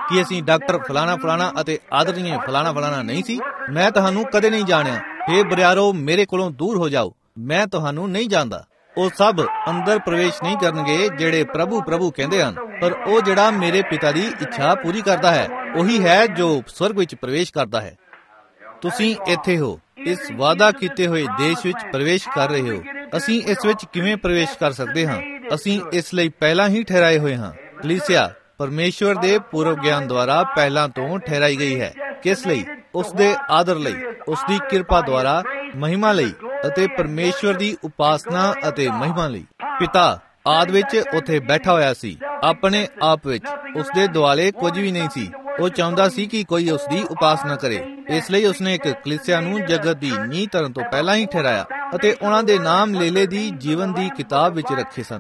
ਕਿ ਅਸੀਂ ਡਾਕਟਰ ਫਲਾਣਾ ਅਤੇ ਆਦਰਨੀਏ ਫਲਾਣਾ ਨਹੀਂ ਸੀ? ਮੈਂ ਤੁਹਾਨੂੰ ਕਦੇ ਨਹੀਂ ਜਾਣਿਆ। ਹੇ ਬਰਿਆਰੋ, ਮੇਰੇ ਕੋਲੋਂ ਦੂਰ ਹੋ ਜਾਓ, ਮੈਂ ਤੁਹਾਨੂੰ ਨਹੀਂ ਜਾਣਦਾ। ਉਹ ਸਭ ਅੰਦਰ ਪ੍ਰਵੇਸ਼ ਨਹੀਂ ਕਰਨਗੇ ਜਿਹੜੇ ਪ੍ਰਭੂ ਪ੍ਰਭੂ ਕਹਿੰਦੇ ਹਨ, ਪਰ ਉਹ ਜਿਹੜਾ ਮੇਰੇ ਪਿਤਾ ਦੀ ਇੱਛਾ ਪੂਰੀ ਕਰਦਾ ਹੈ, ਉਹੀ ਹੈ ਜੋ ਸਵਰਗ ਵਿੱਚ ਪ੍ਰਵੇਸ਼ ਕਰਦਾ ਹੈ। ਤੁਸੀਂ ਇੱਥੇ ਹੋ, ਇਸ ਵਾਅਦਾ ਕੀਤੇ ਹੋਏ ਦੇਸ਼ ਵਿੱਚ ਪ੍ਰਵੇਸ਼ ਕਰ ਰਹੇ ਹੋ। ਅਸੀਂ ਇਸ ਵਿੱਚ ਕਿਵੇਂ ਪ੍ਰਵੇਸ਼ ਕਰ ਸਕਦੇ ਹਾਂ? ਅਸੀਂ ਇਸ ਲਈ ਪਹਿਲਾਂ ਹੀ ਠਹਿਰਾਏ ਹੋਏ ਹਾਂ। ਕਲੀਸਿਆ ਪਰਮੇਸ਼ਵਰ ਦੇ ਪੂਰਵ ਗਿਆਨ ਦੁਆਰਾ ਪਹਿਲਾਂ ਤੋਂ ਠਹਿਰਾਈ ਗਈ ਹੈ। ਕਿਸ ਲਈ? ਉਸ ਦੇ ਆਦਰ ਲਈ, ਉਸ ਦੀ ਕਿਰਪਾ ਦੁਆਰਾ ਮਹਿਮਾ ਲਈ ਅਤੇ ਪਰਮੇਸ਼ਵਰ ਦੀ ਉਪਾਸਨਾ ਅਤੇ ਮਹਿਮਾ ਲਈ। ਪਿਤਾ ਆਦ ਵਿੱਚ ਉੱਥੇ ਬੈਠਾ ਹੋਇਆ ਸੀ, ਆਪਣੇ ਆਪ ਵਿੱਚ ਉਸ ਦੇ ਦੁਆਲੇ ਕੁਝ ਵੀ ਨਹੀਂ ਸੀ। ਉਹ ਚਾਹੁੰਦਾ ਸੀ ਕਿ ਕੋਈ ਉਸ ਦੀ ਉਪਾਸਨਾ ਕਰੇ। ਇਸ ਲਈ ਉਸਨੇ ਇੱਕ ਕਲੀਸਿਆ ਨੂੰ ਜਗਤ ਦੀ ਨੀਂਹ ਧਰਨ ਤੋਂ ਪਹਿਲਾਂ ਹੀ ਠਹਿਰਾਇਆ ਅਤੇ ਉਹਨਾਂ ਦੇ ਨਾਮ ਲੇਲੇ ਦੀ ਜੀਵਨ ਦੀ ਕਿਤਾਬ ਵਿੱਚ ਰੱਖੇ ਸਨ।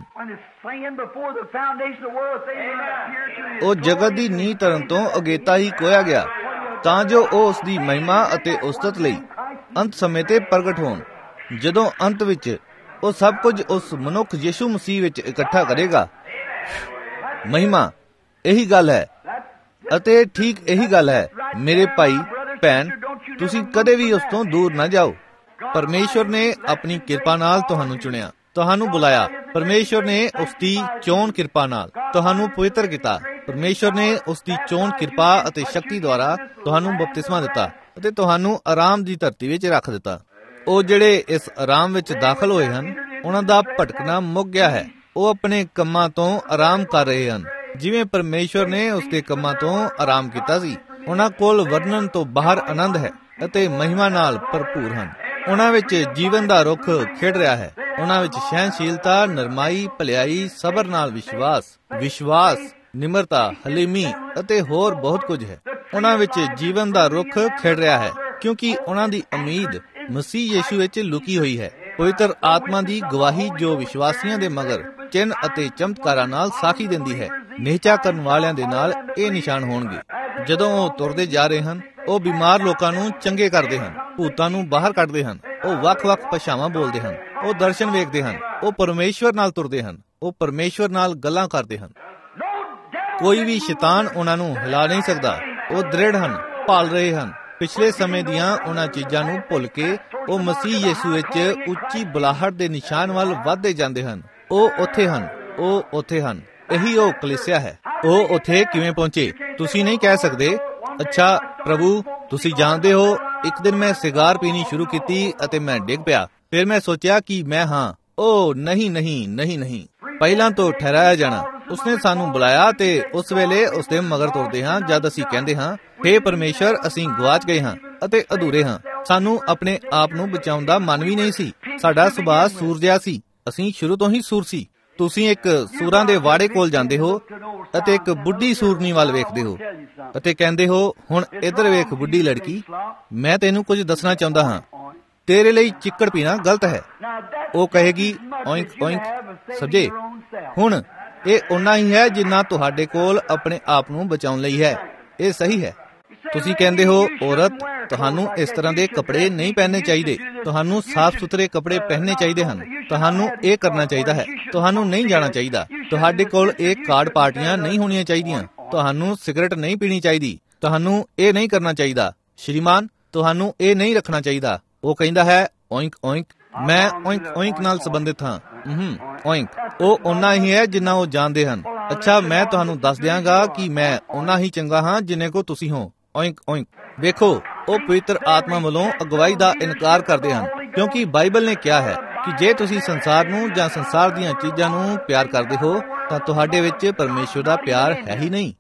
ਉਹ ਜਗਤ ਦੀ ਨੀਂਹ ਧਰਨ ਤੋਂ ਅਗੇਤਾ ਹੀ ਕੋਇਆ ਗਿਆ ਤਾਂ ਜੋ ਉਹ ਉਸ ਦੀ ਮਹਿਮਾ ਅਤੇ ਉਸਤਤ ਲਈ ਅੰਤ ਸਮੇਂ ਤੇ ਪ੍ਰਗਟ ਹੋਣ। ਜਦੋਂ ਅੰਤ ਵਿੱਚ ਉਹ ਸਭ ਕੁਝ ਉਸ ਮਨੁੱਖ ਯਿਸੂ ਮਸੀਹ ਵਿੱਚ ਇਕੱਠਾ ਕਰੇਗਾ। ਮਹਿਮਾ ਇਹੀ ਗੱਲ ਹੈ ਅਤੇ ਠੀਕ ਇਹੀ ਗੱਲ ਹੈ। ਮੇਰੇ ਭਾਈ ਭੈਣ, ਤੁਸੀਂ ਕਦੇ ਵੀ ਉਸ ਤੋਂ ਦੂਰ ਨਾ ਜਾਓ। ਪਰਮੇਸ਼ਵਰ ਨੇ ਆਪਣੀ ਕਿਰਪਾ ਨਾਲ ਤੁਹਾਨੂੰ ਚੁਣਿਆ, ਤੁਹਾਨੂੰ ਬੁਲਾਇਆ। ਪਰਮੇਸ਼ਵਰ ਨੇ ਉਸ ਦੀ ਚੋਣ ਕਿਰਪਾ ਨਾਲ ਤੁਹਾਨੂੰ ਪਵਿੱਤਰ ਕੀਤਾ। ਪਰਮੇਸ਼ਵਰ ਨੇ ਉਸ ਦੀ ਚੋਣ ਕਿਰਪਾ ਅਤੇ ਸ਼ਕਤੀ ਦੁਆਰਾ ਤੁਹਾਨੂੰ ਬਪਤਿਸਮਾ ਦਿੱਤਾ ਅਤੇ ਤੁਹਾਨੂੰ ਆਰਾਮ ਦੀ ਧਰਤੀ ਵਿੱਚ ਰੱਖ ਦਿੱਤਾ। ਉਹ ਜਿਹੜੇ ਇਸ ਆਰਾਮ ਵਿੱਚ ਦਾਖਲ ਹੋਏ ਹਨ, ਉਹਨਾਂ ਦਾ ਭਟਕਣਾ ਮੁੱਕ ਗਿਆ ਹੈ। ਉਹ ਆਪਣੇ ਕੰਮਾਂ ਤੋਂ ਆਰਾਮ ਕਰ ਰਹੇ ਹਨ, ਜਿਵੇਂ ਪਰਮੇਸ਼ਵਰ ਨੇ ਉਸ ਦੇ ਕੰਮਾਂ ਤੋਂ ਆਰਾਮ ਕੀਤਾ ਸੀ। ਉਹਨਾਂ ਕੋਲ ਵਰਣਨ ਤੋਂ ਬਾਹਰ ਆਨੰਦ ਹੈ ਅਤੇ ਮਹਿਮਾ ਨਾਲ ਭਰਪੂਰ ਹਨ। ਉਹਨਾਂ ਵਿੱਚ ਜੀਵਨ ਦਾ ਰੁੱਖ ਖਿੜ ਰਿਹਾ ਹੈ। ਉਹਨਾਂ ਵਿੱਚ ਸਹਿਣਸ਼ੀਲਤਾ, ਨਰਮਾਈ, ਭਲਾਈ, ਸਬਰ ਨਾਲ ਵਿਸ਼ਵਾਸ, ਨਿਮਰਤਾ, ਹਲੀਮੀ ਅਤੇ ਹੋਰ ਬਹੁਤ ਕੁਝ ਹੈ। ਉਹਨਾਂ ਵਿੱਚ ਜੀਵਨ ਦਾ ਰੁੱਖ ਖਿੜ ਰਿਹਾ ਹੈ ਕਿਉਂਕਿ ਉਹਨਾਂ ਦੀ ਉਮੀਦ ਮਸੀਹ ਯਿਸੂ ਵਿੱਚ ਲੁਕੀ ਹੋਈ ਹੈ। ਪਵਿੱਤਰ ਆਤਮਾ ਦੀ ਗਵਾਹੀ ਜੋ ਵਿਸ਼ਵਾਸੀਆਂ ਦੇ ਮਗਰ ਚਿੰਨ ਅਤੇ ਚਮਤਕਾਰਾਂ ਨਾਲ ਸਾਖੀ ਦਿੰਦੀ ਹੈ। ਨਿਹਚਾ ਕਰਨ ਵਾਲਿਆਂ ਦੇ ਨਾਲ ਇਹ ਨਿਸ਼ਾਨ ਹੋਣਗੇ। ਜਦੋਂ ਉਹ ਤੁਰਦੇ ਜਾ ਰਹੇ ਹਨ, ਉਹ ਬਿਮਾਰ ਲੋਕਾਂ ਨੂੰ ਚੰਗੇ ਕਰਦੇ ਹਨ, ਭੂਤਾਂ ਨੂੰ ਬਾਹਰ ਕੱਢਦੇ ਹਨ, ਉਹ ਵੱਖ-ਵੱਖ ਭਾਸ਼ਾਵਾਂ ਬੋਲਦੇ ਹਨ, ਉਹ ਦਰਸ਼ਨ ਵੇਖਦੇ ਹਨ, ਉਹ ਪਰਮੇਸ਼ਵਰ ਨਾਲ ਤੁਰਦੇ ਹਨ, ਉਹ ਪਰਮੇਸ਼ਵਰ ਨਾਲ ਗੱਲਾਂ ਕਰਦੇ ਹਨ। ਕੋਈ ਵੀ ਸ਼ੈਤਾਨ ਉਹਨਾਂ ਨੂੰ ਹਿਲਾ ਨਹੀਂ ਸਕਦਾ। ਉਹ ਦ੍ਰਿੜ ਹਨ, ਭਾਲ ਰਹੇ ਹਨ। ਪਿਛਲੇ ਸਮੇਂ ਦੀਆਂ ਉਹਨਾਂ ਚੀਜ਼ਾਂ ਨੂੰ ਭੁੱਲ ਕੇ ਉਹ ਮਸੀਹ ਯਿਸੂ ਵਿੱਚ ਉੱਚੀ ਬੁਲਾਹਟ ਦੇ ਨਿਸ਼ਾਨ ਵੱਲ ਵਧਦੇ ਜਾਂਦੇ ਹਨ। ਉਹ ਉੱਥੇ ਹਨ, ਉਹ ਉੱਥੇ ਹਨ। ਇਹੀ ਉਹ ਕਲੀਸਿਆ ਹੈ। ਉਹ ਉੱਥੇ ਕਿਵੇਂ ਪਹੁੰਚੇ? ਤੁਸੀਂ ਨਹੀਂ ਕਹਿ ਸਕਦੇ, ਅੱਛਾ ਪ੍ਰਭੂ, ਤੁਸੀਂ ਜਾਣਦੇ ਹੋ, ਇੱਕ ਦਿਨ ਮੈਂ ਸਿਗਾਰ ਪੀਣੀ ਸ਼ੁਰੂ ਕੀਤੀ ਅਤੇ ਮੈਂ ਡਿੱਗ ਪਿਆ। ਫਿਰ ਮੈਂ ਸੋਚਿਆ ਕਿ ਮੈਂ ਹਾਂ। ਉਹ ਨਹੀਂ, ਪਹਿਲਾਂ ਤੋਂ ਠਹਿਰਾਇਆ ਜਾਣਾ। ਉਸਨੇ ਸਾਨੂੰ ਬੁਲਾਇਆ ਤੇ ਉਸ ਵੇਲੇ ਉਸਦੇ ਮਗਰ ਤੁਰਦੇ ਹਾਂ ਜਦ ਅਸੀਂ ਕਹਿੰਦੇ ਹਾਂ, ਹੇ ਪਰਮੇਸ਼ਰ, ਅਸੀਂ ਗਵਾਚ ਗਏ ਹਾਂ ਅਤੇ ਅਧੂਰੇ ਹਾਂ। ਸਾਨੂੰ ਆਪਣੇ ਆਪ ਨੂੰ ਬਚਾਉਣ ਦਾ ਮਨ ਵੀ ਨਹੀਂ ਸੀ। ਸਾਡਾ ਸੁਭਾਅ ਸੂਰ ਜਿਹਾ ਸੀ। ਅਸੀਂ ਸ਼ੁਰੂ ਤੋਂ ਹੀ ਸੂਰ ਸੀ। ਤੁਸੀਂ ਇੱਕ ਸੂਰਾਂ ਦੇ ਵਾੜੇ ਕੋਲ ਜਾਂਦੇ ਹੋ ਅਤੇ ਇੱਕ ਬੁੱਢੀ ਸੂਰਨੀ ਵੱਲ ਵੇਖਦੇ ਹੋ ਅਤੇ ਕਹਿੰਦੇ ਹੋ, ਹੁਣ ਇੱਧਰ ਵੇਖ ਬੁੱਢੀ ਲੜਕੀ, ਮੈਂ ਤੈਨੂੰ ਕੁਝ ਦੱਸਣਾ ਚਾਹੁੰਦਾ ਹਾਂ। ਤੇਰੇ ਲਈ ਚਿੱਕੜ ਪੀਣਾ ਗਲਤ ਹੈ। ਉਹ ਕਹੇਗੀ, ਓਇੰਕ ਓਇੰਕ ਸੱਜੇ। ਹੁਣ ਇਹ ਓਨਾ ਹੀ ਹੈ ਜਿੰਨਾ ਤੁਹਾਡੇ ਕੋਲ ਆਪਣੇ ਆਪ ਨੂੰ ਬਚਾਉਣ ਲਈ ਹੈ। ਇਹ ਸਹੀ ਹੈ। ਤੁਸੀਂ ਕਹਿੰਦੇ ਹੋ, ਔਰਤ, ਤੁਹਾਨੂੰ ਇਸ ਤਰ੍ਹਾਂ ਦੇ ਕੱਪੜੇ ਨਹੀਂ ਪਹਿਨਣੇ ਚਾਹੀਦੇ। ਤੁਹਾਨੂੰ ਸਾਫ਼ ਸੁਥਰੇ ਕੱਪੜੇ ਪਹਿਨਣੇ ਚਾਹੀਦੇ ਹਨ। ਤੁਹਾਨੂੰ ਇਹ ਕਰਨਾ ਚਾਹੀਦਾ ਹੈ। ਤੁਹਾਨੂੰ ਨਹੀਂ ਜਾਣਾ ਚਾਹੀਦਾ। ਤੁਹਾਡੇ ਕੋਲ ਇਹ ਕਾਰਡ ਪਾਰਟੀਆਂ ਨਹੀਂ ਹੋਣੀਆਂ ਚਾਹੀਦੀਆਂ। ਤੁਹਾਨੂੰ ਸਿਗਰਟ ਨਹੀਂ ਪੀਣੀ ਚਾਹੀਦੀ। ਤੁਹਾਨੂੰ ਇਹ ਨਹੀਂ ਕਰਨਾ ਚਾਹੀਦਾ। ਸ਼੍ਰੀਮਾਨ, ਤੁਹਾਨੂੰ ਇਹ ਨਹੀਂ ਰੱਖਣਾ ਚਾਹੀਦਾ। ਉਹ ਕਹਿੰਦਾ ਹੈ, ਓਇੰਕ ਓਇੰਕ, ਮੈਂ ਓਇੰਕ ਓਇੰਕ ਨਾਲ ਸੰਬੰਧਿਤ ਹਾਂ। ਓਇੰਕ। ਉਹ ਓਨਾ ਹੀ ਹੈ ਜਿੰਨਾ ਉਹ ਜਾਣਦੇ ਹਨ। ਅੱਛਾ, ਮੈਂ ਤੁਹਾਨੂੰ ਦੱਸ ਦਿਆਂਗਾ ਕਿ ਮੈਂ ਓਨਾ ਹੀ ਚੰਗਾ ਹਾਂ ਜਿੰਨੇ ਕੋ ਤੁਸੀਂ ਹੋ। ਓਇੰਕ ਓਇੰਕ। ਵੇਖੋ, ਉਹ ਪਵਿੱਤਰ ਆਤਮਾ ਵੱਲੋਂ ਅਗਵਾਈ ਦਾ ਇਨਕਾਰ ਕਰਦੇ ਹਨ ਕਿਉਂਕਿ ਬਾਈਬਲ ਨੇ ਕਿਹਾ ਹੈ ਕਿ ਜੇ ਤੁਸੀਂ ਸੰਸਾਰ ਨੂੰ ਜਾਂ ਸੰਸਾਰ ਦੀਆਂ ਚੀਜ਼ਾਂ ਨੂੰ ਪਿਆਰ ਕਰਦੇ ਹੋ ਤਾਂ ਤੁਹਾਡੇ ਵਿੱਚ ਪਰਮੇਸ਼ਵਰ ਦਾ ਪਿਆਰ ਹੈ ਹੀ ਨਹੀਂ।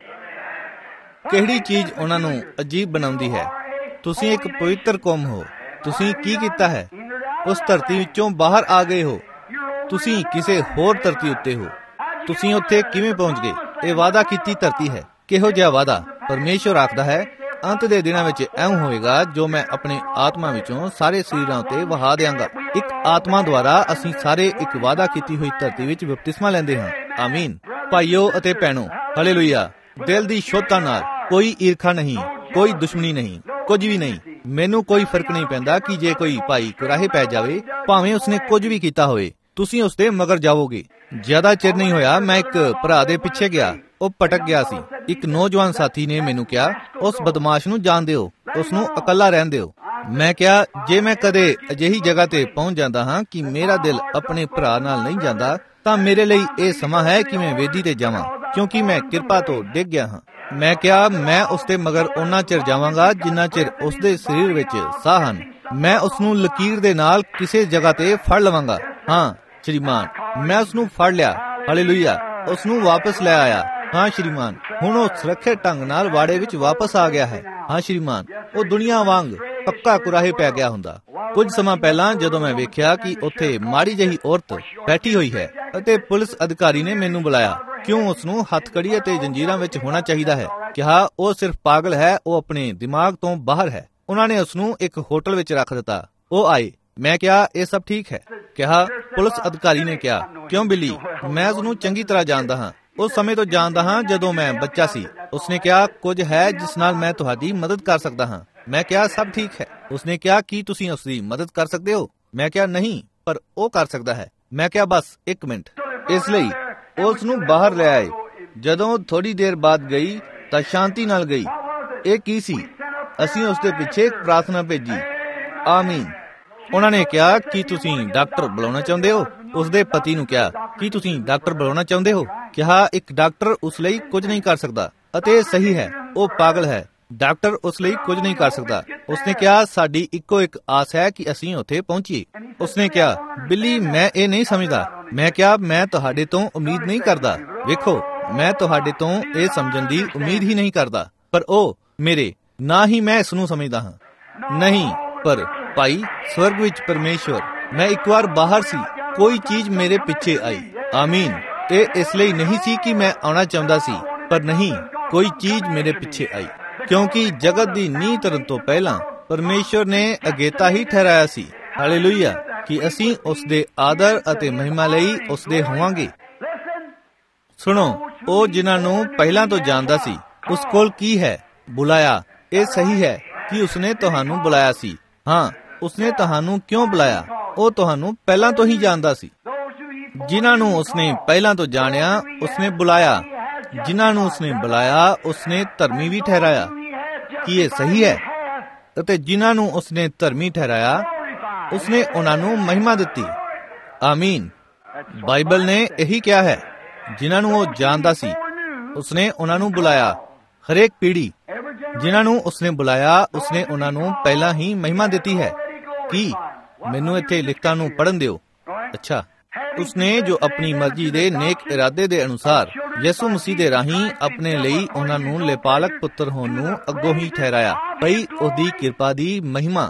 ਕਿਹੜੀ ਚੀਜ਼ ਉਹਨਾਂ ਨੂੰ ਅਜੀਬ ਬਣਾਉਂਦੀ ਹੈ? ਤੁਸੀਂ ਇੱਕ ਪਵਿੱਤਰ ਕੌਮ ਹੋ। ਤੁਸੀਂ ਕੀ ਕੀਤਾ ਹੈ? ਉਸ ਧਰਤੀ ਵਿੱਚੋਂ ਬਾਹਰ ਆ ਗਏ ਹੋ। ਤੁਸੀਂ ਕਿਸੇ ਹੋਰ ਧਰਤੀ ਉੱਤੇ ਹੋ। ਤੁਸੀਂ ਉੱਥੇ ਕਿਵੇਂ ਪਹੁੰਚ ਗਏ? ਇਹ ਵਾਅਦਾ ਕੀਤੀ ਧਰਤੀ ਹੈ। ਕਿਹੋ ਜਿਹਾ ਵਾਅਦਾ? ਪਰਮੇਸ਼ਵਰ ਆਖਦਾ ਹੈ, ਅੰਤ ਦੇ ਦਿਨਾਂ ਵਿੱਚ ਐਉਂ ਹੋਵੇਗਾ ਜੋ ਮੈਂ ਆਪਣੇ ਆਤਮਾ ਵਿੱਚੋਂ ਸਾਰੇ ਸਰੀਰਾਂ ਉੱਤੇ ਵਹਾ ਦਿਆਂਗਾ। ਇੱਕ ਆਤਮਾ ਦੁਆਰਾ ਅਸੀਂ ਸਾਰੇ ਇੱਕ ਵਾਅਦਾ ਕੀਤੀ ਹੋਈ ਧਰਤੀ ਵਿੱਚ ਬਪਤਿਸਮਾ ਲੈਂਦੇ ਹਾਂ। ਆਮੀਨ। ਭਾਈਓ ਅਤੇ ਭੈਣੋ, ਹਾਲੇਲੂਇਆ। ਦਿਲ ਦੀ ਸ਼ੁੱਧਤਾ ਨਾਲ ਕੋਈ ਈਰਖਾ ਨਹੀਂ, ਕੋਈ ਦੁਸ਼ਮਣੀ ਨਹੀਂ, ਕੁਝ ਵੀ ਨਹੀਂ। ਮੈਨੂੰ ਕੋਈ ਫਰਕ ਨਹੀਂ ਪੈਂਦਾ ਕਿ ਜੇ ਕੋਈ ਭਾਈ ਕੁਰਾਹੇ ਪੈ ਜਾਵੇ, ਭਾਵੇਂ ਉਸਨੇ ਕੁਝ ਵੀ ਕੀਤਾ ਹੋਵੇ, ਤੁਸੀਂ ਉਸਦੇ ਮਗਰ ਜਾਵੋਗੇ। ਜ਼ਿਆਦਾ ਚਿਰ ਨਹੀਂ ਹੋਇਆ, ਮੈਂ ਇੱਕ ਭਰਾ ਦੇ ਪਿੱਛੇ ਗਿਆ ਉਹ ਭਟਕ ਗਿਆ ਸੀ। ਇੱਕ ਨੌਜਵਾਨ ਸਾਥੀ ਨੇ ਮੈਨੂੰ ਕਿਹਾ, ਉਸ ਬਦਮਾਸ਼ ਨੂੰ ਜਾਣ ਦਿਓ, ਉਸ ਨੂੰ ਇਕੱਲਾ ਰਹਿਣ ਦਿਓ। ਮੈਂ ਕਿਹਾ, ਜੇ ਮੈਂ ਕਦੇ ਅਜਿਹੀ ਜਗ੍ਹਾ ਤੇ ਪਹੁੰਚ ਜਾਂਦਾ ਹਾਂ ਕਿ ਮੇਰਾ ਦਿਲ ਆਪਣੇ ਭਰਾ ਨਾਲ ਨਹੀਂ ਜਾਂਦਾ, ਤਾਂ ਮੇਰੇ ਲਈ ਇਹ ਸਮਾਂ ਹੈ ਕਿ ਮੈਂ ਵੇਦੀ ਤੇ ਜਾਵਾਂ, ਕਿਉਂਕਿ ਮੈਂ ਕਿਰਪਾ ਤੋਂ ਡਿੱਗ ਗਿਆ ਹਾਂ। ਮੈਂ ਕਿਹਾ, ਮੈਂ ਉਸ ਦੇ ਮਗਰ ਓਨਾ ਚਿਰ ਜਾਵਾਂਗਾ ਜਿੰਨਾ ਚਿਰ ਉਸ ਦੇ ਸਰੀਰ ਵਿੱਚ ਸਾਹ ਹਨ। ਮੈਂ ਉਸ ਨੂੰ ਲਕੀਰ ਦੇ ਨਾਲ ਕਿਸੇ ਜਗ੍ਹਾ ਤੇ ਫੜ ਲਵਾਂਗਾ। ਹਾਂ ਸ਼੍ਰੀਮਾਨ, ਮੈਂ ਉਸ ਨੂੰ ਫੜ ਲਿਆ। ਹਾਲੇਲੂਇਆ, ਉਸ ਨੂੰ ਵਾਪਸ ਲੈ ਆਇਆ। ਹਾਂ ਸ਼੍ਰੀਮਾਨ, ਹੁਣ ਉਹ ਸੁਰੱਖਿਅਤ ਢੰਗ ਨਾਲ ਵਾੜੇ ਵਿੱਚ ਵਾਪਸ ਆ ਗਿਆ ਹੈ। ਹਾਂ ਸ਼੍ਰੀਮਾਨ, ਉਹ ਦੁਨੀਆ ਵਾਂਗ ਪੱਕਾ ਕੁਰਾਹੇ ਪੈ ਗਿਆ ਹੁੰਦਾ। ਕੁਝ ਸਮਾਂ ਪਹਿਲਾਂ ਜਦੋਂ ਮੈਂ ਵੇਖਿਆ ਕਿ ਉੱਥੇ ਮਾੜੀ ਜਿਹੀ ਔਰਤ ਬੈਠੀ ਹੋਈ ਹੈ ਅਤੇ ਪੁਲਿਸ ਅਧਿਕਾਰੀ ਨੇ ਮੈਨੂੰ ਬੁਲਾਇਆ। ਕਿਉਂ ਉਸ ਨੂੰ ਹੱਥਕੜੀ ਅਤੇ ਜੰਜੀਰਾਂ ਵਿੱਚ ਹੋਣਾ ਚਾਹੀਦਾ ਹੈ? ਕਿਹਾ, ਉਹ ਸਿਰਫ ਪਾਗਲ ਹੈ, ਉਹ ਆਪਣੇ ਦਿਮਾਗ ਤੋਂ ਬਾਹਰ ਹੈ। ਉਹਨਾਂ ਨੇ ਉਸ ਨੂੰ ਇੱਕ ਹੋਟਲ ਵਿੱਚ ਰੱਖ ਦਿੱਤਾ। ਉਹ ਆਏ। ਮੈਂ ਕਿਹਾ, ਇਹ ਸਭ ਠੀਕ ਹੈ? ਕਿਹਾ, ਪੁਲਿਸ ਅਧਿਕਾਰੀ ਨੇ ਕਿਹਾ, ਕਿਉਂ ਬਿੱਲੀ, ਮੈਂ ਉਸ ਨੂੰ ਚੰਗੀ ਤਰ੍ਹਾਂ ਜਾਣਦਾ ਹਾਂ, ਉਸ ਸਮੇਂ ਤੋਂ ਜਾਣਦਾ ਹਾਂ ਜਦੋਂ ਮੈਂ ਬੱਚਾ ਸੀ। ਉਸਨੇ ਕਿਹਾ, ਕੁਝ ਹੈ ਜਿਸ ਨਾਲ ਮੈਂ ਤੁਹਾਡੀ ਮਦਦ ਕਰ ਸਕਦਾ ਹਾਂ? ਮੈਂ ਕਿਹਾ, ਸਭ ਠੀਕ ਹੈ। ਉਸਨੇ ਕਿਹਾ, ਕੀ ਤੁਸੀਂ ਉਸ ਦੀ ਮਦਦ ਕਰ ਸਕਦੇ ਹੋ? ਮੈਂ ਕਿਹਾ, ਨਹੀਂ, ਪਰ ਉਹ ਕਰ ਸਕਦਾ ਹੈ। ਮੈਂ ਕਿਹਾ, ਬਸ 1 ਮਿੰਟ। ਇਸ ਲਈ ਉਸ ਨੂੰ ਬਾਹਰ ਲੈ ਆਏ। ਜਦੋਂ ਥੋੜੀ ਦੇਰ ਬਾਅਦ ਗਈ ਤਾਂ ਸ਼ਾਂਤੀ ਨਾਲ ਗਈ। ਇਹ ਕੀ ਸੀ? ਅਸੀਂ ਉਸ ਦੇ ਪਿੱਛੇ ਇੱਕ ਪ੍ਰਾਰਥਨਾ ਭੇਜੀ। ਆਮੀਨ। ਉਹਨਾਂ ਨੇ ਕਿਹਾ, ਕੀ ਤੁਸੀਂ ਡਾਕਟਰ ਬੁਲਾਉਣਾ ਚਾਹੁੰਦੇ ਹੋ? ਉਸ ਦੇ ਪਤੀ ਨੂੰ ਕਿਹਾ, ਕੀ ਤੁਸੀਂ ਡਾਕਟਰ ਬੁਲਾਉਣਾ ਚਾਹੁੰਦੇ ਹੋ? ਕਿਹਾ, ਇੱਕ ਡਾਕਟਰ ਉਸ ਲਈ ਕੁਝ ਨਹੀਂ ਕਰ ਸਕਦਾ, ਅਤੇ ਸਹੀ ਹੈ, ਉਹ ਪਾਗਲ ਹੈ। ਡਾਕਟਰ ਉਸ ਲਈ ਕੁਝ ਨਹੀਂ ਕਰ ਸਕਦਾ। ਉਸਨੇ ਕਿਹਾ, ਸਾਡੀ ਇੱਕੋ ਇੱਕ ਆਸ ਹੈ ਕਿ ਅਸੀਂ ਉੱਥੇ ਪਹੁੰਚੀਏ। ਉਸਨੇ ਕਿਹਾ, ਬਿੱਲੀ, ਮੈਂ ਇਹ ਨਹੀਂ ਸਮਝਦਾ। ਮੈਂ ਕਿਹਾ, ਮੈਂ ਤੁਹਾਡੇ ਤੋਂ ਉਮੀਦ ਨਹੀਂ ਕਰਦਾ। ਵੇਖੋ, ਮੈਂ ਤੁਹਾਡੇ ਤੋਂ ਇਹ ਸਮਝਣ ਦੀ ਉਮੀਦ ਹੀ ਨਹੀਂ ਕਰਦਾ, ਪਰ ਉਹ ਮੇਰੇ ਨਾ ਹੀ ਮੈਂ ਇਸ ਨੂੰ ਸਮਝਦਾ ਹਾਂ। ਨਹੀਂ, ਪਰ ਭਾਈ ਸਵਰਗ ਵਿੱਚ ਪਰਮੇਸ਼ਵਰ, ਮੈਂ ਇੱਕ ਵਾਰ ਬਾਹਰ ਸੀ, ਕੋਈ ਚੀਜ਼ ਮੇਰੇ ਪਿੱਛੇ ਆਈ। ਆਮੀਨ। ਇਹ ਇਸ ਲਈ ਨਹੀਂ ਸੀ ਕਿ ਮੈਂ ਆਉਣਾ ਚਾਹੁੰਦਾ ਸੀ, ਪਰ ਨਹੀਂ, ਕੋਈ ਚੀਜ਼ ਮੇਰੇ ਪਿੱਛੇ ਆਈ, ਕਿਉਂਕਿ ਜਗਤ ਦੀ ਨੀਂਹ ਧਰਨ ਤੋਂ ਪਹਿਲਾਂ ਪਰਮੇਸ਼ਵਰ ਨੇ ਅਗੇਤਾ ਹੀ ਠਹਿਰਾਇਆ ਸੀ। ਹਾਲੇਲੂਇਆ, ਕਿ ਅਸੀਂ ਉਸ ਦੇ ਆਦਰ ਅਤੇ ਮਹਿਮਾ ਲਈ ਉਸ ਦੇ ਹੋਵਾਂਗੇ। ਸੁਣੋ, ਉਹ ਜਿਨ੍ਹਾਂ ਨੂੰ ਪਹਿਲਾਂ ਤੋਂ ਜਾਣਦਾ ਸੀ, ਉਸ ਕੋਲ ਕੀ ਹੈ? ਬੁਲਾਇਆ। ਇਹ ਸਹੀ ਹੈ ਕਿ ਉਸਨੇ ਤੁਹਾਨੂੰ ਬੁਲਾਇਆ ਸੀ। ਹਾਂ, ਉਸਨੇ ਤੁਹਾਨੂੰ ਕਿਉਂ ਬੁਲਾਇਆ? ਉਹ ਤੁਹਾਨੂੰ ਪਹਿਲਾਂ ਤੋਂ ਹੀ ਜਾਣਦਾ ਸੀ। ਜਿਨ੍ਹਾਂ ਨੂੰ ਉਸਨੇ ਪਹਿਲਾਂ ਤੋਂ ਜਾਣਿਆ, ਉਸਨੇ ਬੁਲਾਇਆ। ਜਿਨ੍ਹਾਂ ਨੂੰ ਉਸਨੇ ਬੁਲਾਇਆ, ਉਸਨੇ ਧਰਮੀ ਵੀ ਠਹਿਰਾਇਆ। ਕੀ ਇਹ ਸਹੀ ਹੈ? ਅਤੇ ਜਿਨ੍ਹਾਂ ਨੂੰ ਉਸਨੇ ਧਰਮੀ ਠਹਿਰਾਇਆ, ਉਸਨੇ ਉਹਨਾਂ ਨੂੰ ਮਹਿਮਾ ਦਿੱਤੀ। ਆਮੀਨ। ਬਾਈਬਲ ਨੇ ਇਹੀ ਕਿਹਾ ਹੈ। ਜਿਨ੍ਹਾਂ ਨੂੰ ਉਹ ਜਾਣਦਾ ਸੀ, ਉਸਨੇ ਉਹਨਾਂ ਨੂੰ ਬੁਲਾਇਆ। ਹਰੇਕ ਪੀੜ੍ਹੀ ਜਿਨ੍ਹਾਂ ਨੂੰ ਉਸਨੇ ਬੁਲਾਇਆ, ਉਸਨੇ ਉਹਨਾਂ ਨੂੰ ਪਹਿਲਾਂ ਹੀ ਮਹਿਮਾ ਦਿੱਤੀ ਹੈ। ਕੀ? ਮੈਨੂੰ ਇੱਥੇ ਲਿਖਤਾਂ ਨੂੰ ਪੜ੍ਹਨ ਦਿਓ। ਅੱਛਾ। ਉਸਨੇ ਜੋ ਆਪਣੀ ਮਰਜ਼ੀ ਦੇ ਨੇਕ ਇਰਾਦੇ ਦੇ ਅਨੁਸਾਰ ਯਿਸੂ ਮਸੀਹ ਦੇ ਰਾਹੀਂ ਆਪਣੇ ਲਈ ਉਹਨਾਂ ਨੂੰ ਲੇਪਾਲਕ ਪੁੱਤਰ ਹੋਣ ਨੂੰ ਅੱਗੋਂ ਹੀ ਠਹਿਰਾਇਆ। ਭਈ ਉਹਦੀ ਕਿਰਪਾ ਦੀ ਮਹਿਮਾ।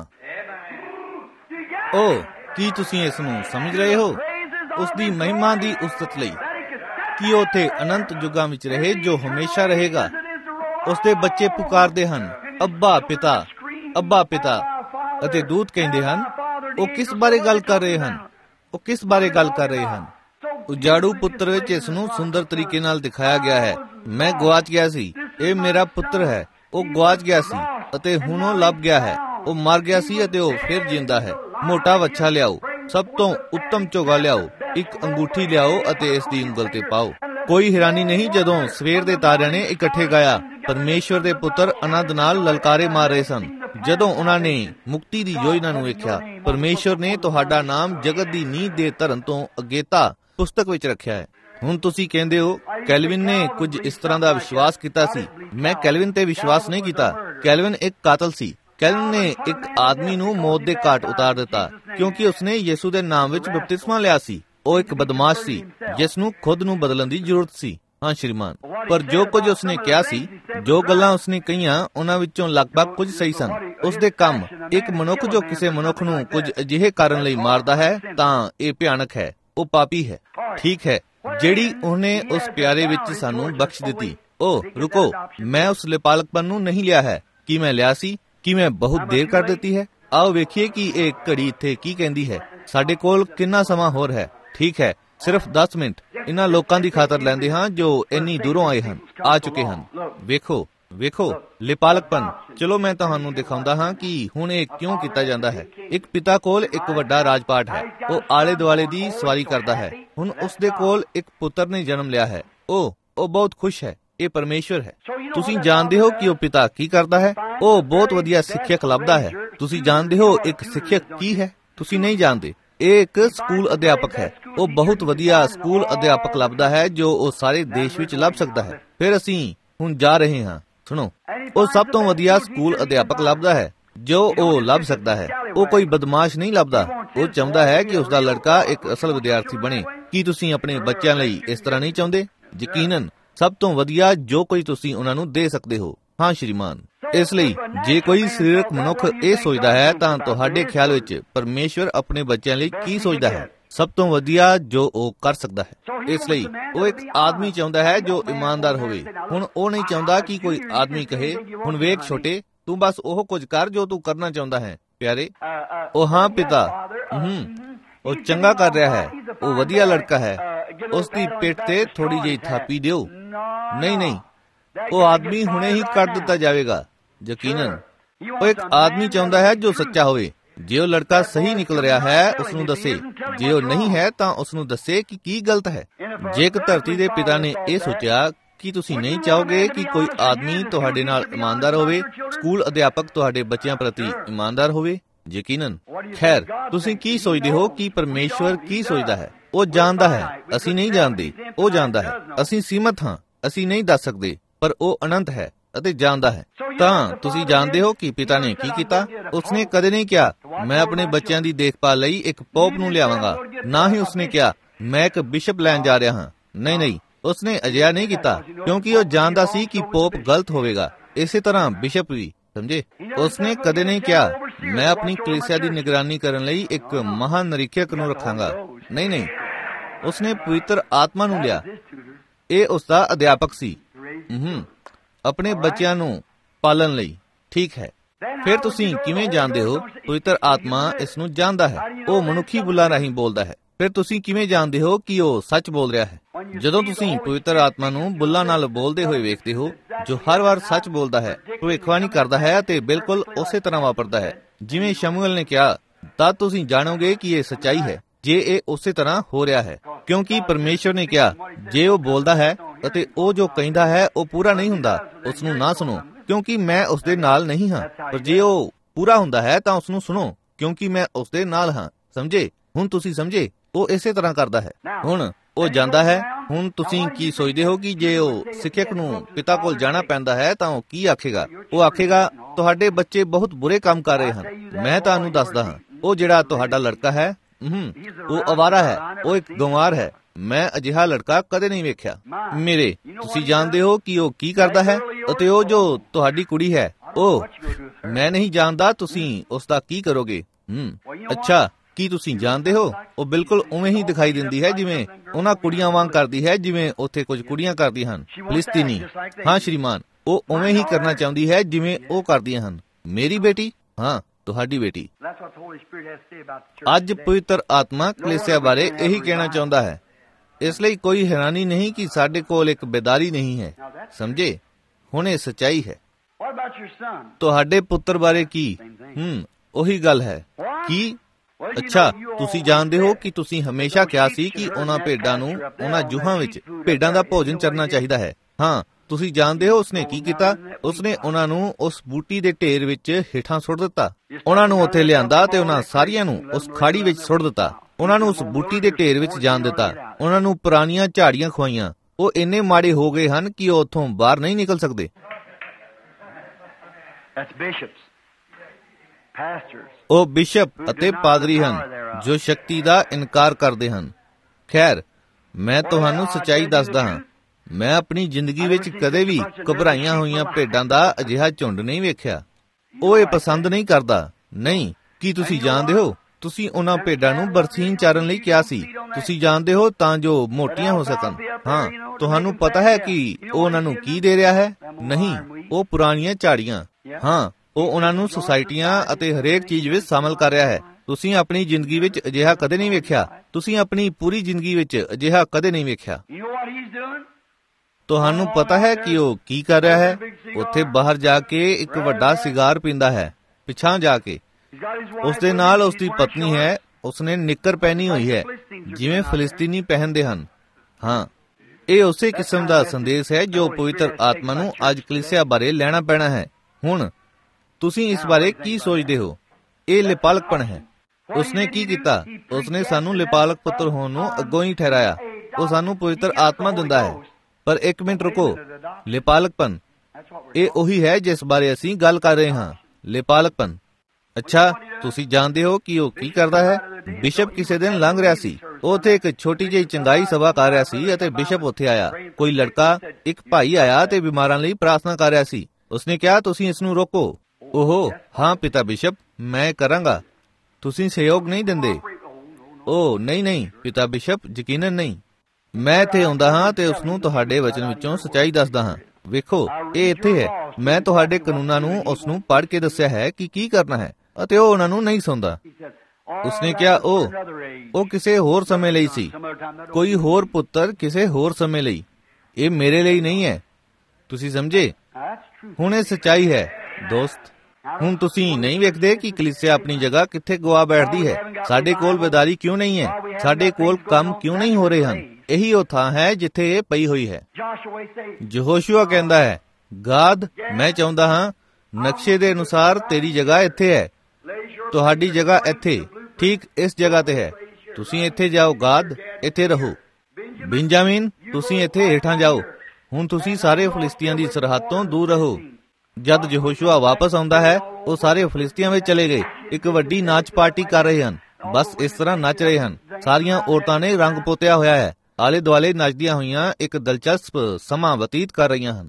ਓ, ਕੀ ਤੁਸੀਂ ਇਸ ਨੂੰ ਸਮਝ ਰਹੇ ਹੋ? ਉਸ ਦੀ ਮਹਿਮਾ ਦੀ ਉਸਤਤ ਲਈ ਕਿ ਉਹ ਉੱਥੇ ਅਨੰਤ ਯੁੱਗਾਂ ਵਿੱਚ ਰਹੇ, ਜੋ ਹਮੇਸ਼ਾ ਰਹੇਗਾ। ਉਸ ਦੇ ਬੱਚੇ ਪੁਕਾਰਦੇ ਹਨ, ਅੱਬਾ ਪਿਤਾ, ਅੱਬਾ ਪਿਤਾ, ਅਤੇ ਦੂਤ ਕਹਿੰਦੇ ਹਨ। ਉਹ ਕਿਸ ਬਾਰੇ ਗੱਲ ਕਰ ਰਹੇ ਹਨ? ਉਹ ਕਿਸ ਬਾਰੇ ਗੱਲ ਕਰ ਰਹੇ ਹਨ? ਉਜਾੜੂ ਪੁੱਤਰ ਵਿੱਚ ਇਸ ਨੂੰ ਸੁੰਦਰ ਤਰੀਕੇ ਨਾਲ ਦਿਖਾਇਆ ਗਿਆ ਹੈ। ਮੈਂ ਗਵਾਚ ਗਿਆ ਸੀ, ਇਹ ਮੇਰਾ ਪੁੱਤਰ ਹੈ। ਉਹ ਗਵਾਚ ਗਿਆ ਸੀ ਅਤੇ ਹੁਣ ਉਹ ਲੱਭ ਗਿਆ ਹੈ। ਉਹ ਮਰ ਗਿਆ ਸੀ ਅਤੇ ਉਹ ਫਿਰ ਜਿੰਦਾ ਹੈ। ਮੋਟਾ ਵੱਛਾ ਲਿਆਓ, ਸਭ ਤੋਂ ਉੱਤਮ ਝੋਗਾ ਲਿਆਓ, ਇੱਕ ਅੰਗੂਠੀ ਲਿਆਓ ਅਤੇ ਇਸ ਦੀ ਉਂਗਲ ਤੇ ਪਾਓ। ਕੋਈ ਹੈਰਾਨੀ ਨਹੀਂ ਜਦੋਂ ਸਵੇਰ ਦੇ ਤਾਰਿਆਂ ਨੇ ਇਕੱਠੇ ਗਾਇਆ। ਪਰਮੇਸ਼ਵਰ ਦੇ ਪੁੱਤਰ ਆਨੰਦ ਨਾਲ ਲਲਕਾਰੇ ਮਾਰ ਰਹੇ ਸਨ ਜਦੋਂ ਉਹਨਾਂ ਨੇ ਮੁਕਤੀ ਦੀ ਯੋਜਨਾ ਨੂੰ ਵੇਖਿਆ। ਪਰਮੇਸ਼ਵਰ ਨੇ ਤੁਹਾਡਾ ਨਾਮ ਜਗਤ ਦੀ ਨੀਂਹ ਦੇ ਧਰਨ ਤੋਂ ਅਗੇਤਾ ਪੁਸਤਕ ਵਿੱਚ ਰੱਖਿਆ ਹੈ। ਹੁਣ ਤੁਸੀਂ ਕਹਿੰਦੇ ਹੋ, ਕੈਲਵਿਨ ਨੇ ਕੁਝ ਇਸ ਤਰ੍ਹਾਂ ਦਾ ਵਿਸ਼ਵਾਸ ਕੀਤਾ ਸੀ। ਮੈਂ ਕੈਲਵਿਨ ਤੇ ਵਿਸ਼ਵਾਸ ਨਹੀਂ ਕੀਤਾ। ਕੈਲਵਿਨ ਇੱਕ ਕਾਤਲ ਸੀ। ਕੈਲਵਿਨ ਨੇ ਇੱਕ ਆਦਮੀ ਨੂੰ ਮੌਤ ਦੇ ਘਾਟ ਉਤਾਰ ਦਿੱਤਾ ਕਿਉਂਕਿ ਉਸਨੇ ਯਿਸੂ ਦੇ ਨਾਮ ਵਿੱਚ ਬਪਤਿਸਮਾ ਲਿਆ ਸੀ। ਉਹ ਇੱਕ ਬਦਮਾਸ਼ ਸੀ ਜਿਸ ਨੂੰ ਖੁਦ ਨੂੰ ਬਦਲਣ ਦੀ ਜ਼ਰੂਰਤ ਸੀ। ਹਾਂ ਸ਼੍ਰੀਮਾਨ, ਪਰ ਜੋ ਕੁਝ ਉਸਨੇ ਕਿਹਾ ਸੀ, ਜੋ ਗੱਲਾਂ ਉਸਨੇ ਕਹੀਆਂ, ਉਹਨਾਂ ਵਿੱਚੋਂ ਲਗਭਗ ਕੁਝ ਸਹੀ ਸਨ। ਉਸਦੇ ਕੰਮ, ਇੱਕ ਮਨੁੱਖ ਜੋ ਕਿਸੇ ਮਨੁੱਖ ਨੂੰ ਕੁਝ ਅਜਿਹੇ ਕਾਰਨ ਲਈ ਮਾਰਦਾ ਹੈ, ਤਾਂ ਇਹ ਭਿਆਨਕ ਹੈ। ਉਹ ਪਾਪੀ ਹੈ। ਠੀਕ ਹੈ, ਜਿਹੜੀ ਉਹਨੇ ਉਸ ਪਿਆਰੇ ਵਿੱਚ ਸਾਨੂੰ ਬਖਸ਼ ਦਿੱਤੀ। ਉਹ ਰੁਕੋ, ਮੈਂ ਉਸ ਲਿਪਾਲਕਪਨ ਨੂੰ ਨਹੀਂ ਲਿਆ ਹੈ। ਕੀ ਮੈਂ ਲਿਆ ਸੀ? ਕੀ ਮੈਂ ਬਹੁਤ ਦੇਰ ਕਰ ਦਿੱਤੀ ਹੈ? ਆਓ ਵੇਖੀਏ ਕਿ ਇਹ ਘੜੀ ਇੱਥੇ ਕੀ ਕਹਿੰਦੀ ਹੈ। ਸਾਡੇ ਕੋਲ ਕਿੰਨਾ ਸਮਾਂ ਹੋਰ ਹੈ? ਠੀਕ ਹੈ, ਸਿਰਫ 10 ਮਿੰਟ ਇਹਨਾਂ ਲੋਕਾਂ ਦੀ ਖਾਤਰ ਲੈਂਦੇ ਹਾਂ ਜੋ ਇੰਨੀ ਦੂਰੋਂ ਆਏ ਹਨ, ਆ ਚੁੱਕੇ ਹਨ। ਵੇਖੋ, ਵੇਖੋ ਲਿਪਾਲਕਪਨ। ਚਲੋ ਮੈਂ ਤੁਹਾਨੂੰ ਦਿਖਾਉਂਦਾ ਹਾਂ ਕਿ ਹੁਣ ਇਹ ਕਿਉਂ ਕੀਤਾ ਜਾਂਦਾ ਹੈ। ਇੱਕ ਪਿਤਾ ਕੋਲ ਇੱਕ ਵੱਡਾ ਰਾਜਪਾਟ ਹੈ। ਉਹ ਆਲੇ ਦੁਆਲੇ ਦੀ ਸਵਾਰੀ ਕਰਦਾ ਹੈ। ਹੁਣ ਉਸ ਦੇ ਕੋਲ ਇੱਕ ਪੁੱਤਰ ਨੇ ਜਨਮ ਲਿਆ ਹੈ। ਉਹ ਉਹ ਬਹੁਤ ਖੁਸ਼ ਹੈ। ਇਹ ਪਰਮੇਸ਼ਵਰ ਹੈ। ਤੁਸੀਂ ਜਾਣਦੇ ਹੋ ਕਿ ਉਹ ਪਿਤਾ ਕੀ ਕਰਦਾ ਹੈ? ਉਹ ਬਹੁਤ ਵਧੀਆ ਸਿੱਖਿਅਕ ਲੱਭਦਾ ਹੈ। ਤੁਸੀਂ ਜਾਣਦੇ ਹੋ ਇੱਕ ਸਿੱਖਿਅਕ ਕੀ ਹੈ? ਤੁਸੀਂ ਨਹੀਂ ਜਾਣਦੇ। ਇਹ ਇੱਕ ਸਕੂਲ ਅਧਿਆਪਕ ਹੈ। ਉਹ ਬਹੁਤ ਵਧੀਆ ਸਕੂਲ ਅਧਿਆਪਕ ਲੱਭਦਾ ਹੈ ਜੋ ਉਹ ਸਾਰੇ ਦੇਸ਼ ਵਿੱਚ ਲੱਭ ਸਕਦਾ ਹੈ। ਫਿਰ ਅਸੀਂ ਹੁਣ ਜਾ ਰਹੇ ਹਾਂ। ਸੁਣੋ, ਉਹ ਸਭ ਤੋਂ ਵਧੀਆ ਸਕੂਲ ਅਧਿਆਪਕ ਲੱਭਦਾ ਹੈ ਜੋ ਉਹ ਲੱਭ ਸਕਦਾ ਹੈ। ਉਹ ਕੋਈ ਬਦਮਾਸ਼ ਨਹੀਂ ਲੱਭਦਾ। ਉਹ ਚਾਹੁੰਦਾ ਹੈ ਕਿ ਉਸਦਾ ਲੜਕਾ ਇੱਕ ਅਸਲ ਵਿਦਿਆਰਥੀ ਬਣੇ। ਕੀ ਤੁਸੀਂ ਆਪਣੇ ਬੱਚਿਆਂ ਲਈ ਇਸ ਤਰ੍ਹਾਂ ਨਹੀਂ ਚਾਹੁੰਦੇ? ਯਕੀਨਨ ਸਭ ਤੋਂ ਵਧੀਆ ਜੋ ਕੋਈ ਤੁਸੀਂ ਉਹਨਾਂ ਨੂੰ ਦੇ ਸਕਦੇ ਹੋ। ਹਾਂ ਸ਼੍ਰੀਮਾਨ। ਇਸ ਲਈ ਜੇ ਕੋਈ ਸਰੀਰਕ ਮਨੁੱਖ ਇਹ ਸੋਚਦਾ ਹੈ ਤਾਂ ਤੁਹਾਡੇ ਖਿਆਲ ਵਿੱਚ ਪਰਮੇਸ਼ਵਰ ਆਪਣੇ ਬੱਚਿਆਂ ਲਈ ਕੀ ਸੋਚਦਾ ਹੈ? ਸਭ ਤੋਂ ਵਧੀਆ ਜੋ ਉਹ ਕਰ ਸਕਦਾ ਹੈ। ਇਸ ਲਈ ਉਹ ਇੱਕ ਆਦਮੀ ਚਾਹੁੰਦਾ ਹੈ ਜੋ ਇਮਾਨਦਾਰ ਹੋਵੇ। ਹੁਣ ਉਹ ਨਹੀਂ ਚਾਹੁੰਦਾ ਕਿ ਕੋਈ ਆਦਮੀ ਕਹੇ, ਹੁਣ ਵੇਖ ਛੋਟੇ, ਤੂੰ ਬਸ ਉਹ ਕੁਝ ਕਰ ਜੋ ਤੂੰ ਕਰਨਾ ਚਾਹੁੰਦਾ ਹੈ। ਪਿਆਰੇ, ਉਹ ਹਾਂ ਪਿਤਾ, ਉਹ ਚੰਗਾ ਕਰ ਰਿਹਾ ਹੈ, ਉਹ ਵਧੀਆ ਲੜਕਾ ਹੈ, ਉਸ ਦੀ ਪਿੱਠ ਤੇ ਥੋੜੀ ਜਿਹੀ ਥਾਪੀ ਦਿਓ। ਨਹੀਂ ਨਹੀਂ, ਉਹ ਆਦਮੀ ਹੁਣੇ ਹੀ ਕੱਢ ਦਿੱਤਾ ਜਾਵੇਗਾ। ਯਕੀਨਨ ਉਹ ਇੱਕ ਆਦਮੀ ਚਾਹੁੰਦਾ ਹੈ ਜੋ ਸੱਚਾ ਹੋਵੇ। ਜੇ ਉਹ ਲੜਕਾ ਸਹੀ ਨਿਕਲ ਰਿਹਾ ਹੈ ਉਸ ਨੂੰ ਦੱਸੇ, ਜੇ ਉਹ ਨਹੀਂ ਹੈ ਤਾਂ ਉਸ ਨੂੰ ਦੱਸੇ ਕਿ ਕੀ ਗਲਤ ਹੈ। ਜੇ ਇੱਕ ਧਰਤੀ ਦੇ ਪਿਤਾ ਨੇ ਇਹ ਸੋਚਿਆ ਕਿ ਤੁਸੀਂ ਨਹੀਂ ਚਾਹੋਗੇ ਕਿ ਕੋਈ ਆਦਮੀ ਤੁਹਾਡੇ ਨਾਲ ਇਮਾਨਦਾਰ ਹੋਵੇ, ਸਕੂਲ ਅਧਿਆਪਕ ਤੁਹਾਡੇ ਬੱਚਿਆਂ ਪ੍ਰਤੀ ਇਮਾਨਦਾਰ ਹੋਵੇ? ਯਕੀਨਨ। ਖੈਰ, ਤੁਸੀਂ ਕੀ ਸੋਚਦੇ ਹੋ ਕਿ ਪਰਮੇਸ਼ਵਰ ਕੀ ਸੋਚਦਾ ਹੈ? ਉਹ ਜਾਣਦਾ ਹੈ, ਅਸੀਂ ਨਹੀਂ ਜਾਣਦੇ। ਉਹ ਜਾਣਦਾ ਹੈ। ਅਸੀਂ ਸੀਮਤ ਹਾਂ, ਅਸੀਂ ਨਹੀਂ ਦੱਸ ਸਕਦੇ, ਪਰ ਉਹ ਅਨੰਤ ਹੈ ਅਤੇ ਜਾਣਦਾ ਹੈ। ਤਾਂ ਤੁਸੀਂ ਜਾਣਦੇ ਹੋ ਕਿ ਪਿਤਾ ਨੇ ਕੀ ਕੀਤਾ? ਉਸਨੇ ਕਦੇ ਨਹੀਂ ਕਿਹਾ ਮੈਂ ਆਪਣੇ ਬੱਚਿਆਂ ਦੀ ਦੇਖਭਾਲ ਲਈ ਇੱਕ ਪੋਪ ਨੂੰ ਲਿਆਵਾਂਗਾ। ਨਾ ਹੀ ਉਸਨੇ ਕਿਹਾ ਮੈਂ ਇੱਕ ਬਿਸ਼ਪ ਲੈਣ ਜਾ ਰਿਹਾ ਹਾਂ। ਨਹੀਂ ਨਹੀਂ, ਉਸਨੇ ਅਜਿਹਾ ਨਹੀਂ ਕੀਤਾ ਕਿਉਂਕਿ ਉਹ ਜਾਣਦਾ ਸੀ ਕਿ ਪੋਪ ਗਲਤ ਹੋਵੇਗਾ। ਇਸੇ ਤਰ੍ਹਾਂ ਬਿਸ਼ਪ ਵੀ, ਸਮਝੇ? ਉਸਨੇ ਕਦੇ ਨਹੀਂ ਕਿਹਾ ਮੈਂ ਆਪਣੀ ਕਲੀਸਿਆ ਦੀ ਨਿਗਰਾਨੀ ਕਰਨ ਲਈ ਇੱਕ ਮਹਾਨ ਨਿਰੀਖਿਅਕ ਨੂੰ ਰੱਖਾਂਗਾ। ਨਹੀਂ ਨਹੀਂ, ਉਸਨੇ ਪਵਿੱਤਰ ਆਤਮਾ ਨੂੰ ਲਿਆ। ਇਹ ਉਸਦਾ ਅਧਿਆਪਕ ਸੀ ਆਪਣੇ ਬੱਚਿਆਂ ਨੂੰ ਪਾਲਣ ਲਈ। ਠੀਕ ਹੈ। ਫਿਰ ਤੁਸੀਂ ਕਿਵੇਂ ਜਾਣਦੇ ਹੋ? ਪਵਿੱਤਰ ਆਤਮਾ ਇਸ ਨੂੰ ਜਾਣਦਾ ਹੈ। ਉਹ ਮਨੁੱਖੀ ਬੁੱਲਾਂ ਰਾਹੀਂ ਬੋਲਦਾ ਹੈ। ਫਿਰ ਤੁਸੀਂ ਕਿਵੇਂ ਜਾਣਦੇ ਹੋ ਕਿ ਉਹ ਸੱਚ ਬੋਲ ਰਿਹਾ ਹੈ? ਜਦੋਂ ਤੁਸੀਂ ਪਵਿੱਤਰ ਆਤਮਾ ਨੂੰ ਬੁੱਲਾਂ ਨਾਲ ਬੋਲਦੇ ਹੋਏ ਵੇਖਦੇ ਹੋ ਜੋ ਹਰ ਵਾਰ ਸੱਚ ਬੋਲਦਾ ਹੈ, ਭਵਿੱਖਬਾਣੀ ਕਰਦਾ ਹੈ ਅਤੇ ਬਿਲਕੁਲ ਉਸੇ ਤਰ੍ਹਾਂ ਵਾਪਰਦਾ ਹੈ ਜਿਵੇਂ ਸ਼ਮੂਏਲ ਨੇ ਕਿਹਾ, ਤਾਂ ਤੁਸੀਂ ਜਾਣੋਗੇ ਕਿ ਇਹ ਸੱਚਾਈ ਹੈ ਜੇ ਇਹ ਉਸੇ ਤਰ੍ਹਾਂ ਹੋ ਰਿਹਾ ਹੈ। ਕਿਉਂਕਿ ਪਰਮੇਸ਼ਵਰ ਨੇ ਕਿਹਾ ਜੇ ਉਹ ਬੋਲਦਾ ਹੈ ਅਤੇ ਉਹ ਜੋ ਕਹਿੰਦਾ ਹੈ ਉਹ ਪੂਰਾ ਨਹੀਂ ਹੁੰਦਾ, ਉਸ ਨੂੰ ਨਾ ਸੁਣੋ ਕਿਉਂਕਿ ਮੈਂ ਉਸ ਦੇ ਨਾਲ ਨਹੀਂ ਹਾਂ। ਪਰ ਜੇ ਉਹ ਪੂਰਾ ਹੁੰਦਾ ਹੈ ਤਾਂ ਉਸ ਨੂੰ ਸੁਣੋ ਕਿਉਂਕਿ ਮੈਂ ਉਸ ਦੇ ਨਾਲ ਹਾਂ। ਸਮਝੇ? ਹੁਣ ਤੁਸੀਂ ਸਮਝੇ? ਉਹ ਇਸੇ ਤਰ੍ਹਾਂ ਕਰਦਾ ਹੈ। ਹੁਣ ਉਹ ਜਾਂਦਾ ਹੈ। ਹੁਣ ਤੁਸੀਂ ਕੀ ਸੋਚਦੇ ਹੋ ਕਿ ਜੇ ਉਹ ਸਿੱਖਿਅਕ ਨੂੰ ਪਿਤਾ ਕੋਲ ਜਾਣਾ ਪੈਂਦਾ ਹੈ ਤਾਂ ਉਹ ਕੀ ਆਖੇਗਾ? ਉਹ ਆਖੇਗਾ ਤੁਹਾਡੇ ਬੱਚੇ ਬਹੁਤ ਬੁਰੇ ਕੰਮ ਕਰ ਰਹੇ ਹਨ। ਮੈਂ ਤੁਹਾਨੂੰ ਦੱਸਦਾ ਹਾਂ, ਉਹ ਜਿਹੜਾ ਤੁਹਾਡਾ ਲੜਕਾ ਹੈ ਉਹ ਅਵਾਰਾ ਹੈ, ਉਹ ਇੱਕ ਗੰਵਾਰ ਹੈ। ਮੈਂ ਅਜਿਹਾ ਲੜਕਾ ਕਦੇ ਨਹੀਂ ਵੇਖਿਆ। ਮੇਰੇ, ਤੁਸੀਂ ਜਾਣਦੇ ਹੋ ਕਿ ਉਹ ਕੀ ਕਰਦਾ ਹੈ? ਅਤੇ ਉਹ ਜੋ ਤੁਹਾਡੀ ਕੁੜੀ ਹੈ, ਉਹ ਮੈਂ ਨਹੀਂ ਜਾਣਦਾ ਤੁਸੀਂ ਉਸ ਦਾ ਕੀ ਕਰੋਗੇ। ਅੱਛਾ, ਕੀ ਤੁਸੀਂ ਜਾਣਦੇ ਹੋ ਉਹ ਬਿਲਕੁਲ ਉਵੇਂ ਹੀ ਦਿਖਾਈ ਦਿੰਦੀ ਹੈ ਜਿਵੇਂ ਉਹਨਾਂ ਕੁੜੀਆਂ ਵਾਂਗ ਕਰਦੀ ਹੈ ਜਿਵੇਂ ਉੱਥੇ ਕੁਝ ਕੁੜੀਆਂ ਕਰਦੀਆਂ ਹਨ। ਫਿਲਿਸਤੀਨੀ, ਹਾਂ ਸ਼੍ਰੀਮਾਨ, ਉਹ ਉਵੇਂ ਹੀ ਕਰਨਾ ਚਾਹੁੰਦੀ ਹੈ ਜਿਵੇਂ ਉਹ ਕਰਦੀਆਂ ਹਨ। ਮੇਰੀ ਬੇਟੀ, ਹਾਂ ਤੁਹਾਡੀ ਬੇਟੀ। ਅੱਜ ਪਵਿੱਤਰ ਆਤਮਾ ਕਲੀਸਿਆ ਬਾਰੇ ਇਹੀ ਕਹਿਣਾ ਚਾਹੁੰਦਾ ਹੈ। ਇਸ ਲਈ ਕੋਈ ਹੈਰਾਨੀ ਨਹੀਂ ਕਿ ਸਾਡੇ ਕੋਲ ਇੱਕ ਬੇਦਾਰੀ ਨਹੀਂ ਹੈ। ਸਮਝੇ? ਹੁਣ ਇਹ ਸੱਚਾਈ ਹੈ। ਤੁਹਾਡੇ ਪੁੱਤਰ ਬਾਰੇ ਕੀ? ਉਹੀ ਗੱਲ ਹੈ। ਕੀ? ਅੱਛਾ, ਤੁਸੀਂ ਜਾਣਦੇ ਹੋ ਕਿ ਤੁਸੀਂ ਹਮੇਸ਼ਾ ਕਿਹਾ ਸੀ ਕਿ ਉਹਨਾਂ ਭੇਡਾਂ ਨੂੰ ਉਹਨਾਂ ਜੂਹਾਂ ਵਿੱਚ ਭੇਡਾਂ ਦਾ ਭੋਜਨ ਚਰਨਾ ਚਾਹੀਦਾ ਹੈ। ਹਾਂ, ਤੁਸੀਂ ਜਾਣਦੇ ਹੋ ਉਸਨੇ ਕੀ ਕੀਤਾ? ਉਸਨੇ ਉਹਨਾਂ ਨੂੰ ਉਸ ਬੂਟੀ ਦੇ ਢੇਰ ਵਿੱਚ ਹੇਠਾਂ ਸੁੱਟ ਦਿੱਤਾ। ਉਹਨਾਂ ਨੂੰ ਉੱਥੇ ਲਿਆਂਦਾ ਤੇ ਉਹਨਾਂ ਸਾਰੀਆਂ ਨੂੰ ਉਸ ਖਾੜੀ ਵਿੱਚ ਸੁੱਟ ਦਿੱਤਾ। ਉਹਨਾਂ ਨੂੰ ਉਸ ਬੂਟੀ ਦੇ ਢੇਰ ਵਿੱਚ ਜਾਣ ਦਿੱਤਾ। ਉਹਨਾਂ ਨੂੰ ਪੁਰਾਣੀਆਂ ਝਾੜੀਆਂ ਖਵਾਈਆਂ। ਉਹ ਇੰਨੇ ਮਾੜੇ ਹੋ ਗਏ ਹਨ ਕਿ ਉਹ ਉੱਥੋਂ ਬਾਹਰ ਨਹੀਂ ਨਿਕਲ ਸਕਦੇ। ਉਹ ਬਿਸ਼ਪ ਅਤੇ ਪਾਦਰੀ ਹਨ ਜੋ ਸ਼ਕਤੀ ਦਾ ਇਨਕਾਰ ਕਰਦੇ ਹਨ। ਖੈਰ, ਮੈਂ ਤੁਹਾਨੂੰ ਸੱਚਾਈ ਦੱਸਦਾ ਹਾਂ, ਮੈਂ ਆਪਣੀ ਜ਼ਿੰਦਗੀ ਵਿੱਚ ਕਦੇ ਵੀ ਘਬਰਾਈਆਂ ਹੋਈਆਂ ਭੇਡਾਂ ਦਾ ਅਜਿਹਾ ਝੁੰਡ ਨਹੀਂ ਵੇਖਿਆ। ਉਹ ਇਹ ਪਸੰਦ ਨਹੀਂ ਕਰਦਾ। ਨਹੀਂ, ਕੀ ਤੁਸੀਂ ਜਾਣਦੇ ਹੋ? ਤੁਸੀਂ ਉਹਨਾਂ ਭੇਡਾਂ ਨੂੰ ਬਰਸੀਨ ਚਾਰਨ ਲਈ ਕਿਹਾ ਸੀ। ਤੁਸੀਂ ਜਾਣਦੇ ਹੋ ਤਾਂ ਜੋ ਮੋਟੀਆਂ ਹੋ ਸਕਣ। ਹਾਂ, ਤੁਹਾਨੂੰ ਪਤਾ ਹੈ ਕਿ ਉਹ ਉਹਨਾਂ ਨੂੰ ਕੀ ਦੇ ਰਿਹਾ ਹੈ? ਨਹੀਂ, ਉਹ ਪੁਰਾਣੀਆਂ ਝਾੜੀਆਂ। ਹਾਂ, ਉਹ ਉਹਨਾਂ ਨੂੰ ਸੁਸਾਇਟੀਆਂ ਅਤੇ ਹਰੇਕ ਚੀਜ਼ ਵਿੱਚ ਸ਼ਾਮਲ ਕਰ ਰਿਹਾ ਹੈ। ਤੁਸੀਂ ਆਪਣੀ ਜ਼ਿੰਦਗੀ ਵਿੱਚ ਅਜਿਹਾ ਕਦੇ ਨਹੀਂ ਵੇਖਿਆ। ਤੁਸੀਂ ਆਪਣੀ ਪੂਰੀ ਜ਼ਿੰਦਗੀ ਵਿੱਚ ਅਜਿਹਾ ਕਦੇ ਨਹੀਂ ਵੇਖਿਆ। ਤੁਹਾਨੂੰ ਪਤਾ ਹੈ ਕਿ ਉਹ ਕੀ ਕਰ ਰਿਹਾ ਹੈ? ਉੱਥੇ ਬਾਹਰ ਜਾ ਕੇ ਇੱਕ ਵੱਡਾ ਸਿਗਾਰ ਪੀਂਦਾ ਹੈ। ਪਿਛਾਂ ਜਾ ਕੇ ਉਸ ਦੇ ਨਾਲ ਉਸ ਦੀ ਪਤਨੀ ਹੈ। ਉਸਨੇ ਨਿੱਕਰ ਪਹਿਨੀ ਹੋਈ ਹੈ ਜਿਵੇਂ ਫਿਲਿਸਤੀਨੀ ਪਹਿਨਦੇ ਹਨ। ਹਾਂ, ਇਹ ਉਸੇ ਕਿਸਮ ਦਾ ਸੰਦੇਸ਼ ਹੈ ਜੋ ਪਵਿੱਤਰ ਆਤਮਾ ਨੂੰ ਅੱਜ ਕਲੀਸਿਆ ਬਾਰੇ ਲੈਣਾ ਪੈਣਾ ਹੈ। ਹੁਣ ਤੁਸੀਂ ਇਸ ਬਾਰੇ ਕੀ ਸੋਚਦੇ ਹੋ? ਇਹ ਲਿਪਾਲਕਪਣ ਹੈ। ਉਸਨੇ ਕੀ ਕੀਤਾ? ਉਸਨੇ ਸਾਨੂੰ ਲਿਪਾਲਕ ਪੁੱਤਰ ਹੋਣ ਨੂੰ ਅੱਗੋਂ ਹੀ ਠਹਿਰਾਇਆ। ਉਹ ਸਾਨੂੰ ਪਵਿੱਤਰ ਆਤਮਾ ਦਿੰਦਾ ਹੈ। ਪਰ ਇੱਕ ਮਿੰਟ ਰੁਕੋ, ਲਿਪਾਲਕਪਨ ਇਹ ਉਹੀ ਹੈ ਜਿਸ ਬਾਰੇ ਅਸੀਂ ਗੱਲ ਕਰ ਰਹੇ ਹਾਂ। ਲਿਪਾਲਕਪਨ। ਅੱਛਾ, ਤੁਸੀਂ ਜਾਣਦੇ ਹੋ ਕਿ ਉਹ ਕੀ ਕਰਦਾ ਹੈ? ਬਿਸ਼ਪ ਕਿਸੇ ਦਿਨ ਲੰਘ ਰਿਹਾ ਸੀ। ਉਹ ਉੱਥੇ ਇੱਕ ਛੋਟੀ ਜਿਹੀ ਚੰਗਾਈ ਸਭਾ ਕਰ ਰਿਹਾ ਸੀ ਅਤੇ ਬਿਸ਼ਪ ਉੱਥੇ ਆਇਆ। ਕੋਈ ਲੜਕਾ, ਇੱਕ ਭਾਈ ਆਇਆ ਤੇ ਬਿਮਾਰਾਂ ਲਈ ਪ੍ਰਾਰਥਨਾ ਕਰ ਰਿਹਾ ਸੀ। ਉਸਨੇ ਕਿਹਾ, ਤੁਸੀਂ ਇਸ ਨੂੰ ਰੋਕੋ। ਓਹੋ, ਹਾਂ ਪਿਤਾ ਬਿਸ਼ਪ, ਮੈਂ ਕਰਾਂਗਾ। ਤੁਸੀਂ ਸਹਿਯੋਗ ਨਹੀਂ ਦਿੰਦੇ? ਓ ਨਹੀਂ ਪਿਤਾ ਬਿਸ਼ਪ, ਯਕੀਨਨ ਨਹੀਂ। ਮੈਂ ਇੱਥੇ ਆਉਂਦਾ ਹਾਂ ਤੇ ਉਸ ਨੂੰ ਤੁਹਾਡੇ ਵਚਨ ਵਿੱਚੋਂ ਸੱਚਾਈ ਦੱਸਦਾ ਹਾਂ। ਵੇਖੋ, ਇਹ ਇੱਥੇ ਹੈ। ਮੈਂ ਤੁਹਾਡੇ ਕਾਨੂੰਨਾਂ ਨੂੰ ਉਸ ਨੂੰ ਪੜ੍ਹ ਕੇ ਦੱਸਿਆ ਹੈ ਕਿ ਕੀ ਕਰਨਾ ਹੈ ਅਤੇ ਉਹ ਉਹਨਾਂ ਨੂੰ ਨਹੀਂ ਸੁਣਦਾ। ਉਸਨੇ ਕਿਹਾ, ਉਹ ਕਿਸੇ ਹੋਰ ਸਮੇਂ ਲਈ ਸੀ, ਕੋਈ ਹੋਰ ਪੁੱਤਰ ਕਿਸੇ ਹੋਰ ਸਮੇਂ ਲਈ। ਇਹ ਮੇਰੇ ਲਈ ਨਹੀਂ ਹੈ। ਤੁਸੀਂ ਸਮਝੇ? ਹੁਣ ਇਹ ਸੱਚਾਈ ਹੈ ਦੋਸਤ। ਹੁਣ ਤੁਸੀਂ ਨਹੀਂ ਵੇਖਦੇ ਕਿ ਕਲੀਸਿਆ ਆਪਣੀ ਜਗ੍ਹਾ ਕਿੱਥੇ ਗਵਾ ਬੈਠਦੀ ਹੈ? ਸਾਡੇ ਕੋਲ ਬੇਦਾਰੀ ਕਿਉਂ ਨਹੀਂ ਹੈ? ਸਾਡੇ ਕੋਲ ਕੰਮ ਕਿਉਂ ਨਹੀਂ ਹੋ ਰਹੇ ਹਨ? ਇਹੀ ਉਹ ਥਾਂ ਹੈ ਜਿੱਥੇ ਇਹ ਪਈ ਹੋਈ ਹੈ। ਯਹੋਸ਼ੂਆ ਕਹਿੰਦਾ ਹੈ, ਗਾਦ, ਮੈਂ ਚਾਹੁੰਦਾ ਹਾਂ ਨਕਸ਼ੇ ਦੇ ਅਨੁਸਾਰ ਤੇਰੀ ਜਗ੍ਹਾ ਇੱਥੇ ਹੈ, ਤੁਹਾਡੀ ਜਗ੍ਹਾ ਇੱਥੇ, ਠੀਕ ਇਸ ਜਗ੍ਹਾ ਤੇ ਹੈ। ਤੁਸੀਂ ਇੱਥੇ ਜਾਓ ਗਾਦ, ਇੱਥੇ ਰਹੋ। ਬਿੰਜਾਮੀਨ, ਤੁਸੀਂ ਇੱਥੇ ਹੇਠਾਂ ਜਾਓ। ਹੁਣ ਤੁਸੀਂ ਸਾਰੇ ਫਲਿਸਤੀਆਂ ਦੀ ਸਰਹੱਦ ਤੋਂ ਦੂਰ ਰਹੋ। ਜਦ ਯਹੋਸ਼ੂਆ ਵਾਪਸ ਆਉਂਦਾ ਹੈ, ਉਹ ਸਾਰੇ ਫਲਿਸਤੀਆਂ ਵਿੱਚ ਚਲੇ ਗਏ। ਇੱਕ ਵੱਡੀ ਨਾਚ ਪਾਰਟੀ ਕਰ ਰਹੇ ਹਨ। ਬਸ ਇਸ ਤਰ੍ਹਾਂ ਨੱਚ ਰਹੇ ਹਨ। ਸਾਰੀਆਂ ਔਰਤਾਂ ਨੇ ਰੰਗ ਪੋਤਿਆ ਹੋਇਆ ਹੈ। ਆਲੇ ਦੁਆਲੇ ਨੱਚਦੀਆਂ ਹੋਈਆਂ ਇੱਕ ਦਿਲਚਸਪ ਸਮਾਂ ਬਤੀਤ ਕਰ ਰਹੀਆਂ ਹਨ।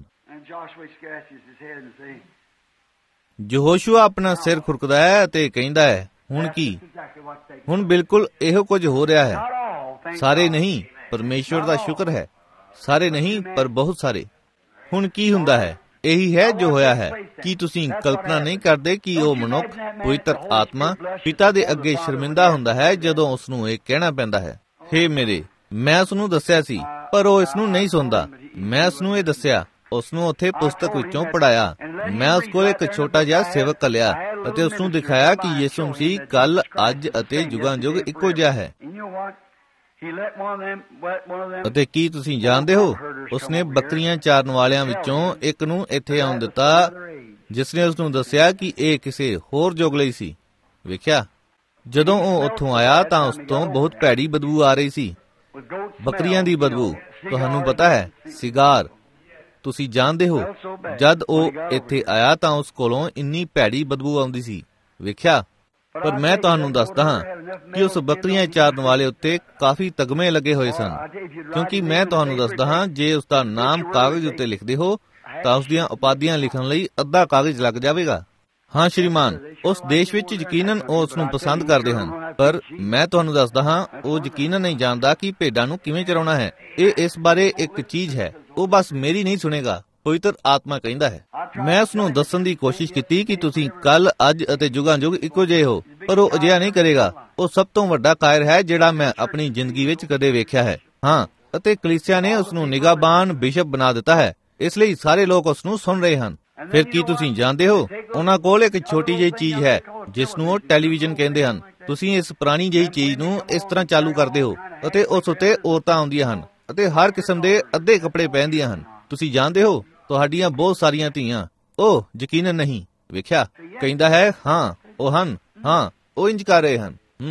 ਯਹੋਸ਼ੂਆ ਆਪਣਾ ਸਿਰ ਖੁਰਕਦਾ ਹੈ ਅਤੇ ਕਹਿੰਦਾ ਹੈ, ਹੁਣ ਕੀ? ਹੁਣ ਬਿਲਕੁਲ ਇਹੋ ਕੁਝ ਹੋ ਰਿਹਾ ਹੈ। ਸਾਰੇ ਨਹੀਂ, ਪਰਮੇਸ਼ਵਰ ਦਾ ਸ਼ੁਕਰ ਹੈ। ਸਾਰੇ ਨਹੀਂ, ਪਰ ਬਹੁਤ ਸਾਰੇ। ਹੁਣ ਕੀ ਹੁੰਦਾ ਹੈ? ਇਹੀ ਹੈ ਜੋ ਹੋਇਆ ਹੈ। ਕੀ ਤੁਸੀਂ ਕਲਪਨਾ ਨਹੀਂ ਕਰਦੇ ਕਿ ਉਹ ਮਨੁੱਖ, ਪਵਿੱਤਰ ਆਤਮਾ, ਪਿਤਾ ਦੇ ਅੱਗੇ ਸ਼ਰਮਿੰਦਾ ਹੁੰਦਾ ਹੈ ਜਦੋਂ ਉਸ ਨੂੰ ਇਹ ਕਹਿਣਾ ਪੈਂਦਾ ਹੈ, ਹੇ ਮੇਰੇ, ਮੈਂ ਉਸ ਨੂੰ ਦੱਸਿਆ ਸੀ ਪਰ ਉਹ ਇਸ ਨੂੰ ਨਹੀਂ ਸੁਣਦਾ। ਮੈਂ ਉਸ ਨੂੰ ਇਹ ਦੱਸਿਆ, ਉਸ ਨੂੰ ਉੱਥੇ ਪੁਸਤਕ ਵਿੱਚੋਂ ਪੜ੍ਹਾਇਆ। ਮੈਂ ਉਸ ਕੋਲ ਇੱਕ ਛੋਟਾ ਜਿਹਾ ਸੇਵਕ ਘੱਲਿਆ ਅਤੇ ਉਸ ਨੂੰ ਦਿਖਾਇਆ ਕਿ ਯਿਸੂ ਮਸੀਹ ਕੱਲ, ਅੱਜ ਅਤੇ ਜੁਗਾਂ ਜੁਗ ਇੱਕੋ ਜਿਹਾ ਹੈ। ਅਤੇ ਕੀ ਤੁਸੀਂ ਜਾਣਦੇ ਹੋ, ਉਸਨੇ ਬੱਕਰੀਆਂ ਚਾਰਨ ਵਾਲਿਆਂ ਵਿੱਚੋਂ ਇੱਕ ਨੂੰ ਇੱਥੇ ਆਉਣ ਦਿੱਤਾ, ਜਿਸ ਨੇ ਉਸ ਨੂੰ ਦੱਸਿਆ ਕਿ ਇਹ ਕਿਸੇ ਹੋਰ ਯੁੱਗ ਲਈ ਸੀ। ਵੇਖਿਆ, ਜਦੋਂ ਉਹ ਉੱਥੋਂ ਆਇਆ ਤਾਂ ਉਸ ਤੋਂ ਬਹੁਤ ਭੈੜੀ ਬਦਬੂ ਆ ਰਹੀ ਸੀ, ਬੱਕਰੀਆਂ ਦੀ ਬਦਬੂ। ਤੁਹਾਨੂੰ ਪਤਾ ਹੈ, ਸਿਗਾਰ। ਤੁਸੀਂ ਜਾਣਦੇ ਹੋ, ਜਦ ਉਹ ਇੱਥੇ ਆਇਆ ਤਾਂ ਉਸ ਕੋਲੋਂ ਇੰਨੀ ਭੈੜੀ ਬਦਬੂ ਆਉਂਦੀ ਸੀ। ਵੇਖਿਆ, ਪਰ ਮੈਂ ਤੁਹਾਨੂੰ ਦੱਸਦਾ ਹਾਂ ਕਿ ਉਸ ਬੱਕਰੀਆਂ ਚਾਰਨ ਵਾਲੇ ਉੱਤੇ ਕਾਫੀ ਤਗਮੇ ਲੱਗੇ ਹੋਏ ਸਨ, ਕਿਉਂਕਿ ਮੈਂ ਤੁਹਾਨੂੰ ਦੱਸਦਾ ਹਾਂ, ਜੇ ਉਸ ਦਾ ਨਾਮ ਕਾਗਜ਼ ਉੱਤੇ ਲਿਖਦੇ ਹੋ ਤਾਂ ਉਸ ਦੀਆਂ ਉਪਾਧੀਆਂ ਲਿਖਣ ਲਈ ਅੱਧਾ ਕਾਗਜ਼ ਲੱਗ ਜਾਵੇਗਾ। ਹਾਂ ਸ਼੍ਰੀਮਾਨ, ਉਸ ਦੇਸ਼ ਵਿੱਚ ਯਕੀਨਨ ਉਹ ਉਸ ਨੂੰ ਪਸੰਦ ਕਰਦੇ ਹਨ, ਪਰ ਮੈਂ ਤੁਹਾਨੂੰ ਦੱਸਦਾ ਹਾਂ, ਉਹ ਯਕੀਨਨ ਨਹੀਂ ਜਾਣਦਾ ਕਿ ਭੇਡਾਂ ਨੂੰ ਕਿਵੇਂ ਚਰਾਉਣਾ ਹੈ। ਇਹ ਇਸ ਬਾਰੇ ਇੱਕ ਚੀਜ਼ ਹੈ, ਉਹ ਬਸ ਮੇਰੀ ਨਹੀਂ ਸੁਣੇਗਾ, ਪਵਿੱਤਰ ਆਤਮਾ ਕਹਿੰਦਾ ਹੈ। ਮੈਂ ਉਸ ਨੂੰ ਦੱਸਣ ਦੀ ਕੋਸ਼ਿਸ਼ ਕੀਤੀ ਕਿ ਤੁਸੀਂ ਕੱਲ, ਅੱਜ ਅਤੇ ਜੁਗਾਂ ਜੁਗ ਇੱਕੋ ਜਿਹੇ ਹੋ, ਪਰ ਉਹ ਅਜਿਹਾ ਨਹੀਂ ਕਰੇਗਾ। ਉਹ ਸਭ ਤੋਂ ਵੱਡਾ ਕਾਇਰ ਹੈ ਜਿਹੜਾ ਮੈਂ ਆਪਣੀ ਜ਼ਿੰਦਗੀ ਵਿੱਚ ਕਦੇ ਵੇਖਿਆ ਹੈ। ਹਾਂ, ਅਤੇ ਕਲੀਸਿਆ ਨੇ ਉਸ ਨੂੰ ਨਿਗਾਹਬਾਨ ਬਿਸ਼ਪ ਬਣਾ ਦਿੱਤਾ ਹੈ, ਇਸ ਲਈ ਸਾਰੇ ਲੋਕ ਉਸ ਨੂੰ ਸੁਣ ਰਹੇ ਹਨ। ਫਿਰ ਕੀ ਤੁਸੀਂ ਜਾਣਦੇ ਹੋ, ਉਹਨਾਂ ਕੋਲ ਇੱਕ ਛੋਟੀ ਜਿਹੀ ਚੀਜ਼ ਹੈ ਜਿਸ ਨੂੰ ਉਹ ਟੈਲੀਵਿਜ਼ਨ ਕਹਿੰਦੇ ਹਨ। ਤੁਸੀਂ ਇਸ ਪੁਰਾਣੀ ਜਿਹੀ ਚੀਜ਼ ਨੂੰ ਇਸ ਤਰ੍ਹਾਂ ਚਾਲੂ ਕਰਦੇ ਹੋ ਅਤੇ ਉਸ ਉੱਤੇ ਔਰਤਾਂ ਆਉਂਦੀਆਂ ਹਨ ਅਤੇ ਹਰ ਕਿਸਮ ਦੇ ਅੱਧੇ ਕੱਪੜੇ ਪਹਿਨਦੀਆਂ ਹਨ। ਤੁਸੀਂ ਜਾਣਦੇ ਹੋ, ਤੁਹਾਡੀਆਂ ਬਹੁਤ ਸਾਰੀਆਂ ਧੀਆਂ। ਉਹ ਯਕੀਨਨ ਨਹੀਂ। ਵੇਖਿਆ, ਕਹਿੰਦਾ ਹੈ, ਹਾਂ ਉਹ ਹਨ, ਹਾਂ ਉਹ ਇੰਜ ਕਰ ਰਹੇ ਹਨ।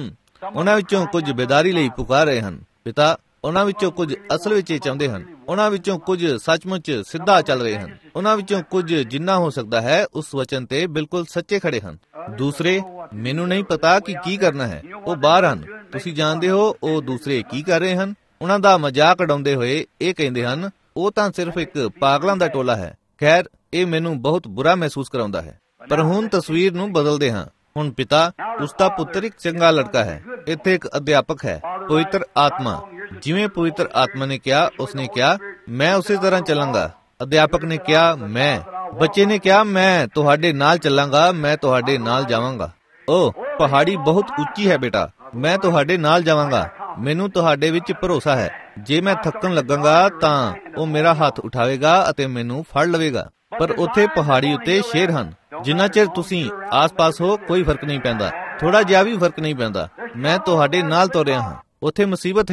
ਉਹਨਾਂ ਵਿੱਚੋਂ ਕੁਝ ਬੇਦਾਰੀ ਲਈ ਪੁਕਾਰ ਰਹੇ ਹਨ ਪਿਤਾ, ਉਹਨਾਂ ਵਿੱਚੋਂ ਕੁਝ ਅਸਲ ਵਿੱਚ ਇਹ ਚਾਹੁੰਦੇ ਹਨ, ਉਹਨਾਂ ਵਿੱਚੋਂ ਕੁਝ ਸੱਚਮੁੱਚ ਸਿੱਧਾ ਚੱਲ ਰਹੇ ਹਨ, ਉਹਨਾਂ ਵਿੱਚੋਂ ਕੁਝ ਜਿੰਨਾ ਹੋ ਸਕਦਾ ਹੈ ਉਸ ਵਚਨ ਤੇ ਬਿਲਕੁਲ ਸੱਚੇ ਖੜੇ ਹਨ। ਦੂਸਰੇ, ਮੈਨੂੰ ਨਹੀਂ ਪਤਾ ਕਿ ਕੀ ਕਰਨਾ ਹੈ, ਉਹ ਬਾਹਰ ਹਨ। ਤੁਸੀਂ ਜਾਣਦੇ ਹੋ ਉਹ ਦੂਸਰੇ ਕੀ ਕਰ ਰਹੇ ਹਨ? ਉਹਨਾਂ ਦਾ ਮਜ਼ਾਕ ਉਡਾਉਂਦੇ ਹੋਏ ਇਹ ਕਹਿੰਦੇ ਹਨ, ਉਹ ਤਾਂ ਸਿਰਫ ਇੱਕ ਪਾਗਲਾਂ ਦਾ ਟੋਲਾ ਹੈ। ਖੈਰ, ਇਹ ਮੈਨੂੰ ਬਹੁਤ ਬੁਰਾ ਮਹਿਸੂਸ ਕਰਾਉਂਦਾ ਹੈ। ਪਰ ਹੁਣ ਤਸਵੀਰ ਨੂੰ ਬਦਲਦੇ ਹਾਂ। ਹੁਣ ਪਿਤਾ, ਉਸਦਾ ਪੁੱਤਰ ਇੱਕ ਚੰਗਾ ਲੜਕਾ ਹੈ, ਇੱਥੇ ਇੱਕ ਅਧਿਆਪਕ ਹੈ, ਪਵਿੱਤਰ ਆਤਮਾ। ਜਿਵੇਂ ਪਵਿੱਤਰ ਆਤਮਾ ਨੇ ਕਿਹਾ, ਉਸਨੇ ਕਿਹਾ, ਮੈਂ ਉਸੇ ਤਰ੍ਹਾਂ ਚੱਲਾਂਗਾ। ਅਧਿਆਪਕ ਨੇ ਕਿਹਾ, ਮੈਂ। ਬੱਚੇ ਨੇ ਕਿਹਾ, ਮੈਂ ਤੁਹਾਡੇ ਨਾਲ ਚੱਲਾਂਗਾ, ਮੈਂ ਤੁਹਾਡੇ ਨਾਲ ਜਾਵਾਂਗਾ। ਓ, ਪਹਾੜੀ ਬਹੁਤ ਉੱਚੀ ਹੈ ਬੇਟਾ, ਮੈਂ ਤੁਹਾਡੇ ਨਾਲ ਜਾਵਾਂਗਾ। ਮੈਨੂੰ ਤੁਹਾਡੇ ਵਿੱਚ ਭਰੋਸਾ ਹੈ। ਜੇ ਮੈਂ ਥੱਕਣ ਲੱਗਾਂਗਾ ਤਾਂ ਉਹ ਮੇਰਾ ਹੱਥ ਉਠਾਵੇਗਾ ਅਤੇ ਮੈਨੂੰ ਫੜ ਲਵੇਗਾ। ਪਰ ਉੱਥੇ ਪਹਾੜੀ ਉੱਤੇ ਸ਼ੇਰ ਹਨ। ਜਿੰਨਾ ਚਿਰ ਤੁਸੀਂ ਆਸ-ਪਾਸ ਹੋ, ਕੋਈ ਫਰਕ ਨਹੀਂ ਪੈਂਦਾ, ਥੋੜਾ ਜਿਹਾ ਵੀ ਫਰਕ ਨਹੀਂ ਪੈਂਦਾ। ਮੈਂ ਤੁਹਾਡੇ ਨਾਲ ਤੁਰ ਰਿਹਾ ਹਾਂ। ਉੱਥੇ ਮੁਸੀਬਤ ਹੈ,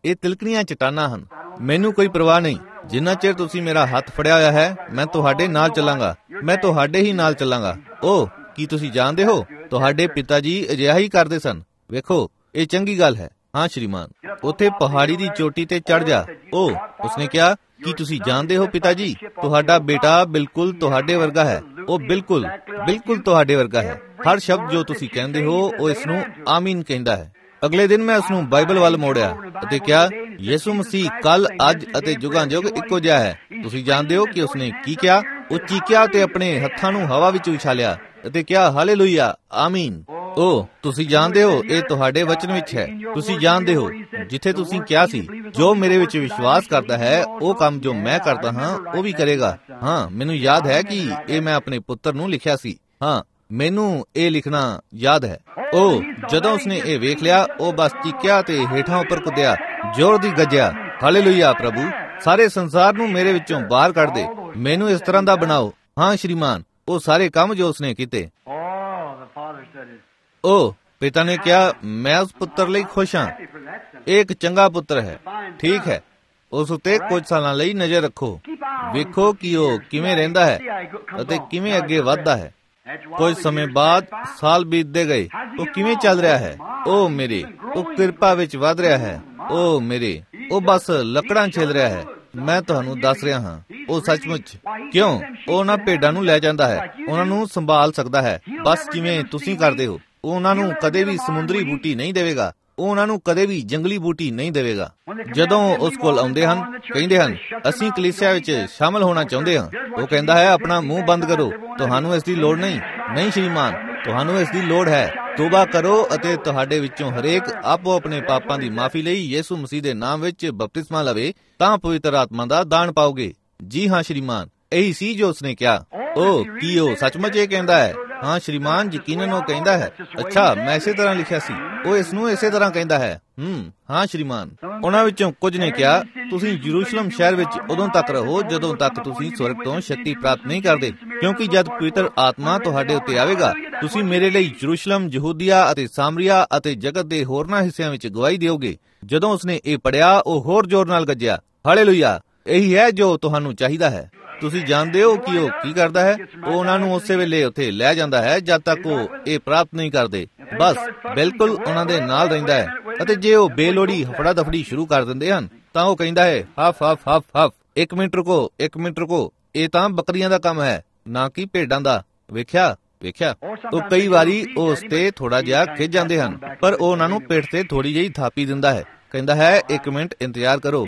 ਇਹ ਤਿਲਕਣੀਆਂ ਚਟਾਨਾਂ ਹਨ। ਮੈਨੂੰ ਕੋਈ ਪਰਵਾਹ ਨਹੀਂ। ਜਿੰਨਾ ਚਿਰ ਤੁਸੀਂ ਮੇਰਾ ਹੱਥ ਫੜਿਆ ਹੋਇਆ ਹੈ, ਮੈਂ ਤੁਹਾਡੇ ਨਾਲ ਚੱਲਾਂਗਾ। ਮੈਂ ਤੁਹਾਡੇ ਹੀ ਨਾਲ ਚੱਲਾਂਗਾ। ਓਹ, ਕੀ ਤੁਸੀਂ ਜਾਣਦੇ ਹੋ, ਤੁਹਾਡੇ ਪਿਤਾ ਜੀ ਅਜਿਹਾ ਹੀ ਕਰਦੇ ਸਨ। ਵੇਖੋ, ਇਹ ਚੰਗੀ ਗੱਲ ਹੈ। ਹਾਂ ਸ਼੍ਰੀਮਾਨ, ਉੱਥੇ ਪਹਾੜੀ ਦੀ ਚੋਟੀ ਤੇ ਚੜ ਜਾ। ਓਹ, ਉਸਨੇ ਕਿਹਾ, ਕੀ ਤੁਸੀਂ ਜਾਣਦੇ ਹੋ ਪਿਤਾ ਜੀ, ਤੁਹਾਡਾ ਬੇਟਾ ਬਿਲਕੁਲ ਤੁਹਾਡੇ ਵਰਗਾ ਹੈ। ਉਹ ਬਿਲਕੁਲ ਤੁਹਾਡੇ ਵਰਗਾ ਹੈ। ਹਰ ਸ਼ਬਦ ਜੋ ਤੁਸੀਂ ਕਹਿੰਦੇ ਹੋ, ਉਹ ਇਸ ਨੂੰ ਆਮੀਨ ਕਹਿੰਦਾ ਹੈ। ਅਗਲੇ ਦਿਨ ਮੈਂ ਉਸਨੂੰ ਬਾਈਬਲ ਵੱਲ ਮੋੜਿਆ ਅਤੇ ਕਿਹਾ, ਯਿਸੂ ਮਸੀਹ ਕੱਲ, ਅੱਜ ਅਤੇ ਜੁਗਾਂ ਜੁਗ ਇੱਕੋ ਜਿਹਾ ਹੈ। ਤੁਸੀਂ ਜਾਣਦੇ ਹੋ ਕਿ ਉਸਨੇ ਕੀ ਕਿਹਾ? ਉਹ ਚੀਕਿਆ ਤੇ ਆਪਣੇ ਹੱਥਾਂ ਨੂੰ ਹਵਾ ਵਿੱਚ ਉਛਾਲਿਆ ਅਤੇ ਕਿਹਾ, ਹਾਲੇਲੂਇਆ, ਆਮੀਨ। ਓਹ, ਤੁਸੀਂ ਜਾਣਦੇ ਹੋ, ਇਹ ਤੁਹਾਡੇ ਵਚਨ ਵਿੱਚ ਹੈ। ਤੁਸੀਂ ਜਾਣਦੇ ਹੋ, ਜਿੱਥੇ ਤੁਸੀਂ ਕਿਹਾ ਸੀ, ਜੋ ਮੇਰੇ ਵਿੱਚ ਵਿਸ਼ਵਾਸ ਕਰਦਾ ਹੈ, ਉਹ ਕੰਮ ਜੋ ਮੈਂ ਕਰਦਾ ਹਾਂ, ਉਹ ਵੀ ਕਰੇਗਾ। ਹਾਂ, ਮੈਨੂੰ ਯਾਦ ਹੈ ਕਿ ਇਹ ਮੈਂ ਆਪਣੇ ਪੁੱਤਰ ਨੂੰ ਲਿਖਿਆ ਸੀ। ਹਾਂ, ਮੈਨੂੰ ਇਹ ਲਿਖਣਾ ਯਾਦ ਹੈ। ਉਹ ਜਦੋਂ ਉਸਨੇ ਇਹ ਵੇਖ ਲਿਆ, ਉਹ ਬਸ ਚੀਕਿਆ ਤੇ ਹੇਠਾਂ ਉੱਪਰ ਕੁੱਦਿਆ, ਜ਼ੋਰ ਦੀ ਗੱਜਿਆ, ਹਾਲੇਲੂਇਆ ਪ੍ਰਭੂ, ਸਾਰੇ ਸੰਸਾਰ ਨੂੰ ਮੇਰੇ ਵਿੱਚੋਂ ਬਾਹਰ ਕੱਢ ਦੇ, ਮੈਨੂੰ ਇਸ ਤਰ੍ਹਾਂ ਦਾ ਬਣਾਓ। ਹਾਂ ਸ਼੍ਰੀਮਾਨ, ਉਹ ਸਾਰੇ ਕੰਮ ਜੋ ਉਸਨੇ ਕੀਤੇ। ਉਹ ਪਿਤਾ ਨੇ ਕਿਹਾ, ਮੈਂ ਉਸ ਪੁੱਤਰ ਲਈ ਖੁਸ਼ ਹਾਂ। ਇਹ ਇੱਕ ਚੰਗਾ ਪੁੱਤਰ ਹੈ। ਠੀਕ ਹੈ, ਉਸ ਉੱਤੇ ਕੁਝ ਸਾਲਾਂ ਲਈ ਨਜ਼ਰ ਰੱਖੋ। ਵੇਖੋ ਕਿ ਉਹ ਕਿਵੇਂ ਰਹਿੰਦਾ ਹੈ ਅਤੇ ਕਿਵੇਂ ਅੱਗੇ ਵੱਧਦਾ ਹੈ। ਕੁਝ ਸਮੇਂ ਬਾਅਦ ਸਾਲ ਬੀਤਦੇ ਗਏ। ਉਹ ਕਿਵੇਂ ਚੱਲ ਰਿਹਾ ਹੈ? ਉਹ ਮੇਰੇ, ਉਹ ਕਿਰਪਾ ਵਿੱਚ ਵੱਧ ਰਿਹਾ ਹੈ। ਉਹ ਮੇਰੇ, ਉਹ ਬਸ ਲੱਕੜਾਂ ਛਿਲ ਰਿਹਾ ਹੈ। ਮੈਂ ਤੁਹਾਨੂੰ ਦੱਸ ਰਿਹਾ ਹਾਂ, ਉਹ ਸੱਚਮੁੱਚ। ਕਿਉਂ? ਉਹ ਉਹਨਾਂ ਭੇਡਾਂ ਨੂੰ ਲੈ ਜਾਂਦਾ ਹੈ, ਉਹਨਾਂ ਨੂੰ ਸੰਭਾਲ ਸਕਦਾ ਹੈ, ਬਸ ਜਿਵੇਂ ਤੁਸੀਂ ਕਰਦੇ ਹੋ। ਉਹ ਉਹਨਾਂ ਨੂੰ ਕਦੇ ਵੀ ਸਮੁੰਦਰੀ ਬੂਟੀ ਨਹੀਂ ਦੇਵੇਗਾ। ਉਹ ਉਹਨਾਂ ਨੂੰ ਕਦੇ ਵੀ ਜੰਗਲੀ ਬੂਟੀ ਨਹੀਂ ਦੇਵੇਗਾ। ਜਦੋਂ ਉਸ ਕੋਲ ਆਉਂਦੇ ਹਨ, ਕਹਿੰਦੇ ਹਨ, ਅਸੀਂ ਕਲੀਸਿਆ ਵਿੱਚ ਸ਼ਾਮਲ ਹੋਣਾ ਚਾਹੁੰਦੇ ਹਾਂ। ਉਹ ਕਹਿੰਦਾ ਹੈ, ਆਪਣਾ ਮੂੰਹ ਬੰਦ ਕਰੋ, ਤੁਹਾਨੂੰ ਇਸ ਦੀ ਲੋੜ ਨਹੀਂ। ਨਹੀਂ ਸ਼੍ਰੀਮਾਨ, ਤੁਹਾਨੂੰ ਇਸ ਦੀ ਲੋੜ ਹੈ। ਤੋਬਾ ਕਰੋ ਅਤੇ ਤੁਹਾਡੇ ਵਿੱਚੋਂ ਹਰੇਕ ਆਪੋ ਆਪਣੇ ਪਾਪਾਂ ਦੀ ਮਾਫੀ ਲਈ ਯਿਸੂ ਮਸੀਹ ਦੇ ਨਾਮ ਵਿੱਚ ਬਪਤਿਸਮਾ ਲਵੇ, ਤਾਂ ਪਵਿੱਤਰ ਆਤਮਾ ਦਾ ਦਾਨ ਪਾਓਗੇ। ਜੀ ਹਾਂ ਸ਼੍ਰੀਮਾਨ, ਇਹੀ ਸੀ ਜੋ ਉਸਨੇ ਕਿਹਾ। ਉਹ ਕੀ ਉਹ ਸੱਚਮੁੱਚ ਇਹ ਕਹਿੰਦਾ ਹੈ? ਹਾਂ ਸ਼੍ਰੀਮਾਨ, ਯਕੀਨਨ ਉਹ ਕਹਿੰਦਾ ਹੈ। ਅੱਛਾ, ਮੈਂ ਇਸੇ ਤਰ੍ਹਾਂ ਲਿਖਿਆ ਸੀ। ਉਹ ਇਸ ਨੂੰ ਇਸੇ ਤਰ੍ਹਾਂ ਕਹਿੰਦਾ ਹੈ। ਹਾਂ ਸ਼੍ਰੀਮਾਨ। ਉਹਨਾਂ ਵਿੱਚੋਂ ਕੁਝ ਨੇ ਕਿਹਾ, ਤੁਸੀਂ ਯਰੂਸ਼ਲਮ ਸ਼ਹਿਰ ਵਿੱਚ ਉਦੋਂ ਤੱਕ ਰਹੋ ਜਦੋਂ ਤੱਕ ਤੁਸੀਂ ਸਵਰਗ ਤੋਂ ਸ਼ਕਤੀ ਪ੍ਰਾਪਤ ਨਹੀਂ ਕਰਦੇ, ਕਿਉਂਕਿ ਜਦ ਪਵਿੱਤਰ ਆਤਮਾ ਤੁਹਾਡੇ ਉੱਤੇ ਆਵੇਗਾ, ਤੁਸੀਂ ਮੇਰੇ ਲਈ ਯਰੂਸ਼ਲਮ, ਯਹੂਦੀਆ ਅਤੇ ਸਾਮਰੀਆ ਅਤੇ ਜਗਤ ਦੇ ਹੋਰਨਾਂ ਹਿੱਸਿਆਂ ਵਿੱਚ ਗਵਾਹੀ ਦਿਓਗੇ। ਜਦੋਂ ਉਸਨੇ ਇਹ ਪੜਿਆ, ਉਹ ਹੋਰ ਜ਼ੋਰ ਨਾਲ ਗੱਜਿਆ, ਹਾਲੇਲੂਇਆ, ਇਹੀ ਹੈ ਜੋ ਤੁਹਾਨੂੰ ਚਾਹੀਦਾ ਹੈ। ਤੁਸੀਂ ਜਾਣਦੇ ਹੋ ਕਿ ਉਹ ਕੀ ਕਰਦਾ ਹੈ? ਉਹ ਉਹਨਾਂ ਨੂੰ ਉਸੇ ਵੇਲੇ ਉੱਥੇ ਲੈ ਜਾਂਦਾ ਹੈ ਜਦ ਤੱਕ ਉਹ ਇਹ ਪ੍ਰਾਪਤ ਨਹੀਂ ਕਰਦੇ। ਬਸ ਬਿਲਕੁਲ ਉਹਨਾਂ ਦੇ ਨਾਲ ਰਹਿੰਦਾ ਹੈ। ਅਤੇ ਜੇ ਉਹ ਬੇਲੋੜੀ ਹਫੜਾ ਦਫੜੀ ਸ਼ੁਰੂ ਕਰ ਦਿੰਦੇ ਹਨ, ਤਾਂ ਉਹ ਕਹਿੰਦਾ ਹੈ, ਹਫ ਹਫ ਹਫ ਹਫ, 1 ਮਿੰਟ ਰੁਕੋ, 1 ਮਿੰਟ ਰੁਕੋ, ਇਹ ਤਾਂ ਬੱਕਰੀਆਂ ਦਾ ਕੰਮ ਹੈ, ਨਾ ਕਿ ਭੇਡਾਂ ਦਾ। ਵੇਖਿਆ। ਉਹ ਕਈ ਵਾਰੀ ਉਸ ਤੇ ਥੋੜਾ ਜਿਹਾ ਖਿੱਚ ਜਾਂਦੇ ਹਨ, ਪਰ ਉਹ ਉਹਨਾਂ ਨੂੰ ਪਿੱਠ ਤੇ ਥੋੜੀ ਜਿਹੀ ਥਾਪੀ ਦਿੰਦਾ ਹੈ, ਕਹਿੰਦਾ ਹੈ, 1 ਮਿੰਟ ਇੰਤਜ਼ਾਰ ਕਰੋ,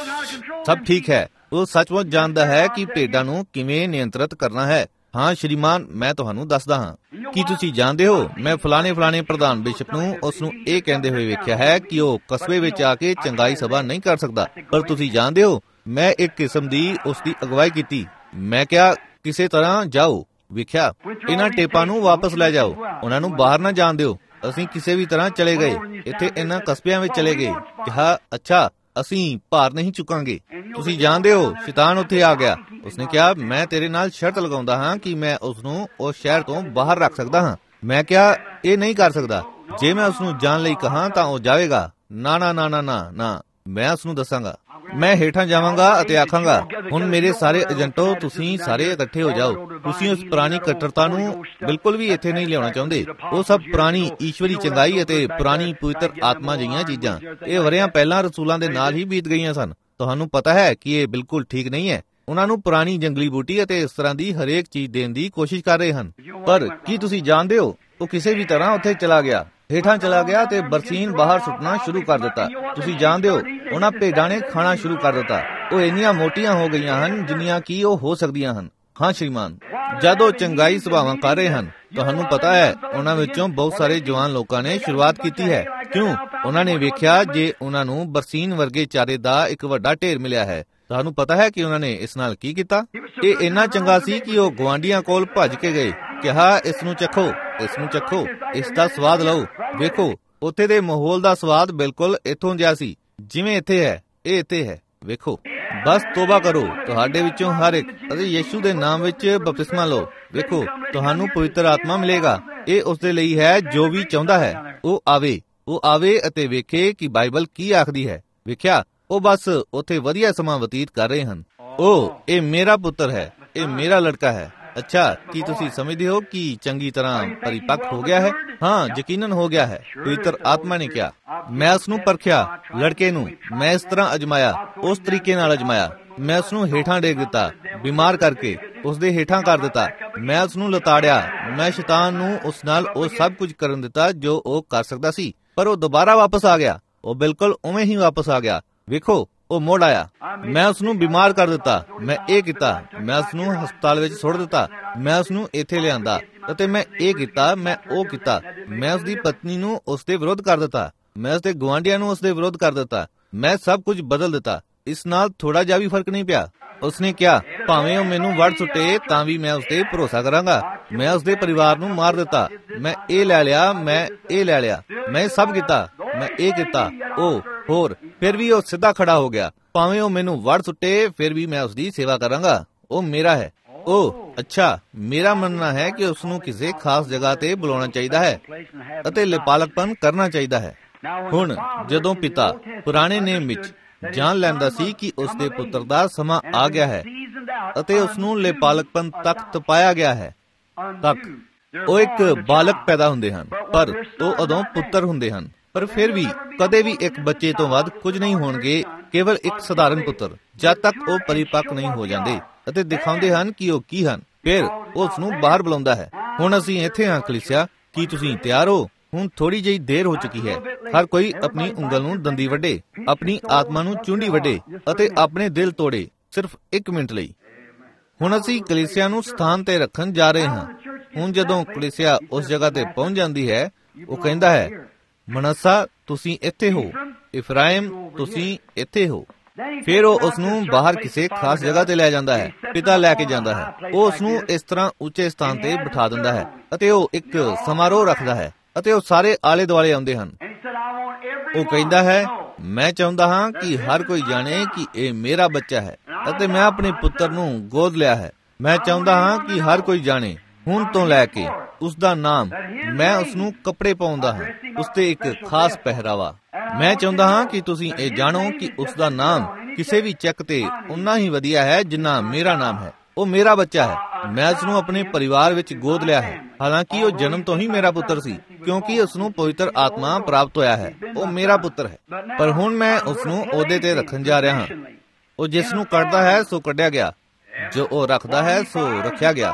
ਸਭ ਠੀਕ ਹੈ। ਉਹ ਸੱਚਮੁੱਚ ਜਾਣਦਾ ਹੈ ਕਿ ਭੇਡਾਂ ਨੂੰ ਕਿਵੇਂ ਨਿਯੰਤਰਿਤ ਕਰਨਾ ਹੈ। ਹਾਂ ਸ਼੍ਰੀਮਾਨ, ਮੈਂ ਤੁਹਾਨੂੰ ਦੱਸਦਾ ਹਾਂ। ਕੀ ਤੁਸੀਂ ਜਾਣਦੇ ਹੋ, ਮੈਂ ਫਲਾਣੇ ਪ੍ਰਧਾਨ ਬਿਸ਼ਪ ਨੂੰ ਉਸ ਨੂੰ ਇਹ ਕਹਿੰਦੇ ਹੋਏ ਵੇਖਿਆ ਹੈ ਕਿ ਉਹ ਕਸਬੇ ਵਿੱਚ ਆ ਕੇ ਚੰਗਾਈ ਸਭਾ ਨਹੀਂ ਕਰ ਸਕਦਾ। ਪਰ ਤੁਸੀਂ ਜਾਣਦੇ ਹੋ, ਮੈਂ ਇੱਕ ਕਿਸਮ ਦੀ ਉਸ ਦੀ ਅਗਵਾਈ ਕੀਤੀ। ਮੈਂ ਕਿਹਾ, ਕਿਸੇ ਤਰ੍ਹਾਂ ਜਾਓ। ਵੇਖਿਆ, ਇਹਨਾਂ ਟੇਪਾਂ ਨੂੰ ਵਾਪਸ ਲੈ ਜਾਓ, ਉਹਨਾਂ ਨੂੰ ਬਾਹਰ ਨਾ ਜਾਣ ਦਿਓ। ਅਸੀਂ ਕਿਸੇ ਵੀ ਤਰ੍ਹਾਂ ਚਲੇ ਗਏ, ਇੱਥੇ ਇਹਨਾਂ ਕਸਬਿਆਂ ਵਿੱਚ ਚਲੇ ਗਏ। ਕਿਹਾ, ਅੱਛਾ, ਅਸੀਂ ਭਾਰ ਨਹੀਂ ਚੁੱਕਾਂਗੇ। ਤੁਸੀਂ ਜਾਣਦੇ ਹੋ, ਸ਼ੈਤਾਨ ਉੱਥੇ ਆ ਗਿਆ। ਉਸਨੇ ਕਿਹਾ, ਮੈਂ ਤੇਰੇ ਨਾਲ ਸ਼ਰਤ ਲਗਾਉਂਦਾ ਹਾਂ ਕਿ ਮੈਂ ਉਸ ਨੂੰ ਉਸ ਸ਼ਹਿਰ ਤੋਂ ਬਾਹਰ ਰੱਖ ਸਕਦਾ ਹਾਂ। ਮੈਂ ਕਿਹਾ, ਇਹ ਨਹੀਂ ਕਰ ਸਕਦਾ। ਜੇ ਮੈਂ ਉਸ ਨੂੰ ਜਾਣ ਲਈ ਕਹਾਂ ਤਾਂ ਉਹ ਜਾਵੇਗਾ। ਨਾ ਨਾ ਨਾ ਨਾ ਨਾ ਨਾ, ਮੈਂ ਉਸ ਨੂੰ ਦੱਸਾਂਗਾ। ਮੈਂ ਹੇਠਾਂ ਜਾਵਾਂਗਾ ਅਤੇ ਆਖਾਂਗਾ, ਹੁਣ ਮੇਰੇ ਸਾਰੇ ਏਜੰਟੋ, ਤੁਸੀਂ ਸਾਰੇ ਇਕੱਠੇ ਹੋ ਜਾਓ। ਤੁਸੀਂ ਉਸ ਪੁਰਾਣੀ ਕੱਟੜਤਾ ਨੂੰ ਬਿਲਕੁਲ ਵੀ ਇੱਥੇ ਨਹੀਂ ਲਿਆਉਣਾ ਚਾਹੁੰਦੇ। ਉਹ ਸਭ ਪੁਰਾਣੀ ਈਸ਼ਵਰੀ ਚੰਗਾਈ ਅਤੇ ਪੁਰਾਣੀ ਪਵਿੱਤਰ ਆਤਮਾ ਜਿਹੀਆਂ ਚੀਜ਼ਾਂ, ਇਹ ਵਰ੍ਹਿਆਂ ਪਹਿਲਾਂ ਰਸੂਲਾਂ ਦੇ ਨਾਲ ਹੀ ਬੀਤ ਗਈਆਂ ਸਨ। ਤੁਹਾਨੂੰ ਪਤਾ ਹੈ ਕਿ ਇਹ ਬਿਲਕੁਲ ਠੀਕ ਨਹੀਂ ਹੈ। ਉਹਨਾਂ ਨੂੰ ਪੁਰਾਣੀ ਜੰਗਲੀ ਬੂਟੀ ਅਤੇ ਇਸ ਤਰ੍ਹਾਂ ਦੀ ਹਰੇਕ ਚੀਜ਼ ਦੇਣ ਦੀ ਕੋਸ਼ਿਸ਼ ਕਰ ਰਹੇ ਹਨ। ਪਰ ਕੀ ਤੁਸੀਂ ਜਾਣਦੇ ਹੋ, ਉਹ ਕਿਸੇ ਵੀ ਤਰ੍ਹਾਂ ਉੱਥੇ ਚਲਾ ਗਿਆ, ਹੇਠਾਂ ਚਲਾ ਗਿਆ ਤੇ ਬਰਸੀਨ ਬਾਹਰ ਸੁੱਟਣਾ ਸ਼ੁਰੂ ਕਰ ਦਿੱਤਾ। ਤੁਸੀਂ ਜਾਣਦੇ ਹੋ, ਉਹਨਾਂ ਭੇਡਾਂ ਨੇ ਖਾਣਾ ਸ਼ੁਰੂ ਕਰ ਦਿੱਤਾ। ਉਹ ਇੰਨੀਆਂ ਮੋਟੀਆਂ ਹੋ ਗਈਆਂ ਹਨ ਜਿੰਨੀਆਂ ਕਿ ਉਹ ਹੋ ਸਕਦੀਆਂ ਹਨ। ਹਾਂ ਸ਼੍ਰੀਮਾਨ, ਜਦ ਉਹ ਚੰਗਾਈ ਸੁਭਾਵਾਂ ਕਰ ਰਹੇ ਹਨ, ਤੁਹਾਨੂੰ ਪਤਾ ਹੈ, ਉਹਨਾਂ ਵਿੱਚੋਂ ਬਹੁਤ ਸਾਰੇ ਜਵਾਨ ਲੋਕਾਂ ਨੇ ਸ਼ੁਰੂਆਤ ਕੀਤੀ ਹੈ। ਕਿਉਂ? ਉਹਨਾਂ ਨੇ ਵੇਖਿਆ ਜੇ ਉਹਨਾਂ ਨੂੰ ਬਰਸੀਨ ਵਰਗੇ ਚਾਰੇ ਦਾ ਇੱਕ ਵੱਡਾ ਢੇਰ ਮਿਲਿਆ ਹੈ। ਤੁਹਾਨੂੰ ਪਤਾ ਹੈ ਕਿ ਉਹਨਾਂ ਨੇ ਇਸ ਨਾਲ ਕੀ ਕੀਤਾ? ਇਹ ਇੰਨਾ ਚੰਗਾ ਸੀ ਕਿ ਉਹ ਗੁਆਂਢੀਆਂ ਕੋਲ ਭੱਜ ਕੇ ਗਏ, ਕਿਹਾ, ਇਸ ਨੂੰ ਚੱਖੋ, ਇਸ ਨੂੰ ਚੱਖੋ, ਇਸ ਦਾ ਸਵਾਦ ਲਓ। ਵੇਖੋ, ਉੱਥੇ ਦੇ ਮਾਹੌਲ ਦਾ ਸਵਾਦ ਬਿਲਕੁਲ ਇੱਥੋਂ ਜਿਹਾ ਸੀ ਜਿਵੇਂ ਇੱਥੇ ਹੈ। ਇਹ ਇੱਥੇ ਹੈ। ਵੇਖੋ, ਬਸ ਤੋਬਾ ਕਰੋ, ਤੁਹਾਡੇ ਵਿੱਚੋਂ ਹਰ ਇੱਕ, ਅਤੇ ਯਿਸੂ ਦੇ ਨਾਮ ਵਿੱਚ ਬਪਤਿਸਮਾ ਲਓ। ਵੇਖੋ, ਤੁਹਾਨੂੰ ਪਵਿੱਤਰ ਆਤਮਾ ਮਿਲੇਗਾ। ਇਹ ਉਸ ਦੇ ਲਈ ਹੈ ਜੋ ਵੀ ਚਾਹੁੰਦਾ ਹੈ। ਉਹ ਆਵੇ ਅਤੇ ਵੇਖੇ ਕਿ ਬਾਈਬਲ ਕੀ ਆਖਦੀ ਹੈ। ਵੇਖਿਆ, ਉਹ ਬਸ ਉੱਥੇ ਵਧੀਆ ਸਮਾਂ ਬਤੀਤ ਕਰ ਰਹੇ ਹਨ। ਉਹ ਇਹ ਮੇਰਾ ਪੁੱਤਰ ਹੈ, ਇਹ ਮੇਰਾ ਲੜਕਾ ਹੈ। ਅੱਛਾ, ਕੀ ਤੁਸੀਂ ਸਮਝਦੇ ਹੋ ਕਿ ਚੰਗੀ ਤਰ੍ਹਾਂ ਪਰਿਪੱਕ ਹੋ ਗਿਆ ਹੈ? ਹਾਂ, ਯਕੀਨਨ ਹੋ ਗਿਆ ਹੈ। ਪਵਿੱਤਰ ਆਤਮਾ ਨੇ ਕਿਹਾ, ਮੈਂ ਉਸ ਨੂੰ ਪਰਖਿਆ, ਲੜਕੇ ਨੂੰ ਮੈਂ ਇਸ ਤਰ੍ਹਾਂ ਅਜਮਾਇਆ, ਉਸ ਤਰੀਕੇ ਨਾਲ ਅਜਮਾਇਆ। ਮੈਂ ਉਸ ਨੂੰ ਹੇਠਾਂ ਡੇਗ ਦਿੱਤਾ, ਬਿਮਾਰ ਕਰਕੇ ਉਸ ਦੇ ਹੇਠਾਂ ਕਰ ਦਿੱਤਾ। ਮੈਂ ਉਸ ਨੂੰ ਲਤਾੜਿਆ। ਮੈਂ ਸ਼ੈਤਾਨ ਨੂੰ ਉਸ ਨਾਲ ਉਹ ਸਭ ਕੁਝ ਕਰਨ ਦਿੱਤਾ ਜੋ ਉਹ ਕਰ ਸਕਦਾ ਸੀ, ਪਰ ਉਹ ਦੁਬਾਰਾ ਵਾਪਸ ਆ ਗਿਆ। ਉਹ ਬਿਲਕੁਲ ਉਵੇਂ ਹੀ ਵਾਪਸ ਆ ਗਿਆ। ਵੇਖੋ, ਉਹ ਮੁੜ ਆਇਆ। ਮੈਂ ਉਸ ਨੂੰ ਬਿਮਾਰ ਕਰ ਦਿੱਤਾ, ਮੈਂ ਇਹ ਕੀਤਾ। ਮੈਂ ਉਸ ਨੂੰ ਹਸਪਤਾਲ ਵਿੱਚ ਸੁੱਟ ਦਿੱਤਾ, ਮੈਂ ਉਸ ਨੂੰ ਇੱਥੇ ਲਿਆਂਦਾ, ਅਤੇ ਮੈਂ ਇਹ ਕੀਤਾ, ਮੈਂ ਉਹ ਕੀਤਾ। ਮੈਂ ਉਸ ਦੀ ਪਤਨੀ ਨੂੰ ਉਸ ਦੇ ਵਿਰੁੱਧ ਕਰ ਦਿੱਤਾ, ਮੈਂ ਉਸ ਦੇ ਗੁਆਂਢੀਆਂ ਨੂੰ ਉਸ ਦੇ ਵਿਰੁੱਧ ਕਰ ਦਿੱਤਾ। ਮੈਂ ਸਭ ਕੁਝ ਬਦਲ ਦਿੱਤਾ। ਇਸ ਨਾਲ ਥੋੜਾ ਜਿਹਾ ਵੀ ਫਰਕ ਨਹੀਂ ਪਿਆ। ਉਸਨੇ ਕਿਹਾ, ਭਾਵੇਂ ਉਹ ਮੈਨੂੰ ਵੜ ਸੁੱਟੇ ਤਾਂ ਵੀ ਮੈਂ ਉਸ ਤੇ ਭਰੋਸਾ ਕਰਾਂਗਾ। ਮੈਂ ਉਸ ਦੇ ਪਰਿਵਾਰ ਨੂੰ ਮਾਰ ਦਿੱਤਾ, ਮੈਂ ਇਹ ਲੈ ਲਿਆ, ਮੈਂ ਇਹ ਲੈ ਲਿਆ, ਮੈਂ ਇਹ ਸਭ ਕੀਤਾ, ਮੈਂ ਇਹ ਕੀਤਾ। ਉਹ ਹੋਰ ਫਿਰ ਵੀ ਉਹ ਸਿੱਧਾ ਖੜਾ ਹੋ ਗਿਆ। ਭਾਵੇਂ ਉਹ ਮੈਨੂੰ ਵੜ ਸੁੱਟੇ, ਫਿਰ ਵੀ ਮੈਂ ਉਸ ਦੀ ਸੇਵਾ ਕਰਾਂਗਾ। ਉਹ ਮੇਰਾ ਹੈ। ਉਹ ਅੱਛਾ, ਮੇਰਾ ਮੰਨਣਾ ਹੈ ਕਿ ਉਸ ਨੂੰ ਕਿਸੇ ਖਾਸ ਜਗ੍ਹਾ ਤੇ ਬੁਲਾਉਣਾ ਚਾਹੀਦਾ ਹੈ ਅਤੇ ਲਿਪਾਲਕਪਨ ਕਰਨਾ ਚਾਹੀਦਾ ਹੈ। ਹੁਣ ਜਦੋਂ ਪਿਤਾ ਪੁਰਾਣੇ ਨੇਮ ਵਿੱਚ ਜਾਣ ਲੈਂਦਾ ਸੀ ਕਿ ਉਸ ਦੇ ਪੁੱਤਰ ਦਾ ਸਮਾਂ ਆ ਗਿਆ ਹੈ ਅਤੇ ਉਸ ਨੂੰ ਲਿਪਾਲਕਪਨ ਤੱਕ ਤਪਾਇਆ ਗਿਆ ਹੈ, ਤੱਕ ਉਹ ਇੱਕ ਬਾਲਕ ਪੈਦਾ ਹੁੰਦੇ ਹਨ, ਪਰ ਉਹ ਉਦੋਂ ਪੁੱਤਰ ਹੁੰਦੇ ਹਨ। ਪਰ ਫਿਰ ਵੀ ਕਦੇ ਵੀ ਇੱਕ ਬੱਚੇ ਤੋਂ ਵੱਧ ਕੁਝ ਨਹੀਂ ਹੋਣਗੇ, ਕੇਵਲ ਇੱਕ ਸਧਾਰਨ ਪੁੱਤਰ, ਜਦ ਤੱਕ ਉਹ ਪਰਿਪੱਕ ਨਹੀਂ ਹੋ ਜਾਂਦੇ ਅਤੇ ਦਿਖਾਉਂਦੇ ਹਨ ਕਿ ਉਹ ਕੀ ਹਨ। ਫਿਰ ਉਸ ਨੂੰ ਬਾਹਰ ਬੁਲਾਉਂਦਾ ਹੈ। ਹੁਣ ਅਸੀਂ ਇੱਥੇ ਹਾਂ ਕਲੀਸਿਆ, ਕੀ ਤੁਸੀਂ ਤਿਆਰ ਹੋ? ਹੁਣ ਥੋੜੀ ਜਿਹੀ ਦੇਰ ਹੋ ਚੁੱਕੀ ਹੈ। ਹਰ ਕੋਈ ਆਪਣੀ ਉਂਗਲ ਨੂੰ ਦੰਦੀ ਵੱਢੇ, ਆਪਣੀ ਆਤਮਾ ਨੂੰ ਚੁੰਡੀ ਵੱਢੇ ਅਤੇ ਆਪਣੇ ਦਿਲ ਤੋੜੇ, ਸਿਰਫ 1 ਮਿੰਟ ਲਈ। ਹੁਣ ਅਸੀਂ ਕਲੀਸਿਆ ਨੂੰ ਸਥਾਨ ਤੇ ਰੱਖਣ ਜਾ ਰਹੇ ਹਾਂ। ਹੁਣ ਜਦੋਂ ਕਲੀਸਿਆ ਉਸ ਜਗ੍ਹਾ ਤੇ ਪਹੁੰਚ ਜਾਂਦੀ ਹੈ, ਉਹ ਕਹਿੰਦਾ ਹੈ, ਮਨੱਸਾ ਤੁਸੀਂ ਇੱਥੇ ਹੋ, ਇਫਰਾਇਮ ਤੁਸੀਂ ਇੱਥੇ ਹੋ। ਫਿਰ ਉਹ ਉਸ ਨੂੰ ਬਾਹਰ ਕਿਸੇ ਖਾਸ ਜਗ੍ਹਾ ਤੇ ਲੈ ਜਾਂਦਾ ਹੈ। ਪਿਤਾ ਲੈ ਕੇ ਜਾਂਦਾ ਹੈ। ਉਹ ਉਸ ਨੂੰ ਇਸ ਤਰ੍ਹਾਂ ਉੱਚੇ ਸਥਾਨ ਤੇ ਬਿਠਾ ਦਿੰਦਾ ਹੈ ਅਤੇ ਉਹ ਇੱਕ ਸਮਾਰੋਹ ਰੱਖਦਾ ਹੈ ਅਤੇ ਉਹ ਸਾਰੇ ਆਲੇ ਦੁਆਲੇ ਆਉਂਦੇ ਹਨ। ਉਹ ਕਹਿੰਦਾ ਹੈ, ਮੈਂ ਚਾਹੁੰਦਾ ਹਾਂ ਕਿ ਹਰ ਕੋਈ ਜਾਣੇ ਕਿ ਇਹ ਮੇਰਾ ਬੱਚਾ ਹੈ ਅਤੇ ਮੈਂ ਆਪਣੇ ਪੁੱਤਰ ਨੂੰ ਗੋਦ ਲਿਆ ਹੈ। ਮੈਂ ਚਾਹੁੰਦਾ ਹਾਂ ਕਿ ਹਰ ਕੋਈ ਜਾਣੇ, ਹੁਣ ਤੋਂ ਲੈ ਕੇ ਉਸ ਦਾ ਨਾਮ, ਮੈਂ ਉਸ ਨੂੰ ਕੱਪੜੇ ਪਾਉਂਦਾ ਹਾਂ, ਉਸ ਤੇ ਇੱਕ ਖਾਸ ਪਹਿਰਾਵਾ। ਮੈਂ ਚਾਹੁੰਦਾ ਹਾਂ ਕਿ ਤੁਸੀਂ ਇਹ ਜਾਣੋ ਕਿ ਉਸ ਦਾ ਨਾਮ ਕਿਸੇ ਵੀ ਚੈੱਕ ਤੇ ਉਨਾ ਹੀ ਵਧੀਆ ਹੈ ਜਿੰਨਾ ਮੇਰਾ ਨਾਮ ਹੈ। ਉਹ ਮੇਰਾ ਬੱਚਾ ਹੈ। ਮੈਂ ਉਸ ਨੂੰ ਆਪਣੇ ਪਰਿਵਾਰ ਵਿੱਚ ਗੋਦ ਲਿਆ ਹੈ। ਹਾਲਾਂਕਿ ਉਹ ਜਨਮ ਤੋਂ ਹੀ ਮੇਰਾ ਪੁੱਤਰ ਸੀ, ਕਿਉਂਕਿ ਉਸ ਨੂੰ ਪਵਿੱਤਰ ਆਤਮਾ ਪ੍ਰਾਪਤ ਹੋਇਆ ਹੈ। ਉਹ ਮੇਰਾ ਪੁੱਤਰ ਹੈ। ਪਰ ਹੁਣ ਮੈਂ ਉਸ ਨੂੰ ਅਹੁਦੇ ਤੇ ਰੱਖਣ ਜਾ ਰਿਹਾ ਹਾਂ। ਉਹ ਜਿਸ ਨੂੰ ਕੱਢਦਾ ਹੈ ਸੋ ਕੱਢਿਆ ਗਿਆ, ਜੋ ਉਹ ਰੱਖਦਾ ਹੈ ਸੋ ਰੱਖਿਆ ਗਿਆ।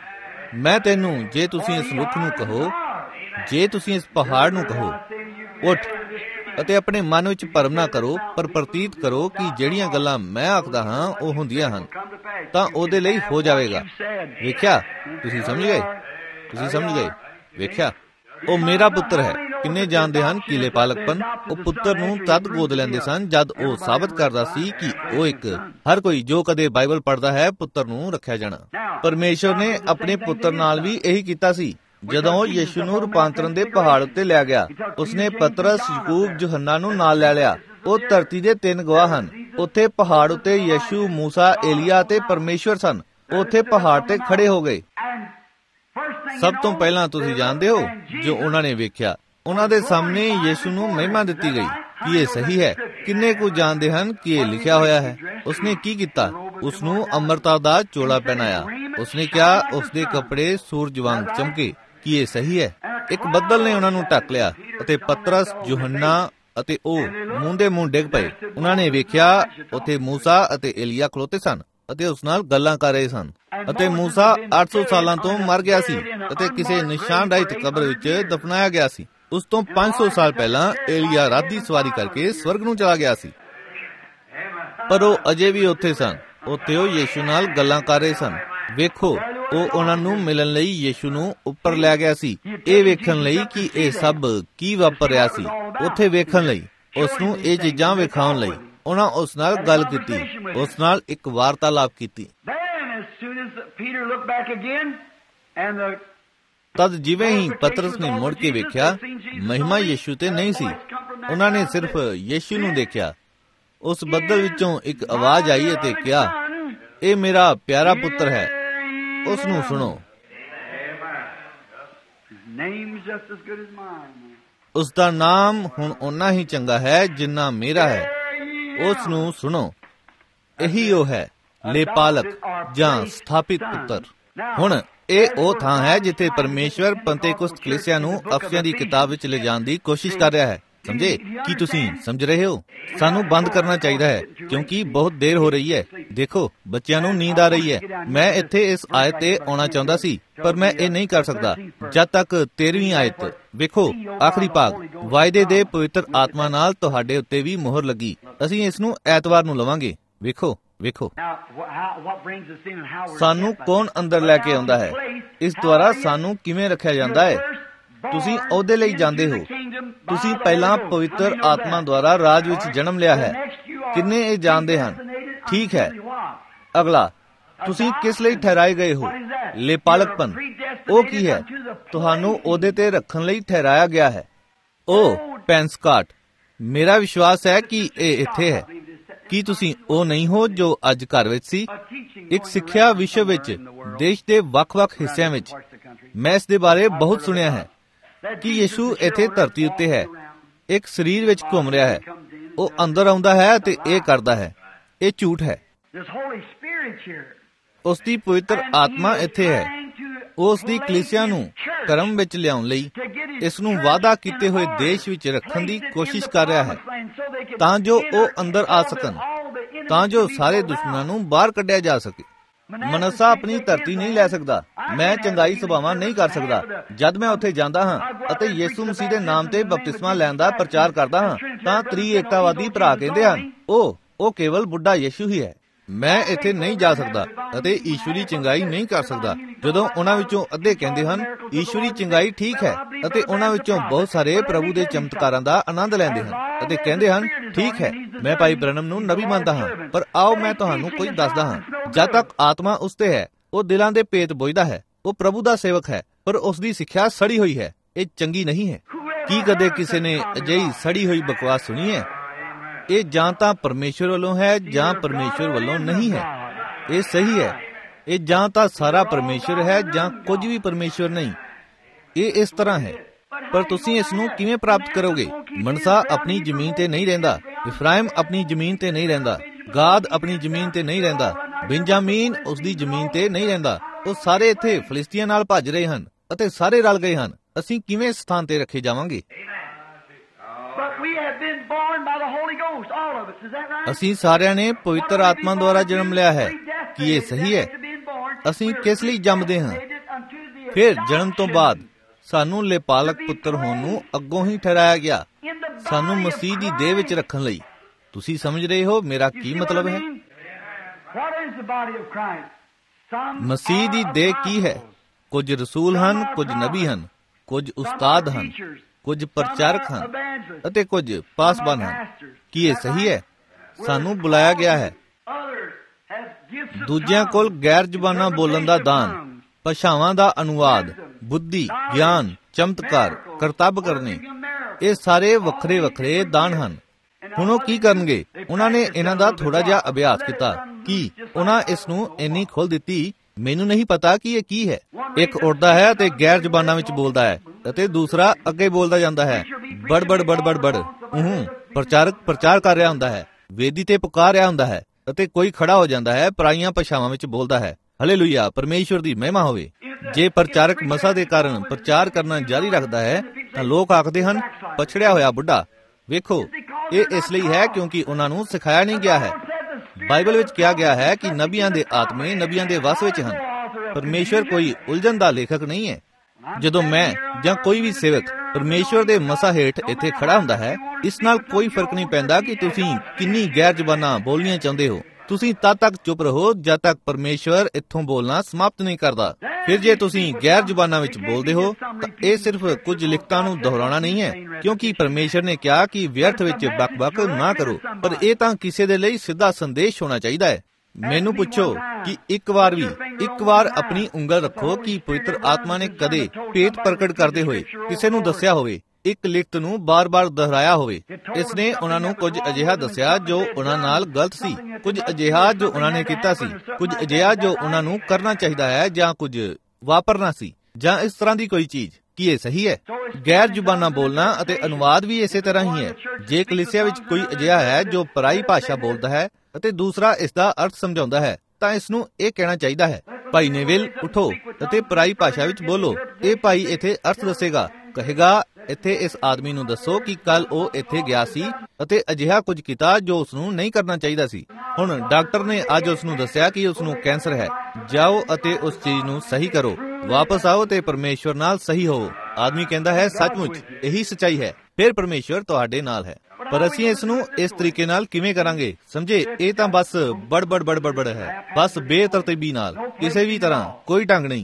ਮੈਂ ਤੈਨੂੰ, ਜੇ ਤੁਸੀਂ ਇਸ ਰੁੱਖ ਨੂੰ ਕਹੋ, ਜੇ ਤੁਸੀਂ ਇਸ ਪਹਾੜ ਨੂੰ ਕਹੋ, ਉੱਠ, ਅਤੇ ਆਪਣੇ ਮਨ ਵਿੱਚ ਭਰਮ ਨਾ ਕਰੋ, ਪਰ ਪ੍ਰਤੀਤ ਕਰੋ ਕਿ ਜਿਹੜੀਆਂ ਗੱਲਾਂ ਮੈਂ ਆਖਦਾ ਹਾਂ ਉਹ ਹੁੰਦੀਆਂ ਹਨ, ਤਾਂ ਉਹਦੇ ਲਈ ਹੋ ਜਾਵੇਗਾ। ਵੇਖਿਆ, ਤੁਸੀਂ ਸਮਝ ਗਏ? ਤੁਸੀਂ ਸਮਝ ਗਏ? ਵੇਖਿਆ, ਉਹ ਮੇਰਾ ਪੁੱਤਰ ਹੈ। ਕਿੰਨੇ ਜਾਣਦੇ ਹਨ ਕਿ ਲਿਪਾਲਕਪਨ ਉਹ ਪੁੱਤਰ ਨੂੰ ਤਦ ਗੋਦ ਲੈਂਦੇ ਸਨ ਜਦ ਉਹ ਸਾਬਤ ਕਰਦਾ ਸੀ ਕਿ ਉਹ ਇੱਕ, ਹਰ ਕੋਈ ਜੋ ਕਦੇ ਬਾਈਬਲ ਪੜ੍ਹਦਾ ਹੈ, ਪੁੱਤਰ ਨੂੰ ਰੱਖਿਆ ਜਾਣਾ। ਪਰਮੇਸ਼ਵਰ ਨੇ ਆਪਣੇ ਪੁੱਤਰ ਨਾਲ ਵੀ ਇਹੀ ਕੀਤਾ ਸੀ। ਜਦੋਂ ਉਹ ਯਿਸੂ ਨੂੰ ਰੂਪਾਂਤਰਨ ਦੇ ਪਹਾੜ ਉੱਤੇ ਲੈ ਗਿਆ, ਉਸਨੇ ਪਤਰਸ, ਯਾਕੂਬ, ਯੋਹੰਨਾ ਨੂੰ ਨਾਲ ਲੈ ਲਿਆ। ਉਹ ਧਰਤੀ ਦੇ 3 ਗਵਾਹ ਹਨ। ਉੱਥੇ ਪਹਾੜ ਉੱਤੇ ਯਿਸੂ, ਮੂਸਾ, ਏਲੀਆ ਅਤੇ ਪਰਮੇਸ਼ਵਰ ਸਨ। ਉੱਥੇ ਪਹਾੜ ਤੇ ਖੜੇ ਹੋ ਗਏ। ਸਭ ਤੋਂ ਪਹਿਲਾਂ ਤੁਸੀਂ ਜਾਣਦੇ ਹੋ ਜੋ ਉਹਨਾਂ ਨੇ ਵੇਖਿਆ, ਉਹਨਾਂ ਦੇ ਸਾਹਮਣੇ ਯਿਸੂ ਨੂੰ ਮਹਿਮਾ ਦਿੱਤੀ ਗਈ। ਕੀ ਇਹ ਸਹੀ ਹੈ? ਕਿੰਨੇ ਕੁ ਜਾਣਦੇ ਹਨ ਕਿ ਇਹ ਲਿਖਿਆ ਹੋਇਆ ਹੈ? ਉਸਨੇ ਕੀ ਕੀਤਾ? ਉਸ ਨੂੰ ਅਮਰਤਾ ਦਾ ਚੋਲਾ ਪਹਿਨਾਇਆ। ਉਸਨੇ ਕਿਹਾ ਉਸ ਦੇ ਕੱਪੜੇ ਸੂਰਜ ਵਾਂਗ ਚਮਕੇ। ਕੀ ਇਹ ਸਹੀ ਹੈ? ਇੱਕ ਬੱਦਲ ਨੇ ਉਹਨਾਂ ਨੂੰ ਢੱਕ ਲਿਆ ਅਤੇ ਪਤਰਸ, ਯੋਹੰਨਾ ਅਤੇ ਉਹ ਮੂੰਹ ਦੇ ਮੂੰਹ ਡਿੱਗ ਪਏ। ਉਹਨਾਂ ਨੇ ਵੇਖਿਆ ਉੱਥੇ ਮੂਸਾ ਅਤੇ ਏਲੀਆ ਖਲੋਤੇ ਸਨ ਅਤੇ ਉਸ ਨਾਲ ਗੱਲਾਂ ਕਰ ਰਹੇ ਸਨ। ਅਤੇ ਮੂਸਾ 800 ਸਾਲਾਂ ਤੋਂ ਮਰ ਗਿਆ ਸੀ ਅਤੇ ਕਿਸੇ ਨਿਸ਼ਾਨ ਰਹਿਤ ਕਬਰ ਵਿੱਚ ਦਫਨਾਇਆ ਗਿਆ ਸੀ। ਉਸ ਤੋਂ 500 ਸਾਲ ਪਹਿਲਾਂ ਏਲੀਆ ਰਾਤ ਦੀ ਸਵਾਰੀ ਕਰਕੇ ਸਵਰਗ ਨੂੰ ਚਲਾ ਗਿਆ ਸੀ, ਪਰ ਉਹ ਅਜੇ ਵੀ ਉੱਥੇ ਸਨ। ਉੱਥੇ ਉਹ ਯਿਸੂ ਨਾਲ ਗੱਲਾਂ ਕਰ ਰਹੇ ਸਨ। ਵੇਖੋ, ਉਹ ਉਹਨਾਂ ਨੂੰ ਮਿਲਣ ਲਈ ਯਿਸੂ ਨੂੰ ਉੱਪਰ ਲੈ ਗਿਆ ਸੀ, ਇਹ ਵੇਖਣ ਲਈ ਕਿ ਇਹ ਸਭ ਕੀ ਵਾਪਰ ਰਿਹਾ ਸੀ। ਉੱਥੇ ਵੇਖਣ ਲਈ, ਉਸ ਨੂੰ ਇਹ ਚੀਜ਼ਾਂ ਵਿਖਾਉਣ ਲਈ ਉਹਨਾਂ ਉਸ ਨਾਲ ਗੱਲ ਕੀਤੀ, ਉਸ ਨਾਲ ਇੱਕ ਵਾਰਤਾਲਾਪ ਕੀਤੀ। ਤਦ ਜਿਵੇਂ ਹੀ ਪਤਰਸ ਨੇ ਮੁੜ ਕੇ ਵੇਖਿਆ, ਮਹਿਮਾ ਯਿਸੂ ਤੇ ਨਹੀਂ ਸੀ। ਉਹਨਾਂ ਨੇ ਸਿਰਫ ਯਿਸੂ ਨੂੰ ਦੇਖਿਆ। ਉਸ ਬੱਦਲ ਵਿੱਚੋਂ ਇੱਕ ਆਵਾਜ਼ ਆਈ ਅਤੇ ਕਿਹਾ, ਇਹ ਮੇਰਾ ਪਿਆਰਾ ਪੁੱਤਰ ਹੈ, ਉਸ ਨੂੰ ਸੁਣੋ। ਉਸ ਦਾ ਨਾਮ ਹੁਣ ਓਨਾ ਹੀ ਚੰਗਾ ਹੈ ਜਿੰਨਾ ਮੇਰਾ ਹੈ। ਉਸ ਨੂੰ ਸੁਣੋ। ਇਹੀ ਉਹ ਹੈ, ਲੇਪਾਲਕ ਜਾਂ ਸਥਾਪਿਤ ਪੁੱਤਰ। ਹੁਣ ਇਹ ਉਹ ਥਾਂ ਹੈ ਜਿੱਥੇ ਪਰਮੇਸ਼ਵਰ ਪੰਤੇਕੁਸਤ ਕਲੀਸਿਆ ਨੂੰ ਅਫਸੀਆਂ ਦੀ ਕਿਤਾਬ ਵਿੱਚ ਲਿਜਾਣ ਦੀ ਕੋਸ਼ਿਸ਼ ਕਰ ਰਿਹਾ ਹੈ। ਸਮਝੇ? ਕੀ ਤੁਸੀਂ ਸਮਝ ਰਹੇ ਹੋ? ਸਾਨੂੰ ਬੰਦ ਕਰਨਾ ਚਾਹੀਦਾ ਹੈ ਕਿਉਂਕਿ ਬਹੁਤ ਦੇਰ ਹੋ ਰਹੀ ਹੈ। ਦੇਖੋ, ਬੱਚਿਆਂ ਨੂੰ ਨੀਂਦ ਆ ਰਹੀ ਹੈ। ਮੈਂ ਇੱਥੇ ਇਸ ਆਇਤ ਤੇ ਆਉਣਾ ਚਾਹੁੰਦਾ ਸੀ, ਪਰ ਮੈਂ ਇਹ ਨਹੀਂ ਕਰ ਸਕਦਾ ਜਦ ਤੱਕ 13ਵੀਂ ਆਇਤ ਵੇਖੋ, ਆਖਰੀ ਭਾਗ, ਵਾਅਦੇ ਦੇ ਪਵਿੱਤਰ ਆਤਮਾ ਨਾਲ ਤੁਹਾਡੇ ਉੱਤੇ ਵੀ ਮੁਹਰ ਲੱਗੀ। ਅਸੀਂ ਇਸ ਨੂੰ ਐਤਵਾਰ ਨੂੰ ਲਵਾਂਗੇ। ਵੇਖੋ ਸਾਨੂੰ ਕੌਣ ਅੰਦਰ ਲੈ ਕੇ ਆਉਂਦਾ ਹੈ, ਇਸ ਦੁਆਰਾ ਸਾਨੂੰ ਕਿਵੇਂ ਰੱਖਿਆ ਜਾਂਦਾ ਹੈ। ਤੁਸੀਂ ਉਹਦੇ ਲਈ ਜਾਂਦੇ ਹੋ। ਤੁਸੀਂ ਪਹਿਲਾਂ ਪਵਿੱਤਰ ਆਤਮਾ ਦੁਆਰਾ ਰਾਜ ਵਿੱਚ ਜਨਮ ਲਿਆ ਹੈ। ਕਿੰਨੇ ਇਹ ਜਾਣਦੇ ਹਨ? ਠੀਕ ਹੈ। ਅਗਲਾ, ਤੁਸੀਂ ਕਿਸ ਲਈ ਠਹਿਰਾਏ ਗਏ ਹੋ? ਲੇਪਾਲਕਪਨ। ਉਹ ਕੀ ਹੈ? ਤੁਹਾਨੂੰ ਉਹਦੇ ਤੇ ਰੱਖਣ ਲਈ ਠਹਿਰਾਇਆ ਗਿਆ ਹੈ। ਉਹ ਪੈਂਸਕਾਟ। ਮੇਰਾ ਵਿਸ਼ਵਾਸ ਹੈ ਕਿ ਇਹ ਇੱਥੇ ਹੈ। ਕੀ ਤੁਸੀਂ ਉਹ ਨਹੀਂ ਹੋ ਜੋ ਅੱਜ ਘਰ ਵਿੱਚ ਸੀ? ਇੱਕ ਸਿੱਖਿਆ ਵਿਸ਼ਵ ਵਿੱਚ ਦੇਸ਼ ਦੇ ਵੱਖ-ਵੱਖ ਹਿੱਸਿਆਂ ਵਿੱਚ। ਮੈਂ ਇਸ ਦੇ ਬਾਰੇ ਬਹੁਤ ਸੁਣਿਆ ਹੈ ਕਿ ਯਿਸੂ ਇੱਥੇ ਧਰਤੀ ਉੱਤੇ ਹੈ, ਇੱਕ ਸਰੀਰ ਵਿੱਚ ਘੁੰਮ ਰਿਹਾ ਹੈ। ਉਹ ਅੰਦਰ ਆਉਂਦਾ ਹੈ ਤੇ ਇਹ ਕਰਦਾ ਹੈ। ਇਹ ਝੂਠ ਹੈ। ਉਸ ਦੀ ਪਵਿੱਤਰ ਆਤਮਾ ਇੱਥੇ ਹੈ। ਉਹ ਉਸ ਦੀ ਕਲੀਸਿਆ ਨੂੰ ਕਰਮ ਵਿੱਚ ਲਿਆਉਣ ਲਈ ਇਸ ਨੂੰ ਵਾਅਦਾ ਕੀਤੇ ਹੋਏ ਦੇਸ਼ ਵਿੱਚ ਰੱਖਣ ਦੀ ਕੋਸ਼ਿਸ਼ ਕਰ ਰਿਹਾ ਹੈ, ਤਾਂ ਜੋ ਉਹ ਅੰਦਰ ਆ ਸਕਣ, ਤਾਂ ਜੋ ਸਾਰੇ ਦੁਸ਼ਮਣਾਂ ਨੂੰ ਬਾਹਰ ਕੱਢਿਆ ਜਾ ਸਕੇ। ਮਨੱਸਾ ਆਪਣੀ ਧਰਤੀ ਨਹੀਂ ਲੈ ਸਕਦਾ। ਮੈਂ ਚੰਗਾਈ ਸੁਭਾਵਾਂ ਨਹੀਂ ਕਰ ਸਕਦਾ। ਜਦ ਮੈਂ ਉੱਥੇ ਜਾਂਦਾ ਹਾਂ ਅਤੇ ਯਿਸੂ ਮਸੀਹ ਦੇ ਨਾਮ ਤੇ ਬਪਤਿਸਮਾ ਲੈਣ ਦਾ ਪ੍ਰਚਾਰ ਕਰਦਾ ਹਾਂ, ਤਾਂ ਤ੍ਰਿਏਕਤਾਵਾਦੀ ਭਰਾ ਕਹਿੰਦੇ ਹਨ, ਉਹ ਕੇਵਲ ਬੁੱਢਾ ਯਿਸੂ ਹੀ ਹੈ। ਮੈਂ ਇੱਥੇ ਨਹੀਂ ਜਾ ਸਕਦਾ ਅਤੇ ਈਸ਼ਵਰੀ ਚੰਗਾਈ ਨਹੀਂ ਕਰ ਸਕਦਾ। ਜਦੋਂ ਉਹਨਾਂ ਵਿੱਚੋਂ ਅੱਧੇ ਕਹਿੰਦੇ ਹਨ ਈਸ਼ਵਰੀ ਚੰਗਾਈ ਠੀਕ ਹੈ, ਅਤੇ ਉਹਨਾਂ ਵਿੱਚੋਂ ਬਹੁਤ ਸਾਰੇ ਪ੍ਰਭੂ ਦੇ ਚਮਤਕਾਰਾਂ ਦਾ ਆਨੰਦ ਲੈਂਦੇ ਹਨ ਅਤੇ ਕਹਿੰਦੇ ਹਨ ਠੀਕ ਹੈ, ਮੈਂ ਭਾਈ ਬ੍ਰਨਮ ਨੂੰ ਨਬੀ ਮੰਨਦਾ ਹਾਂ, ਪਰ ਆਓ ਮੈਂ ਤੁਹਾਨੂੰ ਕੁਝ ਦੱਸਦਾ ਹਾਂ। ਜਦ ਤੱਕ ਆਤਮਾ ਉਸ ਤੇ ਹੈ, ਉਹ ਦਿਲਾਂ ਦੇ ਭੇਤ ਬੁੱਝਦਾ ਹੈ। ਉਹ ਪ੍ਰਭੂ ਦਾ ਸੇਵਕ ਹੈ, ਪਰ ਉਸ ਦੀ ਸਿੱਖਿਆ ਸੜੀ ਹੋਈ ਹੈ। ਇਹ ਚੰਗੀ ਨਹੀਂ ਹੈ। ਕੀ ਕਦੇ ਕਿਸੇ ਨੇ ਅਜਿਹੀ ਸੜੀ ਹੋਈ ਬਕਵਾਸ ਸੁਣੀ ਹੈ? ਇਹ ਜਾਂ ਤਾਂ ਪਰਮੇਸ਼ਵਰ ਵੱਲੋਂ ਹੈ ਜਾਂ ਪਰਮੇਸ਼ਵਰ ਵੱਲੋਂ ਨਹੀਂ ਹੈ। ਇਹ ਸਹੀ ਹੈ। ਇਹ ਜਾਂ ਤਾਂ ਸਾਰਾ ਪਰਮੇਸ਼ਵਰ ਹੈ ਜਾਂ ਕੁਝ ਵੀ ਪਰਮੇਸ਼ਵਰ ਨਹੀਂ। ਇਹ ਇਸ ਤਰ੍ਹਾਂ ਹੈ। ਪਰ ਤੁਸੀਂ ਇਸ ਨੂੰ ਕਿਵੇਂ ਪ੍ਰਾਪਤ ਕਰੋਗੇ? ਮਨਸਾ ਆਪਣੀ ਜ਼ਮੀਨ ਤੇ ਨਹੀਂ ਰਹਿੰਦਾ। ਇਫਰਾਇਮ ਆਪਣੀ ਜ਼ਮੀਨ ਤੇ ਨਹੀਂ ਰਹਿੰਦਾ। ਗਾਦ ਆਪਣੀ ਜ਼ਮੀਨ ਤੇ ਨਹੀਂ ਰਹਿੰਦਾ। ਬਿੰਜਾਮੀਨ ਉਸ ਦੀ ਜ਼ਮੀਨ ਤੇ ਨਹੀਂ ਰਹਿੰਦਾ। ਉਹ ਸਾਰੇ ਇੱਥੇ ਫਲਿਸਤੀਆਂ ਨਾਲ ਭੱਜ ਰਹੇ ਹਨ ਅਤੇ ਸਾਰੇ ਰਲ ਗਏ ਹਨ। ਅਸੀਂ ਕਿਵੇਂ ਸਥਾਨ ਤੇ ਰੱਖੇ ਜਾਵਾਂਗੇ? ਅਸੀਂ ਸਾਰਿਆਂ ਨੇ ਪਵਿੱਤਰ ਆਤਮਾ ਦੁਆਰਾ ਜਨਮ ਲਿਆ ਹੈ। ਕੀ ਇਹ ਸਹੀ ਹੈ? ਅਸੀਂ ਕਿਸ ਲਈ ਜੰਮਦੇ ਹਾਂ? ਫਿਰ ਜਨਮ ਤੋਂ ਬਾਅਦ ਸਾਨੂੰ ਲੇਪਾਲਕ ਪੁੱਤਰ ਹੋਣ ਨੂੰ ਅੱਗੋਂ ਹੀ ਠਹਿਰਾਇਆ ਗਿਆ, ਸਾਨੂੰ ਮਸੀਹ ਦੀ ਦੇਹ ਵਿੱਚ ਰੱਖਣ ਲਈ। ਤੁਸੀਂ ਸਮਝ ਰਹੇ ਹੋ ਮੇਰਾ ਕੀ ਮਤਲਬ ਹੈ? ਮਸੀਹ ਦੀ ਦੇਹ ਕੀ ਹੈ? ਕੁਝ ਰਸੂਲ ਹਨ, ਕੁਝ ਨਬੀ ਹਨ, ਕੁਝ ਉਸਤਾਦ ਹਨ, ਕੁਝ ਪ੍ਰਚਾਰਕ ਹਨ ਅਤੇ ਕੁਝ ਪਾਸਬਾਨ ਹਨ। ਕੀ ਇਹ ਸਹੀ ਹੈ? ਸਾਨੂੰ ਬੁਲਾਇਆ ਗਿਆ ਹੈ। ਦੂਜਿਆਂ ਕੋਲ ਗੈਰ ਜ਼ਬਾਨਾਂ ਬੋਲਣ ਦਾ ਦਾਨ, ਭਾਸ਼ਾਵਾਂ ਦਾ ਅਨੁਵਾਦ, ਬੁੱਧੀ, ਗਿਆਨ, ਚਮਤਕਾਰ, ਕਰਤੱਵ ਕਰਨੇ, ਇਹ ਸਾਰੇ ਵੱਖਰੇ ਵੱਖਰੇ ਦਾਨ ਹਨ। ਹੁਣ ਉਹ ਕੀ ਕਰਨਗੇ? ਉਹਨਾਂ ਨੇ ਇਹਨਾਂ ਦਾ ਥੋੜਾ ਜਿਹਾ ਅਭਿਆਸ ਕੀਤਾ। ਕੀ ਉਹਨਾਂ ਇਸ ਨੂੰ ਇੰਨੀ ਖੋਲ ਦਿੱਤੀ? ਮੈਨੂੰ ਨਹੀਂ ਪਤਾ ਕਿ ਇਹ ਕੀ ਹੈ। ਇੱਕ ਉੱਠਦਾ ਹੈ ਅਤੇ ਗੈਰ ਜ਼ਬਾਨਾਂ ਵਿੱਚ ਬੋਲਦਾ ਹੈ ਅਤੇ ਦੂਸਰਾ ਅੱਗੇ ਬੋਲਦਾ ਜਾਂਦਾ ਹੈ, ਬੜ। ਪ੍ਰਚਾਰਕ ਪ੍ਰਚਾਰ ਕਰ ਰਿਹਾ ਹੁੰਦਾ ਹੈ, ਵੇਦੀ ਤੇ ਪੁਕਾਰ ਰਿਹਾ ਹੁੰਦਾ ਹੈ ਅਤੇ ਕੋਈ ਖੜਾ ਹੋ ਜਾਂਦਾ ਹੈ, ਪਰਾਈਆਂ ਭਾਸ਼ਾਵਾਂ ਵਿੱਚ ਬੋਲਦਾ ਹੈ। ਹਾਲੇਲੂਇਆ, ਪਰਮੇਸ਼ਵਰ ਦੀ ਮਹਿਮਾ ਹੋਵੇ। ਜੇ ਪ੍ਰਚਾਰਕ ਮਸਾ ਦੇ ਕਾਰਨ ਪ੍ਰਚਾਰ ਕਰਨਾ ਜਾਰੀ ਰੱਖਦਾ ਹੈ ਤਾਂ ਲੋਕ ਆਖਦੇ ਹਨ ਪਛੜਿਆ ਹੋਇਆ ਬੁੱਢਾ। ਵੇਖੋ, ਇਹ ਇਸ ਲਈ ਹੈ ਕਿਉਂਕਿ ਉਹਨਾਂ ਨੂੰ ਸਿਖਾਇਆ ਨਹੀਂ ਗਿਆ ਹੈ। ਬਾਈਬਲ ਵਿੱਚ ਕਿਹਾ ਗਿਆ ਹੈ ਕਿ ਨਬੀਆਂ ਦੇ ਆਤਮੇ ਨਬੀਆਂ ਦੇ ਵਸ ਵਿੱਚ ਹਨ। ਪਰਮੇਸ਼ਵਰ ਕੋਈ ਉਲਝਣ ਦਾ ਲੇਖਕ ਨਹੀਂ ਹੈ। ਜਦੋਂ ਮੈਂ ਜਾਂ ਕੋਈ ਵੀ ਸੇਵਕ ਪਰਮੇਸ਼ਵਰ ਦੇ ਮਸਾ ਹੇਠ ਇੱਥੇ ਖੜਾ ਹੁੰਦਾ ਹੈ, ਇਸ ਨਾਲ ਕੋਈ ਫਰਕ ਨਹੀਂ ਪੈਂਦਾ ਕਿ ਤੁਸੀਂ ਕਿੰਨੀ ਗੈਰ ਜ਼ਬਾਨਾਂ ਬੋਲਣੀਆਂ ਚਾਹੁੰਦੇ ਹੋ। ਤੁਸੀਂ ਤਦ ਤੱਕ ਚੁੱਪ ਰਹੋ ਜਦ ਤੱਕ ਪਰਮੇਸ਼ਵਰ ਇੱਥੋਂ ਬੋਲਣਾ ਸਮਾਪਤ ਨਹੀਂ ਕਰਦਾ। ਫਿਰ ਜੇ ਤੁਸੀਂ ਗੈਰ ਜ਼ਬਾਨਾਂ ਵਿੱਚ ਬੋਲਦੇ ਹੋ ਤਾਂ ਇਹ ਸਿਰਫ ਕੁਝ ਲਿਖਤਾਂ ਨੂੰ ਦੁਹਰਾਉਣਾ ਨਹੀਂ ਹੈ, ਕਿਉਂਕਿ ਪਰਮੇਸ਼ਵਰ ਨੇ ਕਿਹਾ ਕਿ ਵਿਅਰਥ ਵਿੱਚ ਬਕ ਨਾ ਕਰੋ, ਪਰ ਇਹ ਤਾਂ ਕਿਸੇ ਦੇ ਲਈ ਸਿੱਧਾ ਸੰਦੇਸ਼ ਹੋਣਾ ਚਾਹੀਦਾ ਹੈ। ਮੈਨੂੰ ਪੁੱਛੋ ਕਿ ਇੱਕ ਵਾਰ ਆਪਣੀ ਉਂਗਲ ਰੱਖੋ ਕਿ ਪਵਿੱਤਰ ਆਤਮਾ ਨੇ ਕਦੇ ਭੇਤ ਪ੍ਰਗਟ ਕਰਦੇ ਹੋਏ ਕਿਸੇ ਨੂੰ ਦੱਸਿਆ ਹੋਵੇ, ਇੱਕ ਲਿਖਤ ਨੂੰ ਬਾਰ-ਬਾਰ ਦੁਹਰਾਇਆ ਹੋਵੇ। ਇਸ ਨੇ ਉਹਨਾਂ ਨੂੰ ਕੁਝ ਅਜਿਹਾ ਦੱਸਿਆ ਜੋ ਉਹਨਾਂ ਨਾਲ ਗਲਤ ਸੀ, ਕੁਝ ਅਜਿਹਾ ਜੋ ਉਹਨਾਂ ਨੇ ਕੀਤਾ ਸੀ, ਕੁਝ ਅਜਿਹਾ ਜੋ ਉਹਨਾਂ ਨੂੰ ਕਰਨਾ ਚਾਹੀਦਾ ਹੈ ਜਾਂ ਕੁਝ ਵਾਪਰਨਾ ਸੀ, ਜਾਂ ਇਸ ਤਰ੍ਹਾਂ ਦੀ ਕੋਈ ਚੀਜ਼। ਕੀ ਇਹ ਸਹੀ ਹੈ? ਗੈਰ ਜ਼ੁਬਾਨਾਂ ਬੋਲਣਾ ਅਤੇ ਅਨੁਵਾਦ ਵੀ ਇਸੇ ਤਰ੍ਹਾਂ ਹੀ ਹੈ। ਜੇ ਕਲੀਸਿਆ ਵਿੱਚ ਕੋਈ ਅਜਿਹਾ ਹੈ ਜੋ ਪਰਾਈ ਭਾਸ਼ਾ ਬੋਲਦਾ ਹੈ ਅਤੇ ਦੂਸਰਾ ਇਸ ਦਾ ਅਰਥ ਸਮਝਾਉਂਦਾ ਹੈ, ਤਾਂ ਇਸ ਨੂੰ ਇਹ ਕਹਿਣਾ ਚਾਹੀਦਾ ਹੈ, ਭਾਈ ਨੇਵਿਲ ਉਠੋ ਅਤੇ ਪਰਾਈ ਭਾਸ਼ਾ ਵਿੱਚ ਬੋਲੋ। ਇਹ ਭਾਈ ਇੱਥੇ ਅਰਥ ਦੱਸੇਗਾ, ਕਹੇਗਾ ਇੱਥੇ ਇਸ ਆਦਮੀ ਨੂੰ ਦੱਸੋ ਕਿ ਕੱਲ ਉਹ ਇੱਥੇ ਗਿਆ ਸੀ ਅਤੇ ਅਜਿਹਾ ਕੁਝ ਕੀਤਾ ਜੋ ਉਸ ਨੂੰ ਨਹੀਂ ਕਰਨਾ ਚਾਹੀਦਾ ਸੀ। ਹੁਣ ਡਾਕਟਰ ਨੇ ਅੱਜ ਉਸ ਨੂੰ ਦੱਸਿਆ ਕਿ ਉਸ ਨੂੰ ਕੈਂਸਰ ਹੈ। ਜਾਓ ਅਤੇ ਉਸ ਚੀਜ਼ ਨੂੰ ਸਹੀ ਕਰੋ, ਵਾਪਸ ਆਓ ਤੇ ਪਰਮੇਸ਼ਵਰ ਨਾਲ ਸਹੀ ਹੋਵੋ। ਆਦਮੀ ਕਹਿੰਦਾ ਹੈ, ਸੱਚਮੁੱਚ ਇਹੀ ਸੱਚਾਈ ਹੈ, ਫਿਰ ਪਰਮੇਸ਼ਵਰ ਤੁਹਾਡੇ ਨਾਲ ਹੈ। ਪਰ ਅਸੀਂ ਇਸ ਨੂੰ ਇਸ ਤਰੀਕੇ ਨਾਲ ਕਿਵੇਂ ਕਰਾਂਗੇ? ਸਮਝੇ, ਇਹ ਤਾਂ ਬਸ ਬੜ ਹੈ, ਬਸ ਬੇਤਰਤੀਬੀ ਨਾਲ, ਕਿਸੇ ਵੀ ਤਰ੍ਹਾਂ, ਕੋਈ ਢੰਗ ਨਹੀਂ।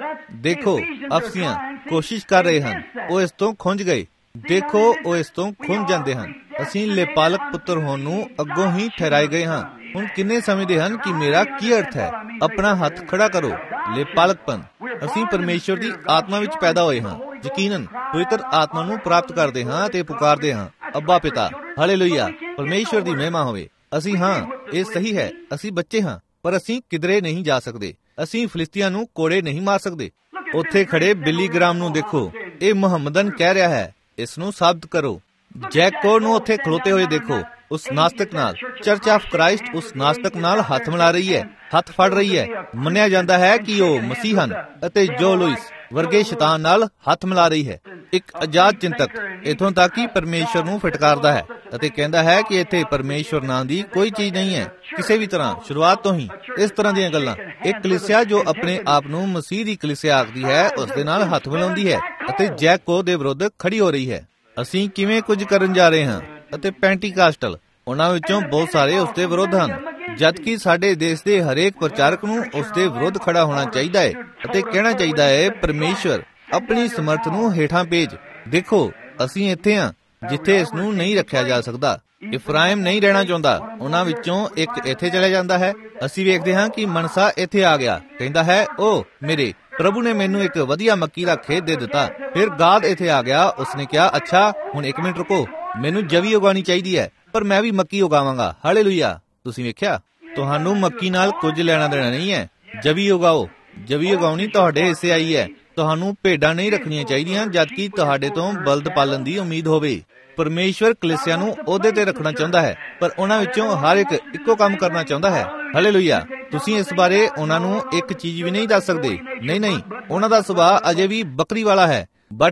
ਦੇਖੋ, ਅਫਸੀਆਂ ਕੋਸ਼ਿਸ਼ ਕਰ ਰਹੇ ਹਨ, ਉਹ ਇਸ ਤੋਂ ਖੁੰਝ ਗਏ। ਦੇਖੋ, ਉਹ ਇਸ ਤੋਂ ਖੁੰਝ ਜਾਂਦੇ ਹਨ। ਅਸੀਂ ਲੇਪਾਲਕ ਪੁੱਤਰ ਹੋਣ ਨੂੰ ਅੱਗੋਂ ਹੀ ਠਹਿਰਾਏ ਗਏ ਹਾਂ। ਹੁਣ ਕਿੰਨੇ ਸਮਝਦੇ ਹਨ ਕਿ ਮੇਰਾ ਕੀ ਅਰਥ ਹੈ? ਆਪਣਾ ਹੱਥ ਖੜਾ ਕਰੋ। ਲੇਪਾਲਕਪਨ, ਅਸੀਂ ਪਰਮੇਸ਼ਵਰ ਦੀ ਆਤਮਾ ਵਿੱਚ ਪੈਦਾ ਹੋਏ ਹਾਂ। ਯਕੀਨਨ ਪਵਿੱਤਰ ਆਤਮਾ ਨੂੰ ਪ੍ਰਾਪਤ ਕਰਦੇ ਹਾਂ ਤੇ ਪੁਕਾਰਦੇ ਹਾਂ, ਅੱਬਾ ਪਿਤਾ। ਹਾਲੇਲੂਇਆ, ਪਰਮੇਸ਼ਵਰ ਦੀ ਮਹਿਮਾ ਹੋਵੇ। ਅਸੀਂ ਹਾਂ, ਇਹ ਸਹੀ ਹੈ, ਅਸੀਂ ਬੱਚੇ ਹਾਂ, ਪਰ ਅਸੀਂ ਕਿਧਰੇ ਨਹੀਂ ਜਾ ਸਕਦੇ। ਅਸੀਂ ਫਿਲਿਸਤੀਆਂ ਨੂੰ ਕੋੜੇ ਨਹੀਂ ਮਾਰ ਸਕਦੇ। ਉੱਥੇ ਖੜੇ ਬਿਲੀ ਗ੍ਰਾਮ ਨੂੰ ਦੇਖੋ, ਇਹ ਮੁਹੰਮਦਨ ਕਹਿ ਰਿਹਾ ਹੈ, ਇਸ ਨੂੰ ਸਾਬਤ ਕਰੋ। ਜੈਕੋ ਨੂੰ ਉੱਥੇ ਖਲੋਤੇ ਹੋਏ ਦੇਖੋ, ਉਸ ਨਾਸਤਕ ਨਾਲ। ਚਰਚ ਆਫ ਕ੍ਰਾਈਸਟ ਉਸ ਨਾਸਤਕ ਨਾਲ ਹੱਥ ਮਿਲਾ ਰਹੀ ਹੈ, ਹੱਥ ਫੜ ਰਹੀ ਹੈ। ਮੰਨਿਆ ਜਾਂਦਾ ਹੈ ਕਿ ਉਹ ਮਸੀਹ ਹਨ ਅਤੇ ਜੋ ਲੂਇਸ ਵਰਗੇ ਸ਼ੈਤਾਨ ਨਾਲ ਹੱਥ ਮਿਲਾ ਰਹੀ ਹੈ। ਇੱਕ ਆਜ਼ਾਦ ਚਿੰਤਕ ਇਥੋਂ ਤੱਕ ਕਿ ਪਰਮੇਸ਼ਵਰ ਨੂੰ ਫਟਕਾਰਦਾ ਹੈ ਅਤੇ ਕਹਿੰਦਾ ਹੈ ਕਿ ਇੱਥੇ ਪਰਮੇਸ਼ਵਰ ਨਾਂ ਦੀ ਕੋਈ ਚੀਜ਼ ਨਹੀਂ ਹੈ, ਕਿਸੇ ਵੀ ਤਰ੍ਹਾਂ, ਸ਼ੁਰੂਆਤ ਤੋਂ ਹੀ। ਇਸ ਤਰ੍ਹਾਂ ਦੀਆਂ ਗੱਲਾਂ। ਇੱਕ ਕਲੀਸਿਆ ਜੋ ਆਪਣੇ ਆਪ ਨੂੰ ਮਸੀਹ ਦੀ ਕਲੀਸਿਆ ਆਖਦੀ ਹੈ, ਉਸ ਦੇ ਨਾਲ ਹੱਥ ਮਿਲਾਉਂਦੀ ਹੈ ਅਤੇ ਜੈਕੋ ਦੇ ਵਿਰੁੱਧ ਖੜੀ ਹੋ ਰਹੀ ਹੈ। ਅਸੀਂ ਕਿਵੇਂ ਕੁਝ ਕਰਨ ਜਾ ਰਹੇ ਹਾਂ? ਅਤੇ ਪੈਂਟੀਕਾਸਟਲ, ਉਹਨਾਂ ਵਿੱਚੋਂ ਬਹੁਤ ਸਾਰੇ ਉਸ ਦੇ ਵਿਰੁੱਧ ਹਨ, ਜਦਕਿ ਸਾਡੇ ਦੇਸ਼ ਦੇ ਹਰੇਕ ਪ੍ਰਚਾਰਕ ਨੂੰ ਉਸ ਦੇ ਵਿਰੁੱਧ ਖੜਾ ਹੋਣਾ ਚਾਹੀਦਾ ਹੈ ਅਤੇ ਕਹਿਣਾ ਚਾਹੀਦਾ ਹੈ, ਪਰਮੇਸ਼ਵਰ ਆਪਣੀ ਸਮਰਥ ਨੂੰ ਹੇਠਾਂ ਭੇਜ। ਦੇਖੋ, ਅਸੀਂ ਇੱਥੇ ਹਾਂ ਜਿੱਥੇ ਇਸ ਨੂੰ ਨਹੀਂ ਰੱਖਿਆ ਜਾ ਸਕਦਾ। ਇਫਰਾਇਮ ਨਹੀਂ ਰਹਿਣਾ ਚਾਹੁੰਦਾ, ਉਹਨਾਂ ਵਿੱਚੋਂ ਇੱਕ ਇੱਥੇ ਚਲਾ ਜਾਂਦਾ ਹੈ। ਅਸੀਂ ਵੇਖਦੇ ਹਾਂ ਕਿ ਮਨਸਾ ਇੱਥੇ ਆ ਗਿਆ, ਕਹਿੰਦਾ ਹੈ, ਓ ਮੇਰੇ ਪ੍ਰਭੂ ਨੇ ਮੈਨੂੰ ਇੱਕ ਵਧੀਆ ਮੱਕੀ ਦਾ ਖੇਤ ਦੇ ਦਿੱਤਾ। ਫਿਰ ਗਾਦ ਇੱਥੇ ਆ ਗਿਆ, ਉਸਨੇ ਕਿਹਾ, ਅੱਛਾ ਹੁਣ 1 ਮਿੰਟ ਰੁਕੋ, ਮੈਨੂੰ ਜਵੀ ਉਗਾਉਣੀ ਚਾਹੀਦੀ ਹੈ, ਪਰ ਮੈਂ ਵੀ ਮੱਕੀ ਉਗਾਵਾਂਗਾ। ਹਾਲੇਲੂਇਆ। ਤੁਸੀਂ ਵੇਖਿਆ, ਤੁਹਾਨੂੰ ਮੱਕੀ ਨਾਲ ਕੁਝ ਲੈਣਾ ਦੇਣਾ ਨਹੀਂ ਹੈ। ਜਵੀ ਉਗਾਓ। ਜਵੀ ਉਗਾਉਣੀ ਤੁਹਾਡੇ ਹਿੱਸੇ ਆਈ ਹੈ। ਤੁਹਾਨੂੰ ਭੇਡਾਂ ਨਹੀਂ ਰੱਖਣੀਆਂ ਚਾਹੀਦੀਆਂ ਜਦਕਿ ਤੁਹਾਡੇ ਤੋਂ ਬਲਦ ਪਾਲਣ ਦੀ ਉਮੀਦ ਹੋਵੇ। ਪਰਮੇਸ਼ਵਰ ਕਲੀਸਿਆ ਨੂੰ ਅਹੁਦੇ ਤੇ ਰੱਖਣਾ ਚਾਹੁੰਦਾ ਹੈ, ਪਰ ਉਹਨਾਂ ਵਿੱਚੋਂ ਹਰ ਇੱਕ ਇੱਕੋ ਕੰਮ ਕਰਨਾ ਚਾਹੁੰਦਾ ਹੈ। ਹਾਲੇਲੂਇਆ। ਤੁਸੀਂ ਇਸ ਬਾਰੇ ਉਹਨਾਂ ਨੂੰ ਇੱਕ ਚੀਜ਼ ਵੀ ਨਹੀਂ ਦੱਸ ਸਕਦੇ। ਨਹੀਂ, ਉਹਨਾਂ ਦਾ ਸੁਭਾਅ ਅਜੇ ਵੀ ਬੱਕਰੀ ਵਾਲਾ ਹੈ।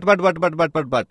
ਬਟ।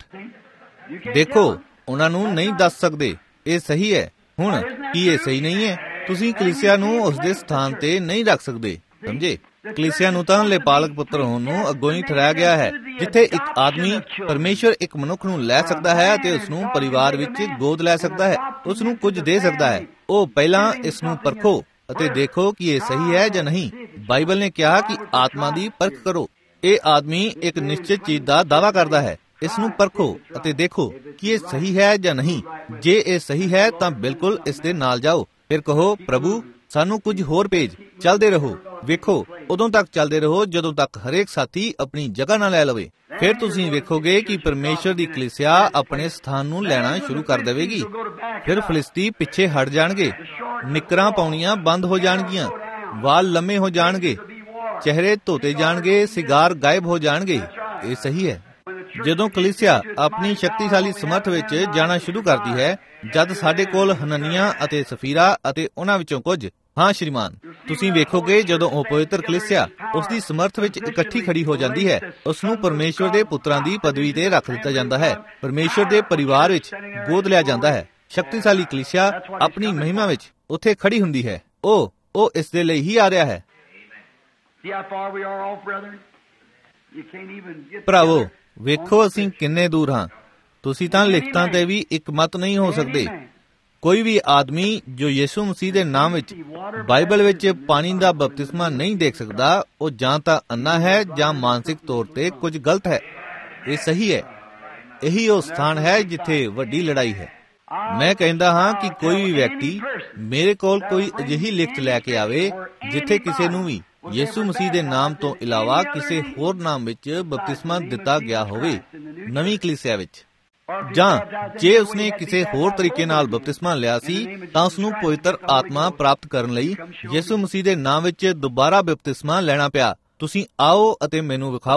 ਦੇਖੋ, ਉਹਨਾਂ ਨੂੰ ਨਹੀਂ ਦੱਸ ਸਕਦੇ। ਇਹ ਸਹੀ ਹੈ। ਹੁਣ ਕੀ ਇਹ ਸਹੀ ਨਹੀਂ ਹੈ? ਤੁਸੀਂ ਕਲੀਸਿਆ ਨੂੰ ਉਸ ਦੇ ਸਥਾਨ ਤੇ ਨਹੀਂ ਰੱਖ ਸਕਦੇ, ਸਮਝੇ? ਕਲੀਸਿਆ ਨੂੰ ਤਾਂ ਲੇਪਾਲਕ ਪੁੱਤਰ ਹੋਣ ਨੂੰ ਅੱਗੋਂ ਹੀ ਠਹਿਰਾਇਆ ਗਿਆ ਹੈ, ਜਿੱਥੇ ਇੱਕ ਆਦਮੀ ਪਰਮੇਸ਼ਵਰ ਇੱਕ ਮਨੁੱਖ ਨੂੰ ਲੈ ਸਕਦਾ ਹੈ ਅਤੇ ਉਸ ਨੂੰ ਪਰਿਵਾਰ ਵਿੱਚ ਗੋਦ ਲੈ ਸਕਦਾ ਹੈ, ਉਸ ਨੂੰ ਕੁਝ ਦੇ ਸਕਦਾ ਹੈ। ਉਹ ਪਹਿਲਾਂ ਇਸ ਨੂੰ ਪਰਖੋ ਅਤੇ ਦੇਖੋ ਕਿ ਇਹ ਸਹੀ ਹੈ ਜਾਂ ਨਹੀਂ। ਬਾਈਬਲ ਨੇ ਕਿਹਾ ਕਿ ਆਤਮਾ ਦੀ ਪਰਖ ਕਰੋ। ਇਹ ਆਦਮੀ ਇੱਕ ਨਿਸ਼ਚਿਤ ਚੀਜ਼ ਦਾ ਦਾਅਵਾ ਕਰਦਾ ਹੈ। ਇਸ ਨੂੰ ਪਰਖੋ ਅਤੇ ਦੇਖੋ ਕਿ ਇਹ ਸਹੀ ਹੈ ਜਾਂ ਨਹੀਂ। ਜੇ ਇਹ ਸਹੀ ਹੈ ਤਾਂ ਬਿਲਕੁਲ ਇਸ ਦੇ ਨਾਲ ਜਾਓ। ਫਿਰ ਕਹੋ, ਪ੍ਰਭੂ ਸਾਨੂੰ ਕੁਝ ਹੋਰ ਭੇਜ। ਚੱਲਦੇ ਰਹੋ। ਵੇਖੋ, ਉਦੋਂ ਤੱਕ ਚੱਲਦੇ ਰਹੋ ਜਦੋਂ ਤੱਕ ਹਰੇਕ ਸਾਥੀ ਆਪਣੀ ਜਗ੍ਹਾ ਨਾ ਲੈ ਲਵੇ। ਫਿਰ ਤੁਸੀਂ ਵੇਖੋਗੇ ਕਿ ਪਰਮੇਸ਼ਵਰ ਦੀ ਕਲੀਸਿਆ ਆਪਣੇ ਸਥਾਨ ਨੂੰ ਲੈਣਾ ਸ਼ੁਰੂ ਕਰ ਦੇਵੇਗੀ। ਫਿਰ ਫਿਲਿਸਤੀ ਪਿੱਛੇ ਹਟ ਜਾਣਗੇ, ਨਿੱਕਰਾਂ ਪਾਉਣੀਆਂ ਬੰਦ ਹੋ ਜਾਣਗੀਆਂ, ਵਾਲ ਲੰਮੇ ਹੋ ਜਾਣਗੇ, ਚਿਹਰੇ ਧੋਤੇ ਜਾਣਗੇ, ਸਿਗਾਰ ਗਾਇਬ ਹੋ ਜਾਣਗੇ। ਇਹ ਸਹੀ ਹੈ। ਜਦੋਂ ਕਲੀਸਿਆ ਆਪਣੀ ਸ਼ਕਤੀਸ਼ਾਲੀ ਸਮਰਥ ਵਿੱਚ ਜਾਣਾ ਸ਼ੁਰੂ ਕਰਦੀ ਹੈ, ਜਦ ਸਾਡੇ ਕੋਲ ਹਨਨੀਆ ਅਤੇ ਸਫੀਰਾ ਅਤੇ ਉਹਨਾਂ ਵਿੱਚੋਂ ਕੁਝ, ਹਾਂ ਸ਼੍ਰੀਮਾਨ, ਤੁਸੀਂ ਵੇਖੋਗੇ ਜਦੋਂ ਉਹ ਪਵਿੱਤਰ ਕਲੀਸਿਆ ਉਸ ਦੀ ਸਮਰਥ ਵਿੱਚ ਇਕੱਠੀ ਖੜੀ ਹੋ ਜਾਂਦੀ ਹੈ, ਉਸ ਨੂੰ ਪਰਮੇਸ਼ਵਰ ਦੇ ਪੁੱਤਰਾਂ ਦੀ ਪਦਵੀ ਤੇ ਰੱਖ ਦਿੱਤਾ ਜਾਂਦਾ ਹੈ, ਪਰਮੇਸ਼ਵਰ ਦੇ ਪਰਿਵਾਰ ਵਿੱਚ ਗੋਦ ਲਿਆ ਜਾਂਦਾ ਹੈ। ਸ਼ਕਤੀਸ਼ਾਲੀ ਕਲੀਸਿਆ ਆਪਣੀ ਮਹਿਮਾ ਵਿੱਚ ਉੱਥੇ ਖੜੀ ਹੁੰਦੀ ਹੈ। ਉਹ ਇਸ ਦੇ ਲਈ ਹੀ ਆ ਰਿਹਾ ਹੈ। ਭਰਾਵੋ, ਵੇਖੋ ਅਸੀਂ ਕਿੰਨੇ ਦੂਰ ਹਾਂ। ਤੁਸੀਂ ਤਾਂ ਲਿਖਤਾਂ ਤੇ ਵੀ ਇੱਕ ਮਤ ਨਹੀਂ ਹੋ ਸਕਦੇ। ਕੋਈ ਵੀ ਆਦਮੀ ਜੋ ਯਿਸੂ ਮਸੀਹ ਦੇ ਨਾਮ ਵਿੱਚ ਬਾਈਬਲ ਵਿੱਚ ਪਾਣੀ ਦਾ ਬਪਤਿਸਮਾ ਨਹੀਂ ਦੇਖ ਸਕਦਾ, ਉਹ ਜਾਂ ਤਾਂ ਅੰਨਾ ਹੈ ਜਾਂ ਮਾਨਸਿਕ ਤੌਰ ਤੇ ਕੁਝ ਗਲਤ ਹੈ। ਇਹ ਸਹੀ ਹੈ। ਇਹੀ ਉਹ ਸਥਾਨ ਹੈ ਜਿੱਥੇ ਵੱਡੀ ਲੜਾਈ ਹੈ। ਮੈਂ ਕਹਿੰਦਾ ਹਾਂ ਕਿ ਕੋਈ ਵੀ ਵਿਅਕਤੀ ਮੇਰੇ ਕੋਲ ਕੋਈ ਅਜਿਹੀ ਲਿਖਤ ਲੈ ਕੇ ਆਵੇ ਜਿੱਥੇ ਕਿਸੇ ਨੂੰ ਵੀ ਯਿਸੂ ਮਸੀਹ ਦੇ ਨਾਮ ਤੋਂ ਇਲਾਵਾ ਕਿਸੇ ਹੋਰ ਨਾਮ ਵਿੱਚ ਬਪਤਿਸਮਾ ਦਿੱਤਾ ਗਿਆ ਹੋਵੇ ਨਵੀਂ ਕਲੀਸਿਆ ਵਿੱਚ, ਜਾਂ ਜੇ ਉਸਨੇ ਕਿਸੇ ਹੋਰ ਤਰੀਕੇ ਨਾਲ ਬਪਤਿਸਮਾ ਲਿਆ ਸੀ ਤਾਂ ਉਸਨੂੰ ਪਵਿੱਤਰ ਆਤਮਾ ਪ੍ਰਾਪਤ ਕਰਨ ਲਈ ਯਿਸੂ ਮਸੀਹ ਦੇ ਨਾਮ ਵਿੱਚ ਦੁਬਾਰਾ ਬਪਤਿਸਮਾ ਲੈਣਾ ਪਿਆ। ਤੁਸੀਂ ਆਓ ਅਤੇ ਮੈਨੂੰ ਵਿਖਾਓ।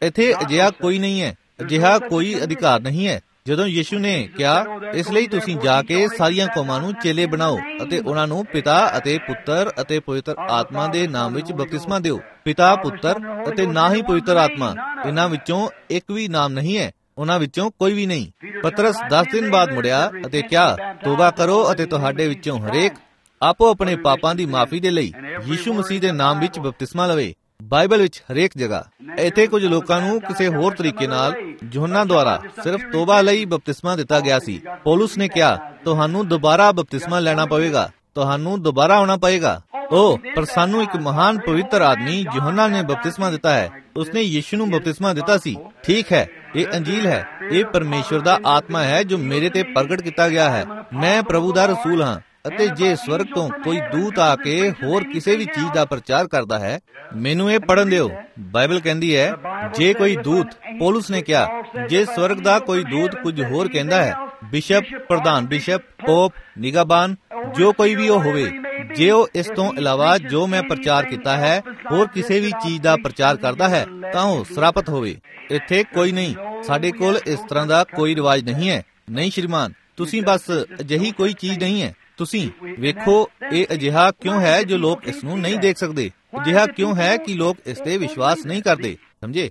ਇੱਥੇ ਅਜਿਹਾ ਕੋਈ ਨਹੀਂ ਹੈ, ਅਜਿਹਾ ਕੋਈ ਅਧਿਕਾਰ ਨਹੀਂ ਹੈ। ਜਦੋਂ ਯਿਸੂ ਨੇ ਕਿਹਾ, ਇਸ ਲਈ ਤੁਸੀਂ ਜਾ ਕੇ ਸਾਰੀਆਂ ਕੌਮਾਂ ਨੂੰ ਚੇਲੇ ਬਣਾਓ ਅਤੇ ਉਹਨਾਂ ਨੂੰ ਪਿਤਾ ਅਤੇ ਪੁੱਤਰ ਅਤੇ ਪਵਿੱਤਰ ਆਤਮਾ ਦੇ ਨਾਮ ਵਿੱਚ ਬਪਤਿਸਮਾ ਦਿਓ। ਪਿਤਾ, ਪੁੱਤਰ ਅਤੇ ਨਾ ਹੀ ਪਵਿੱਤਰ ਆਤਮਾ, ਇਹਨਾਂ ਵਿੱਚੋਂ ਇੱਕ ਵੀ ਨਾਮ ਨਹੀਂ ਹੈ, ਉਹਨਾਂ ਵਿੱਚੋਂ ਕੋਈ ਵੀ ਨਹੀਂ। ਪਤਰਸ 10 ਦਿਨ ਬਾਅਦ ਮੁੜਿਆ ਅਤੇ ਕਿਹਾ, ਤੋਬਾ ਕਰੋ ਅਤੇ ਤੁਹਾਡੇ ਵਿੱਚੋਂ ਹਰੇਕ ਆਪੋ ਆਪਣੇ ਪਾਪਾਂ ਦੀ ਮਾਫੀ ਦੇ ਲਈ ਯਿਸੂ ਮਸੀਹ ਦੇ ਨਾਮ ਵਿੱਚ ਬਪਤਿਸਮਾ ਲਵੇ। ਬਾਈਬਲ ਵਿੱਚ ਹਰੇਕ ਜਗ੍ਹਾ। ਇੱਥੇ ਕੁਝ ਲੋਕਾਂ ਨੂੰ ਕਿਸੇ ਹੋਰ ਤਰੀਕੇ ਨਾਲ ਯੋਹੰਨਾ ਦੁਆਰਾ ਸਿਰਫ ਤੋਬਾ ਲਈ ਬਪਤਿਸਮਾ ਦਿੱਤਾ ਗਿਆ ਸੀ। ਪੌਲੁਸ ਨੇ ਕਿਹਾ, ਤੁਹਾਨੂੰ ਦੁਬਾਰਾ ਬਪਤਿਸਮਾ ਲੈਣਾ ਪਵੇਗਾ, ਤੁਹਾਨੂੰ ਦੁਬਾਰਾ ਆਉਣਾ ਪਏਗਾ। ਪਰ ਸਾਨੂੰ ਇੱਕ ਮਹਾਨ ਪਵਿੱਤਰ ਆਦਮੀ ਯੋਹੰਨਾ ਨੇ ਬਪਤਿਸਮਾ ਦਿੱਤਾ ਹੈ। ਉਸਨੇ ਯਿਸੂ ਨੂੰ ਬਪਤਿਸਮਾ ਦਿੱਤਾ ਸੀ। ਠੀਕ ਹੈ, ਇਹ ਅੰਜੀਲ ਹੈ, ਇਹ ਪਰਮੇਸ਼ਵਰ ਦਾ ਆਤਮਾ ਹੈ ਜੋ ਮੇਰੇ ਤੇ ਪ੍ਰਗਟ ਕੀਤਾ ਗਿਆ ਹੈ। ਮੈਂ ਪ੍ਰਭੂ ਦਾ ਰਸੂਲ ਹਾਂ ਅਤੇ ਜੇ ਸਵਰਗ ਤੋਂ ਕੋਈ ਦੂਤ ਆ ਕੇ ਹੋਰ ਕਿਸੇ ਵੀ ਚੀਜ਼ ਦਾ ਪ੍ਰਚਾਰ ਕਰਦਾ ਹੈ, ਮੈਨੂੰ ਇਹ ਪੜ੍ਹਨ ਦਿਓ। ਬਾਈਬਲ ਕਹਿੰਦੀ ਹੈ, ਜੇ ਕੋਈ ਦੂਤ, ਪੌਲੁਸ ਨੇ ਕਿਹਾ, ਜੇ ਸਵਰਗ ਦਾ ਕੋਈ ਦੂਤ ਕੁਝ ਹੋਰ ਕਹਿੰਦਾ ਹੈ, ਬਿਸ਼ਪ, ਪ੍ਰਧਾਨ ਬਿਸ਼ਪ, ਪੋਪ, ਨਿਗਾਹਬਾਨ, ਜੋ ਕੋਈ ਵੀ ਉਹ ਹੋਵੇ, ਜੇ ਉਹ ਇਸ ਤੋਂ ਇਲਾਵਾ ਜੋ ਮੈਂ ਪ੍ਰਚਾਰ ਕੀਤਾ ਹੈ ਹੋਰ ਕਿਸੇ ਵੀ ਚੀਜ਼ ਦਾ ਪ੍ਰਚਾਰ ਕਰਦਾ ਹੈ, ਤਾਂ ਉਹ ਸਰਾਪਤ ਹੋਵੇ। ਇੱਥੇ ਕੋਈ ਨਹੀਂ, ਸਾਡੇ ਕੋਲ ਇਸ ਤਰ੍ਹਾਂ ਦਾ ਕੋਈ ਰਿਵਾਜ ਨਹੀਂ ਹੈ। ਨਹੀਂ ਸ਼੍ਰੀਮਾਨ, ਤੁਸੀਂ ਬਸ ਅਜਿਹੀ ਕੋਈ ਚੀਜ਼ ਨਹੀਂ ਹੈ। ਤੁਸੀਂ ਵੇਖੋ, ਇਹ ਅਜਿਹਾ ਕਿਉਂ ਹੈ ਜੋ ਲੋਕ ਇਸ ਨੂੰ ਨਹੀਂ ਦੇਖ ਸਕਦੇ? ਅਜਿਹਾ ਕਿਉਂ ਹੈ ਕਿ ਲੋਕ ਇਸ ਤੇ ਵਿਸ਼ਵਾਸ ਨਹੀਂ ਕਰਦੇ? ਸਮਝੇ?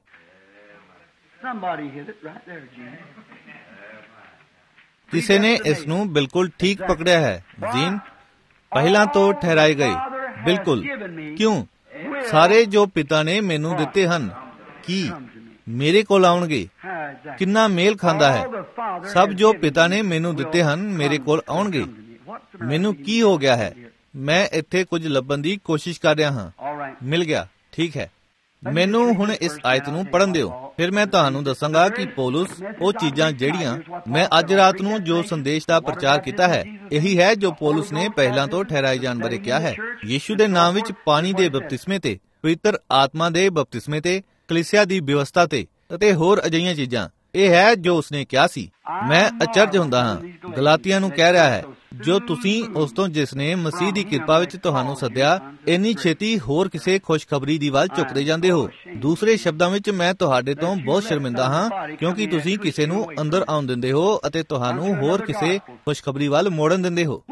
ਕਿਸੇ ਨੇ ਇਸ ਨੂੰ ਬਿਲਕੁਲ ਠੀਕ ਪਕੜਿਆ ਹੈ। ਜੀਨ ਪਹਿਲਾਂ ਤੋਂ ਠਹਿਰਾਏ ਗਏ। ਬਿਲਕੁਲ। ਕਿਉਂ? ਸਾਰੇ ਜੋ ਪਿਤਾ ਨੇ ਮੈਨੂੰ ਦਿੱਤੇ ਹਨ, ਕੀ ਮੇਰੇ ਕੋਲ ਆਉਣਗੇ? ਕਿੰਨਾ ਮੇਲ ਖਾਂਦਾ ਹੈ। ਸਭ ਜੋ ਪਿਤਾ ਨੇ ਮੈਨੂੰ ਦਿੱਤੇ ਹਨ ਮੇਰੇ ਕੋਲ ਆਉਣਗੇ। ਮੈਨੂੰ ਕੀ ਹੋ ਗਿਆ ਹੈ? ਮੈਂ ਇੱਥੇ ਕੁਝ ਲੱਭਣ ਦੀ ਕੋਸ਼ਿਸ਼ ਕਰ ਰਿਹਾ ਹਾਂ। ਮਿਲ ਗਿਆ। ਠੀਕ ਹੈ, ਮੈਨੂੰ ਹੁਣ ਇਸ ਆਇਤ ਨੂੰ ਪੜ੍ਹਨ ਦਿਓ, ਫਿਰ ਮੈਂ ਤੁਹਾਨੂੰ ਦੱਸਾਂਗਾ ਕਿ ਪੌਲੁਸ ਉਹ ਚੀਜ਼ਾਂ ਜਿਹੜੀਆਂ ਮੈਂ ਅੱਜ ਰਾਤ ਨੂੰ ਜੋ ਸੰਦੇਸ਼ ਦਾ ਪ੍ਰਚਾਰ ਕੀਤਾ ਹੈ, ਇਹੀ ਹੈ ਜੋ ਪੌਲੁਸ ਨੇ ਪਹਿਲਾਂ ਤੋਂ ਠਹਿਰਾਏ ਜਾਣ ਬਾਰੇ ਕਿਹਾ ਹੈ। ਯਿਸੂ ਦੇ ਨਾਮ ਵਿੱਚ ਪਾਣੀ ਦੇ ਬਪਤਿਸਮੇ ਤੇ, ਪਵਿੱਤਰ ਆਤਮਾ ਦੇ ਬਪਤਿਸਮੇ ਤੇ, ਕਲੀਸਿਆ ਦੀ ਵਿਵਸਥਾ ਤੇ ਅਤੇ ਹੋਰ ਅਜਿਹੀਆਂ ਚੀਜ਼ਾਂ। ਇਹ ਹੈ ਜੋ ਉਸਨੇ ਕਿਹਾ ਸੀ। ਮੈਂ ਅਚਰਜ ਹੁੰਦਾ ਹਾਂ। ਗਲਾਤੀਆਂ ਨੂੰ ਕਹਿ ਰਿਹਾ ਹੈ, ਜੋ ਤੁਸੀਂ ਉਸ ਤੋਂ ਜਿਸ ਨੇ ਮਸੀਹ ਦੀ ਕਿਰਪਾ ਵਿੱਚ ਤੁਹਾਨੂੰ ਸੱਦਿਆ, ਇੰਨੀ ਛੇਤੀ ਹੋਰ ਕਿਸੇ ਖੁਸ਼ਖਬਰੀ ਦੀ ਵੱਲ ਝੁਕਦੇ ਜਾਂਦੇ ਹੋ। ਦੂਸਰੇ ਸ਼ਬਦਾਂ ਵਿੱਚ, ਮੈਂ ਤੁਹਾਡੇ ਤੋਂ ਬਹੁਤ ਸ਼ਰਮਿੰਦਾ ਹਾਂ ਕਿਉਂਕਿ ਤੁਸੀਂ ਕਿਸੇ ਨੂੰ ਅੰਦਰ ਆਉਣ ਦਿੰਦੇ ਹੋ ਅਤੇ ਤੁਹਾਨੂੰ ਹੋਰ ਕਿਸੇ ਖੁਸ਼ਖਬਰੀ ਵੱਲ ਮੋੜਨ ਦਿੰਦੇ ਹੋ।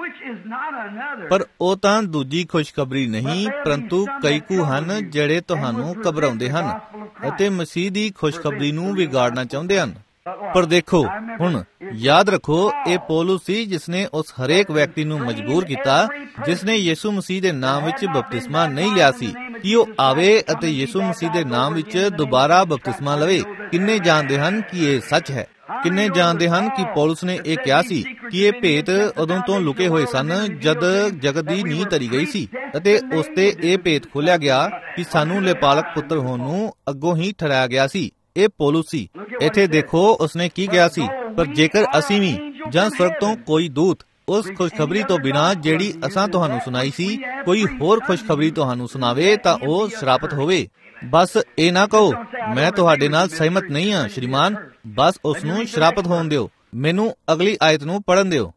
ਪਰ ਉਹ ਤਾਂ ਦੂਜੀ ਖੁਸ਼ਖਬਰੀ ਨਹੀਂ, ਪਰੰਤੂ ਕਈ ਕੁ ਹਨ ਜਿਹੜੇ ਤੁਹਾਨੂੰ ਘਬਰਾਉਂਦੇ ਹਨ ਅਤੇ ਮਸੀਹ ਦੀ ਖੁਸ਼ਖਬਰੀ ਨੂੰ ਵਿਗਾੜਨਾ ਚਾਹੁੰਦੇ ਹਨ। ਪਰ ਦੇਖੋ, ਹੁਣ ਯਾਦ ਰੱਖੋ, ਇਹ ਪੌਲੁਸ ਸੀ ਜਿਸ ਨੇ ਉਸ ਹਰੇਕ ਵਿਅਕਤੀ ਨੂੰ ਮਜਬੂਰ ਕੀਤਾ ਜਿਸ ਨੇ ਯਿਸੂ ਮਸੀਹ ਦੇ ਨਾਮ ਵਿੱਚ ਬਪਤਿਸਮਾ ਨਹੀਂ ਲਿਆ ਸੀ ਕਿ ਉਹ ਆਵੇ ਅਤੇ ਯਿਸੂ ਮਸੀਹ ਦੇ ਨਾਮ ਵਿੱਚ ਦੁਬਾਰਾ ਬਪਤਿਸਮਾ ਲਵੇ। ਕਿੰਨੇ ਜਾਣਦੇ ਹਨ ਕਿ ਇਹ ਸੱਚ ਹੈ? ਕਿੰਨੇ ਜਾਣਦੇ ਹਨ ਕਿ ਪੌਲੁਸ ਨੇ ਇਹ ਕਿਹਾ ਸੀ ਕਿ ਇਹ ਭੇਤ ਉਦੋਂ ਤੋਂ ਲੁਕੇ ਹੋਏ ਸਨ ਜਦ ਜਗਤ ਦੀ ਨੀਂਹ ਧਰੀ ਗਈ ਸੀ ਅਤੇ ਉਸ ਤੇ ਇਹ ਭੇਤ ਖੋਲਿਆ ਗਿਆ ਕਿ ਸਾਨੂੰ ਲਿਪਾਲਕ ਪੁੱਤਰ ਹੋਣ ਨੂੰ ਅੱਗੋਂ ਹੀ ਠਹਿਰਾਇਆ ਗਿਆ ਸੀ। ਇਹ ਪੌਲੁਸ ਸੀ। ਇੱਥੇ ਦੇਖੋ ਉਸਨੇ ਕੀ ਕਿਹਾ ਸੀ, ਪਰ ਜੇਕਰ ਅਸੀਂ ਵੀ ਜਾਂ ਸਵਰਗ ਤੋਂ ਕੋਈ ਦੂਤ ਉਸ ਖੁਸ਼ਖਬਰੀ ਤੋਂ ਬਿਨਾਂ ਜਿਹੜੀ ਅਸਾਂ ਤੁਹਾਨੂੰ ਸੁਣਾਈ ਸੀ ਕੋਈ ਹੋਰ ਖੁਸ਼ਖਬਰੀ ਤੁਹਾਨੂੰ ਸੁਣਾਵੇ ਤਾਂ ਉਹ ਸ਼ਰਾਪਤ ਹੋਵੇ। ਬਸ ਇਹ ਨਾ ਕਹੋ, ਮੈਂ ਤੁਹਾਡੇ ਨਾਲ ਸਹਿਮਤ ਨਹੀਂ ਹਾਂ ਸ਼੍ਰੀਮਾਨ, ਬਸ ਉਸ ਨੂੰ ਸ਼ਰਾਪਤ ਹੋਣ ਦਿਓ। ਮੈਨੂੰ ਅਗਲੀ ਆਇਤ ਨੂੰ ਪੜ੍ਹਨ ਦਿਓ।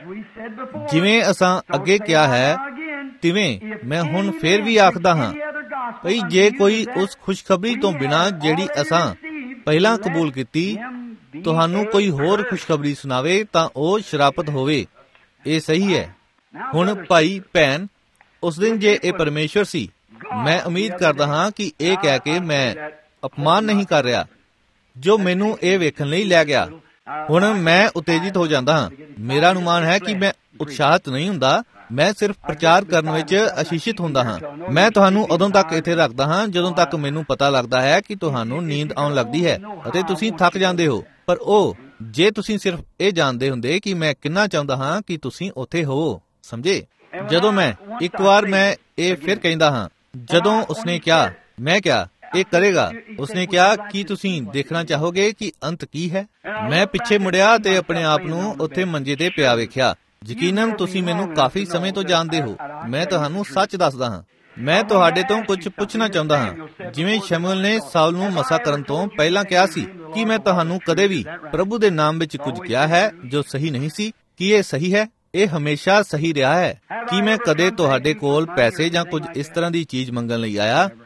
ਜਿਵੇਂ ਅਸਾਂ ਅੱਗੇ ਕਿਹਾ ਹੈ, ਤਿਵੇਂ ਮੈਂ ਹੁਣ ਫੇਰ ਵੀ ਆਖਦਾ ਹਾਂ, ਭਈ ਜੇ ਕੋਈ ਉਸ ਖੁਸ਼ਖਬਰੀ ਤੋਂ ਬਿਨਾਂ ਜਿਹੜੀ ਅਸਾਂ ਪਹਿਲਾਂ ਕਬੂਲ ਕੀਤੀ ਤੁਹਾਨੂੰ ਕੋਈ ਹੋਰ ਖੁਸ਼ਖਬਰੀ ਸੁਣਾਵੇ ਤਾਂ ਉਹ ਸ਼ਰਾਪਤ ਹੋਵੇ। ਇਹ ਸਹੀ ਹੈ। ਹੁਣ ਭਾਈ ਭੈਣ, ਉਸ ਦਿਨ ਜੇ ਇਹ ਪਰਮੇਸ਼ਵਰ ਸੀ, ਮੈਂ ਉਮੀਦ ਕਰਦਾ ਹਾਂ ਕਿ ਇਹ ਕਹਿ ਕੇ ਮੈਂ ਅਪਮਾਨ ਨਹੀਂ ਕਰ ਰਿਹਾ ਜੋ ਮੈਨੂੰ ਇਹ ਵੇਖਣ ਲਈ ਲੈ ਗਿਆ। ਹੁਣ ਮੈਂ ਉਤੇਜਿਤ ਹੋ ਜਾਂਦਾ ਹਾਂ। ਮੇਰਾ ਅਨੁਮਾਨ ਹੈ ਕਿ ਮੈਂ ਉਤਸ਼ਾਹਿਤ ਨਹੀਂ ਹੁੰਦਾ, ਮੈਂ ਸਿਰਫ ਪ੍ਰਚਾਰ ਕਰਨ ਵਿੱਚ ਅਸ਼ੀਸ਼ਿਤ ਹੁੰਦਾ ਹਾਂ। ਮੈਂ ਤੁਹਾਨੂੰ ਉਦੋਂ ਤੱਕ ਇੱਥੇ ਰੱਖਦਾ ਹਾਂ ਜਦੋਂ ਤੱਕ ਮੈਨੂੰ ਪਤਾ ਲੱਗਦਾ ਹੈ ਕਿ ਤੁਹਾਨੂੰ ਨੀਂਦ ਆਉਣ ਲੱਗਦੀ ਹੈ ਅਤੇ ਤੁਸੀਂ ਥੱਕ ਜਾਂਦੇ ਹੋ। ਪਰ ਉਹ ਜੇ ਤੁਸੀਂ ਸਿਰਫ ਇਹ ਜਾਣਦੇ ਹੁੰਦੇ ਕਿ ਮੈਂ ਕਿੰਨਾ ਚਾਹੁੰਦਾ ਹਾਂ ਕਿ ਤੁਸੀਂ ਉੱਥੇ ਹੋਵੋ। ਸਮਝੇ? ਜਦੋਂ ਮੈਂ ਇੱਕ ਵਾਰ ਮੈਂ ਇਹ ਫਿਰ ਕਹਿੰਦਾ ਹਾਂ, ਜਦੋਂ ਉਸਨੇ ਕਿਹਾ, ਮੈਂ ਕਿਹਾ ਇਹ ਕਰੇਗਾ, ਉਸਨੇ ਕਿਹਾ ਕੀ ਤੁਸੀਂ ਦੇਖਣਾ ਚਾਹੋਗੇ ਕਿ ਅੰਤ ਕੀ ਹੈ? ਮੈਂ ਪਿੱਛੇ ਮੁੜਿਆ ਤੇ ਆਪਣੇ ਆਪ ਨੂੰ ਉੱਥੇ ਮੰਜੇ ਤੇ ਪਿਆ ਵੇਖਿਆ। ਯਕੀਨਨ ਤੁਸੀਂ ਮੈਨੂੰ ਕਾਫੀ ਸਮੇਂ ਤੋਂ ਜਾਣਦੇ ਹੋ। ਮੈਂ ਤੁਹਾਨੂੰ ਸੱਚ ਦੱਸਦਾ ਹਾਂ, ਮੈਂ ਤੁਹਾਡੇ ਤੋਂ ਕੁਝ ਪੁੱਛਣਾ ਚਾਹੁੰਦਾ ਹਾਂ। ਜਿਵੇਂ ਸ਼ਮੂਏਲ ਨੇ ਸਾਊਲ ਨੂੰ ਮਸਾ ਕਰਨ ਤੋਂ ਪਹਿਲਾਂ ਕਿਹਾ ਸੀ ਕਿ ਮੈਂ ਤੁਹਾਨੂੰ ਕਦੇ ਵੀ ਪ੍ਰਭੂ ਦੇ ਨਾਮ ਵਿੱਚ ਕੁਝ ਕਿਹਾ ਹੈ ਜੋ ਸਹੀ ਨਹੀਂ ਸੀ, ਕੀ ਇਹ ਸਹੀ ਹੈ? ਇਹ ਹਮੇਸ਼ਾ ਸਹੀ ਰਿਹਾ ਹੈ। ਕੀ ਮੈਂ ਕਦੇ ਤੁਹਾਡੇ ਕੋਲ ਪੈਸੇ ਜਾਂ ਕੁਝ ਇਸ ਤਰ੍ਹਾਂ ਦੀ ਚੀਜ਼ ਮੰਗਣ ਲਈ ਆਇਆ?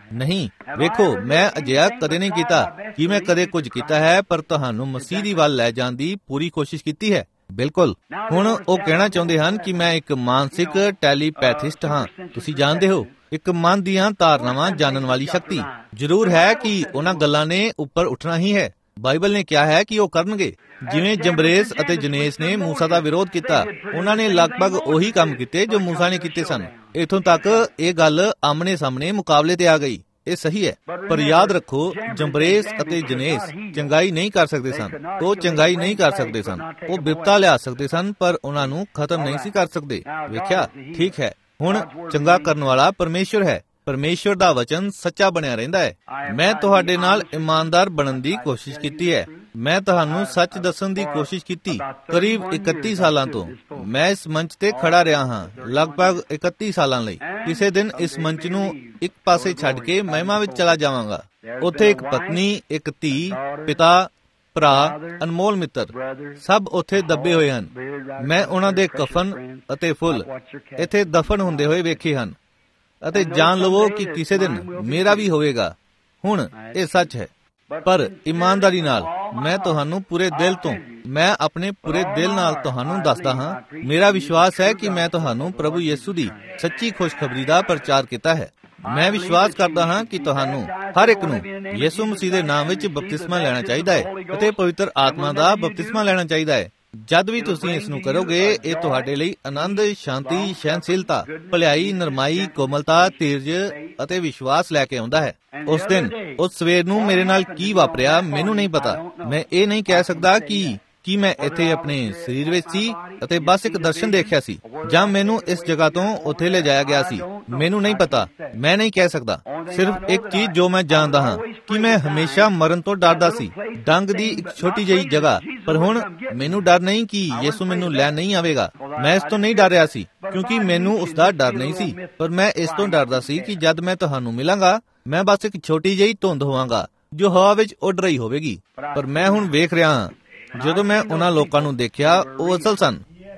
ਨਹੀਂ, ਵੇਖੋ, ਮੈਂ ਅਜਿਹਾ ਕਦੇ ਨਹੀਂ ਕੀਤਾ ਕਿ ਮੈਂ ਕਦੇ ਕੁਝ ਕੀਤਾ ਹੈ, ਪਰ ਤੁਹਾਨੂੰ ਮਸੀਹ ਦੀ ਵੱਲ ਲੈ ਜਾਣ ਦੀ ਪੂਰੀ ਕੋਸ਼ਿਸ਼ ਕੀਤੀ ਹੈ। ਬਿਲਕੁਲ। ਹੁਣ ਉਹ ਕਹਿਣਾ ਚਾਹੁੰਦੇ ਹਨ ਕਿ ਮੈਂ ਇੱਕ ਮਾਨਸਿਕ ਟੈਲੀਪੈਥਿਸਟ ਹਾਂ। ਤੁਸੀਂ ਜਾਣਦੇ ਹੋ, ਇੱਕ ਮਨ ਦੀਆਂ ਧਾਰਨਾਵਾਂ ਜਾਣਨ ਵਾਲੀ ਸ਼ਕਤੀ। ਜ਼ਰੂਰ ਹੈ ਕਿ ਉਹਨਾਂ ਗੱਲਾਂ ਨੇ ਉੱਪਰ ਉੱਠਣਾ ਹੀ ਹੈ। ਬਾਈਬਲ ਨੇ ਕਿਹਾ ਹੈ ਕਿ ਉਹ ਕਰਨਗੇ। ਜਿਵੇਂ ਜੰਬਰੇਸ ਅਤੇ ਜਨੇਸ ਨੇ ਮੂਸਾ ਦਾ ਵਿਰੋਧ ਕੀਤਾ, ਉਹਨਾਂ ਨੇ ਲਗਭਗ ਉਹੀ ਕੰਮ ਕੀਤੇ ਜੋ ਮੂਸਾ ਨੇ ਕੀਤੇ ਸਨ। ਇੱਥੋਂ ਤੱਕ ਇਹ ਗੱਲ ਆਮਣੇ ਸਾਹਮਣੇ ਮੁਕਾਬਲੇ ਤੇ ਆ ਗਈ। ਇਹ ਸਹੀ ਹੈ, ਪਰ ਯਾਦ ਰੱਖੋ, ਜੰਬਰੇਸ ਅਤੇ ਜਨੇਸ ਚੰਗਾਈ ਨਹੀਂ ਕਰ ਸਕਦੇ ਸਨ। ਉਹ ਚੰਗਾਈ ਨਹੀਂ ਕਰ ਸਕਦੇ ਸਨ। ਉਹ ਬਿਪਤਾ ਲਿਆ ਸਕਦੇ ਸਨ, ਪਰ ਉਹਨਾਂ ਨੂੰ ਖਤਮ ਨਹੀਂ ਸੀ ਕਰ ਸਕਦੇ। ਵੇਖਿਆ? ਠੀਕ ਹੈ। ਹੁਣ ਚੰਗਾ ਕਰਨ ਵਾਲਾ ਪਰਮੇਸ਼ਵਰ ਹੈ। ਪਰਮੇਸ਼ਵਰ ਦਾ ਵਚਨ ਸੱਚਾ ਬਣਿਆ ਰਹਿੰਦਾ ਹੈ। ਮੈਂ ਤੁਹਾਡੇ ਨਾਲ ਇਮਾਨਦਾਰ ਬਣਨ ਦੀ ਕੋਸ਼ਿਸ਼ ਕੀਤੀ ਹੈ। ਮੈਂ ਤੁਹਾਨੂੰ ਸੱਚ ਦੱਸਣ ਦੀ ਕੋਸ਼ਿਸ਼ ਕੀਤੀ। ਕਰੀਬ 31 ਸਾਲਾਂ ਤੋਂ ਮੈਂ ਇਸ ਮੰਚ ਤੇ ਖੜਾ ਰਿਹਾ ਹਾਂ, ਲਗਭਗ 31 ਸਾਲਾਂ ਲਈ। ਕਿਸੇ ਦਿਨ ਇਸ ਮੰਚ ਨੂੰ ਇੱਕ ਪਾਸੇ ਛੱਡ ਕੇ ਮਹਿਮਾ ਵਿੱਚ ਚਲਾ ਜਾਵਾਂਗਾ। ਉੱਥੇ ਇੱਕ ਪਤਨੀ, ਇੱਕ ਧੀ, ਪਿਤਾ, ਭਰਾ, ਅਨਮੋਲ ਮਿੱਤਰ, ਸਭ ਉੱਥੇ ਦੱਬੇ ਹੋਏ ਹਨ। ਮੈਂ ਉਹਨਾਂ ਦੇ ਕਫਨ ਅਤੇ ਫੁੱਲ ਇੱਥੇ ਦਫਨ ਹੁੰਦੇ ਹੋਏ ਵੇਖੇ ਹਨ। ਅਤੇ ਜਾਣ ਲਵੋ ਕਿ ਕਿਸੇ ਦਿਨ ਮੇਰਾ ਵੀ ਹੋਵੇਗਾ। ਹੁਣ ਇਹ ਸੱਚ ਹੈ, ਪਰ ਇਮਾਨਦਾਰੀ ਨਾਲ ਮੈਂ ਤੁਹਾਨੂੰ ਪੂਰੇ ਦਿਲ ਤੋਂ, ਮੈਂ ਆਪਣੇ ਪੂਰੇ ਦਿਲ ਨਾਲ ਤੁਹਾਨੂੰ ਦੱਸਦਾ ਹਾਂ, ਮੇਰਾ ਵਿਸ਼ਵਾਸ ਹੈ ਕਿ ਮੈਂ ਤੁਹਾਨੂੰ ਪ੍ਰਭੂ ਯਿਸੂ ਦੀ ਸੱਚੀ ਖੁਸ਼ਖਬਰੀ ਦਾ ਪ੍ਰਚਾਰ ਕੀਤਾ ਹੈ। ਮੈਂ ਵਿਸ਼ਵਾਸ ਕਰਦਾ ਹਾਂ ਕਿ ਤੁਹਾਨੂੰ ਹਰ ਇੱਕ ਨੂੰ ਯਿਸੂ ਮਸੀਹ ਦੇ ਨਾਮ ਵਿੱਚ ਬਪਤਿਸਮਾ ਲੈਣਾ ਚਾਹੀਦਾ ਹੈ ਅਤੇ ਪਵਿੱਤਰ ਆਤਮਾ ਦਾ ਬਪਤਿਸਮਾ ਲੈਣਾ ਚਾਹੀਦਾ ਹੈ। ਜਦ ਵੀ ਤੁਸੀਂ ਇਸ ਨੂੰ ਕਰੋਗੇ, ਇਹ ਤੁਹਾਡੇ ਲਈ ਆਨੰਦ, ਸ਼ਾਂਤੀ, ਸਹਿਨਸ਼ੀਲਤਾ, ਭਲਾਈ, ਨਰਮਾਈ, ਕੋਮਲਤਾ, ਧੀਰਜ ਅਤੇ ਵਿਸ਼ਵਾਸ ਲੈ ਕੇ ਆਉਂਦਾ ਹੈ। ਉਸ ਦਿਨ, ਉਸ ਸਵੇਰ ਨੂੰ ਮੇਰੇ ਨਾਲ ਕੀ ਵਾਪਰਿਆ ਮੈਨੂੰ ਨਹੀਂ ਪਤਾ। ਮੈਂ ਇਹ ਨਹੀਂ ਕਹਿ ਸਕਦਾ ਕਿ ਮੈਂ ਇੱਥੇ ਆਪਣੇ ਸਰੀਰ ਵਿੱਚ ਸੀ ਅਤੇ ਬਸ ਇੱਕ ਦਰਸ਼ਨ ਦੇਖਿਆ ਸੀ, ਜਾਂ ਮੈਨੂੰ ਇਸ ਜਗ੍ਹਾ ਤੋਂ ਉੱਥੇ ਲੈ ਜਾਇਆ ਗਿਆ ਸੀ। ਮੈਨੂੰ ਨਹੀਂ ਪਤਾ। ਮੈਂ ਨਹੀਂ ਕਹਿ ਸਕਦਾ। ਸਿਰਫ ਇੱਕ ਚੀਜ਼ ਜੋ ਮੈਂ ਜਾਣਦਾ ਹਾਂ ਕਿ ਮੈਂ ਹਮੇਸ਼ਾ ਮਰਨ ਤੋਂ ਡਰਦਾ ਸੀ, ਡੰਗ ਦੀ ਇੱਕ ਛੋਟੀ ਜਿਹੀ ਜਗ੍ਹਾ। ਪਰ ਹੁਣ ਮੈਨੂੰ ਡਰ ਨਹੀਂ ਕਿ ਯਿਸੂ ਮੈਨੂੰ ਲੈਣ ਨਹੀਂ ਆਵੇਗਾ। ਮੈਂ ਇਸ ਤੋਂ ਨਹੀਂ ਡਰ ਰਿਹਾ ਸੀ, ਕਿਉਂਕਿ ਮੈਨੂੰ ਉਸ ਦਾ ਡਰ ਨਹੀਂ ਸੀ। ਪਰ ਮੈਂ ਇਸ ਤੋਂ ਡਰਦਾ ਸੀ ਕਿ ਜਦ ਮੈਂ ਤੁਹਾਨੂੰ ਮਿਲਾਂਗਾ, ਮੈਂ ਬਸ ਇੱਕ ਛੋਟੀ ਜਿਹੀ ਧੁੰਦ ਹੋਵਾਂਗਾ ਜੋ ਹਵਾ ਵਿੱਚ ਉੱਡ ਰਹੀ ਹੋਵੇਗੀ। ਪਰ ਮੈਂ ਹੁਣ ਵੇਖ ਰਿਹਾ ਹਾਂ, ਜਦੋਂ ਮੈਂ ਉਹਨਾਂ ਲੋਕਾਂ ਨੂੰ ਦੇਖਿਆ, ਉਹ ਅਸਲ ਸਨ।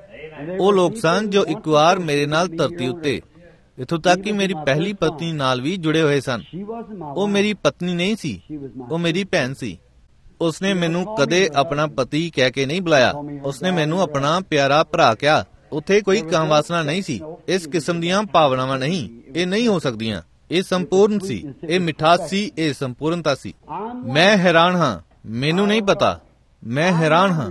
ਉਹ ਲੋਕ ਸਨ ਜੋ ਇੱਕ ਵਾਰ ਮੇਰੇ ਨਾਲ ਧਰਤੀ ਉੱਤੇ, ਇੱਥੋਂ ਤੱਕ ਕਿ ਮੇਰੀ ਪਹਿਲੀ ਪਤਨੀ ਨਾਲ ਵੀ ਜੁੜੇ ਹੋਏ ਸਨ। ਉਹ ਮੇਰੀ ਪਤਨੀ ਨਹੀਂ ਸੀ, ਉਹ ਮੇਰੀ ਭੈਣ ਸੀ। ਉਸਨੇ ਮੈਨੂੰ ਕਦੇ ਆਪਣਾ ਪਤੀ ਕਹਿ ਕੇ ਨਹੀਂ ਬੁਲਾਇਆ। ਉਸਨੇ ਮੈਨੂੰ ਆਪਣਾ ਪਿਆਰਾ ਭਰਾ ਕਿਹਾ। ਉੱਥੇ ਕੋਈ ਕਾਮ ਵਾਸਨਾ ਨਹੀਂ ਸੀ। ਇਸ ਕਿਸਮ ਦੀਆਂ ਭਾਵਨਾਵਾਂ ਨਹੀਂ, ਇਹ ਨਹੀਂ ਹੋ ਸਕਦੀਆਂ। ਇਹ ਸੰਪੂਰਨ ਸੀ, ਇਹ ਮਿਠਾਸ ਸੀ, ਇਹ ਸੰਪੂਰਨਤਾ ਸੀ। ਮੈਂ ਹੈਰਾਨ ਹਾਂ, ਮੈਨੂੰ ਨਹੀਂ ਪਤਾ। ਮੈਂ ਹੈਰਾਨ ਹਾਂ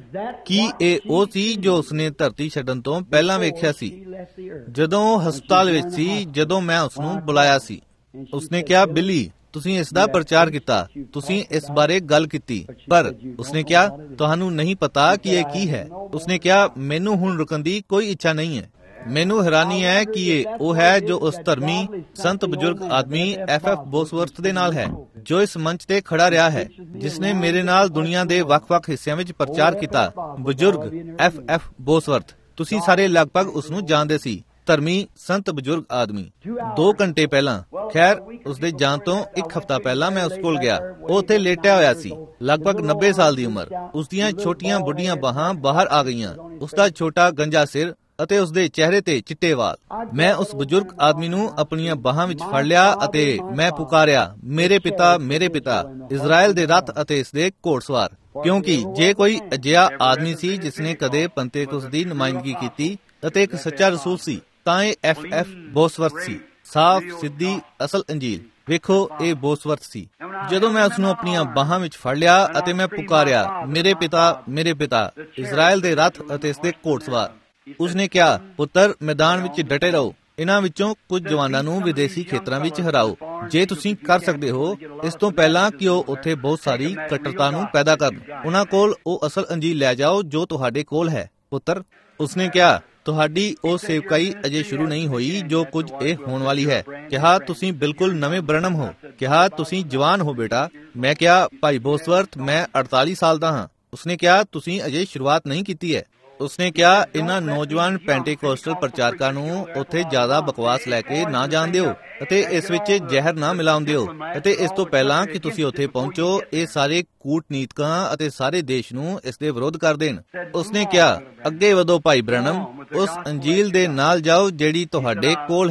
ਕਿ ਇਹ ਉਹ ਸੀ ਜੋ ਉਸਨੇ ਧਰਤੀ ਛੱਡਣ ਤੋਂ ਪਹਿਲਾਂ ਵੇਖਿਆ ਸੀ, ਜਦੋਂ ਉਹ ਹਸਪਤਾਲ ਵਿੱਚ ਸੀ, ਜਦੋਂ ਮੈਂ ਉਸਨੂੰ ਬੁਲਾਇਆ ਸੀ। ਉਸਨੇ ਕਿਹਾ, ਬਿਲੀ, ਤੁਸੀਂ ਇਸ ਦਾ ਪ੍ਰਚਾਰ ਕੀਤਾ, ਤੁਸੀਂ ਇਸ ਬਾਰੇ ਗੱਲ ਕੀਤੀ, ਪਰ ਉਸਨੇ ਕਿਹਾ, ਤੁਹਾਨੂੰ ਨਹੀਂ ਪਤਾ ਕਿ ਇਹ ਕੀ ਹੈ। ਉਸਨੇ ਕਿਹਾ, ਮੈਨੂੰ ਹੁਣ ਰੁਕਣ ਦੀ ਕੋਈ ਇੱਛਾ ਨਹੀਂ ਹੈ। ਮੈਨੂੰ ਹੈਰਾਨੀ ਹੈ ਕਿ ਇਹ ਉਹ ਹੈ ਜੋ ਉਸ ਧਰਮੀ ਸੰਤ ਬਜ਼ੁਰਗ ਆਦਮੀ F.F. ਬੋਸਵਰਥ ਦੇ ਨਾਲ ਹੈ, ਜੋ ਇਸ ਮੰਚ ਤੇ ਖੜਾ ਰਿਹਾ ਹੈ, ਜਿਸ ਨੇ ਮੇਰੇ ਨਾਲ ਦੁਨੀਆ ਦੇ ਵੱਖ-ਵੱਖ ਹਿੱਸਿਆਂ ਵਿੱਚ ਪ੍ਰਚਾਰ ਕੀਤਾ। ਬਜ਼ੁਰਗ F.F. ਬੋਸਵਰਥ, ਤੁਸੀਂ ਸਾਰੇ ਲਗਭਗ ਉਸ ਨੂੰ ਜਾਣਦੇ ਸੀ। ਧਰਮੀ ਸੰਤ ਬਜ਼ੁਰਗ ਆਦਮੀ। 2 ਘੰਟੇ ਪਹਿਲਾਂ, ਖੈਰ ਉਸ ਦੇ ਜਾਣ ਤੋਂ 1 ਹਫ਼ਤਾ ਪਹਿਲਾਂ ਮੈਂ ਉਸ ਕੋਲ ਗਿਆ। ਉਹ ਉੱਥੇ ਲੇਟਿਆ ਹੋਇਆ ਸੀ, ਲਗਭਗ 90 ਸਾਲ ਦੀ ਉਮਰ। ਉਸ ਦੀਆਂ ਛੋਟੀਆਂ ਬੁੱਢੀਆਂ ਬਾਹਾਂ ਬਾਹਰ ਆ ਗਈਆਂ, ਉਸ ਦਾ ਛੋਟਾ ਗੰਜਾ ਸਿਰ ਅਤੇ ਉਸ ਦੇ ਚਿਹਰੇ ਤੇ ਚਿੱਟੇ ਵਾਲ। ਮੈਂ ਉਸ ਬਜ਼ੁਰਗ ਆਦਮੀ ਨੂੰ ਆਪਣੀਆਂ ਬਾਹਾਂ ਵਿੱਚ ਫੜ ਲਿਆ ਅਤੇ ਮੈਂ ਪੁਕਾਰਿਆ, ਮੇਰੇ ਪਿਤਾ, ਮੇਰੇ ਪਿਤਾ, ਇਜ਼ਰਾਈਲ ਦੇ ਰੱਥ ਅਤੇ ਇਸ ਦੇ ਘੋੜਸਵਾਰ। ਕਿਉਂਕਿ ਜੇ ਕੋਈ ਅਜਿਹਾ ਆਦਮੀ ਸੀ ਜਿਸ ਨੇ ਕਦੇ ਪੰਤੇਕੁਸਤ ਦੀ ਨੁਮਾਇੰਦਗੀ ਕੀਤੀ ਅਤੇ ਇੱਕ ਸੱਚਾ ਰਸੂਲ ਸੀ, ਤਾਂ ਇਹ F.F. ਬੋਸਵਰਥ ਸੀ। ਸਾਫ਼, ਸਿੱਧੀ, ਅਸਲ ਅੰਜੀਲ। ਵੇਖੋ, ਇਹ ਬੋਸਵਰਥ ਸੀ। ਜਦੋਂ ਮੈਂ ਉਸਨੂੰ ਆਪਣੀਆਂ ਬਾਹਾਂ ਵਿੱਚ ਫੜ ਲਿਆ ਅਤੇ ਮੈਂ ਪੁਕਾਰਿਆ, ਮੇਰੇ ਪਿਤਾ, ਮੇਰੇ ਪਿਤਾ, ਇਜ਼ਰਾਈਲ ਦੇ ਰੱਥ ਅਤੇ ਇਸ ਦੇ ਘੋੜਸਵਾਰ, ਉਸਨੇ ਕਿਹਾ, ਪੁੱਤਰ, ਮੈਦਾਨ ਵਿੱਚ ਡਟੇ ਰਹੋ। ਇਹਨਾਂ ਵਿੱਚੋਂ ਕੁਝ ਜਵਾਨਾਂ ਨੂੰ ਵਿਦੇਸ਼ੀ ਖੇਤਰਾਂ ਵਿੱਚ ਹਰਾਓ, ਜੇ ਤੁਸੀਂ ਕਰ ਸਕਦੇ ਹੋ, ਇਸ ਤੋਂ ਪਹਿਲਾਂ ਕਿ ਉਹ ਉੱਥੇ ਬਹੁਤ ਸਾਰੀ ਕੱਟੜਤਾ ਨੂੰ ਪੈਦਾ ਕਰਨ। ਉਹਨਾਂ ਕੋਲ ਉਹ ਅਸਲ ਅੰਜੀਲ ਲੈ ਜਾਓ ਜੋ ਤੁਹਾਡੇ ਕੋਲ ਹੈ, ਪੁੱਤਰ। ਉਸਨੇ ਕਿਹਾ, ਤੁਹਾਡੀ ਉਹ ਸੇਵਕਾਈ ਅਜੇ ਸ਼ੁਰੂ ਨਹੀਂ ਹੋਈ ਜੋ ਕੁਝ ਇਹ ਹੋਣ ਵਾਲੀ ਹੈ। ਕਿਹਾ, ਤੁਸੀਂ ਬਿਲਕੁਲ ਨਵੇਂ ਬ੍ਰਨਮ ਹੋ। ਕਿਹਾ, ਤੁਸੀਂ ਜਵਾਨ ਹੋ ਬੇਟਾ। ਮੈਂ ਕਿਹਾ, ਭਾਈ ਬੋਸਵਰਥ, ਮੈਂ 48 ਸਾਲ ਦਾ ਹਾਂ। ਉਸਨੇ ਕਿਹਾ, ਤੁਸੀਂ ਅਜੇ ਸ਼ੁਰੂਆਤ ਨਹੀਂ ਕੀਤੀ ਹੈ। ਉਸਨੇ ਕਿਹਾ, ਇਹਨਾਂ ਨੌਜਵਾਨ ਪੈਂਟੀਕੋਸਟਲ ਪ੍ਰਚਾਰਕਾਂ ਨੂੰ ਉੱਥੇ ਜ਼ਿਆਦਾ ਬਕਵਾਸ ਲੈ ਕੇ ਨਾ ਜਾਣ ਦਿਓ ਅਤੇ ਇਸ ਵਿੱਚ ਜ਼ਹਿਰ ਨਾ ਮਿਲਾਉਣ ਦਿਓ। ਅਤੇ ਇਸ ਤੋਂ ਪਹਿਲਾਂ ਕਿ ਤੁਸੀਂ ਉੱਥੇ ਪਹੁੰਚੋ, ਇਹ ਸਾਰੇ ਕੂਟਨੀਤਕਾਂ ਅਤੇ ਸਾਰੇ ਦੇਸ਼ ਨੂੰ ਇਸ ਦੇ ਵਿਰੋਧ ਕਰ ਦੇਣ। ਉਸਨੇ ਕਿਹਾ, ਅੱਗੇ ਵਧੋ ਭਾਈ ਬ੍ਰਨਮ, ਉਸ ਅੰਜੀਲ ਦੇ ਨਾਲ ਜਾਓ ਜਿਹੜੀ ਤੁਹਾਡੇ ਕੋਲ ਹੈ।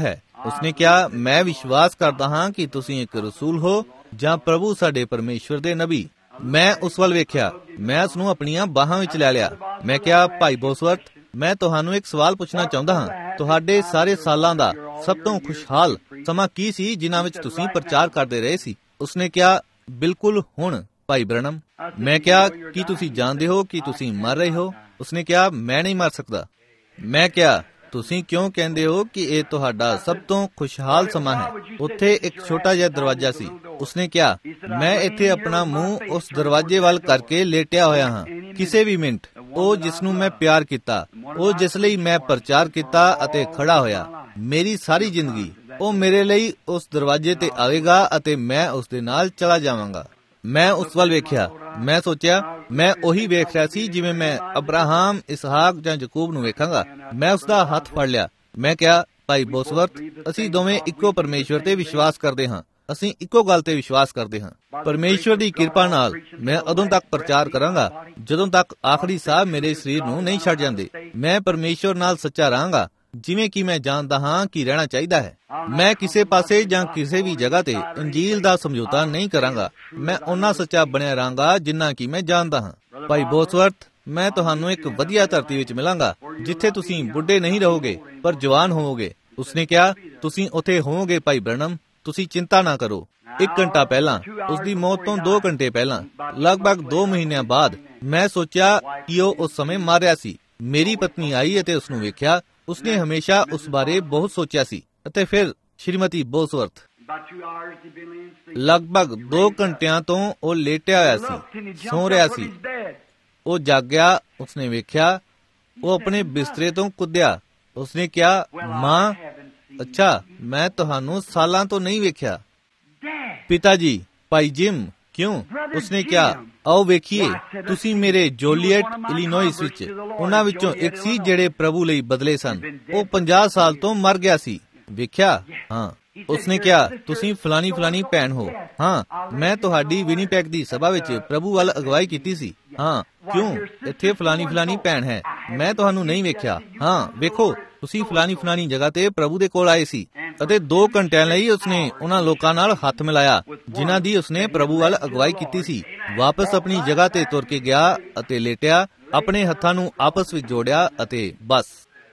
ਉਸਨੇ ਕਿਹਾ, ਮੈਂ ਵਿਸ਼ਵਾਸ ਕਰਦਾ ਹਾਂ ਕਿ ਤੁਸੀਂ ਇੱਕ ਰਸੂਲ ਹੋ ਜਾਂ ਪ੍ਰਭੂ ਸਾਡੇ ਪਰਮੇਸ਼ਵਰ ਦੇ ਨਬੀ। ਮੈਂ ਉਸ ਵੱਲ ਵੇਖਿਆ, ਮੈਂ ਉਸ ਨੂੰ ਆਪਣੀਆਂ ਬਾਹਾਂ ਵਿੱਚ ਲੈ ਲਿਆ। ਮੈਂ ਕਿਹਾ, ਭਾਈ ਬੋਸਵਰਥ, ਮੈਂ ਤੁਹਾਨੂੰ ਇੱਕ ਸਵਾਲ ਪੁੱਛਣਾ ਚਾਹੁੰਦਾ ਹਾਂ। ਤੁਹਾਡੇ ਸਾਰੇ ਸਾਲਾਂ ਦਾ ਸਭ ਤੋਂ ਖੁਸ਼ਹਾਲ ਸਮਾਂ ਕੀ ਸੀ ਜਿਨ੍ਹਾਂ ਵਿੱਚ ਤੁਸੀਂ ਪ੍ਰਚਾਰ ਕਰਦੇ ਰਹੇ ਸੀ? ਉਸਨੇ ਕਿਹਾ, ਬਿਲਕੁਲ ਹੁਣ ਭਾਈ ਬ੍ਰਨਮ। ਮੈਂ ਕਿਹਾ, ਕੀ ਤੁਸੀਂ ਜਾਣਦੇ ਹੋ ਕਿ ਤੁਸੀਂ ਮਰ ਰਹੇ ਹੋ? ਉਸਨੇ ਕਿਹਾ, ਮੈਂ ਨਹੀਂ ਮਰ ਸਕਦਾ। ਮੈਂ ਕਿਹਾ, ਤੁਸੀਂ ਕਿਉਂ ਕਹਿੰਦੇ ਹੋ ਕਿ ਇਹ ਤੁਹਾਡਾ ਸਭ ਤੋਂ ਖੁਸ਼ਹਾਲ ਸਮਾਂ ਹੈ? ਉੱਥੇ ਇੱਕ ਛੋਟਾ ਜਿਹਾ ਦਰਵਾਜ਼ਾ ਸੀ। ਉਸਨੇ ਕਿਹਾ, ਮੈਂ ਇੱਥੇ ਆਪਣਾ ਮੂੰਹ ਉਸ ਦਰਵਾਜ਼ੇ ਵੱਲ ਕਰਕੇ ਲੇਟਿਆ ਹੋਇਆ ਹਾਂ। ਕਿਸੇ ਵੀ ਮਿੰਟ ਉਹ ਜਿਸ ਨੂੰ ਮੈਂ ਪਿਆਰ ਕੀਤਾ, ਉਹ ਜਿਸ ਲਈ ਮੈਂ ਪ੍ਰਚਾਰ ਕੀਤਾ ਅਤੇ ਖੜਾ ਹੋਇਆ, ਮੇਰੀ ਸਾਰੀ ਜ਼ਿੰਦਗੀ ਉਹ ਮੇਰੇ ਲਈ ਉਸ ਦਰਵਾਜ਼ੇ ਤੇ ਆਵੇਗਾ ਅਤੇ ਮੈਂ ਉਸ ਦੇ ਨਾਲ ਚਲਾ ਜਾਵਾਂਗਾ। ਮੈਂ ਉਸ ਵੱਲ ਵੇਖਿਆ। ਮੈਂ ਸੋਚਿਆ, ਮੈਂ ਉਹੀ ਵੇਖ ਰਿਹਾ ਸੀ ਜਿਵੇਂ ਮੈਂ ਅਬਰਾਹਮ, ਇਸਹਾਕ ਜਾਂ ਯਾਕੂਬ ਨੂੰ ਵੇਖਾਂਗਾ। ਮੈਂ ਉਸ ਦਾ ਹੱਥ ਫੜ ਲਿਆ। ਮੈਂ ਕਿਹਾ, ਭਾਈ ਬੋਸਵਰਥ, ਅਸੀਂ ਦੋਵੇਂ ਇੱਕੋ ਪਰਮੇਸ਼ਵਰ ਤੇ ਵਿਸ਼ਵਾਸ ਕਰਦੇ ਹਾਂ। ਅਸੀਂ ਇੱਕੋ ਗੱਲ ਤੇ ਵਿਸ਼ਵਾਸ ਕਰਦੇ ਹਾਂ। ਪਰਮੇਸ਼ਵਰ ਦੀ ਕਿਰਪਾ ਨਾਲ ਮੈਂ ਉਦੋਂ ਤੱਕ ਪ੍ਰਚਾਰ ਕਰਾਂਗਾ ਜਦੋਂ ਤੱਕ ਆਖਰੀ ਸਾਹ ਮੇਰੇ ਸਰੀਰ ਨੂੰ ਨਹੀਂ ਛੱਡ ਜਾਂਦੇ। ਮੈਂ ਪਰਮੇਸ਼ਵਰ ਨਾਲ ਸੱਚਾ ਰਹਾਂਗਾ ਜਿਵੇਂ ਕਿ ਮੈਂ ਜਾਣਦਾ ਹਾਂ ਕਿ ਰਹਿਣਾ ਚਾਹੀਦਾ ਹੈ। ਮੈਂ ਕਿਸੇ ਪਾਸੇ ਜਾਂ ਕਿਸੇ ਵੀ ਜਗ੍ਹਾ ਤੇ ਇੰਜੀਲ ਦਾ ਸਮਝੌਤਾ ਨਹੀਂ ਕਰਾਂਗਾ। ਮੈਂ ਓਨਾ ਸੱਚਾ ਬਣਿਆ ਰਹਾਂਗਾ ਜਿੰਨਾ ਕਿ ਮੈਂ ਜਾਣਦਾ ਹਾਂ। ਭਾਈ ਬੋਸਵਰਥ, ਮੈਂ ਤੁਹਾਨੂੰ ਇੱਕ ਵਧੀਆ ਧਰਤੀ ਵਿੱਚ ਮਿਲਾਂਗਾ ਜਿੱਥੇ ਤੁਸੀਂ ਬੁੱਢੇ ਨਹੀਂ ਰਹੋਗੇ ਪਰ ਜਵਾਨ ਹੋਵੋਗੇ। ਉਸਨੇ ਕਿਹਾ, ਤੁਸੀਂ ਉੱਥੇ ਹੋਵੋਗੇ ਭਾਈ ਬ੍ਰਨਮ, ਤੁਸੀਂ ਚਿੰਤਾ ਨਾ ਕਰੋ। 1 ਘੰਟਾ ਪਹਿਲਾਂ, ਉਸ ਦੀ ਮੌਤ ਤੋਂ 2 ਘੰਟੇ ਪਹਿਲਾਂ, ਲਗਭਗ 2 ਮਹੀਨਿਆਂ ਬਾਅਦ, ਮੈਂ ਸੋਚਿਆ ਕਿ ਉਹ ਉਸ ਸਮੇਂ ਮਰ ਰਿਹਾ ਸੀ। ਮੇਰੀ ਪਤਨੀ ਆਈ ਅਤੇ ਉਸ ਨੂੰ ਵੇਖਿਆ। ਉਸਨੇ ਹਮੇਸ਼ਾ ਉਸ ਬਾਰੇ ਬਹੁਤ ਸੋਚਿਆ ਸੀ। ਅਤੇ ਫਿਰ ਸ਼੍ਰੀਮਤੀ ਬੋਸਵਰਥ, ਲਗਭਗ 2 ਘੰਟਿਆਂ ਤੋਂ ਉਹ ਲੇਟਿਆ ਹੋਇਆ ਸੀ, ਸੌਂ ਰਿਹਾ ਸੀ। ਉਹ ਜਾਗਿਆ। ਉਸਨੇ ਵੇਖਿਆ, ਉਹ ਆਪਣੇ ਬਿਸਤਰੇ ਤੋਂ ਕੁੱਦਿਆ। ਉਸਨੇ ਕਿਹਾ, ਮਾਂ, ਅੱਛਾ, ਮੈਂ ਤੁਹਾਨੂੰ ਸਾਲਾਂ ਤੋਂ ਨਹੀਂ ਵੇਖਿਆ। ਪਿਤਾ ਜੀ, ਭਾਈ ਜਿਮ, ਕਿਉਂ? ਉਸਨੇ ਕਿਹਾ, ਆਓ ਵੇਖੀਏ। ਤੁਸੀਂ ਮੇਰੇ ਜੋਲੀਅਟ, ਇਲੀਨੋਇਸ ਵਿੱਚ ਉਹਨਾਂ ਵਿੱਚੋਂ ਇੱਕ ਸੀ ਜਿਹੜੇ ਪ੍ਰਭੂ ਲਈ ਬਦਲੇ ਸਨ। ਉਹ 50 ਸਾਲ ਤੋਂ ਮਰ ਗਿਆ ਸੀ। ਵੇਖਿਆ? ਹਾਂ। ਉਸਨੇ ਕਿਹਾ, ਤੁਸੀਂ ਫਲਾਨੀ ਭੈਣ ਹੋ? ਹਾਂ, ਮੈਂ ਤੁਹਾਡੀ ਵਿਨੀਪੈਗ ਦੀ ਸਭਾ ਵਿੱਚ ਪ੍ਰਭੂ ਵੱਲ ਅਗਵਾਈ ਕੀਤੀ ਸੀ। ਹਾਂ, ਕਿਉਂ? ਇੱਥੇ ਫਲਾਨੀ ਭੈਣ ਹੈ। ਮੈਂ ਤੁਹਾਨੂੰ ਨਹੀਂ ਵੇਖਿਆ। ਹਾਂ, ਵੇਖੋ, ਤੁਸੀਂ ਫਲਾਨੀ ਜਗ੍ਹਾ ਤੇ ਪ੍ਰਭੂ ਦੇ ਕੋਲ ਆਏ ਸੀ। ਅਤੇ 2 ਘੰਟਿਆਂ ਲਈ ਉਸਨੇ ਉਹਨਾਂ ਲੋਕਾਂ ਨਾਲ ਹੱਥ ਮਿਲਾਇਆ ਜਿਨ੍ਹਾਂ ਦੀ ਉਸਨੇ ਪ੍ਰਭੂ ਵੱਲ ਅਗਵਾਈ ਕੀਤੀ ਸੀ। ਵਾਪਸ ਆਪਣੀ ਜਗ੍ਹਾ ਤੇ ਤੁਰ ਕੇ ਗਿਆ ਅਤੇ ਲੇਟਿਆ, ਆਪਣੇ ਹੱਥਾਂ ਨੂੰ ਆਪਸ ਵਿੱਚ ਜੋੜਿਆ ਅਤੇ ਬਸ।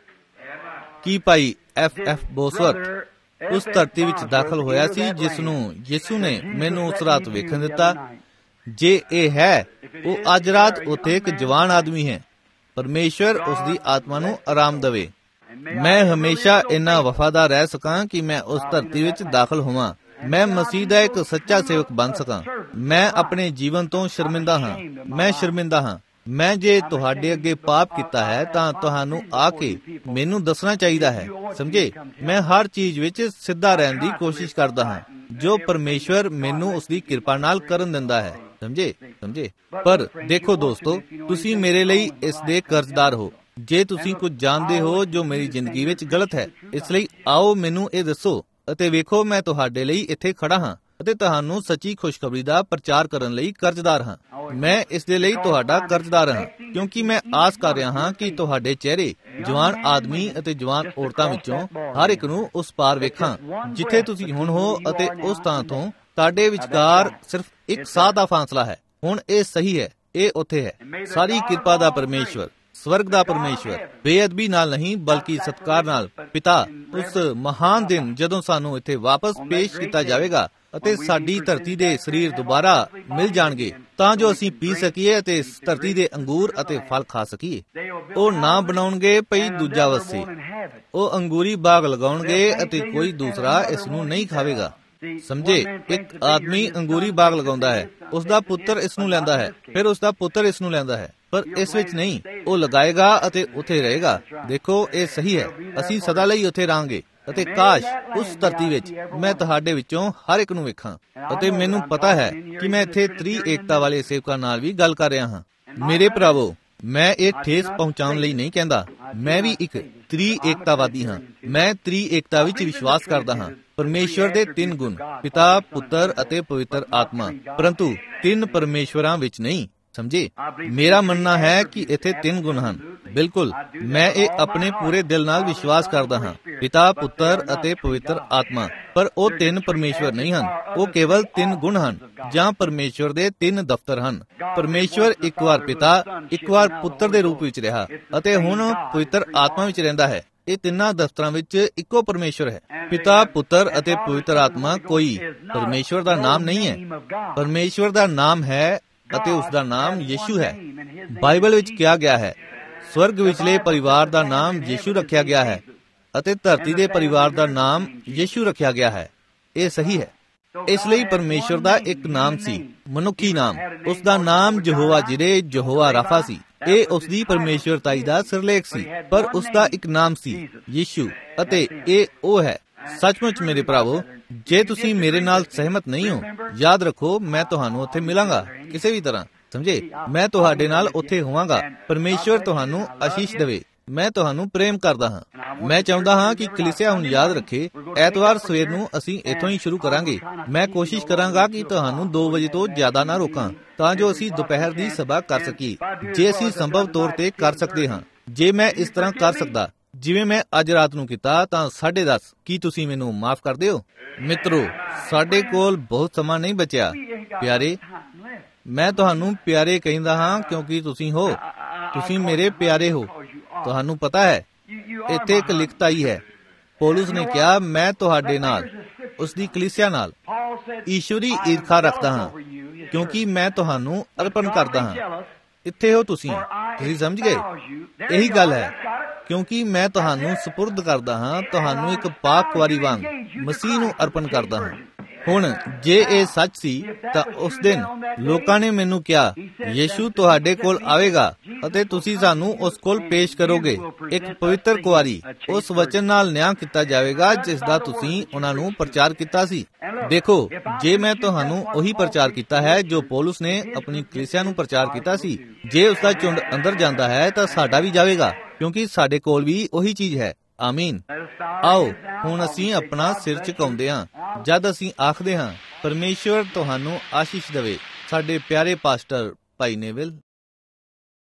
ਕੀ ਭਾਈ F.F. ਬੋਸਵਰਥ ਉਸ ਧਰਤੀ ਵਿੱਚ ਦਾਖਲ ਹੋਇਆ ਸੀ ਜਿਸ ਨੂੰ ਯਿਸੂ ਨੇ ਮੈਨੂੰ ਉਸ ਰਾਤ ਵੇਖਣ ਦਿੱਤਾ? ਜੇ ਇਹ ਹੈ, ਉਹ ਅੱਜ ਰਾਤ ਉੱਥੇ ਇੱਕ ਜਵਾਨ ਆਦਮੀ ਹੈ। ਪਰਮੇਸ਼ਵਰ ਉਸ ਦੀ ਆਤਮਾ ਨੂੰ ਆਰਾਮ ਦੇਵੇ। ਮੈਂ ਹਮੇਸ਼ਾ ਇੰਨਾ ਵਫਾਦਾਰ ਰਹਿ ਸਕਾਂ ਕਿ ਮੈਂ ਉਸ ਧਰਤੀ ਵਿੱਚ ਦਾਖਲ ਹੋਵਾਂ। ਮੈਂ ਮਸੀਹ ਦਾ ਇੱਕ ਸੱਚਾ ਸੇਵਕ ਬਣ ਸਕਾਂ। ਮੈਂ ਆਪਣੇ ਜੀਵਨ ਤੋਂ ਸ਼ਰਮਿੰਦਾ ਹਾਂ। ਮੈਂ ਸ਼ਰਮਿੰਦਾ ਹਾਂ। ਮੈਂ ਜੇ ਤੁਹਾਡੇ ਅੱਗੇ ਪਾਪ ਕੀਤਾ ਹੈ ਤਾਂ ਤੁਹਾਨੂੰ ਆ ਕੇ ਮੈਨੂੰ ਦੱਸਣਾ ਚਾਹੀਦਾ ਹੈ। ਸਮਝੇ? ਮੈਂ ਹਰ ਚੀਜ਼ ਵਿੱਚ ਸਿੱਧਾ ਰਹਿਣ ਦੀ ਕੋਸ਼ਿਸ਼ ਕਰਦਾ ਹਾਂ ਜੋ ਪਰਮੇਸ਼ਵਰ ਮੈਨੂੰ ਉਸ ਦੀ ਕਿਰਪਾ ਨਾਲ ਕਰਨ ਦਿੰਦਾ ਹੈ। ਸਮਝੇ? ਪਰ ਦੇਖੋ ਦੋਸਤੋ, ਤੁਸੀਂ ਮੇਰੇ ਲਈ ਇਸ ਦੇ ਕਰਜ਼ਦਾਰ ਹੋ। ਜੇ ਤੁਸੀਂ ਕੁਝ ਜਾਣਦੇ ਹੋ ਜੋ ਮੇਰੀ ਜ਼ਿੰਦਗੀ ਵਿੱਚ ਗਲਤ ਹੈ, ਇਸ ਲਈ ਆਓ ਮੈਨੂੰ ਇਹ ਦੱਸੋ ਅਤੇ ਵੇਖੋ, ਮੈਂ ਤੁਹਾਡੇ ਲਈ ਇੱਥੇ ਖੜਾ ਹਾਂ ਅਤੇ ਤੁਹਾਨੂੰ ਸੱਚੀ ਖੁਸ਼ਖਬਰੀ ਦਾ ਪ੍ਰਚਾਰ ਕਰਨ ਲਈ ਕਰਜ਼ਦਾਰ ਹਾਂ। ਮੈਂ ਇਸ ਦੇ ਲਈ ਤੁਹਾਡਾ ਕਰਜ਼ਦਾਰ ਹਾਂ ਕਿਉਂਕਿ ਮੈਂ ਆਸ ਕਰ ਰਿਹਾ ਹਾਂ ਕਿ ਤੁਹਾਡੇ ਚਿਹਰੇ ਜਵਾਨ ਆਦਮੀ ਅਤੇ ਜਵਾਨ ਔਰਤਾਂ ਵਿੱਚੋਂ ਹਰ ਇੱਕ ਨੂੰ ਉਸ ਪਾਰ ਵੇਖਾਂ ਜਿੱਥੇ ਤੁਸੀਂ ਹੁਣ ਹੋ ਅਤੇ ਉਸ ਥਾਂ ਤੋਂ ਤੁਹਾਡੇ ਵਿਚਕਾਰ ਸਿਰਫ ਇੱਕ ਸਾਹ ਦਾ ਫਾਸਲਾ ਹੈ। ਹੁਣ ਇਹ ਸਹੀ ਹੈ, ਇਹ ਉੱਥੇ ਹੈ। ਸਾਰੀ ਕਿਰਪਾ ਦਾ ਪਰਮੇਸ਼ਵਰ, ਸਵਰਗ ਦਾ ਪਰਮੇਸ਼ਵਰ, ਬੇਅਦਬੀ ਨਾਲ ਨਹੀਂ ਬਲਕਿ ਸਤਿਕਾਰ ਨਾਲ, ਪਿਤਾ, ਉਸ ਮਹਾਨ ਦਿਨ ਜਦੋਂ ਸਾਨੂੰ ਇੱਥੇ ਵਾਪਸ ਪੇਸ਼ ਕੀਤਾ ਜਾਵੇਗਾ ਅਤੇ ਸਾਡੀ ਧਰਤੀ ਦੇ ਸਰੀਰ ਦੁਬਾਰਾ ਮਿਲ ਜਾਣਗੇ ਤਾਂ ਜੋ ਅਸੀਂ ਪੀ ਸਕੀਏ ਅਤੇ ਇਸ ਧਰਤੀ ਦੇ ਅੰਗੂਰ ਅਤੇ ਫਲ ਖਾ ਸਕੀਏ। ਉਹ ਨਾ ਬਣਾਉਣਗੇ ਪਈ ਦੂਜਾ ਵਸੇ। ਉਹ ਅੰਗੂਰੀ ਬਾਗ ਲਗਾਉਣਗੇ ਅਤੇ ਕੋਈ ਦੂਸਰਾ ਇਸ ਨੂੰ ਨਹੀਂ ਖਾਵੇਗਾ। ਸਮਝੇ? ਇੱਕ ਆਦਮੀ ਅੰਗੂਰੀ ਬਾਗ ਲਗਾਉਂਦਾ ਹੈ, ਉਸ ਦਾ ਪੁੱਤਰ ਇਸ ਨੂੰ ਲੈਂਦਾ ਹੈ, ਫਿਰ ਉਸ ਦਾ ਪੁੱਤਰ ਇਸ ਨੂੰ ਲੈਂਦਾ ਹੈ, ਪਰ ਇਸ ਵਿੱਚ ਨਹੀਂ। ਉਹ ਲਗਾਏਗਾ ਅਤੇ ਉੱਥੇ ਰਹੇਗਾ। ਦੇਖੋ, ਇਹ ਸਹੀ ਹੈ। ਅਸੀਂ ਸਦਾ ਲਈ ਉੱਥੇ ਰਹਾਂਗੇ ਅਤੇ ਕਾਸ਼ ਉਸ ਧਰਤੀ ਵਿੱਚ ਮੈਂ ਤੁਹਾਡੇ ਵਿੱਚੋਂ ਹਰ ਇੱਕ ਨੂੰ ਵੇਖਾਂ। ਅਤੇ ਮੈਨੂੰ ਪਤਾ ਹੈ ਕਿ ਮੈਂ ਇੱਥੇ ਤ੍ਰੀ ਏਕਤਾ ਵਾਲੇ ਸੇਵਕਾਂ ਨਾਲ ਵੀ ਗੱਲ ਕਰ ਰਿਹਾ ਹਾਂ। ਮੇਰੇ ਭਰਾਵੋ, ਮੈਂ ਇਹ ਠੇਸ ਪਹੁੰਚਾਉਣ ਲਈ ਨਹੀਂ ਕਹਿੰਦਾ। ਮੈਂ ਵੀ ਇੱਕ ਤ੍ਰੀ ਏਕਤਾਵਾਦੀ ਹਾਂ। ਮੈਂ ਤ੍ਰੀ ਏਕਤਾ ਵਿੱਚ ਵਿਸ਼ਵਾਸ ਕਰਦਾ ਹਾਂ। ਪਰਮੇਸ਼ਵਰ ਦੇ 3 ਗੁਣ, ਪਿਤਾ, ਪੁੱਤਰ ਅਤੇ ਪਵਿੱਤਰ ਆਤਮਾ, ਪਰੰਤੂ 3 ਪਰਮੇਸ਼ਵਰਾਂ ਵਿੱਚ ਨਹੀਂ। ਸਮਝੇ? ਮੇਰਾ ਮੰਨਣਾ ਹੈ ਕਿ ਇੱਥੇ 3 ਗੁਣ ਹਨ। ਬਿਲਕੁਲ, ਮੈਂ ਇਹ ਆਪਣੇ ਪੂਰੇ ਦਿਲ ਨਾਲ ਵਿਸ਼ਵਾਸ ਕਰਦਾ ਹਾਂ। ਪਿਤਾ, ਪੁੱਤਰ ਅਤੇ ਪਵਿੱਤਰ ਆਤਮਾ, ਪਰ ਉਹ ਤਿੰਨ ਪਰਮੇਸ਼ਵਰ ਨਹੀਂ ਹਨ। ਉਹ ਕੇਵਲ ਤਿੰਨ ਗੁਣ ਹਨ, ਜਾਂ ਪਰਮੇਸ਼ਵਰ ਦੇ ਤਿੰਨ ਦਫ਼ਤਰ ਹਨ। ਪਰਮੇਸ਼ਵਰ ਇੱਕ ਵਾਰ ਪਿਤਾ, ਇੱਕ ਵਾਰ ਪੁੱਤਰ ਦੇ ਰੂਪ ਵਿੱਚ ਰਿਹਾ ਅਤੇ ਹੁਣ ਪਵਿੱਤਰ ਆਤਮਾ ਵਿੱਚ ਰਹਿੰਦਾ ਹੈ। ਇਹ ਤਿੰਨਾਂ ਦਫ਼ਤਰਾਂ ਵਿੱਚ ਇੱਕੋ ਪਰਮੇਸ਼ਵਰ ਹੈ। ਪਿਤਾ, ਪੁੱਤਰ ਅਤੇ ਪਵਿੱਤਰ ਆਤਮਾ ਕੋਈ ਪਰਮੇਸ਼ਵਰ ਦਾ ਨਾਮ ਨਹੀਂ ਹੈ। ਪਰਮੇਸ਼ਵਰ ਦਾ ਨਾਮ ਹੈ ਅਤੇ ਉਸ ਦਾ ਨਾਮ ਯਿਸੂ ਹੈ। ਬਾਈਬਲ ਵਿੱਚ ਕਿਹਾ ਗਿਆ ਹੈ, ਸਵਰਗ ਵਿਚਲੇ ਪਰਿਵਾਰ ਦਾ ਨਾਮ ਯਿਸੂ ਰੱਖਿਆ ਗਿਆ ਹੈ ਅਤੇ ਧਰਤੀ ਦੇ ਪਰਿਵਾਰ ਦਾ ਨਾਮ ਯਿਸੂ ਰੱਖਿਆ ਗਿਆ ਹੈ। ਇਹ ਸਹੀ ਹੈ। ਇਸ ਲਈ ਪਰਮੇਸ਼ਵਰ ਦਾ ਇੱਕ ਨਾਮ ਸੀ, ਮਨੁੱਖੀ ਨਾਮ। ਉਸ ਦਾ ਨਾਮ ਯਹੋਵਾ ਜਿਰੇ, ਯਹੋਵਾ ਰਾਫਾ ਸੀ। ਇਹ ਉਸ ਦੀ ਪਰਮੇਸ਼ਵਰਤਾਈ ਦਾ ਸਿਰਲੇਖ ਸੀ, ਪਰ ਉਸ ਦਾ ਇੱਕ ਨਾਮ ਸੀ, ਯਿਸੂ, ਅਤੇ ਇਹ ਉਹ ਹੈ। ਸੱਚਮੁੱਚ ਮੇਰੇ ਭਰਾਵੋ, ਜੇ ਤੁਸੀਂ ਮੇਰੇ ਨਾਲ ਸਹਿਮਤ ਨਹੀਂ ਹੋ, ਯਾਦ ਰੱਖੋ, ਮੈਂ ਤੁਹਾਨੂੰ ਉੱਥੇ ਮਿਲਾਂਗਾ ਕਿਸੇ ਵੀ ਤਰ੍ਹਾਂ, ਸਮਝੇ? ਮੈਂ ਤੁਹਾਡੇ ਨਾਲ ਉੱਥੇ ਹੋਵਾਂਗਾ। ਪਰਮੇਸ਼ਵਰ ਤੁਹਾਨੂੰ ਆਸ਼ੀਸ਼ ਦੇਵੇ। ਮੈਂ ਤੁਹਾਨੂੰ ਪ੍ਰੇਮ ਕਰਦਾ ਹਾਂ। ਮੈਂ ਚਾਹੁੰਦਾ ਹਾਂ ਕਿ ਕਲੀਸਿਆ ਹੁਣ ਯਾਦ ਰੱਖੇ, ਐਤਵਾਰ ਸਵੇਰ ਨੂੰ ਅਸੀਂ ਇੱਥੋਂ ਹੀ ਸ਼ੁਰੂ ਕਰਾਂਗੇ। ਮੈਂ ਕੋਸ਼ਿਸ਼ ਕਰਾਂਗਾ ਕਿ ਤੁਹਾਨੂੰ 2 ਵਜੇ ਤੋਂ ਜ਼ਿਆਦਾ ਨਾ ਰੋਕਾਂ, ਤਾਂ ਜੋ ਅਸੀਂ ਦੁਪਹਿਰ ਦੀ ਸਭਾ ਕਰ ਸਕੀਏ, ਜੇ ਅਸੀਂ ਸੰਭਵ ਤੌਰ ਤੇ ਕਰ ਸਕਦੇ ਹਾਂ। ਜੇ ਮੈਂ ਇਸ ਤਰ੍ਹਾਂ ਕਰ ਸਕਦਾ ਜਿਵੇਂ ਮੈਂ ਅੱਜ ਰਾਤ ਨੂੰ ਕੀਤਾ, ਤਾਂ 10:30। ਕੀ ਤੁਸੀਂ ਮੈਨੂੰ ਮਾਫ ਕਰ ਦਿਓ? ਮਿੱਤਰੋ, ਸਾਡੇ ਕੋਲ ਬਹੁਤ ਸਮਾਂ ਨਹੀਂ ਬਚਿਆ। ਪਿਆਰੇ, ਮੈਂ ਤੁਹਾਨੂੰ ਪਿਆਰੇ ਕਹਿੰਦਾ ਹਾਂ ਕਿਉਂਕਿ ਤੁਸੀਂ ਹੋ, ਤੁਸੀਂ ਮੇਰੇ ਪਿਆਰੇ ਹੋ। ਤੁਹਾਨੂੰ ਪਤਾ ਹੈ, ਇੱਥੇ ਇੱਕ ਲਿਖਤ ਆਈ ਹੈ, ਪੌਲੁਸ ਨੇ ਕਿਹਾ, ਮੈਂ ਤੁਹਾਡੇ ਨਾਲ, ਉਸ ਦੀ ਕਲੀਸਿਆ ਨਾਲ ਈਸ਼ਵਰੀ ਈਰਖਾ ਰੱਖਦਾ ਹਾਂ, ਕਿਉਂਕਿ ਮੈਂ ਤੁਹਾਨੂੰ ਅਰਪਣ ਕਰਦਾ ਹਾਂ। ਇੱਥੇ ਹੋ ਤੁਸੀਂ ਸਮਝ ਗਏ? ਇਹੀ ਗੱਲ ਹੈ, ਕਿਉਂਕਿ ਮੈਂ ਤੁਹਾਨੂੰ ਸਪੁਰਦ ਕਰਦਾ ਹਾਂ, ਤੁਹਾਨੂੰ ਇੱਕ ਪਾਕ ਕੁਆਰੀ ਵਾਂਗ ਮਸੀਹ ਨੂੰ ਅਰਪਣ ਕਰਦਾ ਹਾਂ। ਹੁਣ ਜੇ ਇਹ ਸੱਚ ਸੀ, ਤਾਂ ਉਸ ਦਿਨ ਲੋਕਾਂ ਨੇ ਮੈਨੂੰ ਕਿਹਾ, ਯਿਸੂ ਤੁਹਾਡੇ ਕੋਲ ਆਵੇਗਾ ਅਤੇ ਤੁਸੀਂ ਸਾਨੂੰ ਉਸ ਕੋਲ ਪੇਸ਼ ਕਰੋਗੇ, ਇੱਕ ਪਵਿੱਤਰ ਕੁਆਰੀ। ਉਸ ਵਚਨ ਨਾਲ ਨਿਆਂ ਕੀਤਾ ਜਾਵੇਗਾ ਜਿਸ ਦਾ ਤੁਸੀਂ ਉਹਨਾਂ ਨੂੰ ਪ੍ਰਚਾਰ ਕੀਤਾ ਸੀ। ਦੇਖੋ, ਜੇ ਮੈਂ ਤੁਹਾਨੂੰ ਉਹੀ ਪ੍ਰਚਾਰ ਕੀਤਾ ਹੈ ਜੋ ਪੌਲੁਸ ਨੇ ਆਪਣੀ ਕਲੀਸਿਆ ਨੂੰ ਪ੍ਰਚਾਰ ਕੀਤਾ ਸੀ, ਜੇ ਉਸ ਦਾ ਝੁੰਡ ਅੰਦਰ ਜਾਂਦਾ ਹੈ ਤਾਂ ਸਾਡਾ ਵੀ ਜਾਵੇਗਾ, ਕਿਉਂਕਿ ਸਾਡੇ ਕੋਲ ਵੀ ਉਹੀ ਚੀਜ਼ ਹੈ। ਆਮੀਨ। ਆਓ ਹੁਣ ਅਸੀਂ ਆਪਣਾ ਸਿਰ ਝੁਕਾਉਂਦੇ ਹਾਂ ਜਦ ਅਸੀਂ ਆਖਦੇ ਹਾਂ, ਪਰਮੇਸ਼ਵਰ ਤੁਹਾਨੂੰ ਆਸ਼ੀਸ਼ ਦੇਵੇ। ਸਾਡੇ ਪਿਆਰੇ ਪਾਸਟਰ ਭਾਈ ਨੇਵਿਲ।